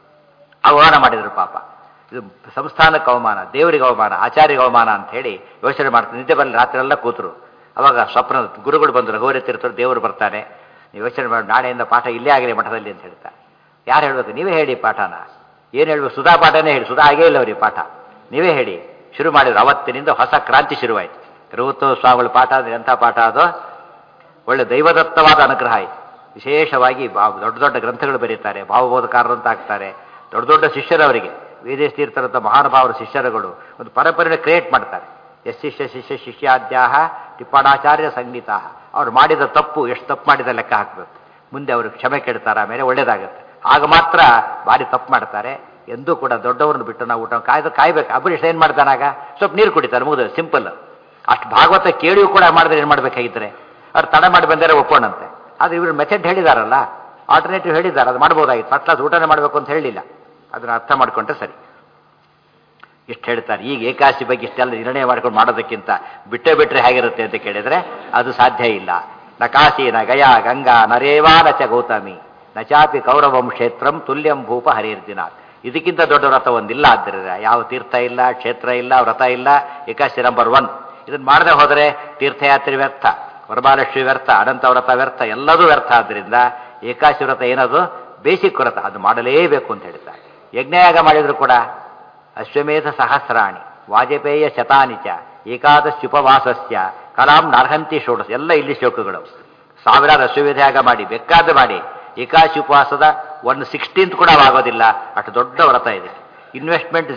ಅವಮಾನ ಮಾಡಿದರು ಪಾಪ. ಇದು ಸಂಸ್ಥಾನಕ್ಕೆ ಅವಮಾನ, ದೇವರಿಗೆ ಅವಮಾನ, ಆಚಾರ್ಯಗೆ ಅವಮಾನ ಅಂತ ಹೇಳಿ ಯೋಚನೆ ಮಾಡ್ತಾರೆ. ನಿದ್ದೆ ಬರಲಿ, ರಾತ್ರಿ ಎಲ್ಲ ಕೂತರು. ಅವಾಗ ಸ್ವಪ್ನ ಗುರುಗಳು ಬಂದರು, ರಘುವರಿ ತೀರ್ಥರು ದೇವರು ಬರ್ತಾನೆ, ನೀವು ಯೋಚನೆ ಮಾಡಿ ನಾಳೆಯಿಂದ ಪಾಠ ಇಲ್ಲೇ ಆಗಲಿ ಮಠದಲ್ಲಿ ಅಂತ ಹೇಳ್ತಾರೆ. ಯಾರು ಹೇಳ್ಬೇಕು? ನೀವೇ ಹೇಳಿ ಪಾಠನ. ಏನು ಹೇಳ್ಬೇಕು? ಸುಧಾ ಪಾಠನೇ ಹೇಳಿ. ಸುಧಾ ಆಗೇ ಇಲ್ಲ ಅವ್ರಿಗೆ ಪಾಠ, ನೀವೇ ಹೇಳಿ. ಶುರು ಮಾಡಿದ್ರು. ಅವತ್ತಿನಿಂದ ಹೊಸ ಕ್ರಾಂತಿ ಶುರುವಾಯಿತು. ರಘುತ್ವ ಸ್ವಾಮಿಗಳ ಪಾಠ ಅಂದರೆ ಎಂಥ ಪಾಠ ಅದು? ಒಳ್ಳೆ ದೈವದತ್ತವಾದ ಅನುಗ್ರಹ ಇದು. ವಿಶೇಷವಾಗಿ ದೊಡ್ಡ ದೊಡ್ಡ ಗ್ರಂಥಗಳು ಬರೀತಾರೆ, ಭಾವಬೋಧಕಾರರು ಅಂತ ಆಗ್ತಾರೆ. ದೊಡ್ಡ ದೊಡ್ಡ ಶಿಷ್ಯರವರಿಗೆ ವೇದೇಶ ತೀರ್ಥರಂಥ ಮಹಾನುಭಾವರ ಶಿಷ್ಯರುಗಳು ಒಂದು ಪರಂಪರೆಯನ್ನು ಕ್ರಿಯೇಟ್ ಮಾಡ್ತಾರೆ. ಶಿಷ್ಯಾದ್ಯಾಹ ಟಿಪ್ಪಣಾಚಾರ್ಯ ಸಂಗೀತ. ಅವ್ರು ಮಾಡಿದ ತಪ್ಪು, ಎಷ್ಟು ತಪ್ಪು ಮಾಡಿದ ಲೆಕ್ಕ ಹಾಕಬೇಕು. ಮುಂದೆ ಅವರು ಕ್ಷಮೆ ಕೇಳ್ತಾರೆ, ಆಮೇಲೆ ಒಳ್ಳೇದಾಗುತ್ತೆ. ಆಗ ಮಾತ್ರ ಭಾರಿ ತಪ್ಪು ಮಾಡ್ತಾರೆ. ಎಂದೂ ಕೂಡ ದೊಡ್ಡವ್ರನ್ನ ಬಿಟ್ಟು ನಾವು ಊಟ ಕಾಯ್ಬೇಕು. ಅಂಬರೀಷ್ ಏನು ಮಾಡ್ತಾನಾಗ? ಸ್ವಲ್ಪ ನೀರು ಕುಡಿತಾರೆ, ಮುಗಿದು ಸಿಂಪಲ್. ಅಷ್ಟು ಭಾಗವತ ಕೇಳಿಯೂ ಕೂಡ ಮಾಡಿದ್ರೆ ಏನು ಮಾಡಬೇಕಾಗಿದ್ರೆ ಅವ್ರು ತಡ ಮಾಡಿ ಬಂದರೆ ಒಪ್ಪೋಣಂತೆ. ಆದರೆ ಇವರು ಮೆಥಡ್ ಹೇಳಿದಾರಲ್ಲ, ಆಲ್ಟರ್ನೇಟಿವ್ ಹೇಳಿದ್ದಾರೆ, ಅದು ಮಾಡ್ಬೋದಾಗಿತ್ತು. ಫಸ್ಟ್ ಕ್ಲಾಸ್ ಊಟನೇ ಮಾಡಬೇಕು ಅಂತ ಹೇಳಿಲ್ಲ. ಅದನ್ನು ಅರ್ಥ ಮಾಡಿಕೊಂಡ್ರೆ ಸರಿ. ಇಷ್ಟು ಹೇಳ್ತಾರೆ. ಈಗ ಏಕಾದಶಿ ಬಗ್ಗೆ ಇಷ್ಟೆಲ್ಲ ನಿರ್ಣಯ ಮಾಡ್ಕೊಂಡು ಮಾಡೋದಕ್ಕಿಂತ ಬಿಟ್ಟರೆ ಹೇಗಿರುತ್ತೆ ಅಂತ ಕೇಳಿದರೆ ಅದು ಸಾಧ್ಯ ಇಲ್ಲ. ನ ಕಾಶಿ ನ ಗಯಾ ಗಂಗಾ ನರೇವಾ ನ ಚ ಗೌತಮಿ ನ ಚಾಪಿ ಕೌರವಂ ಕ್ಷೇತ್ರಂ ತುಲ್ಯಂ ಭೂಪ ಹರಿರ್ದಿನ. ಇದಕ್ಕಿಂತ ದೊಡ್ಡ ವ್ರತ ಒಂದಿಲ್ಲ. ಆದ್ದರಿಂದ ಯಾವ ತೀರ್ಥ ಇಲ್ಲ, ಕ್ಷೇತ್ರ ಇಲ್ಲ, ವ್ರತ ಇಲ್ಲ. ಏಕಾದಶಿ ನಂಬರ್ 1. ಇದನ್ನು ಮಾಡದೆ ಹೋದರೆ ತೀರ್ಥಯಾತ್ರೆ ವ್ಯರ್ಥ, ವರಮಹಾಲಕ್ಷ್ಮಿ ವ್ಯರ್ಥ, ಅನಂತ ವ್ರತ ವ್ಯರ್ಥ, ಎಲ್ಲದೂ ವ್ಯರ್ಥ. ಆದ್ದರಿಂದ ಏಕಾದಶಿ ವ್ರತ ಏನದು? ಬೇಸಿಕ್ ವ್ರತ, ಅದು ಮಾಡಲೇಬೇಕು ಅಂತ ಹೇಳ್ತಾರೆ. ಯಜ್ಞಯಾಗ ಮಾಡಿದ್ರು ಕೂಡ ಅಶ್ವಮೇಧ ಸಹಸ್ರಾಣಿ ವಾಜಪೇಯ ಶತಾನಿ ಚ ಏಕಾದಶುಪವಾಸಸ್ಯ ಕಲಾಂ ನಾರ್ಹಂತಿ ಷೋಡಶ. ಎಲ್ಲ ಇಲ್ಲಿ ಶ್ಲೋಕಗಳು. ಸಾವಿರಾರು ಅಶ್ವಮೇಧ ಯಾಗ ಮಾಡಿ, ಬೇಕಾದ ಮಾಡಿ, ಏಕಾದಶಿ ಉಪವಾಸದ 1/16 ಕೂಡ ಆಗೋದಿಲ್ಲ. ಅಷ್ಟು ದೊಡ್ಡ ವ್ರತ ಇದೆ. Investment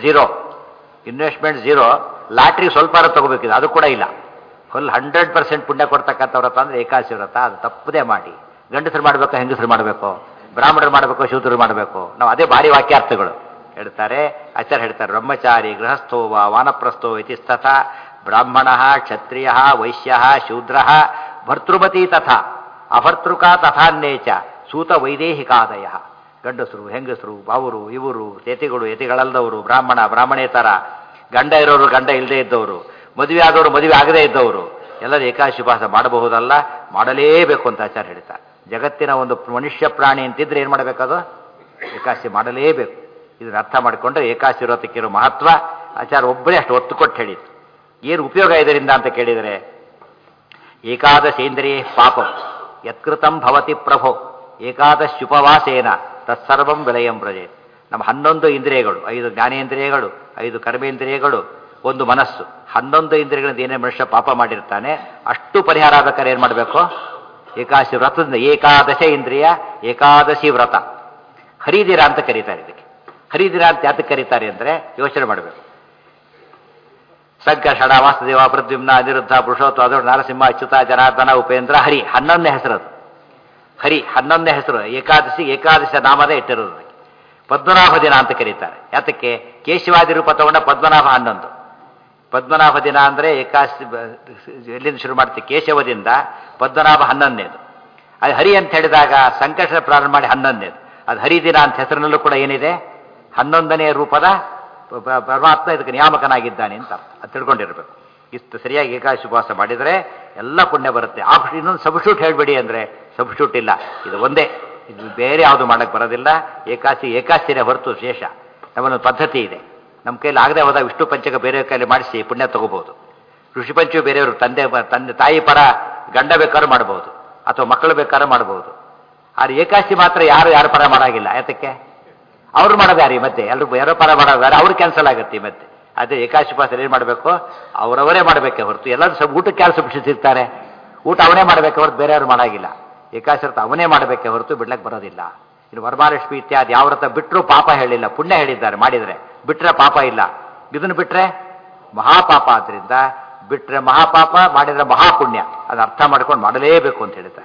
zero. ಲಾಟ್ರಿ ಸ್ವಲ್ಪ ತಗೋಬೇಕಿದೆ, ಅದು ಕೂಡ ಇಲ್ಲ. ಫುಲ್ 100% ಪುಣ್ಯ ಕೊಡ್ತಕ್ಕಂಥ ವ್ರತ ಅಂದರೆ ಏಕಾದಶಿ ವ್ರತ. ಅದು ತಪ್ಪದೇ ಮಾಡಿ. ಗಂಡಸರು ಮಾಡಬೇಕು, ಹೆಂಗಸರು ಮಾಡಬೇಕು, ಬ್ರಾಹ್ಮಣರು ಮಾಡಬೇಕು, ಶೂದ್ರರು ಮಾಡಬೇಕು. ನಾವು ಅದೇ ಭಾರಿ ವಾಕ್ಯಾರ್ಥಗಳು ಹೇಳ್ತಾರೆ. ಆಚಾರ್ಯ ಹೇಳ್ತಾರೆ, ಬ್ರಹ್ಮಚಾರಿ ಗೃಹಸ್ಥೋವ ವಾನಪ್ರಸ್ಥೋ ಇತಿ ತಥಾ ಬ್ರಾಹ್ಮಣ ಕ್ಷತ್ರಿಯ ವೈಶ್ಯ ಶೂದ್ರ ಭರ್ತೃಮತಿ ತಥಾ ಅಭರ್ತೃಕಾ ತಥಾನ್ನೇಚ ಸೂತ ವೈದೇಹಿಕಾದಯ. ಗಂಡಸರು, ಹೆಂಗಸರು, ಬಾವರು, ಇವರು, ಯತಿಗಳು, ಯತಿಗಳಲ್ಲದವರು, ಬ್ರಾಹ್ಮಣೇತರ, ಗಂಡ ಇರೋರು, ಗಂಡ ಇಲ್ಲದೆ ಇದ್ದವರು, ಮದುವೆ ಆದವರು, ಮದುವೆ ಆಗದೇ ಇದ್ದವರು ಎಲ್ಲರೂ ಏಕಾದಶಿ ಉಪವಾಸ ಮಾಡಬಹುದಲ್ಲ, ಮಾಡಲೇಬೇಕು ಅಂತ ಆಚಾರ್ಯ ಹೇಳ್ತಾರೆ. ಜಗತ್ತಿನ ಒಂದು ಮನುಷ್ಯ ಪ್ರಾಣಿ ಅಂತಿದ್ರೆ ಏನು ಮಾಡಬೇಕದು? ಏಕಾದಶಿ ಮಾಡಲೇಬೇಕು. ಇದನ್ನು ಅರ್ಥ ಮಾಡಿಕೊಂಡ್ರೆ ಏಕಾದಶಿ ವ್ರತಕ್ಕಿರೋ ಮಹತ್ವ ಆಚಾರ್ಯ ಒಬ್ಬರೇ ಅಷ್ಟು ಒತ್ತು ಕೊಟ್ಟು ಹೇಳಿತ್ತು. ಏನು ಉಪಯೋಗ ಇದರಿಂದ ಅಂತ ಕೇಳಿದರೆ, ಏಕಾದಶೇಂದ್ರಿಯೇ ಪಾಪಂ ಯತ್ಕೃತಂ ಭವತಿ ಪ್ರಭೋ ಏಕಾದಶುಪವಾಸೇನ ತತ್ಸರ್ವಂ ವಿಲಯಂ ವ್ರಜೆ. ನಮ್ಮ 11 ಇಂದ್ರಿಯಗಳು, 5 ಜ್ಞಾನೇಂದ್ರಿಯಗಳು, 5 ಕರ್ಮೇಂದ್ರಿಯಗಳು, 1 ಮನಸ್ಸು, 11 ಇಂದ್ರಿಯಗಳಿಂದ ಏನೇ ಮನುಷ್ಯ ಪಾಪ ಮಾಡಿರ್ತಾನೆ ಅಷ್ಟು ಪರಿಹಾರ ಆಗಬೇಕಾದ್ರೆ ಏನು ಮಾಡಬೇಕು? ಏಕಾದಶಿ ವ್ರತದಿಂದ. ಏಕಾದಶ ಇಂದ್ರಿಯ ಏಕಾದಶಿ ವ್ರತ. ಹರಿದಿರ ಅಂತ ಕರೀತಾರೆ ಇದಕ್ಕೆ. ಹರಿದಿರ ಅಂತ ಯಾತಕ್ಕೆ ಕರೀತಾರೆ ಅಂದರೆ ಯೋಚನೆ ಮಾಡಬೇಕು. ಸಂಕರ್ಷಣ, ವಾಸುದೇವ, ಪ್ರದ್ಯುಮ್ನ, ಅನಿರುದ್ಧ, ಪುರುಷೋತ್ವ, ಅದರ ನರಸಿಂಹ, ಅಚ್ಯುತ, ಜನಾರ್ದನ, ಉಪೇಂದ್ರ, ಹರಿ 11ನೇ ಹೆಸರು ಅದು. ಹರಿ 11ನೇ ಹೆಸರು. ಏಕಾದಶ ನಾಮದೇ ಇಟ್ಟಿರೋದು. ಪದ್ಮನಾಭ ದಿನ ಅಂತ ಕರೀತಾರೆ. ಯಾತಕ್ಕೆ? ಕೇಶವಾದಿ ರೂಪ ತಗೊಂಡ ಪದ್ಮನಾಭ 11. ಪದ್ಮನಾಭ ದಿನ ಅಂದರೆ ಏಕಾದಶಿ ಎಲ್ಲಿಂದ ಶುರು ಮಾಡ್ತೀವಿ? ಕೇಶವದಿಂದ. ಪದ್ಮನಾಭ 11ನೇದು. ಅದು ಹರಿ ಅಂತ ಹೇಳಿದಾಗ ಸಂಕರ್ಷಣ ಪ್ರಾರಂಭ ಮಾಡಿ 11ನೇದು. ಅದು ಹರಿದಿನ ಅಂತ ಹೆಸರಿನಲ್ಲೂ ಕೂಡ ಏನಿದೆ? 11ನೇ ರೂಪದ ಪರಮಾತ್ಮ ಇದಕ್ಕೆ ನಿಯಾಮಕನಾಗಿದ್ದಾನೆ ಅಂತ ಅದು ತಿಳ್ಕೊಂಡಿರ್ಬೇಕು. ಇಷ್ಟು ಸರಿಯಾಗಿ ಏಕಾದಶಿ ಉಪವಾಸ ಮಾಡಿದರೆ ಎಲ್ಲ ಪುಣ್ಯ ಬರುತ್ತೆ. ಇನ್ನೊಂದು ಸಬ್ಸ್ಟ್ಯೂಟ್ ಹೇಳಬೇಡಿ ಅಂದರೆ ಸಬ್ಸ್ಟ್ಯೂಟ್ ಇಲ್ಲ. ಇದು ಒಂದೇ, ಇದು ಬೇರೆ ಯಾವುದು ಮಾಡಕ್ಕೆ ಬರೋದಿಲ್ಲ. ಏಕಾದಶಿನೇ ಹೊರತು ಶೇಷ. ನಮ್ಮೊಂದು ಪದ್ಧತಿ ಇದೆ. ನಮ್ಮ ಕೈಲಿ ಆಗದೆ ಹೋದಾಗ ವಿಷ್ಣು ಪಂಚಕ ಬೇರೆಯವ್ರ ಕೈಲಿ ಮಾಡಿಸಿ ಪುಣ್ಯ ತಗೋಬಹುದು. ಋಷಿ ಪಂಚಮಿ ಬೇರೆಯವರು ತಂದೆ ತಾಯಿ ಪರ ಗಂಡ ಬೇಕಾದ್ರೂ ಮಾಡಬಹುದು, ಅಥವಾ ಮಕ್ಕಳು ಬೇಕಾದ್ರೂ ಮಾಡಬಹುದು. ಆದರೆ ಏಕಾದಶಿ ಮಾತ್ರ ಯಾರ ಪರ ಮಾಡಾಗಿಲ್ಲ. ಯಾತಕ್ಕೆ? ಅವ್ರು ಮಾಡೋದು ಯಾರು? ಮತ್ತೆ ಎಲ್ಲರೂ ಯಾರೋ ಪರ ಮಾಡೋದು ಯಾರು? ಅವ್ರು ಕ್ಯಾನ್ಸಲ್ ಆಗುತ್ತೆ ಮತ್ತೆ. ಅದೇ ಏಕಾದಶಿ ಉಪವಾಸ ಏನು ಮಾಡಬೇಕು? ಅವರವರೇ ಮಾಡಬೇಕೆ ಹೊರತು ಎಲ್ಲರೂ ಊಟಕ್ಕೆ ಯಾರು ಸಿಗ್ತಾರೆ? ಊಟ ಅವನೇ ಮಾಡಬೇಕೆ ಹೊರತು ಬೇರೆಯವ್ರು ಮಾಡಾಗಿಲ್ಲ. ಏಕಾದಶಿ ವ್ರತ ಅವನೇ ಮಾಡಬೇಕೆ ಹೊರತು ಬಿಡ್ಲಕ್ಕೆ ಬರೋದಿಲ್ಲ. ಇನ್ನು ವರಮಹಾಲಕ್ಷ್ಮಿ ಇತ್ಯಾದಿ ಯಾವ ವ್ರತ ಬಿಟ್ಟರೂ ಪಾಪ ಹೇಳಿಲ್ಲ, ಪುಣ್ಯ ಹೇಳಿದ್ದಾರೆ. ಮಾಡಿದರೆ ಬಿಟ್ಟರೆ ಪಾಪ ಇಲ್ಲ. ಇದನ್ನು ಬಿಟ್ಟರೆ ಮಹಾಪಾಪ. ಆದ್ದರಿಂದ ಬಿಟ್ಟರೆ ಮಹಾಪಾಪ, ಮಾಡಿದರೆ ಮಹಾಪುಣ್ಯ. ಅದು ಅರ್ಥ ಮಾಡ್ಕೊಂಡು ಮಾಡಲೇಬೇಕು ಅಂತ ಹೇಳ್ತಾರೆ.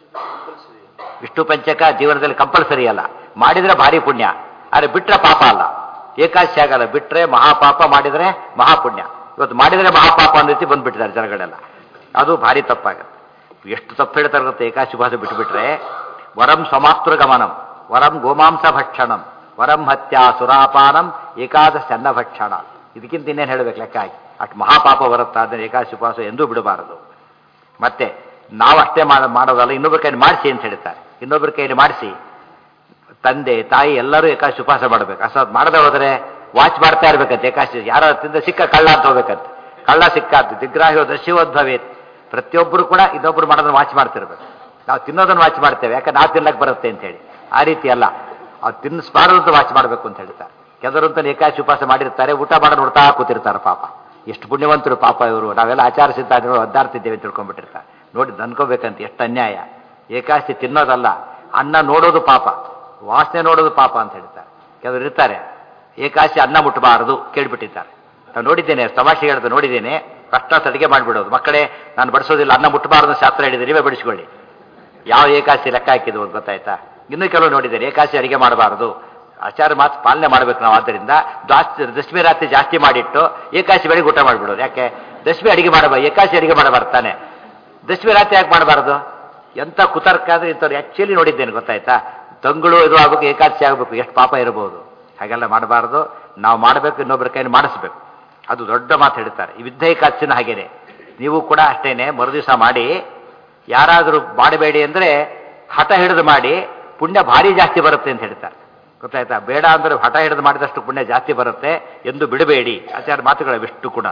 ವಿಷ್ಣು ಪಂಚಕ ಜೀವನದಲ್ಲಿ ಕಂಪಲ್ಸರಿ ಅಲ್ಲ, ಮಾಡಿದರೆ ಭಾರಿ ಪುಣ್ಯ. ಆದರೆ ಬಿಟ್ಟರೆ ಪಾಪ ಅಲ್ಲ. ಏಕಾದಶಿ ಆಗಲ್ಲ, ಬಿಟ್ಟರೆ ಮಹಾಪಾಪ, ಮಾಡಿದರೆ ಮಹಾಪುಣ್ಯ. ಇವತ್ತು ಮಾಡಿದರೆ ಮಹಾಪಾಪ ಅಂದ ರೀತಿ ಬಂದುಬಿಟ್ಟಿದ್ದಾರೆ ಜನಗಳೆಲ್ಲ. ಅದು ಭಾರಿ ತಪ್ಪಾಗುತ್ತೆ. ಎಷ್ಟು ತಪ್ಪು ಹೇಳ್ತಾರೆ ಗೊತ್ತೆ? ಏಕಾದಶಿ ಉಪವಾಸ ಬಿಟ್ಟುಬಿಟ್ರೆ ವರಂ ಸ್ವಮಾತೃ ಗಮನಂ, ವರಂ ಗೋಮಾಂಸ ಭಕ್ಷಣಂ, ವರಂ ಹತ್ಯಾ ಸುರಾಪಾನಂ, ಏಕಾದಶಿ ಅನ್ನ ಭಕ್ಷಣ. ಇದಕ್ಕಿಂತ ಇನ್ನೇನು ಹೇಳಬೇಕು ಲೆಕ್ಕ ಹಾಕಿ? ಅಷ್ಟು ಮಹಾಪಾಪ ಬರುತ್ತಾದರೆ ಏಕಾದಶಿ ಉಪವಾಸ ಎಂದೂ ಬಿಡಬಾರದು. ಮತ್ತೆ ನಾವಷ್ಟೇ ಮಾಡೋದಲ್ಲ, ಇನ್ನೊಬ್ಬರ ಕೈಲಿ ಮಾಡಿಸಿ ಅಂತ ಹೇಳ್ತಾರೆ. ಇನ್ನೊಬ್ಬರ ಕೈಲಿ ಮಾಡಿಸಿ ತಂದೆ ತಾಯಿ ಎಲ್ಲರೂ ಏಕಾದಶಿ ಉಪವಾಸ ಮಾಡಬೇಕು. ಅಸತ್ ಮಾಡದೆ ಹೋದರೆ ವಾಚ್ ಮಾಡ್ತಾ ಇರ್ಬೇಕಂತೆ. ಏಕಾದಶಿ ಯಾರ ತಿಂದ ಸಿಕ್ಕ ಕಳ್ಳ ಅಂತ ಹೋಗ್ಬೇಕಂತೆ. ಕಳ್ಳ ಸಿಕ್ಕಾರ್ದು ದಿಗ್ರಾಹ್ಯೋ ದಸ್ಯವದ್ಭವೇತ್. ಪ್ರತಿಯೊಬ್ಬರು ಕೂಡ ಇನ್ನೊಬ್ರು ಮಾಡೋದನ್ನು ವಾಚ್ ಮಾಡ್ತಿರ್ಬೇಕು. ನಾವು ತಿನ್ನೋದನ್ನು ವಾಚ್ ಮಾಡ್ತೇವೆ, ಯಾಕೆ ನಾವು ತಿನ್ನಕ್ಕೆ ಬರುತ್ತೆ ಅಂತ ಹೇಳಿ. ಆ ರೀತಿ ಅಲ್ಲ, ಅವ್ರು ತಿನ್ನಿಸ್ಬಾರದು ಅಂತ ವಾಚ್ ಮಾಡಬೇಕು ಅಂತ ಹೇಳ್ತಾರೆ. ಕೆಲವರು ಅಂತ ಏಕಾದಶಿ ಉಪವಾಸ ಮಾಡಿರ್ತಾರೆ, ಊಟ ಮಾಡೋದು ನೋಡ್ತಾ ಕೂತಿರ್ತಾರೆ ಪಾಪ. ಎಷ್ಟು ಪುಣ್ಯವಂತರು ಪಾಪ ಇವರು, ನಾವೆಲ್ಲ ಆಚಾರ ಸಿದ್ಧಾಂತಗಳು ಒದ್ದಾಡ್ತಿದ್ದೇವೆ ತಿಳ್ಕೊಂಡ್ಬಿಟ್ಟಿರ್ತಾರೆ. ನೋಡಿ ಅನ್ಕೋಬೇಕಂತ ಎಷ್ಟು ಅನ್ಯಾಯ. ಏಕಾದಶಿ ತಿನ್ನೋದಲ್ಲ, ಅನ್ನ ನೋಡೋದು ಪಾಪ, ವಾಸನೆ ನೋಡೋದು ಪಾಪ ಅಂತ ಹೇಳ್ತಾರೆ. ಕೆಲವರು ಇರ್ತಾರೆ ಏಕಾದಶಿ ಅನ್ನ ಮುಟ್ಟಬಾರದು ಕೇಳ್ಬಿಟ್ಟಿದ್ದಾರೆ. ನಾವು ನೋಡಿದ್ದೇನೆ, ತಮಾಷೆ ಹೇಳ್ದು ನೋಡಿದ್ದೇನೆ, ಕಷ್ಟ ಅಡಿಗೆ ಮಾಡಿಬಿಡೋದು. ಮಕ್ಕಳೇ ನಾನು ಬಡಿಸೋದಿಲ್ಲ, ಅನ್ನ ಮುಟ್ಟಬಾರದು ಶಾಸ್ತ್ರ ಹೇಳಿದೆ, ನೀವೇ ಬಡಿಸ್ಕೊಳ್ಳಿ. ಯಾವ ಏಕಾದಶಿ ಲೆಕ್ಕ ಹಾಕಿದ್ವು ಅಂತ ಗೊತ್ತಾಯ್ತಾ? ಇನ್ನೂ ಕೆಲವು ನೋಡಿದ್ದೇನೆ ಏಕಾದಶಿ ಅಡಿಗೆ ಮಾಡಬಾರದು, ಆಚಾರ ಮಾತು ಪಾಲನೆ ಮಾಡಬೇಕು ನಾವು. ಆದ್ದರಿಂದ ದಶಮಿ ರಾತ್ರಿ ಜಾಸ್ತಿ ಮಾಡಿಟ್ಟು ಏಕಾದಶಿ ಬೆಳಿಗ್ಗೆ ಊಟ ಮಾಡಿಬಿಡೋದು. ಯಾಕೆ? ದಶಮಿ ಅಡಿಗೆ ಮಾಡಬಾರ್ದು, ಏಕಾದಶಿ ಅಡಿಗೆ ಮಾಡಬಾರ್ದು ತಾನೆ, ದಶಮಿ ರಾತ್ರಿ ಯಾಕೆ ಮಾಡಬಾರ್ದು? ಎಂಥ ಕುತರ್ಕ ಅಂದರೆ ಇಂಥವ್ರು ಆ್ಯಕ್ಚುಲಿ ನೋಡಿದ್ದೇನೆ ಗೊತ್ತಾಯ್ತಾ. ತಂಗಳು ಇದು ಆಗಬೇಕು, ಏಕಾದಶಿ ಆಗಬೇಕು, ಎಷ್ಟು ಪಾಪ ಇರಬಹುದು. ಹಾಗೆಲ್ಲ ಮಾಡಬಾರ್ದು. ನಾವು ಮಾಡಬೇಕು, ಇನ್ನೊಬ್ಬರ ಕೈಯಲ್ಲಿ ಮಾಡಿಸ್ಬೇಕು. ಅದು ದೊಡ್ಡ ಮಾತು ಹೇಳ್ತಾರೆ. ಈ ವಿದ್ಯೆ ಏಕಾದಶಿನ ಹಾಗೇನೆ, ನೀವು ಕೂಡ ಅಷ್ಟೇನೆ ಮರುದಿವಸ ಮಾಡಿ. ಯಾರಾದರೂ ಮಾಡಬೇಡಿ ಅಂದರೆ ಹಠ ಹಿಡಿದು ಮಾಡಿ, ಪುಣ್ಯ ಭಾರಿ ಜಾಸ್ತಿ ಬರುತ್ತೆ ಅಂತ ಹೇಳ್ತಾರೆ ಗೊತ್ತಾಯ್ತಾ. ಬೇಡ ಅಂದರೆ ಹಠ ಹಿಡಿದು ಮಾಡಿದಷ್ಟು ಪುಣ್ಯ ಜಾಸ್ತಿ ಬರುತ್ತೆ ಎಂದು ಬಿಡಬೇಡಿ. ಆಚಾರ ಮಾತುಗಳವಿಷ್ಟು ಕೂಡ.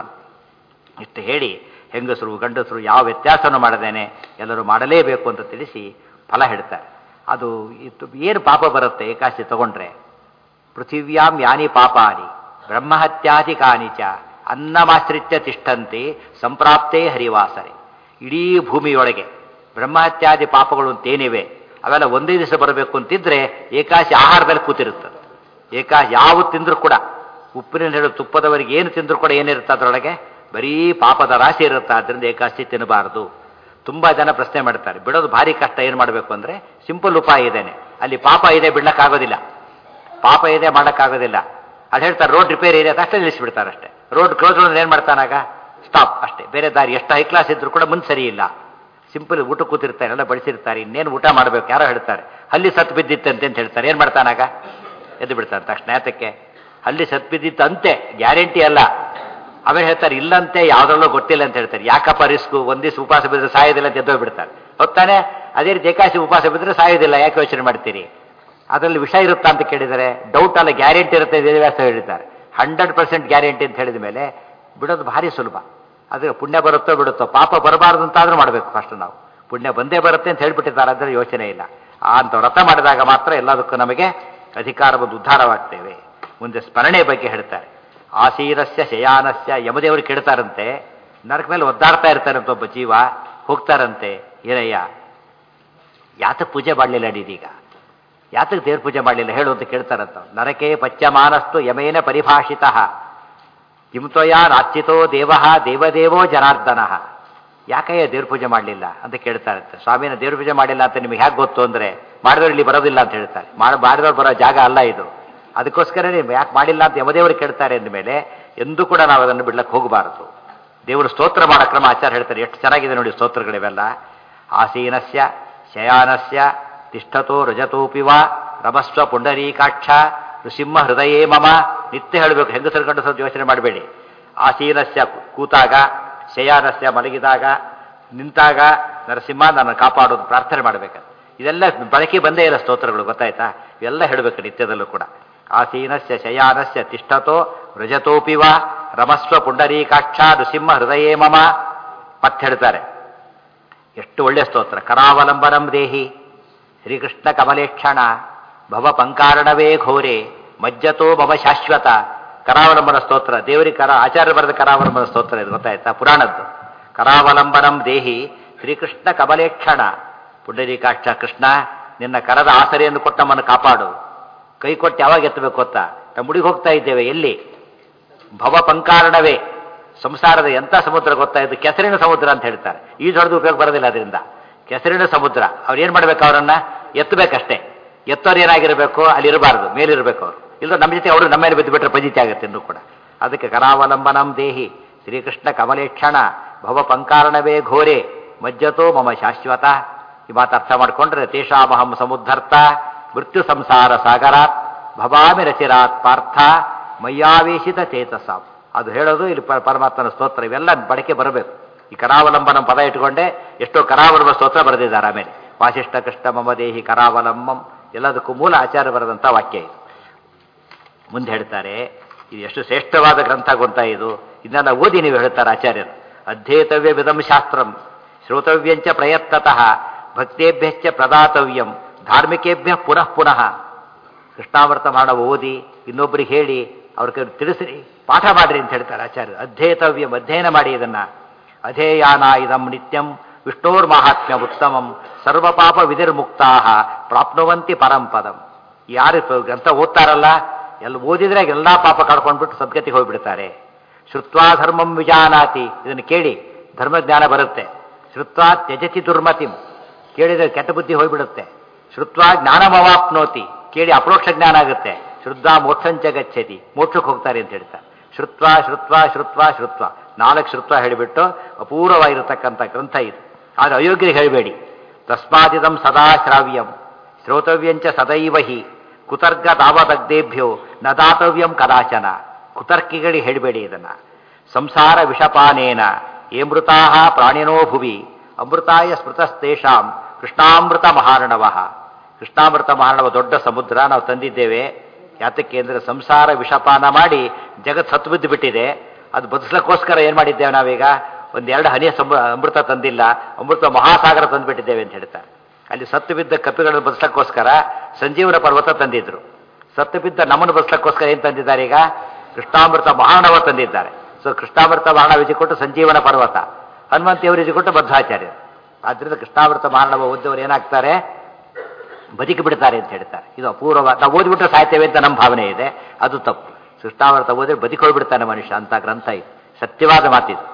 ಇಷ್ಟು ಹೇಳಿ ಹೆಂಗಸರು ಗಂಡಸರು ಯಾವ ವ್ಯತ್ಯಾಸವನ್ನು ಮಾಡದೇನೆ ಎಲ್ಲರೂ ಮಾಡಲೇಬೇಕು ಅಂತ ತಿಳಿಸಿ ಫಲ ಹೇಳ್ತಾರೆ. ಅದು ಏನು ಪಾಪ ಬರುತ್ತೆ ಏಕಾದಶಿ ತಗೊಂಡ್ರೆ? ಪೃಥಿವ್ಯಾಂ ಯಾನಿ ಪಾಪಾನಿ ಬ್ರಹ್ಮಹತ್ಯಾದಿ ಕಾನಿಚ ಅನ್ನಮಾಶ್ರಿತ್ಯ ತಿಷ್ಠಂತೆ ಸಂಪ್ರಾಪ್ತೇ ಹರಿವಾಸರೆ. ಇಡೀ ಭೂಮಿಯೊಳಗೆ ಬ್ರಹ್ಮಹತ್ಯಾದಿ ಪಾಪಗಳು ಅಂತೇನಿವೆ ಅವೆಲ್ಲ ಒಂದೇ ದಿವಸ ಬರಬೇಕು ಅಂತಿದ್ರೆ ಏಕಾದಶಿ ಆಹಾರದಲ್ಲಿ ಕೂತಿರುತ್ತದೆ. ಯಾವುದು ತಿಂದರೂ ಕೂಡ, ಉಪ್ಪಿನ ಹೇಳು ತುಪ್ಪದವರೆಗೆ ಏನು ತಿಂದರೂ ಕೂಡ ಏನಿರುತ್ತೆ ಅದರೊಳಗೆ ಬರೀ ಪಾಪದ ರಾಶಿ ಇರುತ್ತೆ. ಆದ್ದರಿಂದ ಏಕಾದಶಿ ತಿನ್ನಬಾರದು. ತುಂಬ ಜನ ಪ್ರಶ್ನೆ ಮಾಡ್ತಾರೆ, ಬಿಡೋದು ಭಾರಿ ಕಷ್ಟ, ಏನು ಮಾಡಬೇಕು ಅಂದರೆ ಸಿಂಪಲ್ ಉಪಾಯ ಇದೇನೆ. ಅಲ್ಲಿ ಪಾಪ ಇದೆ, ಬಿಡ್ಲಕ್ಕಾಗೋದಿಲ್ಲ. ಪಾಪ ಇದೆ, ಮಾಡೋಕ್ಕಾಗೋದಿಲ್ಲ. ಅಲ್ಲಿ ಹೇಳ್ತಾರೆ ರೋಡ್ ರಿಪೇರಿ ಇದೆ, ಅಷ್ಟೇ ನಿಲ್ಲಿಸ್ಬಿಡ್ತಾರೆ ಅಷ್ಟೇ. ರೋಡ್ ಕ್ಲೋಸ್ ಏನು ಮಾಡ್ತಾನಾಗ? ಸ್ಟಾಪ್ ಅಷ್ಟೇ. ಬೇರೆ ದಾರಿ ಎಷ್ಟು ಹೈ ಕ್ಲಾಸ್ ಇದ್ರೂ ಕೂಡ ಮುಂದೆ ಸರಿ ಇಲ್ಲ. ಸಿಂಪಲ್ ಊಟ ಕೂತಿರ್ತಾರೆ, ಎಲ್ಲ ಬಡಿಸಿರ್ತಾರೆ, ಇನ್ನೇನು ಊಟ ಮಾಡಬೇಕು. ಯಾರೋ ಹೇಳ್ತಾರೆ ಹಲ್ಲಿ ಸತ್ತು ಬಿದ್ದಿತ್ತಂತೆ ಅಂತ ಹೇಳ್ತಾರೆ. ಏನು ಮಾಡ್ತಾನಾಗ? ಎದ್ದು ಬಿಡ್ತಾರೆ ತಕ್ಷಣ. ಯಾತಕ್ಕೆ? ಹಲ್ಲಿ ಸತ್ತು ಬಿದ್ದಿತ್ತಂತೆ, ಗ್ಯಾರಂಟಿ ಅಲ್ಲ. ಆಮೇಲೆ ಹೇಳ್ತಾರೆ ಇಲ್ಲಂತೆ, ಯಾವುದ್ರಲ್ಲೂ ಗೊತ್ತಿಲ್ಲ ಅಂತ ಹೇಳ್ತಾರೆ. ಯಾಕಪ್ಪ ರಿಸ್ಕು? ಒಂದ್ ದಿವಸ ಉಪವಾಸ ಬಿದ್ದರೆ ಸಾಯೋದಿಲ್ಲ ಅಂತ ಎದ್ದೋಗ್ಬಿಡ್ತಾರೆ. ಹೊತ್ತಾನೆ ಅದೇ ರೀತಿ ಏಕಾದಶಿ ಉಪವಾಸ ಬಿದ್ದರೆ ಸಾಯೋದಿಲ್ಲ, ಯಾಕೆ ಯೋಚನೆ ಮಾಡ್ತೀರಿ? ಅದರಲ್ಲಿ ವಿಷ ಇರುತ್ತಾ ಅಂತ ಕೇಳಿದರೆ ಡೌಟ್ ಅಲ್ಲ, ಗ್ಯಾರಂಟಿ ಇರುತ್ತೆ. ವೇದವ್ಯಾಸ ಹೇಳಿದ್ದಾರೆ 100% ಗ್ಯಾರಂಟಿ ಅಂತ ಹೇಳಿದ ಮೇಲೆ ಬಿಡೋದು ಭಾರಿ ಸುಲಭ. ಅದು ಪುಣ್ಯ ಬರುತ್ತೋ ಬಿಡುತ್ತೋ, ಪಾಪ ಬರಬಾರ್ದು ಅಂತಾದ್ರೂ ಮಾಡಬೇಕು ಫಸ್ಟ್ ನಾವು. ಪುಣ್ಯ ಬಂದೇ ಬರುತ್ತೆ ಅಂತ ಹೇಳ್ಬಿಟ್ಟಿದ್ದಾರೆ, ಅದರ ಯೋಚನೆ ಇಲ್ಲ. ಅಂತ ವ್ರತ ಮಾಡಿದಾಗ ಮಾತ್ರ ಎಲ್ಲದಕ್ಕೂ ನಮಗೆ ಅಧಿಕಾರ ಬಂದು ಉದ್ಧಾರವಾಗ್ತೇವೆ. ಮುಂದೆ ಸ್ಮರಣೆ ಬಗ್ಗೆ ಹೇಳ್ತಾರೆ. ಆಸೀನಸ್ಯ ಶಯಾನಸ್ಯ, ಯಮದೇವರು ಕೆಡ್ತಾರಂತೆ, ನರಕ ಮೇಲೆ ಒದ್ದಾಡ್ತಾ ಇರ್ತಾರಂತೆ ಒಬ್ಬ ಜೀವ, ಹೋಗ್ತಾರಂತೆ. ಏನಯ್ಯ ಯಾತಕ್ಕೆ ಪೂಜೆ ಮಾಡಲಿಲ್ಲ ನೀನೀಗ? ಯಾತಕ್ಕೆ ದೇವ್ರ ಪೂಜೆ ಮಾಡಲಿಲ್ಲ ಹೇಳು ಅಂತ ಕೇಳ್ತಾರಂತ. ನರಕೆ ಪಚ್ಯಮಾನಸ್ತು ಯಮೇನ ಪರಿಭಾಷಿತ ಕಿಂತ್ವಯಾ ನಾಚ್ಚಿತೋ ದೇವ ದೇವದೇವೋ ಜನಾರ್ದನ. ಯಾಕಯ್ಯ ದೇವ್ರ ಪೂಜೆ ಮಾಡಲಿಲ್ಲ ಅಂತ ಕೇಳ್ತಾರಂತೆ. ಸ್ವಾಮಿನ ದೇವ್ರ ಪೂಜೆ ಮಾಡಿಲ್ಲ ಅಂತ ನಿಮಗೆ ಹೇಗೆ ಗೊತ್ತು ಅಂದರೆ, ಮಾಡಿದವರು ಇಲ್ಲಿ ಬರೋದಿಲ್ಲ ಅಂತ ಹೇಳ್ತಾರೆ. ಮಾಡಿದವ್ರು ಬರೋ ಜಾಗ ಅಲ್ಲ ಇದು. ಅದಕ್ಕೋಸ್ಕರನೇ ಯಾಕೆ ಮಾಡಿಲ್ಲ ಅಂತ ಯಮದೇವರು ಕೇಳ್ತಾರೆ ಅಂದಮೇಲೆ ಎಂದೂ ಕೂಡ ನಾವು ಅದನ್ನು ಬಿಡ್ಲಕ್ಕೆ ಹೋಗಬಾರದು. ದೇವರು ಸ್ತೋತ್ರ ಮಾಡೋ ಕ್ರಮ ಆಚಾರ ಹೇಳ್ತಾರೆ. ಎಷ್ಟು ಚೆನ್ನಾಗಿದೆ ನೋಡಿ ಸ್ತೋತ್ರಗಳಿವೆಲ್ಲ. ಆಸೀನಸ್ಯ ಶಯಾನಸ್ಯ ತಿಷ್ಠತೋ ರಜತೋಪಿ ವಾ ರಮಸ್ವ ಪುಂಡರೀಕಾಕ್ಷ ನೃಸಿಂಹ ಹೃದಯೇ ಮಮ. ನಿತ್ಯ ಹೇಳಬೇಕು, ಹೆಂಗಸರು ಗಂಡಸರು ಯೋಚನೆ ಮಾಡಬೇಡಿ. ಆಸೀನಸ್ಯ ಕೂತಾಗ, ಶಯಾನಸ್ಯ ಮಲಗಿದಾಗ, ನಿಂತಾಗ ನರಸಿಂಹ ನನ್ನ ಕಾಪಾಡೋದು ಪ್ರಾರ್ಥನೆ ಮಾಡಬೇಕು. ಇದೆಲ್ಲ ಬಳಕೆ ಬಂದೇ ಇಲ್ಲ ಸ್ತೋತ್ರಗಳು, ಗೊತ್ತಾಯ್ತಾ? ಇವೆಲ್ಲ ಹೇಳಬೇಕು ನಿತ್ಯದಲ್ಲೂ ಕೂಡ. ಆಸೀನಸ್ಯ ಶಯಾನಸ್ಯ ತಿಷ್ಠತೋ ರಜತೋಪಿ ವಾ ರಮಸ್ವ ಪುಂಡರೀಕಾಕ್ಷ ನೃಸಿಂಹ ಹೃದಯೇ ಮಮ. ಮತ್ತೆ ಹೇಳ್ತಾರೆ ಎಷ್ಟು ಒಳ್ಳೆ ಸ್ತೋತ್ರ. ಕರಾವಲಂಬನಂ ದೇಹಿ ಶ್ರೀಕೃಷ್ಣ ಕಮಲೇಕ್ಷಣ ಭವ ಪಂಕಾರಣವೇ ಘೋರೆ ಮಜ್ಜತೋ ಮಮ ಶಾಶ್ವತ. ಕರಾವಲಂಬನ ಸ್ತೋತ್ರ ದೇವರಿಗೆ ಆಚಾರ್ಯ ಬರೆದ ಕರಾವಲಂಬನ ಸ್ತೋತ್ರ ಇದು, ಗೊತ್ತಾಯ್ತಾ? ಪುರಾಣದ್ದು. ಕರಾವಲಂಬನಂ ದೇಹಿ ಶ್ರೀಕೃಷ್ಣ ಕಮಲೇಕ್ಷಣ. ಪುಂಡರೀಕಾಕ್ಷ ಕೃಷ್ಣ, ನಿನ್ನ ಕರದ ಆಸರೆಯನ್ನು ಕೊಟ್ಟು ನಮ್ಮನ್ನು ಕಾಪಾಡು. ಕೈ ಕೊಟ್ಟು ಯಾವಾಗ ಎತ್ತಬೇಕು ಗೊತ್ತಾ? ನಮ್ಮ ಮುಡಿಗೆ ಹೋಗ್ತಾ ಇದ್ದೇವೆ, ಎಲ್ಲಿ? ಭವ ಪಂಕಾರಣವೇ, ಸಂಸಾರದ ಎಂಥ ಸಮುದ್ರ ಗೊತ್ತಾ? ಇದು ಕೆಸರಿನ ಸಮುದ್ರ ಅಂತ ಹೇಳ್ತಾರೆ. ಈ ದೊಡ್ಡದು ಉಪಯೋಗ ಬರೋದಿಲ್ಲ ಅದರಿಂದ. ಕೆಸರಿನ ಸಮುದ್ರ. ಅವ್ರು ಏನು ಮಾಡ್ಬೇಕು? ಅವರನ್ನ ಎತ್ತಬೇಕಷ್ಟೇ. ಎತ್ತೋರು ಏನಾಗಿರಬೇಕು? ಅಲ್ಲಿ ಇರಬಾರ್ದು, ಮೇಲಿರಬೇಕು ಅವರು. ಇಲ್ಲ ನಮ್ಮ ಜೊತೆ ಅವರು ನಮ್ಮ ಮೇಲೆ ಬಿದ್ದು ಬಿಟ್ಟರೆ ಪಜಿತಿ ಆಗುತ್ತೆ ಇನ್ನೂ ಕೂಡ. ಅದಕ್ಕೆ ಕರಾವಲಂಬನಂ ದೇಹಿ ಶ್ರೀಕೃಷ್ಣ ಕಮಲೇಕ್ಷಣ ಭವ ಪಂಕಾರಣವೇ ಘೋರೆ ಮಜ್ಜತೋ ಮಮ ಶಾಶ್ವತ. ಈ ಮಾತು ಅರ್ಥ ಮಾಡಿಕೊಂಡ್ರೆ ತೇಷಾಮಹಂ ಸಮುದ್ಧರ್ತ ಮೃತ್ಯು ಸಂಸಾರ ಸಾಗರಾತ್ ಭವಾಮಿ ರಚಿರಾತ್ ಪಾರ್ಥ ಮಯ್ಯಾವೇಶಿತ ಚೇತಸಾಂ. ಅದು ಹೇಳೋದು ಇಲ್ಲಿ ಪರಮಾತ್ಮನ ಸ್ತೋತ್ರ. ಇವೆಲ್ಲ ಬಳಕೆ ಬರಬೇಕು. ಈ ಕರಾವಲಂಬನ ಪದ ಇಟ್ಕೊಂಡೆ ಎಷ್ಟೋ ಕರಾವಲಂಬ ಸ್ತೋತ್ರ ಬರೆದಿದ್ದಾರೆ. ಆಮೇಲೆ ವಾಸಿಷ್ಠ ಕೃಷ್ಣ ಮಮ ದೇಹಿ ಕರಾವಲಂಬಂ, ಎಲ್ಲದಕ್ಕೂ ಮೂಲ ಆಚಾರ್ಯ ಬರೆದಂಥ ವಾಕ್ಯ ಇದು. ಮುಂದೆ ಹೇಳ್ತಾರೆ ಇದು ಎಷ್ಟು ಶ್ರೇಷ್ಠವಾದ ಗ್ರಂಥ ಗೊತ್ತಾ ಇದು. ಇದನ್ನೆಲ್ಲ ಓದಿ ನೀವು ಹೇಳ್ತಾರೆ ಆಚಾರ್ಯರು. ಅಧ್ಯೇತವ್ಯ ವಿಧಂ ಶಾಸ್ತ್ರಂ ಶ್ರೋತವ್ಯಂಚ ಪ್ರಯತ್ನತಃ ಭಕ್ತೇಭ್ಯಶ್ಚ ಪ್ರದಾತವ್ಯಂ ಧಾರ್ಮಿಕೇಭ್ಯ ಪುನಃ ಪುನಃ. ಕೃಷ್ಣಾಮೃತ ಮಾಡೋ ಓದಿ ಇನ್ನೊಬ್ಬರಿಗೆ ಹೇಳಿ ಅವ್ರಿಗೆ ತಿಳಿಸಿರಿ, ಪಾಠ ಮಾಡಿರಿ ಅಂತ ಹೇಳ್ತಾರೆ ಆಚಾರ್ಯರು. ಅಧ್ಯಯನ ಮಾಡಿ ಇದನ್ನು. ಅಧೇಯಾನ ಇದಂ ನಿತ್ಯಂ ವಿಷ್ಣೋರ್ ಮಾಹಾತ್ಮ್ಯ ಉತ್ತಮಂ ಸರ್ವಪಾಪ ವಿಧಿರ್ಮುಕ್ತಾ ಪ್ರಾಪ್ನುವಂತಿ ಪರಂಪದಂ. ಯಾರು ಗ್ರಂಥ ಓದ್ತಾರಲ್ಲ, ಎಲ್ಲ ಓದಿದ್ರೆ ಎಲ್ಲ ಪಾಪ ಕಳ್ಕೊಂಡ್ಬಿಟ್ಟು ಸದ್ಗತಿಗೆ ಹೋಗ್ಬಿಡ್ತಾರೆ. ಶ್ರುತ್ವಾ ಧರ್ಮಂ ವಿಜಾನಾತಿ, ಇದನ್ನು ಕೇಳಿ ಧರ್ಮಜ್ಞಾನ ಬರುತ್ತೆ. ಶ್ರುತ್ವಾ ತ್ಯಜತಿ ದುರ್ಮತಿಂ, ಕೇಳಿದರೆ ಕೆಟ್ಟ ಬುದ್ಧಿ ಹೋಗ್ಬಿಡುತ್ತೆ. ಶ್ರುತ್ವಾ ಜ್ಞಾನಮವಾಪ್ನೋತಿ, ಕೇಳಿ ಅಪರೋಕ್ಷ ಜ್ಞಾನ ಆಗುತ್ತೆ. ಶ್ರುದ್ಧಾ ಮೋಕ್ಷಂಚ ಗಚ್ಚತಿ, ಮೋಕ್ಷಕ್ಕೆ ಹೋಗ್ತಾರೆ ಅಂತ ಹೇಳ್ತಾರೆ. ಶ್ರುತ್ವಾ ಶ್ರುತ್ವಾ ಶ್ರುತ್ವಾ ಶ್ರುತ್ವಾ, 4 ಶ್ರುತ್ವ ಹೇಳಿಬಿಟ್ಟು ಅಪೂರ್ವವಾಗಿರತಕ್ಕಂಥ ಗ್ರಂಥ ಇದು. ಆದರೆ ಅಯೋಗ್ಯರಿಗೆ ಹೇಳಬೇಡಿ. ತಸ್ಮಾದಿದಂ ಸದಾ ಶ್ರಾವ್ಯಂ ಶ್ರೋತವ್ಯಂಚ ಸದೈವ ಹಿ ಕುತರ್ಕ ತಾವದಗ್ಧೇಭ್ಯೋ ನ ದಾತವ್ಯಂ ಕದಾಚನ. ಕುತರ್ಕಿಗಳಿಗೆ ಹೇಳಬೇಡಿ ಇದನ್ನು. ಸಂಸಾರ ವಿಷಪಾನೇನ ಏಮೃತಾ ಪ್ರಾಣಿನೋ ಭುವಿ ಅಮೃತಾಯ ಸ್ಮೃತಸ್ತೇಷಾಂ ಕೃಷ್ಣಾಮೃತ ಮಹಾರ್ಣವ. ಕೃಷ್ಣಾಮೃತ ಮಹಾರ್ಣವ ದೊಡ್ಡ ಸಮುದ್ರ ನಾವು ತಂದಿದ್ದೇವೆ. ಯಾತಕ್ಕೆ ಅಂದರೆ ಸಂಸಾರ ವಿಷಪಾನ ಮಾಡಿ ಜಗತ್ ಸತ್ತು ಬಿದ್ದು ಬಿಟ್ಟಿದೆ. ಅದು ಬದುಕಲಿಕ್ಕೋಸ್ಕರ ಏನು ಮಾಡಿದ್ದೇವೆ ನಾವೀಗ? 1-2 ಹನಿ ಅಮೃತ ತಂದಿಲ್ಲ, ಅಮೃತ ಮಹಾಸಾಗರ ತಂದುಬಿಟ್ಟಿದ್ದೇವೆ ಅಂತ ಹೇಳ್ತಾರೆ. ಅಲ್ಲಿ ಸತ್ತು ಬಿದ್ದ ಕಪಿಗಳನ್ನು ಬದುಕಲಿಕ್ಕೋಸ್ಕರ ಸಂಜೀವನ ಪರ್ವತ ತಂದಿದ್ರು. ಸತ್ತು ಬಿದ್ದ ನಮ್ಮನ್ನು ಬದುಕಲಿಕ್ಕೋಸ್ಕರ ಏನು ತಂದಿದ್ದಾರೆ ಈಗ? ಕೃಷ್ಣಾಮೃತ ಮಹಾರ್ಣವ ತಂದಿದ್ದಾರೆ. ಸೊ ಕೃಷ್ಣಾಮೃತ ಮಹಾರ್ಣವ ಕೊಟ್ಟು ಸಂಜೀವನ ಪರ್ವತ, ಹನುಮಂತಿಯವರು ಕೊಟ್ಟು ಬದ್ಧಾಚಾರ್ಯರು. ಆದ್ದರಿಂದ ಕೃಷ್ಣಾಮೃತ ಮಹಾರ್ಣವ ಓದ್ದವರು ಏನಾಗ್ತಾರೆ? ಬದುಕಿ ಬಿಡ್ತಾರೆ ಅಂತ ಹೇಳ್ತಾರೆ. ಇದು ಅಪೂರ್ವ. ನಾವು ಓದಿಬಿಟ್ರೆ ಸಾಯ್ತೇವೆ ಅಂತ ನಮ್ಮ ಭಾವನೆ ಇದೆ, ಅದು ತಪ್ಪು. ಕೃಷ್ಣಾಮೃತ ಓದಿದ್ರೆ ಬದುಕೊಳ್ಬಿಡ್ತಾನೆ ಮನುಷ್ಯ ಅಂತ ಗ್ರಂಥ ಇದು. ಸತ್ಯವಾದ ಮಾತಿದು.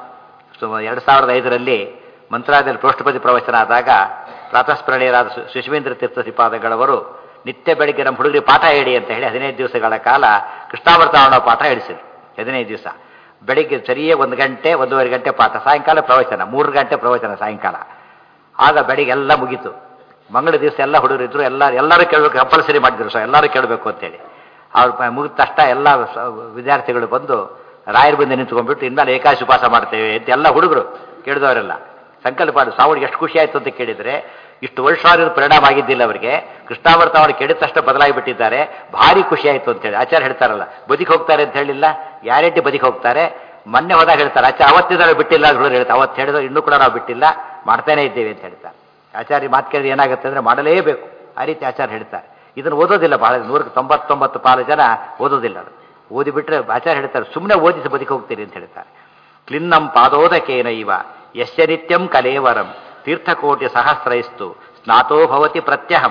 2005ರಲ್ಲಿ ಮಂತ್ರಾಲಯದಲ್ಲಿ ಪೃಷ್ಠಪತಿ ಪ್ರವಚನ ಆದಾಗ ಪ್ರಾತಸ್ಮರಣೀಯರಾದ ಸುಶ್ವೇಂದ್ರ ತೀರ್ಥ ಶ್ರೀಪಾದಗಳವರು ನಿತ್ಯ ಬೆಳಗ್ಗೆ ನಮ್ಮ ಹುಡುಗರಿಗೆ ಪಾಠ ಹೇಳಿ ಅಂತ ಹೇಳಿ 15 ದಿವಸಗಳ ಕಾಲ ಕೃಷ್ಣಾಮೃತ ಅನ್ನೋ ಪಾಠ ಹೇಳಿಸಿದ್ರು. 15 ದಿವಸ ಬೆಳಿಗ್ಗೆ ಸರಿಯೇ 1 ಗಂಟೆ 1.5 ಗಂಟೆ ಪಾಠ, ಸಾಯಂಕಾಲ ಪ್ರವಚನ, 3 ಗಂಟೆ ಪ್ರವಚನ ಸಾಯಂಕಾಲ. ಆಗ ಬೆಳಿಗ್ಗೆ ಎಲ್ಲ ಮುಗೀತು. ಮಂಗಳ ದಿವಸ ಎಲ್ಲ ಹುಡುಗರು ಇದ್ರು, ಎಲ್ಲರೂ ಕೇಳಬೇಕು, ಕಂಪಲ್ಸರಿ ಮಾಡಿದ್ರು. ಸೊ ಎಲ್ಲರೂ ಕೇಳಬೇಕು ಅಂತೇಳಿ ಅವ್ರು ಮುಗಿದ ತಕ್ಷಣ ಎಲ್ಲ ವಿದ್ಯಾರ್ಥಿಗಳು ಬಂದು ರಾಯರ ಬಂದು ನಿಂತ್ಕೊಂಡ್ಬಿಟ್ಟು ಇನ್ಮೇಲೆ ಏಕಾದಶಿ ಉಪವಾಸ ಮಾಡ್ತೇವೆ ಅಂತ ಎಲ್ಲ ಹುಡುಗರು ಕೇಳಿದವರೆಲ್ಲ ಸಂಕಲ್ಪ ಮಾಡಿ. ಸಾವಳಿಗೆ ಎಷ್ಟು ಖುಷಿ ಆಯಿತು ಅಂತ ಕೇಳಿದರೆ, ಇಷ್ಟು ವರ್ಷ ಪರಿಣಾಮ ಆಗಿದ್ದಿಲ್ಲ ಅವರಿಗೆ. ಕೃಷ್ಣಾಮೃತ ಅವರು ಕೇಳಿದ ತಕ್ಷಣ ಬದಲಾಗಿಬಿಟ್ಟಿದ್ದಾರೆ. ಭಾರಿ ಖುಷಿ ಆಯಿತು ಅಂತೇಳಿ ಆಚಾರ್ಯ ಹೇಳ್ತಾರಲ್ಲ, ಬದುಕಿ ಹೋಗ್ತಾರೆ ಅಂತ ಹೇಳಿಲ್ಲ, ಗ್ಯಾರಂಟಿ ಬದುಕಿ ಹೋಗ್ತಾರೆ. ಮೊನ್ನೆ ಹೋದಾಗ ಹೇಳ್ತಾರೆ ಆಚಾರ್ಯ ಅವತ್ತಿದ್ದಾರೆ ಬಿಟ್ಟಿಲ್ಲ ಹುಡುಗರು ಹೇಳ್ತಾರೆ. ಅವತ್ತು ಹೇಳಿದ್ರು ಇನ್ನೂ ಕೂಡ ನಾವು ಬಿಟ್ಟಿಲ್ಲ, ಮಾಡ್ತಾನೇ ಇದ್ದೇವೆ ಅಂತ ಹೇಳ್ತಾರೆ. ಆಚಾರ್ಯ ಮಾತು ಕೇಳಿದ್ರೆ ಏನಾಗುತ್ತೆ ಅಂದರೆ ಮಾಡಲೇಬೇಕು, ಆ ರೀತಿ ಆಚಾರ್ಯ ಹೇಳ್ತಾರೆ. ಇದನ್ನು ಓದೋದಿಲ್ಲ ಭಾಳ, 199 ಪಾಲು ಜನ ಓದೋದಿಲ್ಲ. ಅದು ಓದಿಬಿಟ್ರೆ ಆಚಾರ್ಯ ಹೇಳ್ತಾರೆ ಸುಮ್ಮನೆ ಓದಿಸಿ ಬದುಕಿ ಹೋಗ್ತೀರಿ ಅಂತ ಹೇಳ್ತಾರೆ. ಕ್ಲಿನ್ನಂ ಪಾದೋದಕೇನ ಇವ ಯಶ್ಯ ನಿತ್ಯಂ ಕಲೇವರಂ ತೀರ್ಥಕೋಟಿ ಸಹಸ್ರೈಸ್ತು ಸ್ನಾತೋ ಭವತಿ ಪ್ರತ್ಯಹಂ.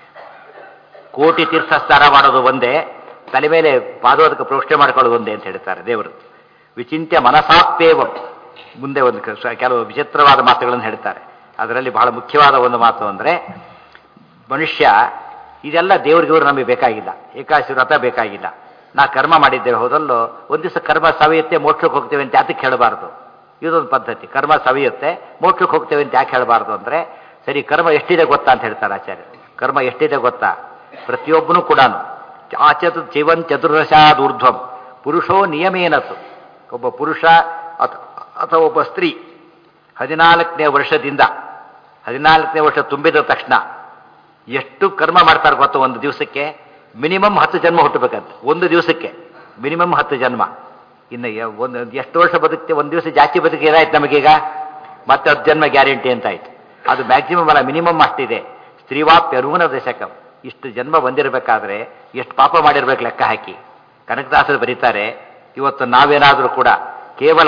ಕೋಟಿ ತೀರ್ಥ ಸ್ನಾನ ಮಾಡೋದು ಒಂದೇ, ತಲೆ ಮೇಲೆ ಪಾದೋದಕ ಪ್ರೋಕ್ಷಣೆ ಮಾಡ್ಕೊಳ್ಳೋದು ಒಂದೇ ಅಂತ ಹೇಳ್ತಾರೆ ದೇವರು. ವಿಚಿಂತ್ಯ ಮನಸಾಪ್ತೇವಂ. ಮುಂದೆ ಒಂದು ಕೆಲವು ವಿಚಿತ್ರವಾದ ಮಾತುಗಳನ್ನು ಹೇಳ್ತಾರೆ. ಅದರಲ್ಲಿ ಬಹಳ ಮುಖ್ಯವಾದ ಒಂದು ಮಾತು ಅಂದರೆ, ಮನುಷ್ಯ ಇದೆಲ್ಲ ದೇವ್ರಿಗವ್ರು ನಮಗೆ ಬೇಕಾಗಿಲ್ಲ, ಏಕಾದಶಿ ವ್ರತ ಬೇಕಾಗಿಲ್ಲ, ನಾ ಕರ್ಮ ಮಾಡಿದ್ದೇವೆ ಹೋದಲ್ಲೋ, ಒಂದು ದಿವಸ ಕರ್ಮ ಸವಿಯುತ್ತೆ ಮೋಕ್ಷಕ್ಕೆ ಹೋಗ್ತೇವೆ ಅಂತ ಯಾತಕ್ಕೆ ಹೇಳಬಾರ್ದು? ಇದೊಂದು ಪದ್ಧತಿ. ಕರ್ಮ ಸವಿಯುತ್ತೆ ಮೋಕ್ಷಕ್ಕೆ ಹೋಗ್ತೇವೆ ಅಂತ ಯಾಕೆ ಹೇಳಬಾರ್ದು ಅಂದರೆ, ಸರಿ ಕರ್ಮ ಎಷ್ಟಿದೆ ಗೊತ್ತಾ ಅಂತ ಹೇಳ್ತಾರೆ ಆಚಾರ್ಯ. ಕರ್ಮ ಎಷ್ಟಿದೆ ಗೊತ್ತಾ? ಪ್ರತಿಯೊಬ್ಬನೂ ಕೂಡ ಆಚತು ಜೀವನ್ ಚತುರ್ದಶಾದೂರ್ಧ್ವಂ ಪುರುಷೋ ನಿಯಮೇನತು. ಒಬ್ಬ ಪುರುಷ ಅಥವಾ ಒಬ್ಬ ಸ್ತ್ರೀ 14ನೇ ವರ್ಷದಿಂದ 14ನೇ ವರ್ಷ ತುಂಬಿದ ತಕ್ಷಣ ಎಷ್ಟು ಕರ್ಮ ಮಾಡ್ತಾರೆ ಗೊತ್ತಾ? ಒಂದು ದಿವಸಕ್ಕೆ ಮಿನಿಮಮ್ 10 ಜನ್ಮ ಹುಟ್ಟಬೇಕಂತ. ಒಂದು ದಿವಸಕ್ಕೆ ಮಿನಿಮಮ್ 10 ಜನ್ಮ. ಇನ್ನು ಎಷ್ಟು ವರ್ಷ ಬದುಕ್ತೆ? ಒಂದು ದಿವಸ ಜಾಸ್ತಿ ಬದುಕಿ ಏನಾಯ್ತು ನಮಗೀಗ? ಮತ್ತೆ 10 ಜನ್ಮ ಗ್ಯಾರಂಟಿ ಅಂತ ಆಯ್ತು. ಅದು ಮ್ಯಾಕ್ಸಿಮಮ್ ಅಲ್ಲ, ಮಿನಿಮಮ್ ಅಷ್ಟಿದೆ. ಸ್ತ್ರೀವಾಪ್ಯರೂನ ದಶಕಂ. ಇಷ್ಟು ಜನ್ಮ ಬಂದಿರಬೇಕಾದ್ರೆ ಎಷ್ಟು ಪಾಪ ಮಾಡಿರ್ಬೇಕು ಲೆಕ್ಕ ಹಾಕಿ. ಕನಕದಾಸರು ಬರೀತಾರೆ, ಇವತ್ತು ನಾವೇನಾದರೂ ಕೂಡ ಕೇವಲ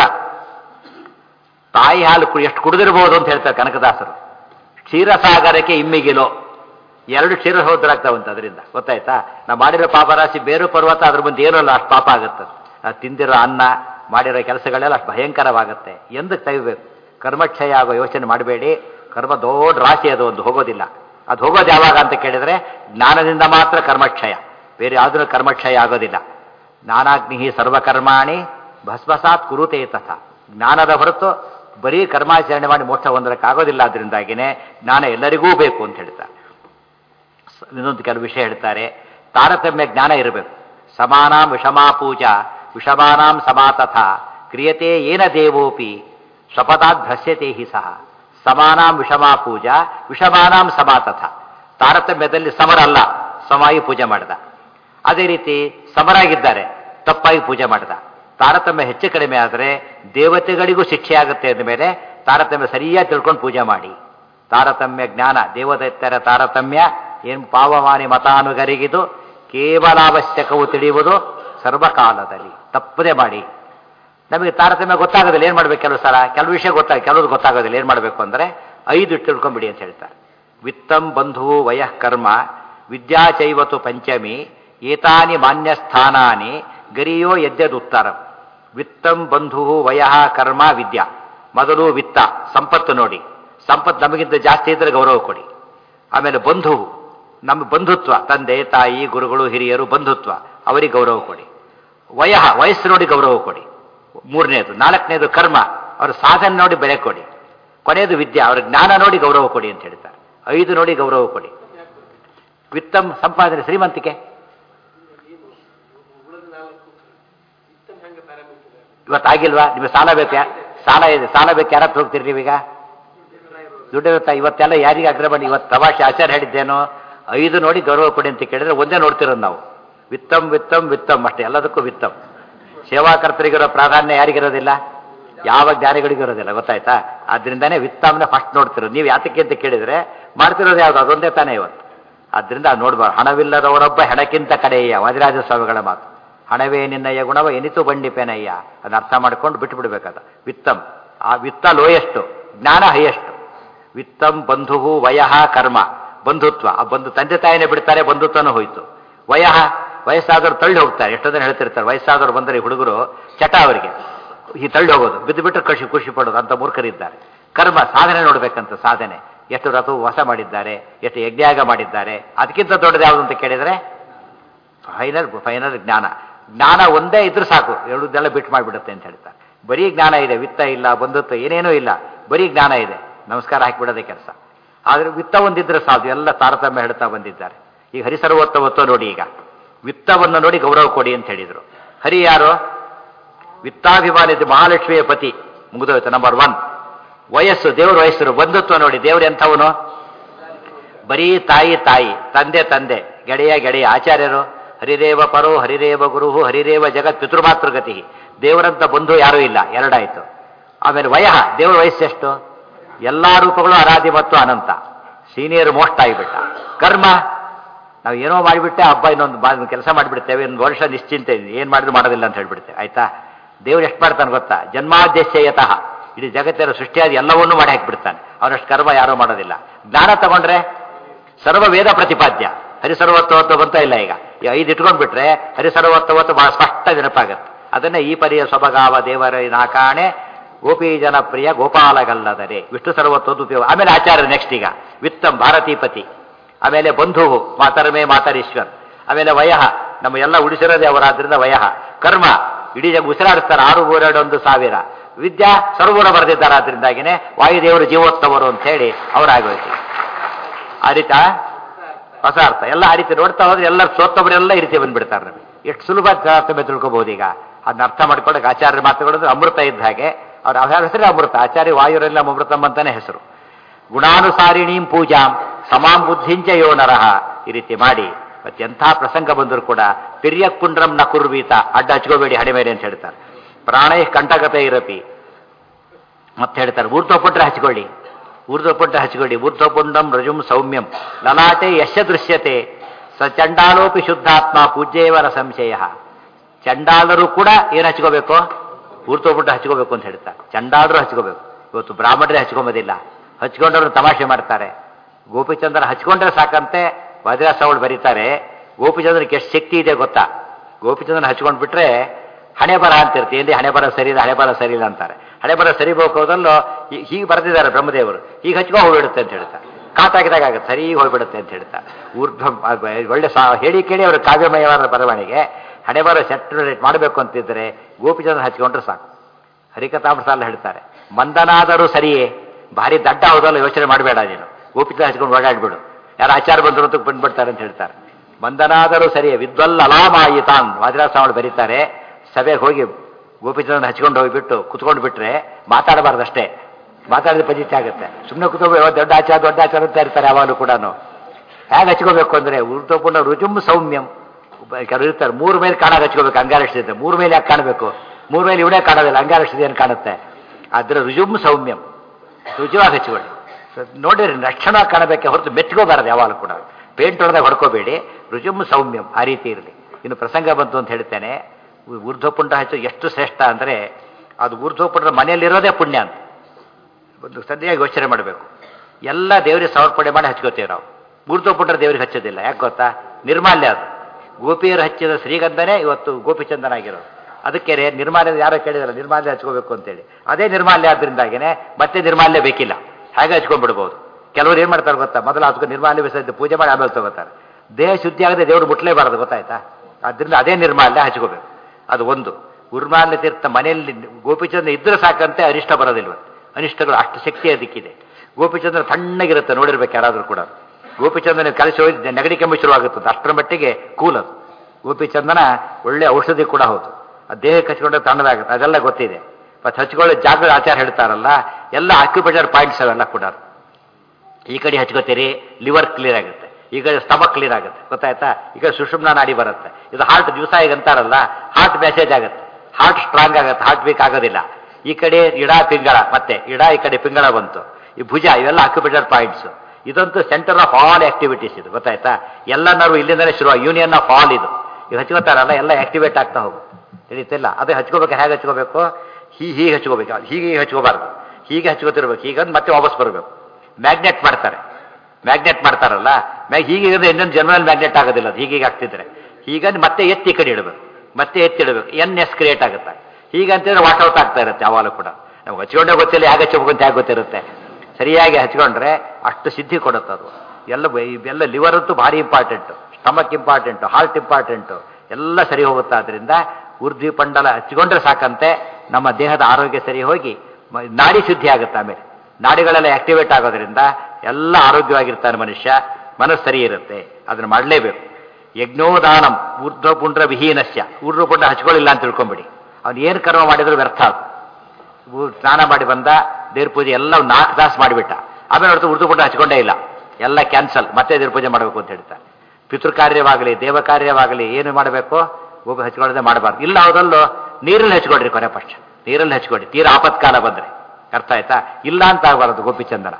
ತಾಯಿ ಹಾಲು ಎಷ್ಟು ಕುಡಿದಿರ್ಬೋದು ಅಂತ ಹೇಳ್ತಾರೆ ಕನಕದಾಸರು. ಕ್ಷೀರಸಾಗರಕ್ಕೆ ಇಮ್ಮಿಗಿಲೋ, 2 ಕ್ಷೀರ ಹೋದ್ರಾಗ್ತಾವಂತ ಅದರಿಂದ. ಗೊತ್ತಾಯ್ತಾ? ನಾವು ಮಾಡಿರೋ ಪಾಪರಾಶಿ ಬೇರು ಪರ್ವತ, ಅದ್ರ ಮುಂದೆ ಏನೂ ಅಲ್ಲ, ಅಷ್ಟು ಪಾಪ ಆಗುತ್ತೆ. ನಾವು ತಿಂದಿರೋ ಅನ್ನ, ಮಾಡಿರೋ ಕೆಲಸಗಳೆಲ್ಲ ಅಷ್ಟು ಭಯಂಕರವಾಗುತ್ತೆ. ಎಂದಕ್ಕೆ ತೆಗಿಬೇಕು? ಕರ್ಮಕ್ಷಯ ಆಗೋ ಯೋಚನೆ ಮಾಡಬೇಡಿ. ಕರ್ಮ ದೊಡ್ಡ ರಾಶಿ, ಅದು ಒಂದು ಹೋಗೋದಿಲ್ಲ. ಅದು ಹೋಗೋದು ಯಾವಾಗ ಅಂತ ಕೇಳಿದರೆ, ಜ್ಞಾನದಿಂದ ಮಾತ್ರ ಕರ್ಮಕ್ಷಯ, ಬೇರೆ ಯಾವುದೂ ಕರ್ಮಕ್ಷಯ ಆಗೋದಿಲ್ಲ. ಜ್ಞಾನಾಗ್ನಿ ಸರ್ವಕರ್ಮಾಣಿ ಭಸ್ಮಸಾತ್ ಕುರುತೆ ತಥಾ. ಜ್ಞಾನದ ಹೊರತು ಬರೀ ಕರ್ಮಾಚರಣೆ ಮಾಡಿ ಮೋಕ್ಷ ಹೊಂದಕ್ಕಾಗೋದಿಲ್ಲ. ಅದರಿಂದಾಗಿನೇ ಜ್ಞಾನ ಎಲ್ಲರಿಗೂ ಬೇಕು ಅಂತ ಹೇಳ್ತಾರೆ. ಇನ್ನೊಂದು ಕೆಲವು ವಿಷಯ ಹೇಳ್ತಾರೆ, ತಾರತಮ್ಯ ಜ್ಞಾನ ಇರಬೇಕು. ಸಮಾನಾಂ ವಿಷಮಾ ಪೂಜಾ ವಿಷಮಾನಾಂ ಸಮಾತಥ ಕ್ರಿಯತೆ ಏನ ದೇವೋಪಿ ಸ್ವಪದಾತ್ ಭ್ರಶ್ಯತೆ ಹಿ ಸಹ. ಸಮಾನಾಂ ವಿಷಮಾ ಪೂಜಾ ವಿಷಮಾನಾಂ ಸಮಾತಥ. ತಾರತಮ್ಯದಲ್ಲಿ ಸಮರಲ್ಲ, ಸಮಾಗಿ ಪೂಜೆ ಮಾಡಿದ. ಅದೇ ರೀತಿ ಸಮರಾಗಿದ್ದಾರೆ, ತಪ್ಪಾಗಿ ಪೂಜೆ ಮಾಡಿದ. ತಾರತಮ್ಯ ಹೆಚ್ಚು ಕಡಿಮೆ ಆದರೆ ದೇವತೆಗಳಿಗೂ ಶಿಕ್ಷೆ ಆಗುತ್ತೆ ಅಂದ ಮೇಲೆ ತಾರತಮ್ಯ ಸರಿಯಾಗಿ ತಿಳ್ಕೊಂಡು ಪೂಜೆ ಮಾಡಿ. ತಾರತಮ್ಯ ಜ್ಞಾನ, ದೇವದೈತ್ಯರ ತಾರತಮ್ಯ ಏನು ಪಾವಮಾನಿ ಮತಾನುಗರಿಗಿದು ಕೇವಲ ಅವಶ್ಯಕವು ತಿಳಿಯುವುದು ಸರ್ವಕಾಲದಲ್ಲಿ ತಪ್ಪದೆ ಮಾಡಿ. ನಮಗೆ ತಾರತಮ್ಯ ಗೊತ್ತಾಗೋದಿಲ್ಲ, ಏನು ಮಾಡ್ಬೇಕು? ಕೆಲವು ವಿಷಯ ಕೆಲವ್ದು ಗೊತ್ತಾಗೋದಿಲ್ಲ, ಏನು ಮಾಡಬೇಕು ಅಂದರೆ 5 ತಿಳ್ಕೊಂಬಿಡಿ ಅಂತ ಹೇಳ್ತಾರೆ. ವಿತ್ತಂ ಬಂಧು ವಯಃ ಕರ್ಮ ವಿದ್ಯಾ ಚೈವತು ಪಂಚಮಿ ಏತಾನಿ ಮಾನ್ಯಸ್ಥಾನಾನಿ ಗರಿಯೋ ಯದ್ಯದುತ್ತರಂ. ವಿತ್ತಂ ಬಂಧು ವಯಃ ಕರ್ಮ ವಿದ್ಯಾ. ಮೊದಲು ವಿತ್ತ, ಸಂಪತ್ತು ನೋಡಿ. ಸಂಪತ್ತು ನಮಗಿಂತ ಜಾಸ್ತಿ ಇದ್ದರೆ ಗೌರವ ಕೊಡಿ. ಆಮೇಲೆ ಬಂಧು, ನಮ್ಮ ಬಂಧುತ್ವ, ತಂದೆ ತಾಯಿ ಗುರುಗಳು ಹಿರಿಯರು ಬಂಧುತ್ವ, ಅವರಿಗೆ ಗೌರವ ಕೊಡಿ. ವಯಸ್ಸು ನೋಡಿ ಗೌರವ ಕೊಡಿ. 3ನೇದು. 4ನೇದು ಕರ್ಮ, ಅವರ ಸಾಧನೆ ನೋಡಿ ಬೆಲೆ ಕೊಡಿ. ಕೊನೆಯದು ವಿದ್ಯೆ, ಅವರ ಜ್ಞಾನ ನೋಡಿ ಗೌರವ ಕೊಡಿ ಅಂತ ಹೇಳ್ತಾರೆ. 5 ನೋಡಿ ಗೌರವ ಕೊಡಿ. ವಿತ್ತಂ ಸಂಪಾದನೆ, ಶ್ರೀಮಂತಿಕೆ. ಇವತ್ತಾಗಿಲ್ವಾ? ನಿಮಗೆ ಸಾಲ ಬೇಕು, ಸಾಲ ಬೇಕು, ಯಾರತ್ರ ಹೋಗ್ತೀರಿ ನೀವೀಗ? ದುಡ್ಡಿರುತ್ತಾ? ಇವತ್ತೆಲ್ಲ ಯಾರಿಗೆ ಆಗ್ರಹ ಮಾಡಿ? ಇವತ್ತು ತಮಾಷೆ ಆಚಾರ ಹೇಳಿದ್ದೇನೋ 5 ನೋಡಿ ಗೌರವ ಕೊಡಿ ಅಂತ ಕೇಳಿದ್ರೆ ಒಂದೇ ನೋಡ್ತಿರೋದು ನಾವು. ವಿತ್ತಂ ವಿತ್ತಂ ವಿತ್ತಂ ಅಷ್ಟೇ, ಎಲ್ಲದಕ್ಕೂ ವಿತ್ತಂ. ಸೇವಾಕರ್ತರಿಗಿರೋ ಪ್ರಾಧಾನ್ಯ ಯಾರಿಗಿರೋದಿಲ್ಲ? ಯಾವ ಜ್ಞಾನಿಗಳಿಗಿರೋದಿಲ್ಲ, ಗೊತ್ತಾಯ್ತಾ? ಆದ್ರಿಂದಾನೇ ವಿತ್ತಂನ ಫಸ್ಟ್ ನೋಡ್ತಿರೋದು. ನೀವು ಯಾತಕ್ಕೆ ಅಂತ ಕೇಳಿದ್ರೆ ಮಾಡ್ತಿರೋದು ಯಾವುದು? ಅದೊಂದೇ ತಾನೇ ಇವತ್ತು. ಆದ್ರಿಂದ ನೋಡ್ಬಾರ್ದು. ಹಣವಿಲ್ಲದವರೊಬ್ಬ ಹೆಣಕ್ಕಿಂತ ಕಡೆಯ ವಾದಿರಾಜ ಸ್ವಾಮಿಗಳ ಮಾತು. ಹಣವೇ ನಿನ್ನಯ್ಯ ಗುಣವ ಎನಿತು ಬಂಡಿಪೇನಯ್ಯ. ಅದನ್ನ ಅರ್ಥ ಮಾಡ್ಕೊಂಡು ಬಿಟ್ಟು ಬಿಡ್ಬೇಕಾದ. ವಿತ್ತಂ, ಆ ವಿತ್ತ ಲೋಯೆಷ್ಟು, ಜ್ಞಾನ ಹೈಯೆಷ್ಟು. ವಿತ್ತಂ ಬಂಧು ವಯಃ ಕರ್ಮ, ಬಂಧುತ್ವ. ಆ ತಂದೆ ತಾಯಿನೇ ಬಿಡ್ತಾರೆ, ಬಂಧುತ್ವನೂ ಹೋಯ್ತು. ವಯಸ್ಸಾದವ್ರು ತಳ್ಳಿ ಹೋಗ್ತಾರೆ. ಎಷ್ಟೋ ಜನ ಹೇಳ್ತಿರ್ತಾರೆ, ವಯಸ್ಸಾದವ್ರು ಬಂದರೆ ಹುಡುಗರು ಚಟ, ಅವರಿಗೆ ಈ ತಳ್ಳಿ ಹೋಗೋದು, ಬಿದ್ದು ಬಿಟ್ಟರೆ ಖುಷಿ ಪಡೋದು ಅಂತ ಮೂರ್ಖರಿದ್ದಾರೆ. ಕರ್ಮ, ಸಾಧನೆ ನೋಡ್ಬೇಕಂತ. ಸಾಧನೆ ಎಷ್ಟು ವಾಸ ಮಾಡಿದ್ದಾರೆ, ಎಷ್ಟು ಯಜ್ಞಾಗ ಮಾಡಿದ್ದಾರೆ. ಅದಕ್ಕಿಂತ ದೊಡ್ಡದು ಯಾವುದು ಅಂತ ಕೇಳಿದರೆ ಫೈನಲ್ ಜ್ಞಾನ ಒಂದೇ ಇದ್ರೂ ಸಾಕು, ಎರಡದೆಲ್ಲ ಬಿಟ್ಟು ಮಾಡಿಬಿಡುತ್ತೆ ಅಂತ ಹೇಳ್ತಾರೆ. ಬರೀ ಜ್ಞಾನ ಇದೆ, ವಿತ್ತ ಇಲ್ಲ, ಬಂಧುತ್ವ ಏನೇನೂ ಇಲ್ಲ, ಬರೀ ಜ್ಞಾನ ಇದೆ, ನಮಸ್ಕಾರ ಹಾಕಿಬಿಡೋದೇ ಕೆಲಸ. ಆದರೆ ವಿತ್ತ ಒಂದಿದ್ರೆ ಸಾಕು, ಎಲ್ಲ ತಾರತಮ್ಯ ಹೇಳ್ತಾ ಬಂದಿದ್ದಾರೆ. ಈಗ ಹರಿಸರ್ವೋತ್ತಮತ್ವ ನೋಡಿ. ಈಗ ವಿತ್ತವನ್ನು ನೋಡಿ ಗೌರವ ಕೊಡಿ ಅಂತ ಹೇಳಿದರು. ಹರಿ ಯಾರು? ವಿತ್ತಾಭಿಮಾನಿದ್ದು ಮಹಾಲಕ್ಷ್ಮಿಯ ಪತಿ, ಮುಗಿದೋಯ್ತು. ನಂಬರ್ 1. ವಯಸ್ಸು, ದೇವ್ರ ವಯಸ್ಸರು. ಬಂಧುತ್ವ ನೋಡಿ, ದೇವ್ರು ಎಂಥವನು? ಬರೀ ತಾಯಿ, ತಂದೆ, ಗೆಳೆಯ, ಆಚಾರ್ಯರು. ಹರಿರೇವ ಪರೋ ಹರಿರೇವ ಗುರು ಹರಿರೇವ ಜಗತ್ ಪಿತೃಮಾತೃಗತಿ. ದೇವರಂತ ಬಂಧು ಯಾರೂ ಇಲ್ಲ, 2 ಆಯ್ತು. ಆಮೇಲೆ ದೇವರ ವಯಸ್ಸೆಷ್ಟು? ಎಲ್ಲಾ ರೂಪಗಳು ಅರಾಧಿ ಮತ್ತು ಅನಂತ. Senior most ಆಗಿಬಿಟ್ಟ. ಕರ್ಮ, ನಾವು ಏನೋ ಮಾಡಿಬಿಟ್ಟೆ, ಹಬ್ಬ ಇನ್ನೊಂದು ಕೆಲಸ ಮಾಡಿಬಿಡ್ತೇವೆ, 1 ವರ್ಷ ನಿಶ್ಚಿಂತೆ, ಏನು ಮಾಡಿದ್ರು ಮಾಡೋದಿಲ್ಲ ಅಂತ ಹೇಳ್ಬಿಡ್ತೇವೆ. ಆಯ್ತಾ? ದೇವ್ರು ಎಷ್ಟು ಮಾಡ್ತಾನೆ ಗೊತ್ತಾ? ಜನ್ಮಾದ್ಯಶಯತಃ ಇಡೀ ಜಗತ್ತಿನ ಸೃಷ್ಟಿಯಾದ ಎಲ್ಲವನ್ನೂ ಮಾಡಿ ಹಾಕಿಬಿಡ್ತಾನೆ. ಅವನಷ್ಟು ಕರ್ಮ ಯಾರೂ ಮಾಡೋದಿಲ್ಲ. ಜ್ಞಾನ ತಗೊಂಡ್ರೆ ಸರ್ವ ವೇದ ಪ್ರತಿಪಾದ್ಯ. ಹರಿಸರ್ವತ್ವತ್ವ ಬಂತ ಇಲ್ಲ. ಈಗ 5 ಇಟ್ಕೊಂಡ್ಬಿಟ್ರೆ ಹರಿಸರ್ವತ್ವತ್ವ ಬಹಳ ಸ್ಪಷ್ಟ ನೆನಪಾಗತ್ತೆ. ಅದನ್ನೇ ಈ ಪರಿಯ ಸೊಬಗಾವ ದೇವರ ನಾಕಾಣೆ ಗೋಪಿ ಜನಪ್ರಿಯ ಗೋಪಾಲಗಲ್ಲದರೆ. ವಿಷ್ಣು ಸರ್ವತ್ವದ ಉಪಯೋಗ. ಆಮೇಲೆ ಆಚಾರ್ಯ ನೆಕ್ಸ್ಟ್. ಈಗ ವಿತ್ತಂ ಭಾರತೀಪತಿ. ಆಮೇಲೆ ಬಂಧು ಮಾತರಮೇ ಮಾತರೀಶ್ವರ್. ಆಮೇಲೆ ವಯಃ, ನಮ್ಮ ಎಲ್ಲ ಉಳಿಸಿರೋದೇ ಅವರಾದ್ರಿಂದ ವಯಃ. ಕರ್ಮ, ಇಡೀ ಜಗ ಉಸಿರಾಡಿಸ್ತಾರೆ, 6,321,000. ವಿದ್ಯಾ ಸರ್ವೂರ ಬರೆದಿದ್ದಾರೆ, ಆದ್ರಿಂದಾಗಿನೇ ವಾಯುದೇವರು ಜೀವೋತ್ತಮರು ಅಂತ ಹೇಳಿ ಅವರಾಗೋಯ್ತು. ಆ ರೀತಿ ಹೊಸ ಅರ್ಥ ಎಲ್ಲ ಆ ರೀತಿ ನೋಡ್ತಾ ಹೋದ್ರೆ ಎಲ್ಲರೂ ಸೋತ್ತವರೆಲ್ಲ ಈ ರೀತಿ ಬಂದ್ಬಿಡ್ತಾರೆ. ನಮಗೆ ಎಷ್ಟು ಸುಲಭ ತಾರತಮ್ಯ ತಿಳ್ಕೊಬಹುದು. ಈಗ ಅದನ್ನ ಅರ್ಥ ಮಾಡ್ಕೊಳ್ಳೋಕೆ ಆಚಾರ್ಯ ಮಾತುಗಳು ಅಮೃತ ಇದ್ದ ಹಾಗೆ. ಅವ್ರ ಹೆಸರೇ ಅಮೃತ. ಆಚಾರ್ಯ ವಾಯುರೆಲ್ಲ ಅಮೃತಂ ಅಂತಾನೆ ಹೆಸರು. ಗುಣಾನುಸಾರಿಣೀಂ ಪೂಜಾಂ ಸಮಾಂ ಬುದ್ಧಿಂಚ ಯೋ ನರಹ. ಈ ರೀತಿ ಮಾಡಿ ಮತ್ತೆ ಎಂಥ ಪ್ರಸಂಗ ಬಂದರೂ ಕೂಡ ತಿರ್ಯಕ್ ಪುಂಡ್ರಂ ನ ಕುರ್ವೀತ, ಅಡ್ಡ ಹಚ್ಕೋಬೇಡಿ ಹಣೆ ಮೇಲೆ ಅಂತ ಹೇಳ್ತಾರೆ. ಪ್ರಾಣೈ ಕಂಠಗತ ಇರಪಿ ಮತ್ತೆ ಹೇಳ್ತಾರೆ. ಊರ್ಧ್ವಪುಂಡ್ರ ಹಚ್ಕೊಳ್ಳಿ, ಊರ್ಧ್ವಪುಂಡಂ ರಜುಂ ಸೌಮ್ಯಂ ಲಲಾಟೆ ಯಶ ದೃಶ್ಯತೆ ಸ ಚಂಡಾಲೋಪಿ ಶುದ್ಧಾತ್ಮ ಪೂಜ್ಯೇವರ ಸಂಶಯ. ಚಂಡಾಲರು ಕೂಡ ಏನು ಹಚ್ಕೋಬೇಕು? ಊರ್ಧ್ವಪುಂಡ ಹಚ್ಕೋಬೇಕು ಅಂತ ಹೇಳ್ತಾರೆ. ಚಂಡಾಲರು ಹಚ್ಕೋಬೇಕು. ಇವತ್ತು ಬ್ರಾಹ್ಮಣರೇ ಹಚ್ಕೊಂಬೋದಿಲ್ಲ. ಹಚ್ಕೊಂಡ್ರು ತಮಾಷೆ ಮಾಡ್ತಾರೆ. ಗೋಪಿಚಂದ್ರ ಹಚ್ಕೊಂಡ್ರೆ ಸಾಕಂತೆ ವಜ್ರಾಸವಳು ಬರೀತಾರೆ. ಗೋಪಿಚಂದ್ರಕ್ಕೆ ಎಷ್ಟು ಶಕ್ತಿ ಇದೆ ಗೊತ್ತಾ? ಗೋಪಿಚಂದ್ರನ ಹಚ್ಕೊಂಡ್ಬಿಟ್ರೆ ಹಣೆ ಬರ ಅಂತಿರ್ತೀವಿ. ಎಲ್ಲಿ ಹಣೆ ಬರ ಸರಿ ಇಲ್ಲ, ಹಣೆ ಬರ ಸರಿ ಇಲ್ಲ ಅಂತಾರೆ. ಹಣೆ ಬರ ಸರಿಬೋಕೋದಲ್ಲೋ ಹೀಗೆ ಬರೆದಿದ್ದಾರೆ ಬ್ರಹ್ಮದೇವರು. ಹೀಗೆ ಹಚ್ಕೋ ಹೋಗ್ಬಿಡುತ್ತೆ ಅಂತ ಹೇಳ್ತಾರೆ. ಕಾಟಾಕಿದಾಗ ಆಗುತ್ತೆ, ಸರಿ ಹೋಗ್ಬಿಡುತ್ತೆ ಅಂತ ಹೇಳ್ತಾರೆ. ಒಳ್ಳೆ ಹೇಳಿ ಕೇಳಿ ಅವರು ಕಾವ್ಯಮಯವಾದ ಬರವಣಿಗೆ. ಹಣೆ ಬರ ಸೆಟ್ರೇಟ್ ಮಾಡಬೇಕು ಅಂತಿದ್ರೆ ಗೋಪಿಚಂದ್ರ ಹಚ್ಕೊಂಡ್ರೆ ಸಾಕು. ಹರಿಕಥಾಮೃತ ಹೇಳ್ತಾರೆ, ಮಂದನಾದರೂ ಸರಿಯೇ, ಭಾರಿ ದಡ್ಡ ಹೌದಲ್ಲ, ಯೋಚನೆ ಮಾಡಬೇಡ ನೀನು, ಗೋಪಿಚಂದ್ರ ಹಚ್ಕೊಂಡು ಓಡಾಡ್ಬಿಡು. ಯಾರು ಆಚಾರ ಬಂದರು ಅಂತ ಬಂದ್ಬಿಡ್ತಾರೆ ಅಂತ ಹೇಳ್ತಾರೆ. ಮಂದನಾದರೂ ಸರಿಯೇ ವಿದ್ವಲ್ಲ ಅಲಾಮಾಯಿತಾನ್ ವಾದಿರಾಜಸ್ವಾಮಿ ಬರೀತಾರೆ. ಸಭೆಗೆ ಹೋಗಿ ಗೋಪಿಚಂದ್ರ ಹಚ್ಕೊಂಡು ಹೋಗಿಬಿಟ್ಟು ಕುತ್ಕೊಂಡು ಬಿಟ್ರೆ ಮಾತಾಡಬಾರ್ದಷ್ಟೇ. ಮಾತಾಡಿದ ಪಜಿತಿ ಆಗುತ್ತೆ. ಸುಮ್ಮನೆ ಕುತ್ಕೋಬೇಕು. ದೊಡ್ಡ ಆಚಾರ ಅಂತ ಇರ್ತಾರೆ ಯಾವಾಗಲೂ ಕೂಡ. ಹೇಗೆ ಹಚ್ಕೋಬೇಕು ಅಂದರೆ ಊರ್ತಪೂರ್ಣ ರುಜುಂ ಸೌಮ್ಯಂ. ಕೆಲವರು ಇರ್ತಾರೆ 3 ಮೇಲೆ ಕಾಣಾಗ ಹಚ್ಕೋಬೇಕು, ಅಂಗಾರಷ್ಟಿದೆ. 3 ಮೇಲೆ ಯಾಕೆ ಕಾಣಬೇಕು? 3 ಮೇಲೆ ಇವಡೇ ಕಾಣೋದಿಲ್ಲ, ಅಂಗಾರಷ್ಟಿದೆ ಏನು ಕಾಣುತ್ತೆ. ಆದರೆ ರುಜುಂ ಸೌಮ್ಯಂ, ರುಜುವಾಗಿ ಹಚ್ಕೊಳ್ಳಿ. ನೋಡಿರಿ, ಲಕ್ಷಣ ಕಾಣಬೇಕೆ ಹೊರತು ಮೆಚ್ಕೋಬಾರದು ಯಾವಾಗಲೂ ಕೂಡ. ಪೇಂಟ್ ಹೊಡೆದಾಗ ಹೊಡ್ಕೋಬೇಡಿ. ರುಜುಂ ಸೌಮ್ಯಂ ಆ ರೀತಿ ಇರಲಿ. ಇನ್ನು ಪ್ರಸಂಗ ಬಂತು ಅಂತ ಹೇಳ್ತೇನೆ. ಊರ್ಧ್ವಪುಂಡ ಹಚ್ಚೋ ಎಷ್ಟು ಶ್ರೇಷ್ಠ ಅಂದರೆ ಅದು ಊರ್ಧ್ವಪುಂಡ್ರ ಮನೆಯಲ್ಲಿರೋದೇ ಪುಣ್ಯ ಅಂತ ಒಂದು ಸರಿಯಾಗಿ ಯೋಚನೆ ಮಾಡಬೇಕು. ಎಲ್ಲ ದೇವರಿಗೆ ಸಮರ್ಪಣೆ ಮಾಡಿ ಹಚ್ಕೋತೀವಿ ನಾವು. ಊರ್ಧ್ವಪುಂಡ್ರ ದೇವರಿಗೆ ಹಚ್ಚೋದಿಲ್ಲ. ಯಾಕೆ ಗೊತ್ತಾ? ನಿರ್ಮಾಲ್ಯ ಅದು. ಗೋಪಿಯರು ಹಚ್ಚಿದ ಶ್ರೀಗಂಧನೇ ಇವತ್ತು ಗೋಪಿಚಂದನ ಆಗಿರೋದು. ಅದಕ್ಕೆ ನಿರ್ಮಾಲ್ಯ ಯಾರೋ ಕೇಳಿದಲ್ಲ ನಿರ್ಮಾಲ್ಯ ಹಚ್ಕೋಬೇಕು ಅಂತೇಳಿ. ಅದೇ ನಿರ್ಮಾಲ್ಯ ಆದ್ದರಿಂದಾಗಿನೇ ಮತ್ತೆ ನಿರ್ಮಾಲ್ಯ ಬೇಕಿಲ್ಲ, ಹಾಗೆ ಹಚ್ಕೊಂಡ್ಬಿಡ್ಬೋದು. ಕೆಲವರು ಏನು ಮಾಡ್ತಾರೆ ಗೊತ್ತಾ? ಮೊದಲು ಅದಕ್ಕೆ ನಿರ್ಮಾಲ್ಯ ವಿಸರ್ಜನೆ ಪೂಜೆ ಮಾಡಿ ಆಮೇಲೆ ತಗೋತಾರೆ. ದೇಹ ಶುದ್ಧಿ ಆಗದೆ ದೇವರು ಮುಟ್ಲೇಬಾರದು, ಗೊತ್ತಾಯ್ತಾ? ಆದ್ದರಿಂದ ಅದೇ ನಿರ್ಮಾಲ್ಯ ಹಚ್ಕೋಬೇಕು. ಅದು ಒಂದು. ನಿರ್ಮಾಲ್ಯ ತೀರ್ಥ ಮನೆಯಲ್ಲಿ ಗೋಪಿಚಂದ್ರ ಇದ್ರೆ ಸಾಕಂತೆ ಅನಿಷ್ಟ ಬರೋದಿಲ್ವ? ಅನಿಷ್ಟಗಳು ಅಷ್ಟು ಶಕ್ತಿ ಅದಕ್ಕಿದೆ. ಗೋಪಿಚಂದ್ರ ತಣ್ಣಗಿರುತ್ತೆ, ನೋಡಿರ್ಬೇಕು ಯಾರಾದರೂ ಕೂಡ. ಗೋಪಿಚಂದನ ಕಲಸಿ ಹೋಗಿ ನೆಗಡಿ ಕೆಮ್ಮು ಶುರುವಾಗುತ್ತದೆ, ಅಷ್ಟರ ಮಟ್ಟಿಗೆ ಕೂಲ್ ಅದು. ಗೋಪಿಚಂದನ ಒಳ್ಳೆ ಔಷಧಿ ಕೂಡ ಹೌದು. ಅದು ದೇಹಕ್ಕೆ ಹಚ್ಕೊಂಡ್ರೆ ತಣ್ಣದಾಗುತ್ತೆ, ಅದೆಲ್ಲ ಗೊತ್ತಿದೆ. ಮತ್ತು ಹಚ್ಕೊಳ್ಳೋ ಜಾಗದ ಆಚಾರ ಹೇಳ್ತಾರಲ್ಲ, ಎಲ್ಲ ಆಕ್ಯುಪೇಚರ್ ಪಾಯಿಂಟ್ಸ್ ಅವೆಲ್ಲ ಕೂಡ. ಈ ಕಡೆ ಹಚ್ಕೋತೀರಿ ಲಿವರ್ ಕ್ಲಿಯರ್ ಆಗುತ್ತೆ, ಈ ಕಡೆ ಸ್ಟಮಕ್ ಕ್ಲಿಯರ್ ಆಗುತ್ತೆ, ಗೊತ್ತಾಯ್ತಾ? ಈ ಕಡೆ ಸುಷುಮ್ನ ನಾಡಿ ಬರುತ್ತೆ. ಇದು ಹಾರ್ಟ್ ದಿವಸ ಈಗ ಅಂತಾರಲ್ಲ, ಹಾರ್ಟ್ ಮೆಸೇಜ್ ಆಗುತ್ತೆ, ಹಾರ್ಟ್ ಸ್ಟ್ರಾಂಗ್ ಆಗುತ್ತೆ, ಹಾರ್ಟ್ ವೀಕ್ ಆಗೋದಿಲ್ಲ. ಈ ಕಡೆ ಇಡ ಪಿಂಗಳ, ಮತ್ತೆ ಇಡ ಈ ಕಡೆ ಪಿಂಗಳ ಬಂತು, ಈ ಭುಜ, ಇವೆಲ್ಲ ಆಕ್ಯುಪೇಚರ್ ಪಾಯಿಂಟ್ಸ್. ಇದಂತೂ ಸೆಂಟರ್ ಆಫ್ ಆಲ್ ಆಕ್ಟಿವಿಟೀಸ್ ಇದು, ಗೊತ್ತಾಯ್ತಾ? ಎಲ್ಲ ನಾವು ಇಲ್ಲಿಂದಲೇ ಶುರು, ಯೂನಿಯನ್ ಆಫ್ ಆಲ್ ಇದು. ಇದು ಹಚ್ಕೋತಾರಲ್ಲ ಎಲ್ಲ ಆಕ್ಟಿವೇಟ್ ಆಗ್ತಾ ಹೋಗುತ್ತೆ, ತಿಳಿತಿಲ್ಲ? ಅದು ಹಚ್ಕೋಬೇಕು. ಹೇಗೆ ಹಚ್ಕೋಬೇಕು? ಹೀಗೆ ಹಚ್ಕೋಬೇಕು, ಹೀಗೆ ಹಚ್ಕೋಬಾರ್ದು. ಹೀಗೆ ಹಚ್ಕೋತಿರ್ಬೇಕು, ಹೀಗಂದು ಮತ್ತೆ ವಾಪಸ್ ಬರಬೇಕು. ಮ್ಯಾಗ್ನೆಟ್ ಮಾಡ್ತಾರಲ್ಲ, ಹೀಗೆ ಇನ್ನೊಂದು ಜನ್ಮದಲ್ಲಿ ಮ್ಯಾಗ್ನೆಟ್ ಆಗೋದಿಲ್ಲ. ಅದು ಹೀಗೆ ಆಗ್ತಿದ್ರೆ ಹೀಗಂದು ಮತ್ತೆ ಎತ್ತಿ ಕಡೆ ಇಡಬೇಕು, ಮತ್ತೆ ಎತ್ತಿಡಬೇಕು. ಎಸ್ ಕ್ರಿಯೇಟ್ ಆಗುತ್ತೆ. ಹೀಗಂತಿದ್ರೆ ವಾಟೌಟ್ ಆಗ್ತಾ ಇರುತ್ತೆ ಯಾವಾಗಲೂ ಕೂಡ. ನಮ್ಗೆ ಹಚ್ಕೊಂಡೇ ಗೊತ್ತಿಲ್ಲ ಹೇಗೆ ಹಚ್ಕೋಬೇಕು ಅಂತ ಹೇಗೆ ಗೊತ್ತಿರುತ್ತೆ. ಸರಿಯಾಗಿ ಹಚ್ಕೊಂಡ್ರೆ ಅಷ್ಟು ಸಿದ್ಧಿ ಕೊಡುತ್ತೆ ಅದು. ಎಲ್ಲ ಲಿವರ್ ಅಂತೂ ಭಾರಿ important, stomach important, heart important, ಎಲ್ಲ ಸರಿ ಹೋಗುತ್ತೆ. ಆದ್ದರಿಂದ ಊರ್ಧ್ವಪಂಡಲ ಹಚ್ಕೊಂಡ್ರೆ ಸಾಕಂತೆ ನಮ್ಮ ದೇಹದ ಆರೋಗ್ಯ ಸರಿ ಹೋಗಿ ನಾಡಿ ಶುದ್ಧಿ ಆಗುತ್ತೆ. ಆಮೇಲೆ ನಾಡಿಗಳೆಲ್ಲ ಆಕ್ಟಿವೇಟ್ ಆಗೋದ್ರಿಂದ ಎಲ್ಲ ಆರೋಗ್ಯವಾಗಿರ್ತಾನೆ ಮನುಷ್ಯ, ಮನಸ್ಸು ಸರಿ ಇರುತ್ತೆ. ಅದನ್ನು ಮಾಡಲೇಬೇಕು. ಯಜ್ಞೋದಾನಂ ಊರ್ಧ್ವಪುಂಡ್ರ ವಿಹೀನಸ್ಯ. ಊರ್ಧ್ವಪುಂಡ ಹಚ್ಕೊಳ್ಳಿಲ್ಲ ಅಂತ ತಿಳ್ಕೊಂಬಿಡಿ, ಅವ್ನು ಏನು ಕರ್ಮ ಮಾಡಿದ್ರು ವ್ಯರ್ಥ ಅದು. ಸ್ನಾನ ಮಾಡಿ ಬಂದ, ದೇವ್ರ ಪೂಜೆ ಎಲ್ಲ 4 ತಾಸು ಮಾಡಿಬಿಟ್ಟ, ಆಮೇಲೆ ನೋಡ್ತು ಊರ್ಧ್ವಪುಂಡ ಹಚ್ಕೊಂಡೇ ಇಲ್ಲ, ಎಲ್ಲ ಕ್ಯಾನ್ಸಲ್, ಮತ್ತೆ ದೇವ್ರ ಪೂಜೆ ಮಾಡಬೇಕು ಅಂತ ಹೇಳ್ತಾರೆ. ಪಿತೃಕಾರ್ಯವಾಗಲಿ ದೇವ ಕಾರ್ಯವಾಗಲಿ ಏನು ಮಾಡಬೇಕು? ಗೋಪಿ ಹಚ್ಕೊಳ್ಳದೆ ಮಾಡಬಾರ್ದು. ಇಲ್ಲ ಹೌದಲ್ಲೋ, ನೀರಲ್ಲಿ ಹಚ್ಕೊಡ್ರಿ, ಕೊನೆ ಪಕ್ಷ ನೀರಲ್ಲಿ ಹಚ್ಕೊಡ್ರಿ, ತೀರಾ ಆಪತ್ಕಾಲ ಬಂದರೆ. ಅರ್ಥ ಆಯ್ತಾ? ಇಲ್ಲ ಅಂತ ಆಗಬಾರದು ಗೋಪಿಚಂದನ.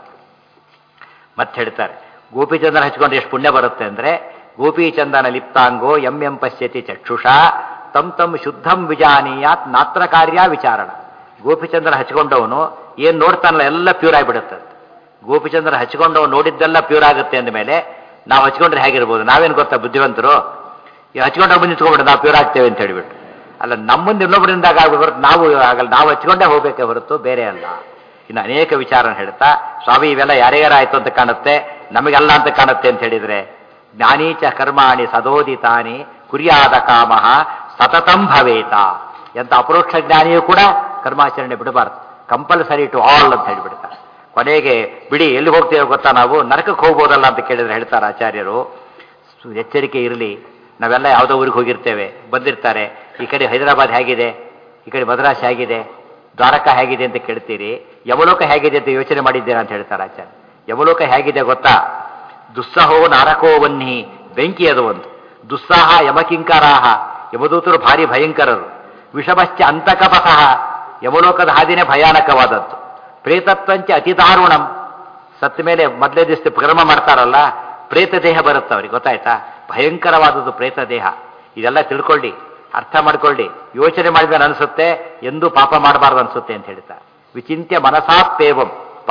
ಮತ್ತೆ ಹೇಳ್ತಾರೆ ಗೋಪಿಚಂದನ ಹಚ್ಕೊಂಡ್ರೆ ಎಷ್ಟು ಪುಣ್ಯ ಬರುತ್ತೆ ಅಂದರೆ, ಗೋಪಿಚಂದನ ಲಿಪ್ತಾಂಗೋ ಎಂ ಪಶ್ಯತಿ ಚಕ್ಷುಷಾ ತಂ ಶುದ್ಧಂ ವಿಜಾನೀಯಾತ್ ನಾತ್ರ ಕಾರ್ಯ ವಿಚಾರಣ. ಗೋಪಿಚಂದನ ಹಚ್ಕೊಂಡವನು ಏನು ನೋಡ್ತಾನಲ್ಲ ಎಲ್ಲ ಪ್ಯೂರ್ ಆಗಿಬಿಡುತ್ತೆ. ಗೋಪಿಚಂದನ ಹಚ್ಕೊಂಡವನು ನೋಡಿದ್ದೆಲ್ಲ ಪ್ಯೂರ್ ಆಗುತ್ತೆ ಅಂದಮೇಲೆ ನಾವು ಹಚ್ಕೊಂಡ್ರೆ ಹೇಗಿರ್ಬೋದು? ನಾವೇನು ಗೊತ್ತಾ ಬುದ್ಧಿವಂತರು, ಹಚ್ಕೊಂಡ್ರೆ ಮುಂದೆ ನಿಂತ್ಕೊಂಡ್ಬಿಟ್ಟು ನಾವು ಪ್ಯೂರ್ ಆಗ್ತೇವೆ ಅಂತ ಹೇಳಿಬಿಟ್ಟು. ಅಲ್ಲ, ನಮ್ಮಂದು ಇನ್ನೊಬ್ಬರಿಂದಾಗ ಆಗ್ಬಿಟ್ಟು ನಾವು ಆಗಲ್ಲ, ನಾವು ಹಚ್ಕೊಂಡೇ ಹೋಗ್ಬೇಕೆ ಹೊರತು ಬೇರೆ ಅಲ್ಲ. ಇನ್ನು ಅನೇಕ ವಿಚಾರ ಹೇಳ್ತಾ ಸ್ವಾಮಿ ಇವೆಲ್ಲ ಯಾರ್ಯಾರಾಯ್ತು ಅಂತ ಕಾಣುತ್ತೆ, ನಮಗೆಲ್ಲ ಅಂತ ಕಾಣುತ್ತೆ ಅಂತ ಹೇಳಿದ್ರೆ, ಜ್ಞಾನೀಚ ಕರ್ಮಾಣಿ ಸದೋದಿತಾನಿ ಕುರ್ಯಾದ ಕಾಮಃ ಸತತಂ ಭವೇತ. ಎಂತ ಅಪರೋಕ್ಷ ಜ್ಞಾನಿಯೂ ಕೂಡ ಕರ್ಮಾಚರಣೆ ಬಿಡಬಾರ್ದು, ಕಂಪಲ್ಸರಿ ಟು ಆಲ್ ಅಂತ ಹೇಳಿಬಿಡ್ತಾರೆ. ಕೊನೆಗೆ ಬಿಡಿ ಎಲ್ಲಿ ಹೋಗ್ತೇವೆ ಗೊತ್ತಾ, ನಾವು ನರಕಕ್ಕೆ ಹೋಗ್ಬೋದಲ್ಲ ಅಂತ ಕೇಳಿದ್ರೆ ಹೇಳ್ತಾರೆ ಆಚಾರ್ಯರು, ಎಚ್ಚರಿಕೆ ಇರಲಿ. ನಾವೆಲ್ಲ ಯಾವುದೋ ಊರಿಗೆ ಹೋಗಿರ್ತೇವೆ, ಬಂದಿರ್ತಾರೆ, ಈ ಕಡೆ ಹೈದರಾಬಾದ್ ಹೇಗಿದೆ, ಈ ಕಡೆ ಮದ್ರಾಸ್ ಹೇಗಿದೆ, ದ್ವಾರಕಾ ಹೇಗಿದೆ ಅಂತ ಕೇಳ್ತೀರಿ. ಯಮಲೋಕ ಹೇಗಿದೆ ಅಂತ ಯೋಚನೆ ಮಾಡಿದ್ದೀರಾ ಅಂತ ಹೇಳ್ತಾರೆ ಆಚಾರ್ಯ. ಯಮಲೋಕ ಹೇಗಿದೆ ಗೊತ್ತಾ? ದುಸ್ಸಹೋ ನಾರಕೋ ವನ್ನಿ, ಬೆಂಕಿ ಅದು ಒಂದು. ದುಸ್ಸಾಹ ಯಮಕಿಂಕರಾಹ, ಯಮದೂತರು ಭಾರಿ ಭಯಂಕರರು. ವಿಷಮಶ್ಚ ಅಂತಕಪಥಃ, ಯಮಲೋಕದ ಹಾದಿನೇ ಭಯಾನಕವಾದದ್ದು. ಪ್ರೇತತ್ವಂಚ ಅತಿ ದಾರುಣಂ, ಸತ್ತ ಮೇಲೆ ಮೊದಲೇ ದಿವಸ ಕರ್ಮ ಮಾಡ್ತಾರಲ್ಲ, ಪ್ರೇತ ದೇಹ ಬರುತ್ತೆ ಅವ್ರಿಗೆ, ಗೊತ್ತಾಯ್ತಾ? ಭಯಂಕರವಾದದ್ದು ಪ್ರೇತ ದೇಹ. ಇದೆಲ್ಲ ತಿಳ್ಕೊಳ್ಳಿ, ಅರ್ಥ ಮಾಡ್ಕೊಳ್ಳಿ. ಯೋಚನೆ ಮಾಡಿದ್ಮೇಲೆ ಅನಿಸುತ್ತೆ ಎಂದೂ ಪಾಪ ಮಾಡಬಾರ್ದು ಅನಿಸುತ್ತೆ ಅಂತ ಹೇಳ್ತಾ. ವಿಚಿಂತ್ಯ ಮನಸಾಪೇವಂ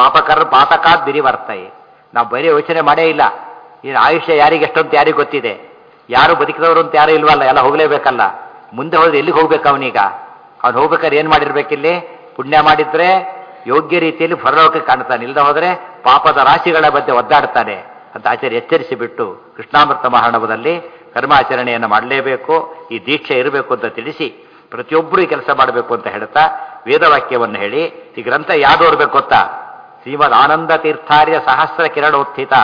ಪಾತಕಾದ್ ಬಿರಿವರ್ತಯೇ. ನಾವು ಬರೀ ಯೋಚನೆ ಮಾಡೇ ಇಲ್ಲ. ಈ ಆಯುಷ್ಯ ಯಾರಿಗೆ ಎಷ್ಟಂತ ಯಾರಿಗೆ ಗೊತ್ತಿದೆ? ಯಾರು ಬದುಕಿದವರು ಅಂತ ಯಾರು ಇಲ್ವಲ್ಲ, ಎಲ್ಲ ಹೋಗಲೇಬೇಕಲ್ಲ. ಮುಂದೆ ಹೋದ್ರೆ ಎಲ್ಲಿಗೆ ಹೋಗ್ಬೇಕು ಅವನೀಗ? ಅವ್ನು ಹೋಗ್ಬೇಕಾದ್ರೆ ಏನು ಮಾಡಿರ್ಬೇಕಿಲ್ಲಿ? ಪುಣ್ಯ ಮಾಡಿದ್ರೆ ಯೋಗ್ಯ ರೀತಿಯಲ್ಲಿ ಹೊರಲೋಕಕ್ಕೆ ಕಾಣ್ತಾನೆ, ಇಲ್ಲದೆ ಹೋದರೆ ಪಾಪದ ರಾಶಿಗಳ ಮಧ್ಯೆ ಒದ್ದಾಡ್ತಾನೆ ಅಂತ ಆಚಾರ್ಯ ಎಚ್ಚರಿಸಿಬಿಟ್ಟು ಕೃಷ್ಣಾಮೃತ ಮಹಾರ್ಣವದಲ್ಲಿ ಕರ್ಮಾಚರಣೆಯನ್ನು ಮಾಡಲೇಬೇಕು, ಈ ದೀಕ್ಷೆ ಇರಬೇಕು ಅಂತ ತಿಳಿಸಿ ಪ್ರತಿಯೊಬ್ಬರೂ ಈ ಕೆಲಸ ಮಾಡಬೇಕು ಅಂತ ಹೇಳ್ತಾ ವೇದವಾಕ್ಯವನ್ನು ಹೇಳಿ ಈ ಗ್ರಂಥ ಯಾವುದು ಓದಬೇಕು ಗೊತ್ತಾ? ಶ್ರೀಮದ್ ಆನಂದ ತೀರ್ಥಾರ್ಯ ಸಹಸ್ರ ಕಿರಣೋತ್ಥಿತ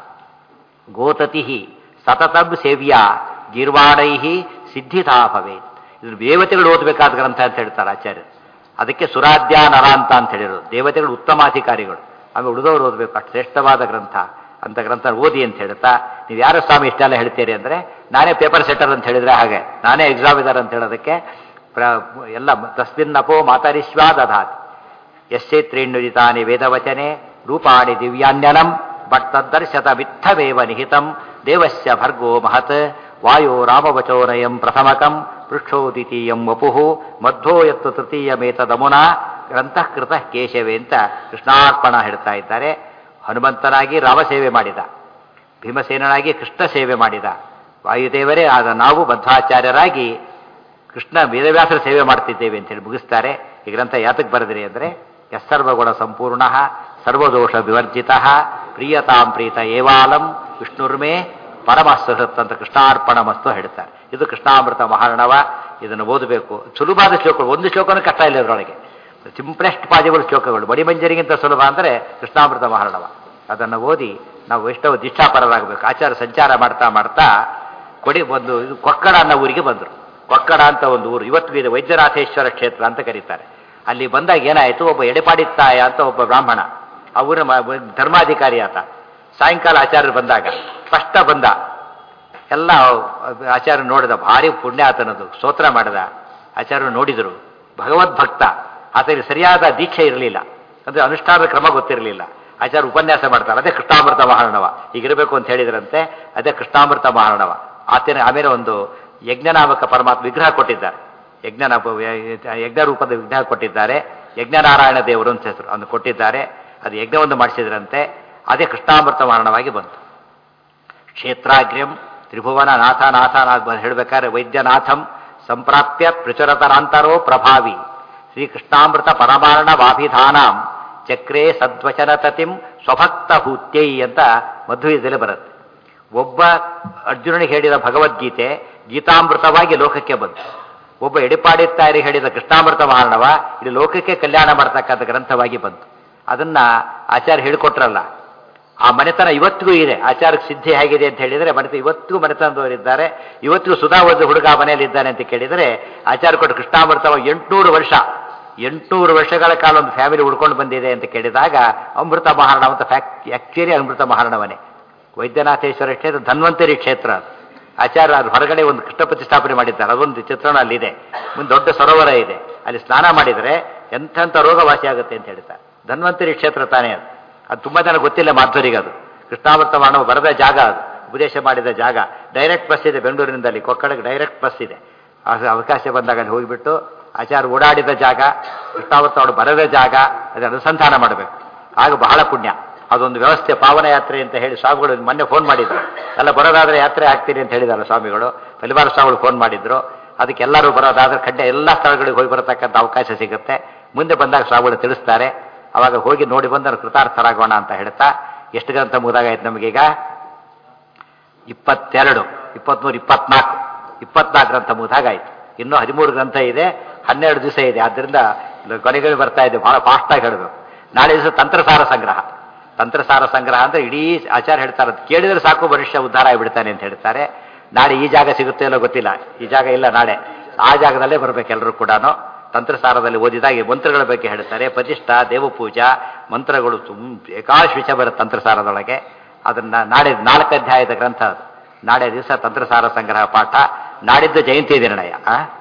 ಗೋತತಿ ಸತತಂ ಸೇವ್ಯ ಗೀರ್ವಾಣೈ ಸಿದ್ಧಿತಾ ಭವೇತ್. ಇದು ದೇವತೆಗಳು ಓದಬೇಕಾದ ಗ್ರಂಥ ಅಂತ ಹೇಳ್ತಾರೆ ಆಚಾರ್ಯರು. ಅದಕ್ಕೆ ಸುರಾಧ್ಯ ನರಾಂತ ಅಂತ ಹೇಳಿರೋದು. ದೇವತೆಗಳು ಉತ್ತಮಾಧಿಕಾರಿಗಳು, ಆಮೇಲೆ ಉಳಿದವರು ಓದಬೇಕು, ಅಷ್ಟು ಶ್ರೇಷ್ಠವಾದ ಗ್ರಂಥ. ಅಂತ ಗ್ರಂಥ ಓದಿ ಅಂತ ಹೇಳ್ತಾ, ನೀವು ಯಾರು ಸ್ವಾಮಿ ಇಷ್ಟೆಲ್ಲ ಹೇಳ್ತೀರಿ ಅಂದರೆ, ನಾನೇ ಪೇಪರ್ ಸೆಟ್ಟರ್ ಅಂತ ಹೇಳಿದ್ರೆ ಹಾಗೆ, ನಾನೇ ಎಕ್ಸಾಮಿನರ್ ಅಂತ ಹೇಳೋದಕ್ಕೆ ಎಲ್ಲ ತಸ್ಮಿನ್ನಪೋ ಮಾತರಿಶ್ವಾ ದಧಾತಿ ಯಶ್ಚೈತ್ರೇಣ್ಯುದಿತಾನಿ ವೇದವಚನೆ ರೂಪಾಣಿ ದಿವ್ಯಾನ್ಯನಂ ಬಟ್ ತದ್ದರ್ಶತ ಮಿಥವೇವ ನಿಹಿತಂ ದೇವಸ್ಯ ಭರ್ಗೋ ಮಹತ್ ವಾಯೋ ರಾಮವಚೋನಯಂ ಪ್ರಥಮಕಂ ಪೃಷ್ಠೋ ದ್ವಿತೀಯಂ ವಪುಃ ಮಧ್ವೋ ಯತ್ತು ತೃತೀಯಮೇತದಮುನಾ ಗ್ರಂಥಃಕೃತ ಕೇಶವೇ ಅಂತ ಕೃಷ್ಣಾರ್ಪಣ ಹೇಳ್ತಾ ಇದ್ದಾರೆ. ಹನುಮಂತನಾಗಿ ರಾಮ ಸೇವೆ ಮಾಡಿದ, ಭೀಮಸೇನಾಗಿ ಕೃಷ್ಣ ಸೇವೆ ಮಾಡಿದ, ವಾಯುದೇವರೇ ಆದ ನಾವು ಮಧ್ವಾಚಾರ್ಯರಾಗಿ ಕೃಷ್ಣ ವೇದವ್ಯಾಸರ ಸೇವೆ ಮಾಡ್ತಿದ್ದೇವೆ ಅಂತೇಳಿ ಮುಗಿಸ್ತಾರೆ. ಈ ಗ್ರಂಥ ಯಾತಕ್ಕೆ ಬರೆದಿರಿ ಅಂದರೆ ಯಸ್ಸರ್ವಗುಣ ಸಂಪೂರ್ಣ ಸರ್ವದೋಷ ವಿವರ್ಜಿತ ಪ್ರಿಯತಾಂ ಪ್ರೀತ ಏವಾಲಂ ವಿಷ್ಣುರ್ಮೇ ಪರಮಸ್ಸಹತ್ ಅಂತ ಕೃಷ್ಣಾರ್ಪಣ ಮಸ್ತು ಹೇಳ್ತಾರೆ. ಇದು ಕೃಷ್ಣಾಮೃತ ಮಹಾರ್ಣವ. ಇದನ್ನು ಓದಬೇಕು. ಸುಲಭವಾದ ಶ್ಲೋಕಗಳು, ಒಂದು ಶ್ಲೋಕನೂ ಕಷ್ಟ ಇಲ್ಲ ಇದರೊಳಗೆ. ಸಿಂಪ್ಲೆಸ್ಟ್ ಪಾಸಿಬಲ್ ಶ್ಲೋಕಗಳು. ಬಡಿಮಂಜರಿಗಿಂತ ಸುಲಭ ಅಂದರೆ ಕೃಷ್ಣಾಮೃತ ಮಹಾರ್ಣವ. ಅದನ್ನು ಓದಿ ನಾವು ವೈಷ್ಣವ ದೀಕ್ಷಾಪರರಾಗಬೇಕು. ಆಚಾರ್ಯ ಸಂಚಾರ ಮಾಡ್ತಾ ಮಾಡ್ತಾ ಒಂದು ಇದು ಕೊಕ್ಕಡ ಅನ್ನೋ ಊರಿಗೆ ಬಂದರು. ಕೊಕ್ಕಡ ಅಂತ ಒಂದು ಊರು ಇವತ್ತು ಇದೆ, ವೈದ್ಯನಾಥೇಶ್ವರ ಕ್ಷೇತ್ರ ಅಂತ ಕರೀತಾರೆ. ಅಲ್ಲಿ ಬಂದಾಗ ಏನಾಯಿತು, ಒಬ್ಬ ಎಡೆಪಾಡಿತ್ತಾಯ ಅಂತ ಒಬ್ಬ ಬ್ರಾಹ್ಮಣ, ಆ ಊರಿನ ಧರ್ಮಾಧಿಕಾರಿ ಆತ. ಸಾಯಂಕಾಲ ಆಚಾರ್ಯರು ಬಂದಾಗ ಸ್ಪಷ್ಟ ಬಂದ. ಎಲ್ಲ ಆಚಾರ್ಯ ನೋಡಿದ, ಭಾರಿ ಪುಣ್ಯ ಆತನದು, ಸ್ತೋತ್ರ ಮಾಡಿದ. ಆಚಾರ್ಯರು ನೋಡಿದರು, ಭಗವದ್ಭಕ್ತ. ಆತನಿಗೆ ಸರಿಯಾದ ದೀಕ್ಷೆ ಇರಲಿಲ್ಲ, ಅಂದರೆ ಅನುಷ್ಠಾನದ ಕ್ರಮ ಗೊತ್ತಿರಲಿಲ್ಲ. ಆಚಾರ್ಯ ಉಪನ್ಯಾಸ ಮಾಡ್ತಾರೆ, ಅದೇ ಕೃಷ್ಣಾಮೃತ ಮಹಾರ್ಣವ. ಹೀಗಿರಬೇಕು ಅಂತ ಹೇಳಿದ್ರಂತೆ, ಅದೇ ಕೃಷ್ಣಾಮೃತ ಮಹಾರ್ಣವ. ಆತನ ಆಮೇಲೆ ಒಂದು ಯಜ್ಞನಾಮಕ ಪರಮಾತ್ಮ ವಿಗ್ರಹ ಕೊಟ್ಟಿದ್ದಾರೆ. ಯಜ್ಞ ರೂಪದ ವಿಗ್ರಹ ಕೊಟ್ಟಿದ್ದಾರೆ. ಯಜ್ಞನಾರಾಯಣ ದೇವರು ಅಂತ ಹೆಸರು ಅದನ್ನು ಕೊಟ್ಟಿದ್ದಾರೆ. ಅದು ಯಜ್ಞವನ್ನು ಮಾಡಿಸಿದ್ರಂತೆ. ಅದೇ ಕೃಷ್ಣಾಮೃತ ಮಹಾರ್ಣವಾಗಿ ಬಂತು. ಕ್ಷೇತ್ರಾಗ್ರ್ಯಂ ತ್ರಿಭುವನ ನಾಥ ಹೇಳಬೇಕಾದ್ರೆ ವೈದ್ಯನಾಥಂ ಸಂಪ್ರಾಪ್ಯ ಪ್ರಚುರತರಾಂತರೋ ಪ್ರಭಾವಿ ಶ್ರೀಕೃಷ್ಣಾಮೃತ ಪರಮಾರ್ಣವಾಭಿಧಾನಾಂ ಚಕ್ರೇ ಸದ್ವಚನತತಿಂ ಸ್ವಭಕ್ತ ಹೂತ್ಯೈ ಅಂತ ಮಧ್ವೀಯದಲ್ಲಿ ಬರುತ್ತೆ. ಒಬ್ಬ ಅರ್ಜುನನಿಗೆ ಹೇಳಿದ ಭಗವದ್ಗೀತೆ ಗೀತಾಮೃತವಾಗಿ ಲೋಕಕ್ಕೆ ಬಂತು. ಒಬ್ಬ ಎಡಿಪಾಡಿತ್ತಾರಿ ಹೇಳಿದ ಕೃಷ್ಣಾಮೃತ ಮಹಾರ್ಣವ ಇಲ್ಲಿ ಲೋಕಕ್ಕೆ ಕಲ್ಯಾಣ ಮಾಡ್ತಕ್ಕಂಥ ಗ್ರಂಥವಾಗಿ ಬಂತು. ಅದನ್ನ ಆಚಾರ್ಯ ಹೇಳಿಕೊಟ್ರಲ್ಲ, ಆ ಮನೆತನ ಇವತ್ತಿಗೂ ಇದೆ. ಆಚಾರಕ್ಕೆ ಸಿದ್ಧಿ ಹೇಗಿದೆ ಅಂತ ಹೇಳಿದರೆ ಇವತ್ತಿಗೂ ಮನೆತನದವರಿದ್ದಾರೆ. ಇವತ್ತಿಗೂ ಸುಧಾವರ್ಧ ಹುಡುಗ ಮನೆಯಲ್ಲಿದ್ದಾನೆ ಅಂತ ಕೇಳಿದರೆ ಆಚಾರ್ಯ ಕೊಟ್ಟು ಕೃಷ್ಣಾಮೃತ 800 ವರ್ಷಗಳ ಕಾಲ ಒಂದು ಫ್ಯಾಮಿಲಿ ಉಡ್ಕೊಂಡು ಬಂದಿದೆ ಅಂತ ಕೇಳಿದಾಗ ಅಮೃತ ಮಹಾರ್ಣವ ಅಂತ ಆಕ್ಚುಲಿ ಅಮೃತ ಮಹಾರ್ಣವನೇ. ವೈದ್ಯನಾಥೇಶ್ವರ ಕ್ಷೇತ್ರ ಧನ್ವಂತರಿ ಕ್ಷೇತ್ರ. ಆಚಾರ್ಯ ಅದು ಹೊರಗಡೆ ಒಂದು ಕೃಷ್ಣ ಪ್ರತಿಷ್ಠಾಪನೆ ಮಾಡಿದ್ದಾರೆ. ಅದೊಂದು ಚಿತ್ರಣ ಅಲ್ಲಿದೆ. ಮುಂದೆ ದೊಡ್ಡ ಸರೋವರ ಇದೆ. ಅಲ್ಲಿ ಸ್ನಾನ ಮಾಡಿದರೆ ಎಂಥ ರೋಗ ವಾಸಿಯಾಗುತ್ತೆ ಅಂತ ಹೇಳ್ತಾರೆ. ಧನ್ವಂತರಿ ಕ್ಷೇತ್ರ ತಾನೇ ಅದು. ಅದು ತುಂಬ ಜನ ಗೊತ್ತಿಲ್ಲ ಮಾಧ್ವರಿಗೆ. ಅದು ಕೃಷ್ಣಾಮೃತ ಮಹಾರ್ಣವ ಬರೆದ ಜಾಗ, ಅದು ಉಪದೇಶ ಮಾಡಿದ ಜಾಗ. ಡೈರೆಕ್ಟ್ ಬಸ್ ಇದೆ ಬೆಂಗಳೂರಿನಿಂದ ಅಲ್ಲಿ ಕೊಕ್ಕಡಕ್ಕೆ ಡೈರೆಕ್ಟ್ ಬಸ್ ಇದೆ. ಅವಕಾಶ ಬಂದಾಗ ಅಲ್ಲಿ ಹೋಗಿಬಿಟ್ಟು ಆಚಾರ್ಯ ಓಡಾಡಿದ ಜಾಗ, ಕೃಷ್ಣಾಮೃತ ಅವರು ಬರೆದ ಜಾಗ, ಅದನ್ನು ಅನುಸಂಧಾನ ಮಾಡಬೇಕು. ಆಗ ಬಹಳ ಪುಣ್ಯ. ಅದೊಂದು ವ್ಯವಸ್ಥೆ, ಪಾವನ ಯಾತ್ರೆ ಅಂತ ಹೇಳಿ ಸ್ವಾಮಿಗಳು ಮೊನ್ನೆ ಫೋನ್ ಮಾಡಿದ್ರು. ಎಲ್ಲ ಬರೋದಾದ್ರೆ ಯಾತ್ರೆ ಆಗ್ತೀರಿ ಅಂತ ಹೇಳಿದಾರೆ ಸ್ವಾಮಿಗಳು. ಪರಿವಾರ ಸ್ವಾಮಿಗಳು ಫೋನ್ ಮಾಡಿದ್ರು. ಅದಕ್ಕೆ ಎಲ್ಲರೂ ಬರೋದಾದ್ರೆ ಖಂಡಿತ ಎಲ್ಲ ಸ್ಥಳಗಳಿಗೆ ಹೋಗಿ ಬರತಕ್ಕಂಥ ಅವಕಾಶ ಸಿಗುತ್ತೆ. ಮುಂದೆ ಬಂದಾಗ ಸ್ವಾಮಿಗಳು ತಿಳಿಸ್ತಾರೆ. ಅವಾಗ ಹೋಗಿ ನೋಡಿ ಬಂದು ಕೃತಾರ್ಥರಾಗೋಣ ಅಂತ ಹೇಳ್ತಾ ಎಷ್ಟು ಗ್ರಂಥ ಮುಗಿದಾಗಾಯ್ತು ನಮಗೀಗ? 22, 23, 24 ಗ್ರಂಥ ಮುಗಿದಾಗಾಯ್ತು. ಇನ್ನೂ 13 ಗ್ರಂಥ ಇದೆ. 12 ದಿವಸ ಇದೆ. ಆದ್ದರಿಂದ ಕೊನೆಗಳು ಬರ್ತಾ ಇದೆ. ಬಹಳ ಫಾಸ್ಟಾಗಿ ಹೇಳಬೇಕು. ನಾಳೆ ದಿವಸ ತಂತ್ರಸಾರ ಸಂಗ್ರಹ. ತಂತ್ರಸಾರ ಸಂಗ್ರಹ ಅಂದರೆ ಇಡೀ ಆಚಾರ ಹೇಳ್ತಾರೆ, ಅದು ಕೇಳಿದರೆ ಸಾಕು ಮನುಷ್ಯ ಉದ್ಧಾರ ಆಗಿಬಿಡ್ತಾನೆ ಅಂತ ಹೇಳ್ತಾರೆ. ನಾಳೆ ಈ ಜಾಗ ಸಿಗುತ್ತೆ ಇಲ್ಲೋ ಗೊತ್ತಿಲ್ಲ. ಈ ಜಾಗ ಇಲ್ಲ, ನಾಳೆ ಆ ಜಾಗದಲ್ಲೇ ಬರಬೇಕು ಎಲ್ಲರೂ ಕೂಡ. ತಂತ್ರಸಾರದಲ್ಲಿ ಓದಿದಾಗ ಮಂತ್ರಗಳ ಬಗ್ಗೆ ಹೇಳ್ತಾರೆ. ಪ್ರತಿಷ್ಠಾ, ದೇವಪೂಜಾ, ಮಂತ್ರಗಳು ಏಕಾಶ್ ವಿಷಯ ಬರುತ್ತೆ ತಂತ್ರಸಾರದೊಳಗೆ. ಅದನ್ನು ನಾಳೆ 4 ಅಧ್ಯಾಯದ ಗ್ರಂಥ ಅದು. ನಾಳೆ ದಿವಸ ತಂತ್ರಸಾರ ಸಂಗ್ರಹ ಪಾಠ. ನಾಡಿದ್ದು ಜಯಂತಿ ನಿರ್ಣಯ.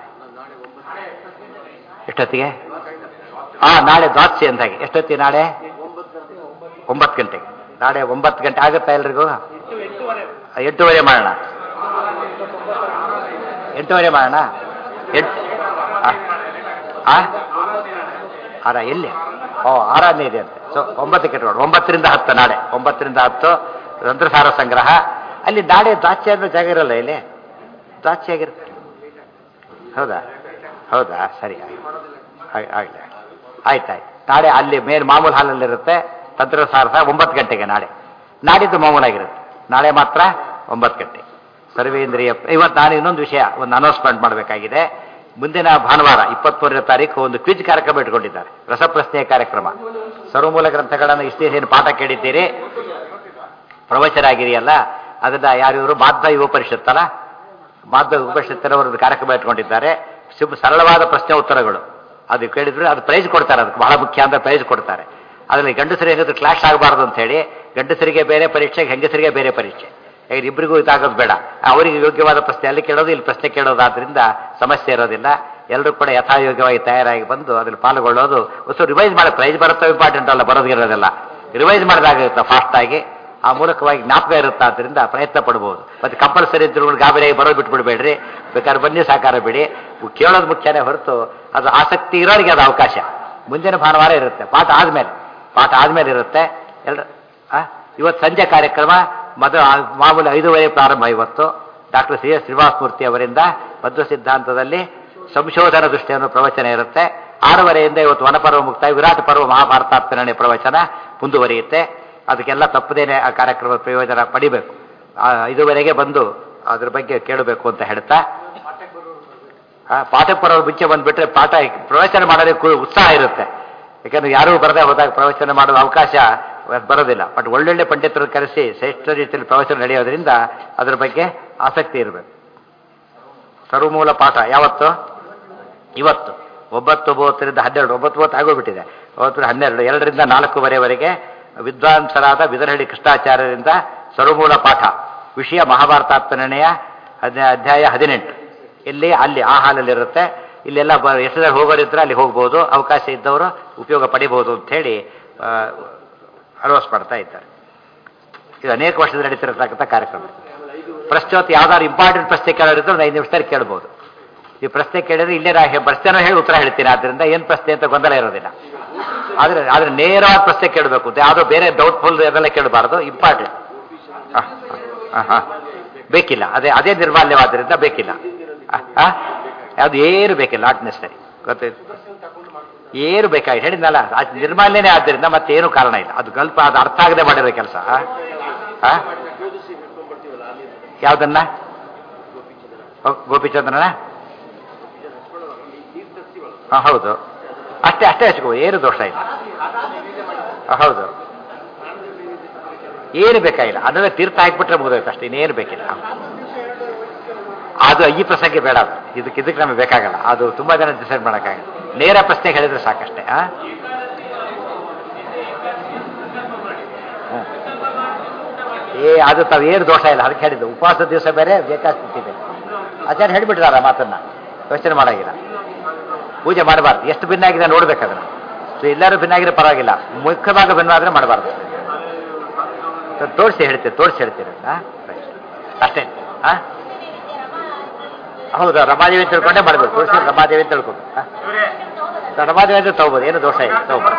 ಎಷ್ಟೊತ್ತಿಗೆ? ನಾಳೆ ದ್ವಾದಶಿ ಅಂದಾಗೆ. ಎಷ್ಟೊತ್ತಿಗೆ? ನಾಳೆ 9 ಗಂಟೆಗೆ. ನಾಳೆ 9 ಗಂಟೆ ಆಗುತ್ತಾ ಎಲ್ರಿಗೂ? 8:30 ಮಾಡೋಣ. 8:30 ಮಾಡೋಣ. ಎಲ್ಲಿ? ಆರಾಧನೆ ಇದೆ ಅಂತೆ. ಸೊ 9ಕ್ಕೆ ಇಟ್ಕೊಂಡು 9 ರಿಂದ 10 ನಾಳೆ 9 ರಿಂದ 10 ತಂತ್ರಸಾರ ಸಂಗ್ರಹ. ಅಲ್ಲಿ ನಾಳೆ ದ್ವಾದಶಿ ಅಂದ್ರೆ ಜಾಗ ಇರಲ್ಲ. ಇಲ್ಲಿ ದ್ವಾದಶಿ ಆಗಿರುತ್ತೆ. ಹೌದಾ? ಸರಿ, ಆಗಲಿ. ಆಯ್ತಾಯ್ತು. ನಾಳೆ ಅಲ್ಲಿ ಮೇಲೆ ಮಾಮೂಲು ಹಾಲಲ್ಲಿರುತ್ತೆ ತಂತ್ರಸಾರ 9 ಗಂಟೆಗೆ. ನಾಡಿದ್ದು ಮಾಮೂಲಾಗಿರುತ್ತೆ. ನಾಳೆ ಮಾತ್ರ 9 ಗಂಟೆ. ಸರ್ವೇಂದ್ರಿಯ. ಇವತ್ತು ನಾನು ಇನ್ನೊಂದು ವಿಷಯ, ಒಂದು ಅನೌನ್ಸ್ಮೆಂಟ್ ಮಾಡಬೇಕಾಗಿದೆ. ಮುಂದಿನ ಭಾನುವಾರ 23ನೇ ತಾರೀಕು ಒಂದು ಕ್ವಿಜ್ ಕಾರ್ಯಕ್ರಮ ಇಟ್ಕೊಂಡಿದ್ದಾರೆ. ರಸಪ್ರಶ್ನೆಯ ಕಾರ್ಯಕ್ರಮ. ಸರ್ವಮೂಲ ಗ್ರಂಥಗಳನ್ನು ಇಷ್ಟೇನು ಪಾಠ ಕೇಳಿದ್ದೀರಿ, ಪ್ರವಚನ ಆಗಿದೆಯಲ್ಲ, ಅದನ್ನ ಯಾರಿವರು ಮಾಧ್ವ ಯುವ ಪರಿಷತ್ತಲ್ಲ, ಮಾಧ್ವ ಯುವ ಪರಿಷತ್ತಿನವರು ಕಾರ್ಯಕ್ರಮ ಇಟ್ಕೊಂಡಿದ್ದಾರೆ. ಸರಳವಾದ ಪ್ರಶ್ನೆ ಉತ್ತರಗಳು ಅದು ಕೇಳಿದ್ರು ಅದು ಪ್ರೈಸ್ ಕೊಡ್ತಾರೆ. ಅದಕ್ಕೆ ಬಹಳ ಮುಖ್ಯ ಅಂದ್ರೆ ಪ್ರೈಸ್ ಕೊಡ್ತಾರೆ. ಅದರಲ್ಲಿ ಗಂಡಸರು ಏನಾದರೂ ಕ್ಲಾಶ್ ಆಗಬಾರ್ದು ಅಂತ ಹೇಳಿ ಗಂಡಸರಿಗೆ ಬೇರೆ ಪರೀಕ್ಷೆ, ಹೆಂಗಸರಿಗೆ ಬೇರೆ ಪರೀಕ್ಷೆ. ಯಾಕಂದ್ರೆ ಇಬ್ಬರಿಗೂ ಇದಾಗೋದು ಬೇಡ. ಅವರಿಗೆ ಯೋಗ್ಯವಾದ ಪ್ರಶ್ನೆ ಅಲ್ಲಿ ಕೇಳೋದು, ಇಲ್ಲಿ ಪ್ರಶ್ನೆ ಕೇಳೋದಾದ್ರಿಂದ ಸಮಸ್ಯೆ ಇರೋದಿಲ್ಲ. ಎಲ್ಲರೂ ಕೂಡ ಯಥಾಯೋಗ್ಯವಾಗಿ ತಯಾರಾಗಿ ಬಂದು ಅದ್ರಲ್ಲಿ ಪಾಲ್ಗೊಳ್ಳೋದು. ರಿವೈಸ್ ಮಾಡಿ ಪ್ರೈಸ್ ಬರುತ್ತೆ ಇಂಪಾರ್ಟೆಂಟ್ ಅಲ್ಲ, ಬರೋದಿರೋದಿಲ್ಲ. ರಿವೈಸ್ ಮಾಡಿದಾಗುತ್ತೆ ಫಾಸ್ಟಾಗಿ. ಆ ಮೂಲಕವಾಗಿ ಜ್ಞಾಪಕ ಇರುತ್ತೆ. ಆದ್ದರಿಂದ ಪ್ರಯತ್ನ ಪಡ್ಬೋದು. ಮತ್ತು ಕಂಪಲ್ಸರಿ ಇದ್ರು ಗಾಬರಿಯಾಗಿ ಬರೋದು ಬಿಟ್ಬಿಡ್ಬೇಡ್ರಿ, ಬೇಕಾದ್ರೆ ಬನ್ನಿ ಸಾಕಾರ ಬಿಡಿ. ಕೇಳೋದು ಮುಖ್ಯನೇ ಹೊರತು ಅದು ಆಸಕ್ತಿ ಇರೋರಿಗೆ ಅದು ಅವಕಾಶ. ಮುಂದಿನ ಭಾನುವಾರ ಇರುತ್ತೆ, ಪಾಠ ಆದ್ಮೇಲೆ ಇರುತ್ತೆ. ಇವತ್ತು ಸಂಜೆ ಕಾರ್ಯಕ್ರಮ ಮಾಮೂಲಿ 5:30 ಪ್ರಾರಂಭ. ಇವತ್ತು ಡಾಕ್ಟರ್ ಸಿ ಎಸ್ ಶ್ರೀನಿವಾಸಮೂರ್ತಿ ಅವರಿಂದ ಮಧ್ವ ಸಿದ್ಧಾಂತದಲ್ಲಿ ಸಂಶೋಧನಾ ದೃಷ್ಟಿಯನ್ನು ಪ್ರವಚನ ಇರುತ್ತೆ. 6:30ಯಿಂದ ಇವತ್ತು ವನಪರ್ವ ಮುಕ್ತಾಯ, ವಿರಾಟ ಪರ್ವ ಮಹಾಭಾರತಾತ್ಮರಣೆ ಪ್ರವಚನ ಮುಂದುವರಿಯುತ್ತೆ. ಅದಕ್ಕೆಲ್ಲ ತಪ್ಪದೇನೆ ಆ ಕಾರ್ಯಕ್ರಮದ ಪ್ರಯೋಜನ ಪಡಿಬೇಕು. 5:30ಗೆ ಬಂದು ಅದ್ರ ಬಗ್ಗೆ ಕೇಳಬೇಕು ಅಂತ ಹೇಳ್ತಾ, ಪಾಠಕ್ಕೆ ಬರೋರು ಮುಂಚೆ ಬಂದುಬಿಟ್ರೆ ಪಾಠ ಪ್ರವಚನ ಮಾಡೋದಕ್ಕೆ ಉತ್ಸಾಹ ಇರುತ್ತೆ. ಯಾಕಂದ್ರೆ ಯಾರೂ ಬರದೇ ಹೋದಾಗ ಪ್ರವಚನ ಮಾಡೋದು ಅವಕಾಶ ಬರೋದಿಲ್ಲ. ಬಟ್ ಒಳ್ಳೊಳ್ಳೆ ಪಂಡಿತರು ಕರೆಸಿ ಶ್ರೇಷ್ಠ ರೀತಿಯಲ್ಲಿ ಪ್ರವಚನ ನಡೆಯೋದ್ರಿಂದ ಅದರ ಬಗ್ಗೆ ಆಸಕ್ತಿ ಇರಬೇಕು. ಸರ್ವಮೂಲ ಪಾಠ ಯಾವತ್ತು? ಇವತ್ತು 9:30ರಿಂದ 12, 9:30 ಆಗೋಗ್ಬಿಟ್ಟಿದೆ. 9:12, 2ರಿಂದ 4:15 ವಿದ್ವಾಂಸರಾದ ಬಿದರಹಳ್ಳಿ ಕೃಷ್ಣಾಚಾರ್ಯರಿಂದ ಸರ್ವಮೂಲ ಪಾಠ. ವಿಷಯ ಮಹಾಭಾರತಾತ್ಮರಣೆಯ ಅಧ್ಯಾಯ 18. ಇಲ್ಲಿ ಅಲ್ಲಿ ಆ ಹಾಲಲ್ಲಿರುತ್ತೆ. ಇಲ್ಲೆಲ್ಲ ಎಷ್ಟು ಜನ ಹೋಗೋರಿದ್ರೆ ಅಲ್ಲಿ ಹೋಗ್ಬೋದು, ಅವಕಾಶ ಇದ್ದವರು ಉಪಯೋಗ ಪಡಿಬೋದು ಅಂಥೇಳಿ ಅನೌನ್ಸ್ ಮಾಡ್ತಾ ಇದ್ದಾರೆ. ಇದು ಅನೇಕ ವರ್ಷದಿಂದ ನಡೀತಿರತಕ್ಕಂಥ ಕಾರ್ಯಕ್ರಮ. ಪ್ರಶ್ನೆ ಹೊತ್ತು ಯಾವ್ದಾದ್ರು ಇಂಪಾರ್ಟೆಂಟ್ ಪ್ರಶ್ನೆ ಕೇಳೋರಿದ್ರೆ ಒಂದು 5 ನಿಮಿಷದಲ್ಲಿ ಕೇಳ್ಬೋದು. ಈ ಪ್ರಶ್ನೆ ಕೇಳಿದ್ರೆ ಇಲ್ಲೇ ಪ್ರಶ್ನೆನೂ ಹೇಳಿ ಉತ್ತರ ಹೇಳ್ತೀನಿ. ಆದ್ದರಿಂದ ಏನು ಪ್ರಶ್ನೆ ಅಂತ ಗೊಂದಲ ಇರೋದಿಲ್ಲ. ಆದರೆ ನೇರವಾದ ಪ್ರಶ್ನೆ ಕೇಳಬೇಕು, ಯಾವುದೋ ಬೇರೆ ಡೌಟ್ಫುಲ್ ಅದೆಲ್ಲ ಕೇಳಬಾರ್ದು. ಇಂಪಾರ್ಟೆಂಟ್ ಬೇಕಿಲ್ಲ, ಅದೇ ನಿರ್ಮಾಲ್ಯವಾದ್ದರಿಂದ ಬೇಕಿಲ್ಲ. ಯಾವುದು ಏನು ಬೇಕಿಲ್ಲ, ನಾಟ್ ನೆಸರಿ. ಗೊತ್ತಾಯ್ತು? ಏನು ಬೇಕಾಗಿ ಹೇಳಿದ್ನಲ್ಲ, ನಿರ್ಮಾಲ್ಯನೇ ಆದ್ದರಿಂದ ಮತ್ತೇನು ಕಾರಣ ಇಲ್ಲ. ಅದು ಸ್ವಲ್ಪ ಅದು ಅರ್ಥ ಆಗದೆ ಮಾಡಿರೋ ಕೆಲಸ. ಯಾವುದನ್ನ? ಗೋಪಿಚಂದ್ರನ? ಹೌದು, ಅಷ್ಟೇ ಹಚ್ಕೋ, ಏನು ದೋಷ ಇಲ್ಲ. ಹೌದು, ಏನು ಬೇಕಾಗಿಲ್ಲ. ಅದನ್ನ ತೀರ್ಥ ಹಾಕಿಬಿಟ್ರೆ ಮುಗಿದೋಯ್ತು ಅಷ್ಟೇ, ಇನ್ನೇನು ಬೇಕಿಲ್ಲ. ಅದು ಈ ಪ್ರಸಂಗ ಬೇಡ. ಇದಕ್ಕೆ ನಮಗೆ ಬೇಕಾಗಲ್ಲ. ಅದು ತುಂಬಾ ಜನ ಡಿಸೈಡ್ ಮಾಡೋಕ್ಕಾಗಲ್ಲ. ನೇರ ಪ್ರಶ್ನೆ ಹೇಳಿದ್ರೆ ಸಾಕಷ್ಟೇ. ಅದು ತಾವೇನು ದೋಷ ಇಲ್ಲ. ಅದಕ್ಕೆ ಹೇಳಿದ್ದು ಉಪವಾಸ ದಿವಸ ಬೇರೆ, ಬೇಕಾಸ್ತಿದೆ ಬೇರೆ. ಆಚಾರ್ಯ ಹೇಳಿಬಿಟ್ಟಿದಾರ ಮಾತನ್ನ, ಯೋಚನೆ ಮಾಡೋಂಗಿಲ್ಲ. ಪೂಜೆ ಮಾಡಬಾರ್ದು. ಎಷ್ಟು ಭಿನ್ನ ಆಗಿದೆ ನೋಡ್ಬೇಕದನ್ನ. ಸೊ ಎಲ್ಲರೂ ಭಿನ್ನ ಆಗಿದ್ರೆ ಪರವಾಗಿಲ್ಲ, ಮುಖ್ಯಭಾಗ ಭಿನ್ನ ಆದರೆ ಮಾಡಬಾರ್ದು. ತೋರಿಸಿ ಹೇಳ್ತೀರಿ ಅಷ್ಟೇ. ಹೌದಾ? ರಮಾದೇವಿ ತಿಳ್ಕೊಂಡೇ ಮಾಡಬೇಕು. ತೋರಿಸಿ ರಮಾದೇವಿ ತಿಳ್ಕೊಂಡು ರಮಾದೇವಿ ಅಂತ ತಗೋಬೋದು, ಏನು ದೋಷ ಇಲ್ಲ, ತಗೋಬೋದು.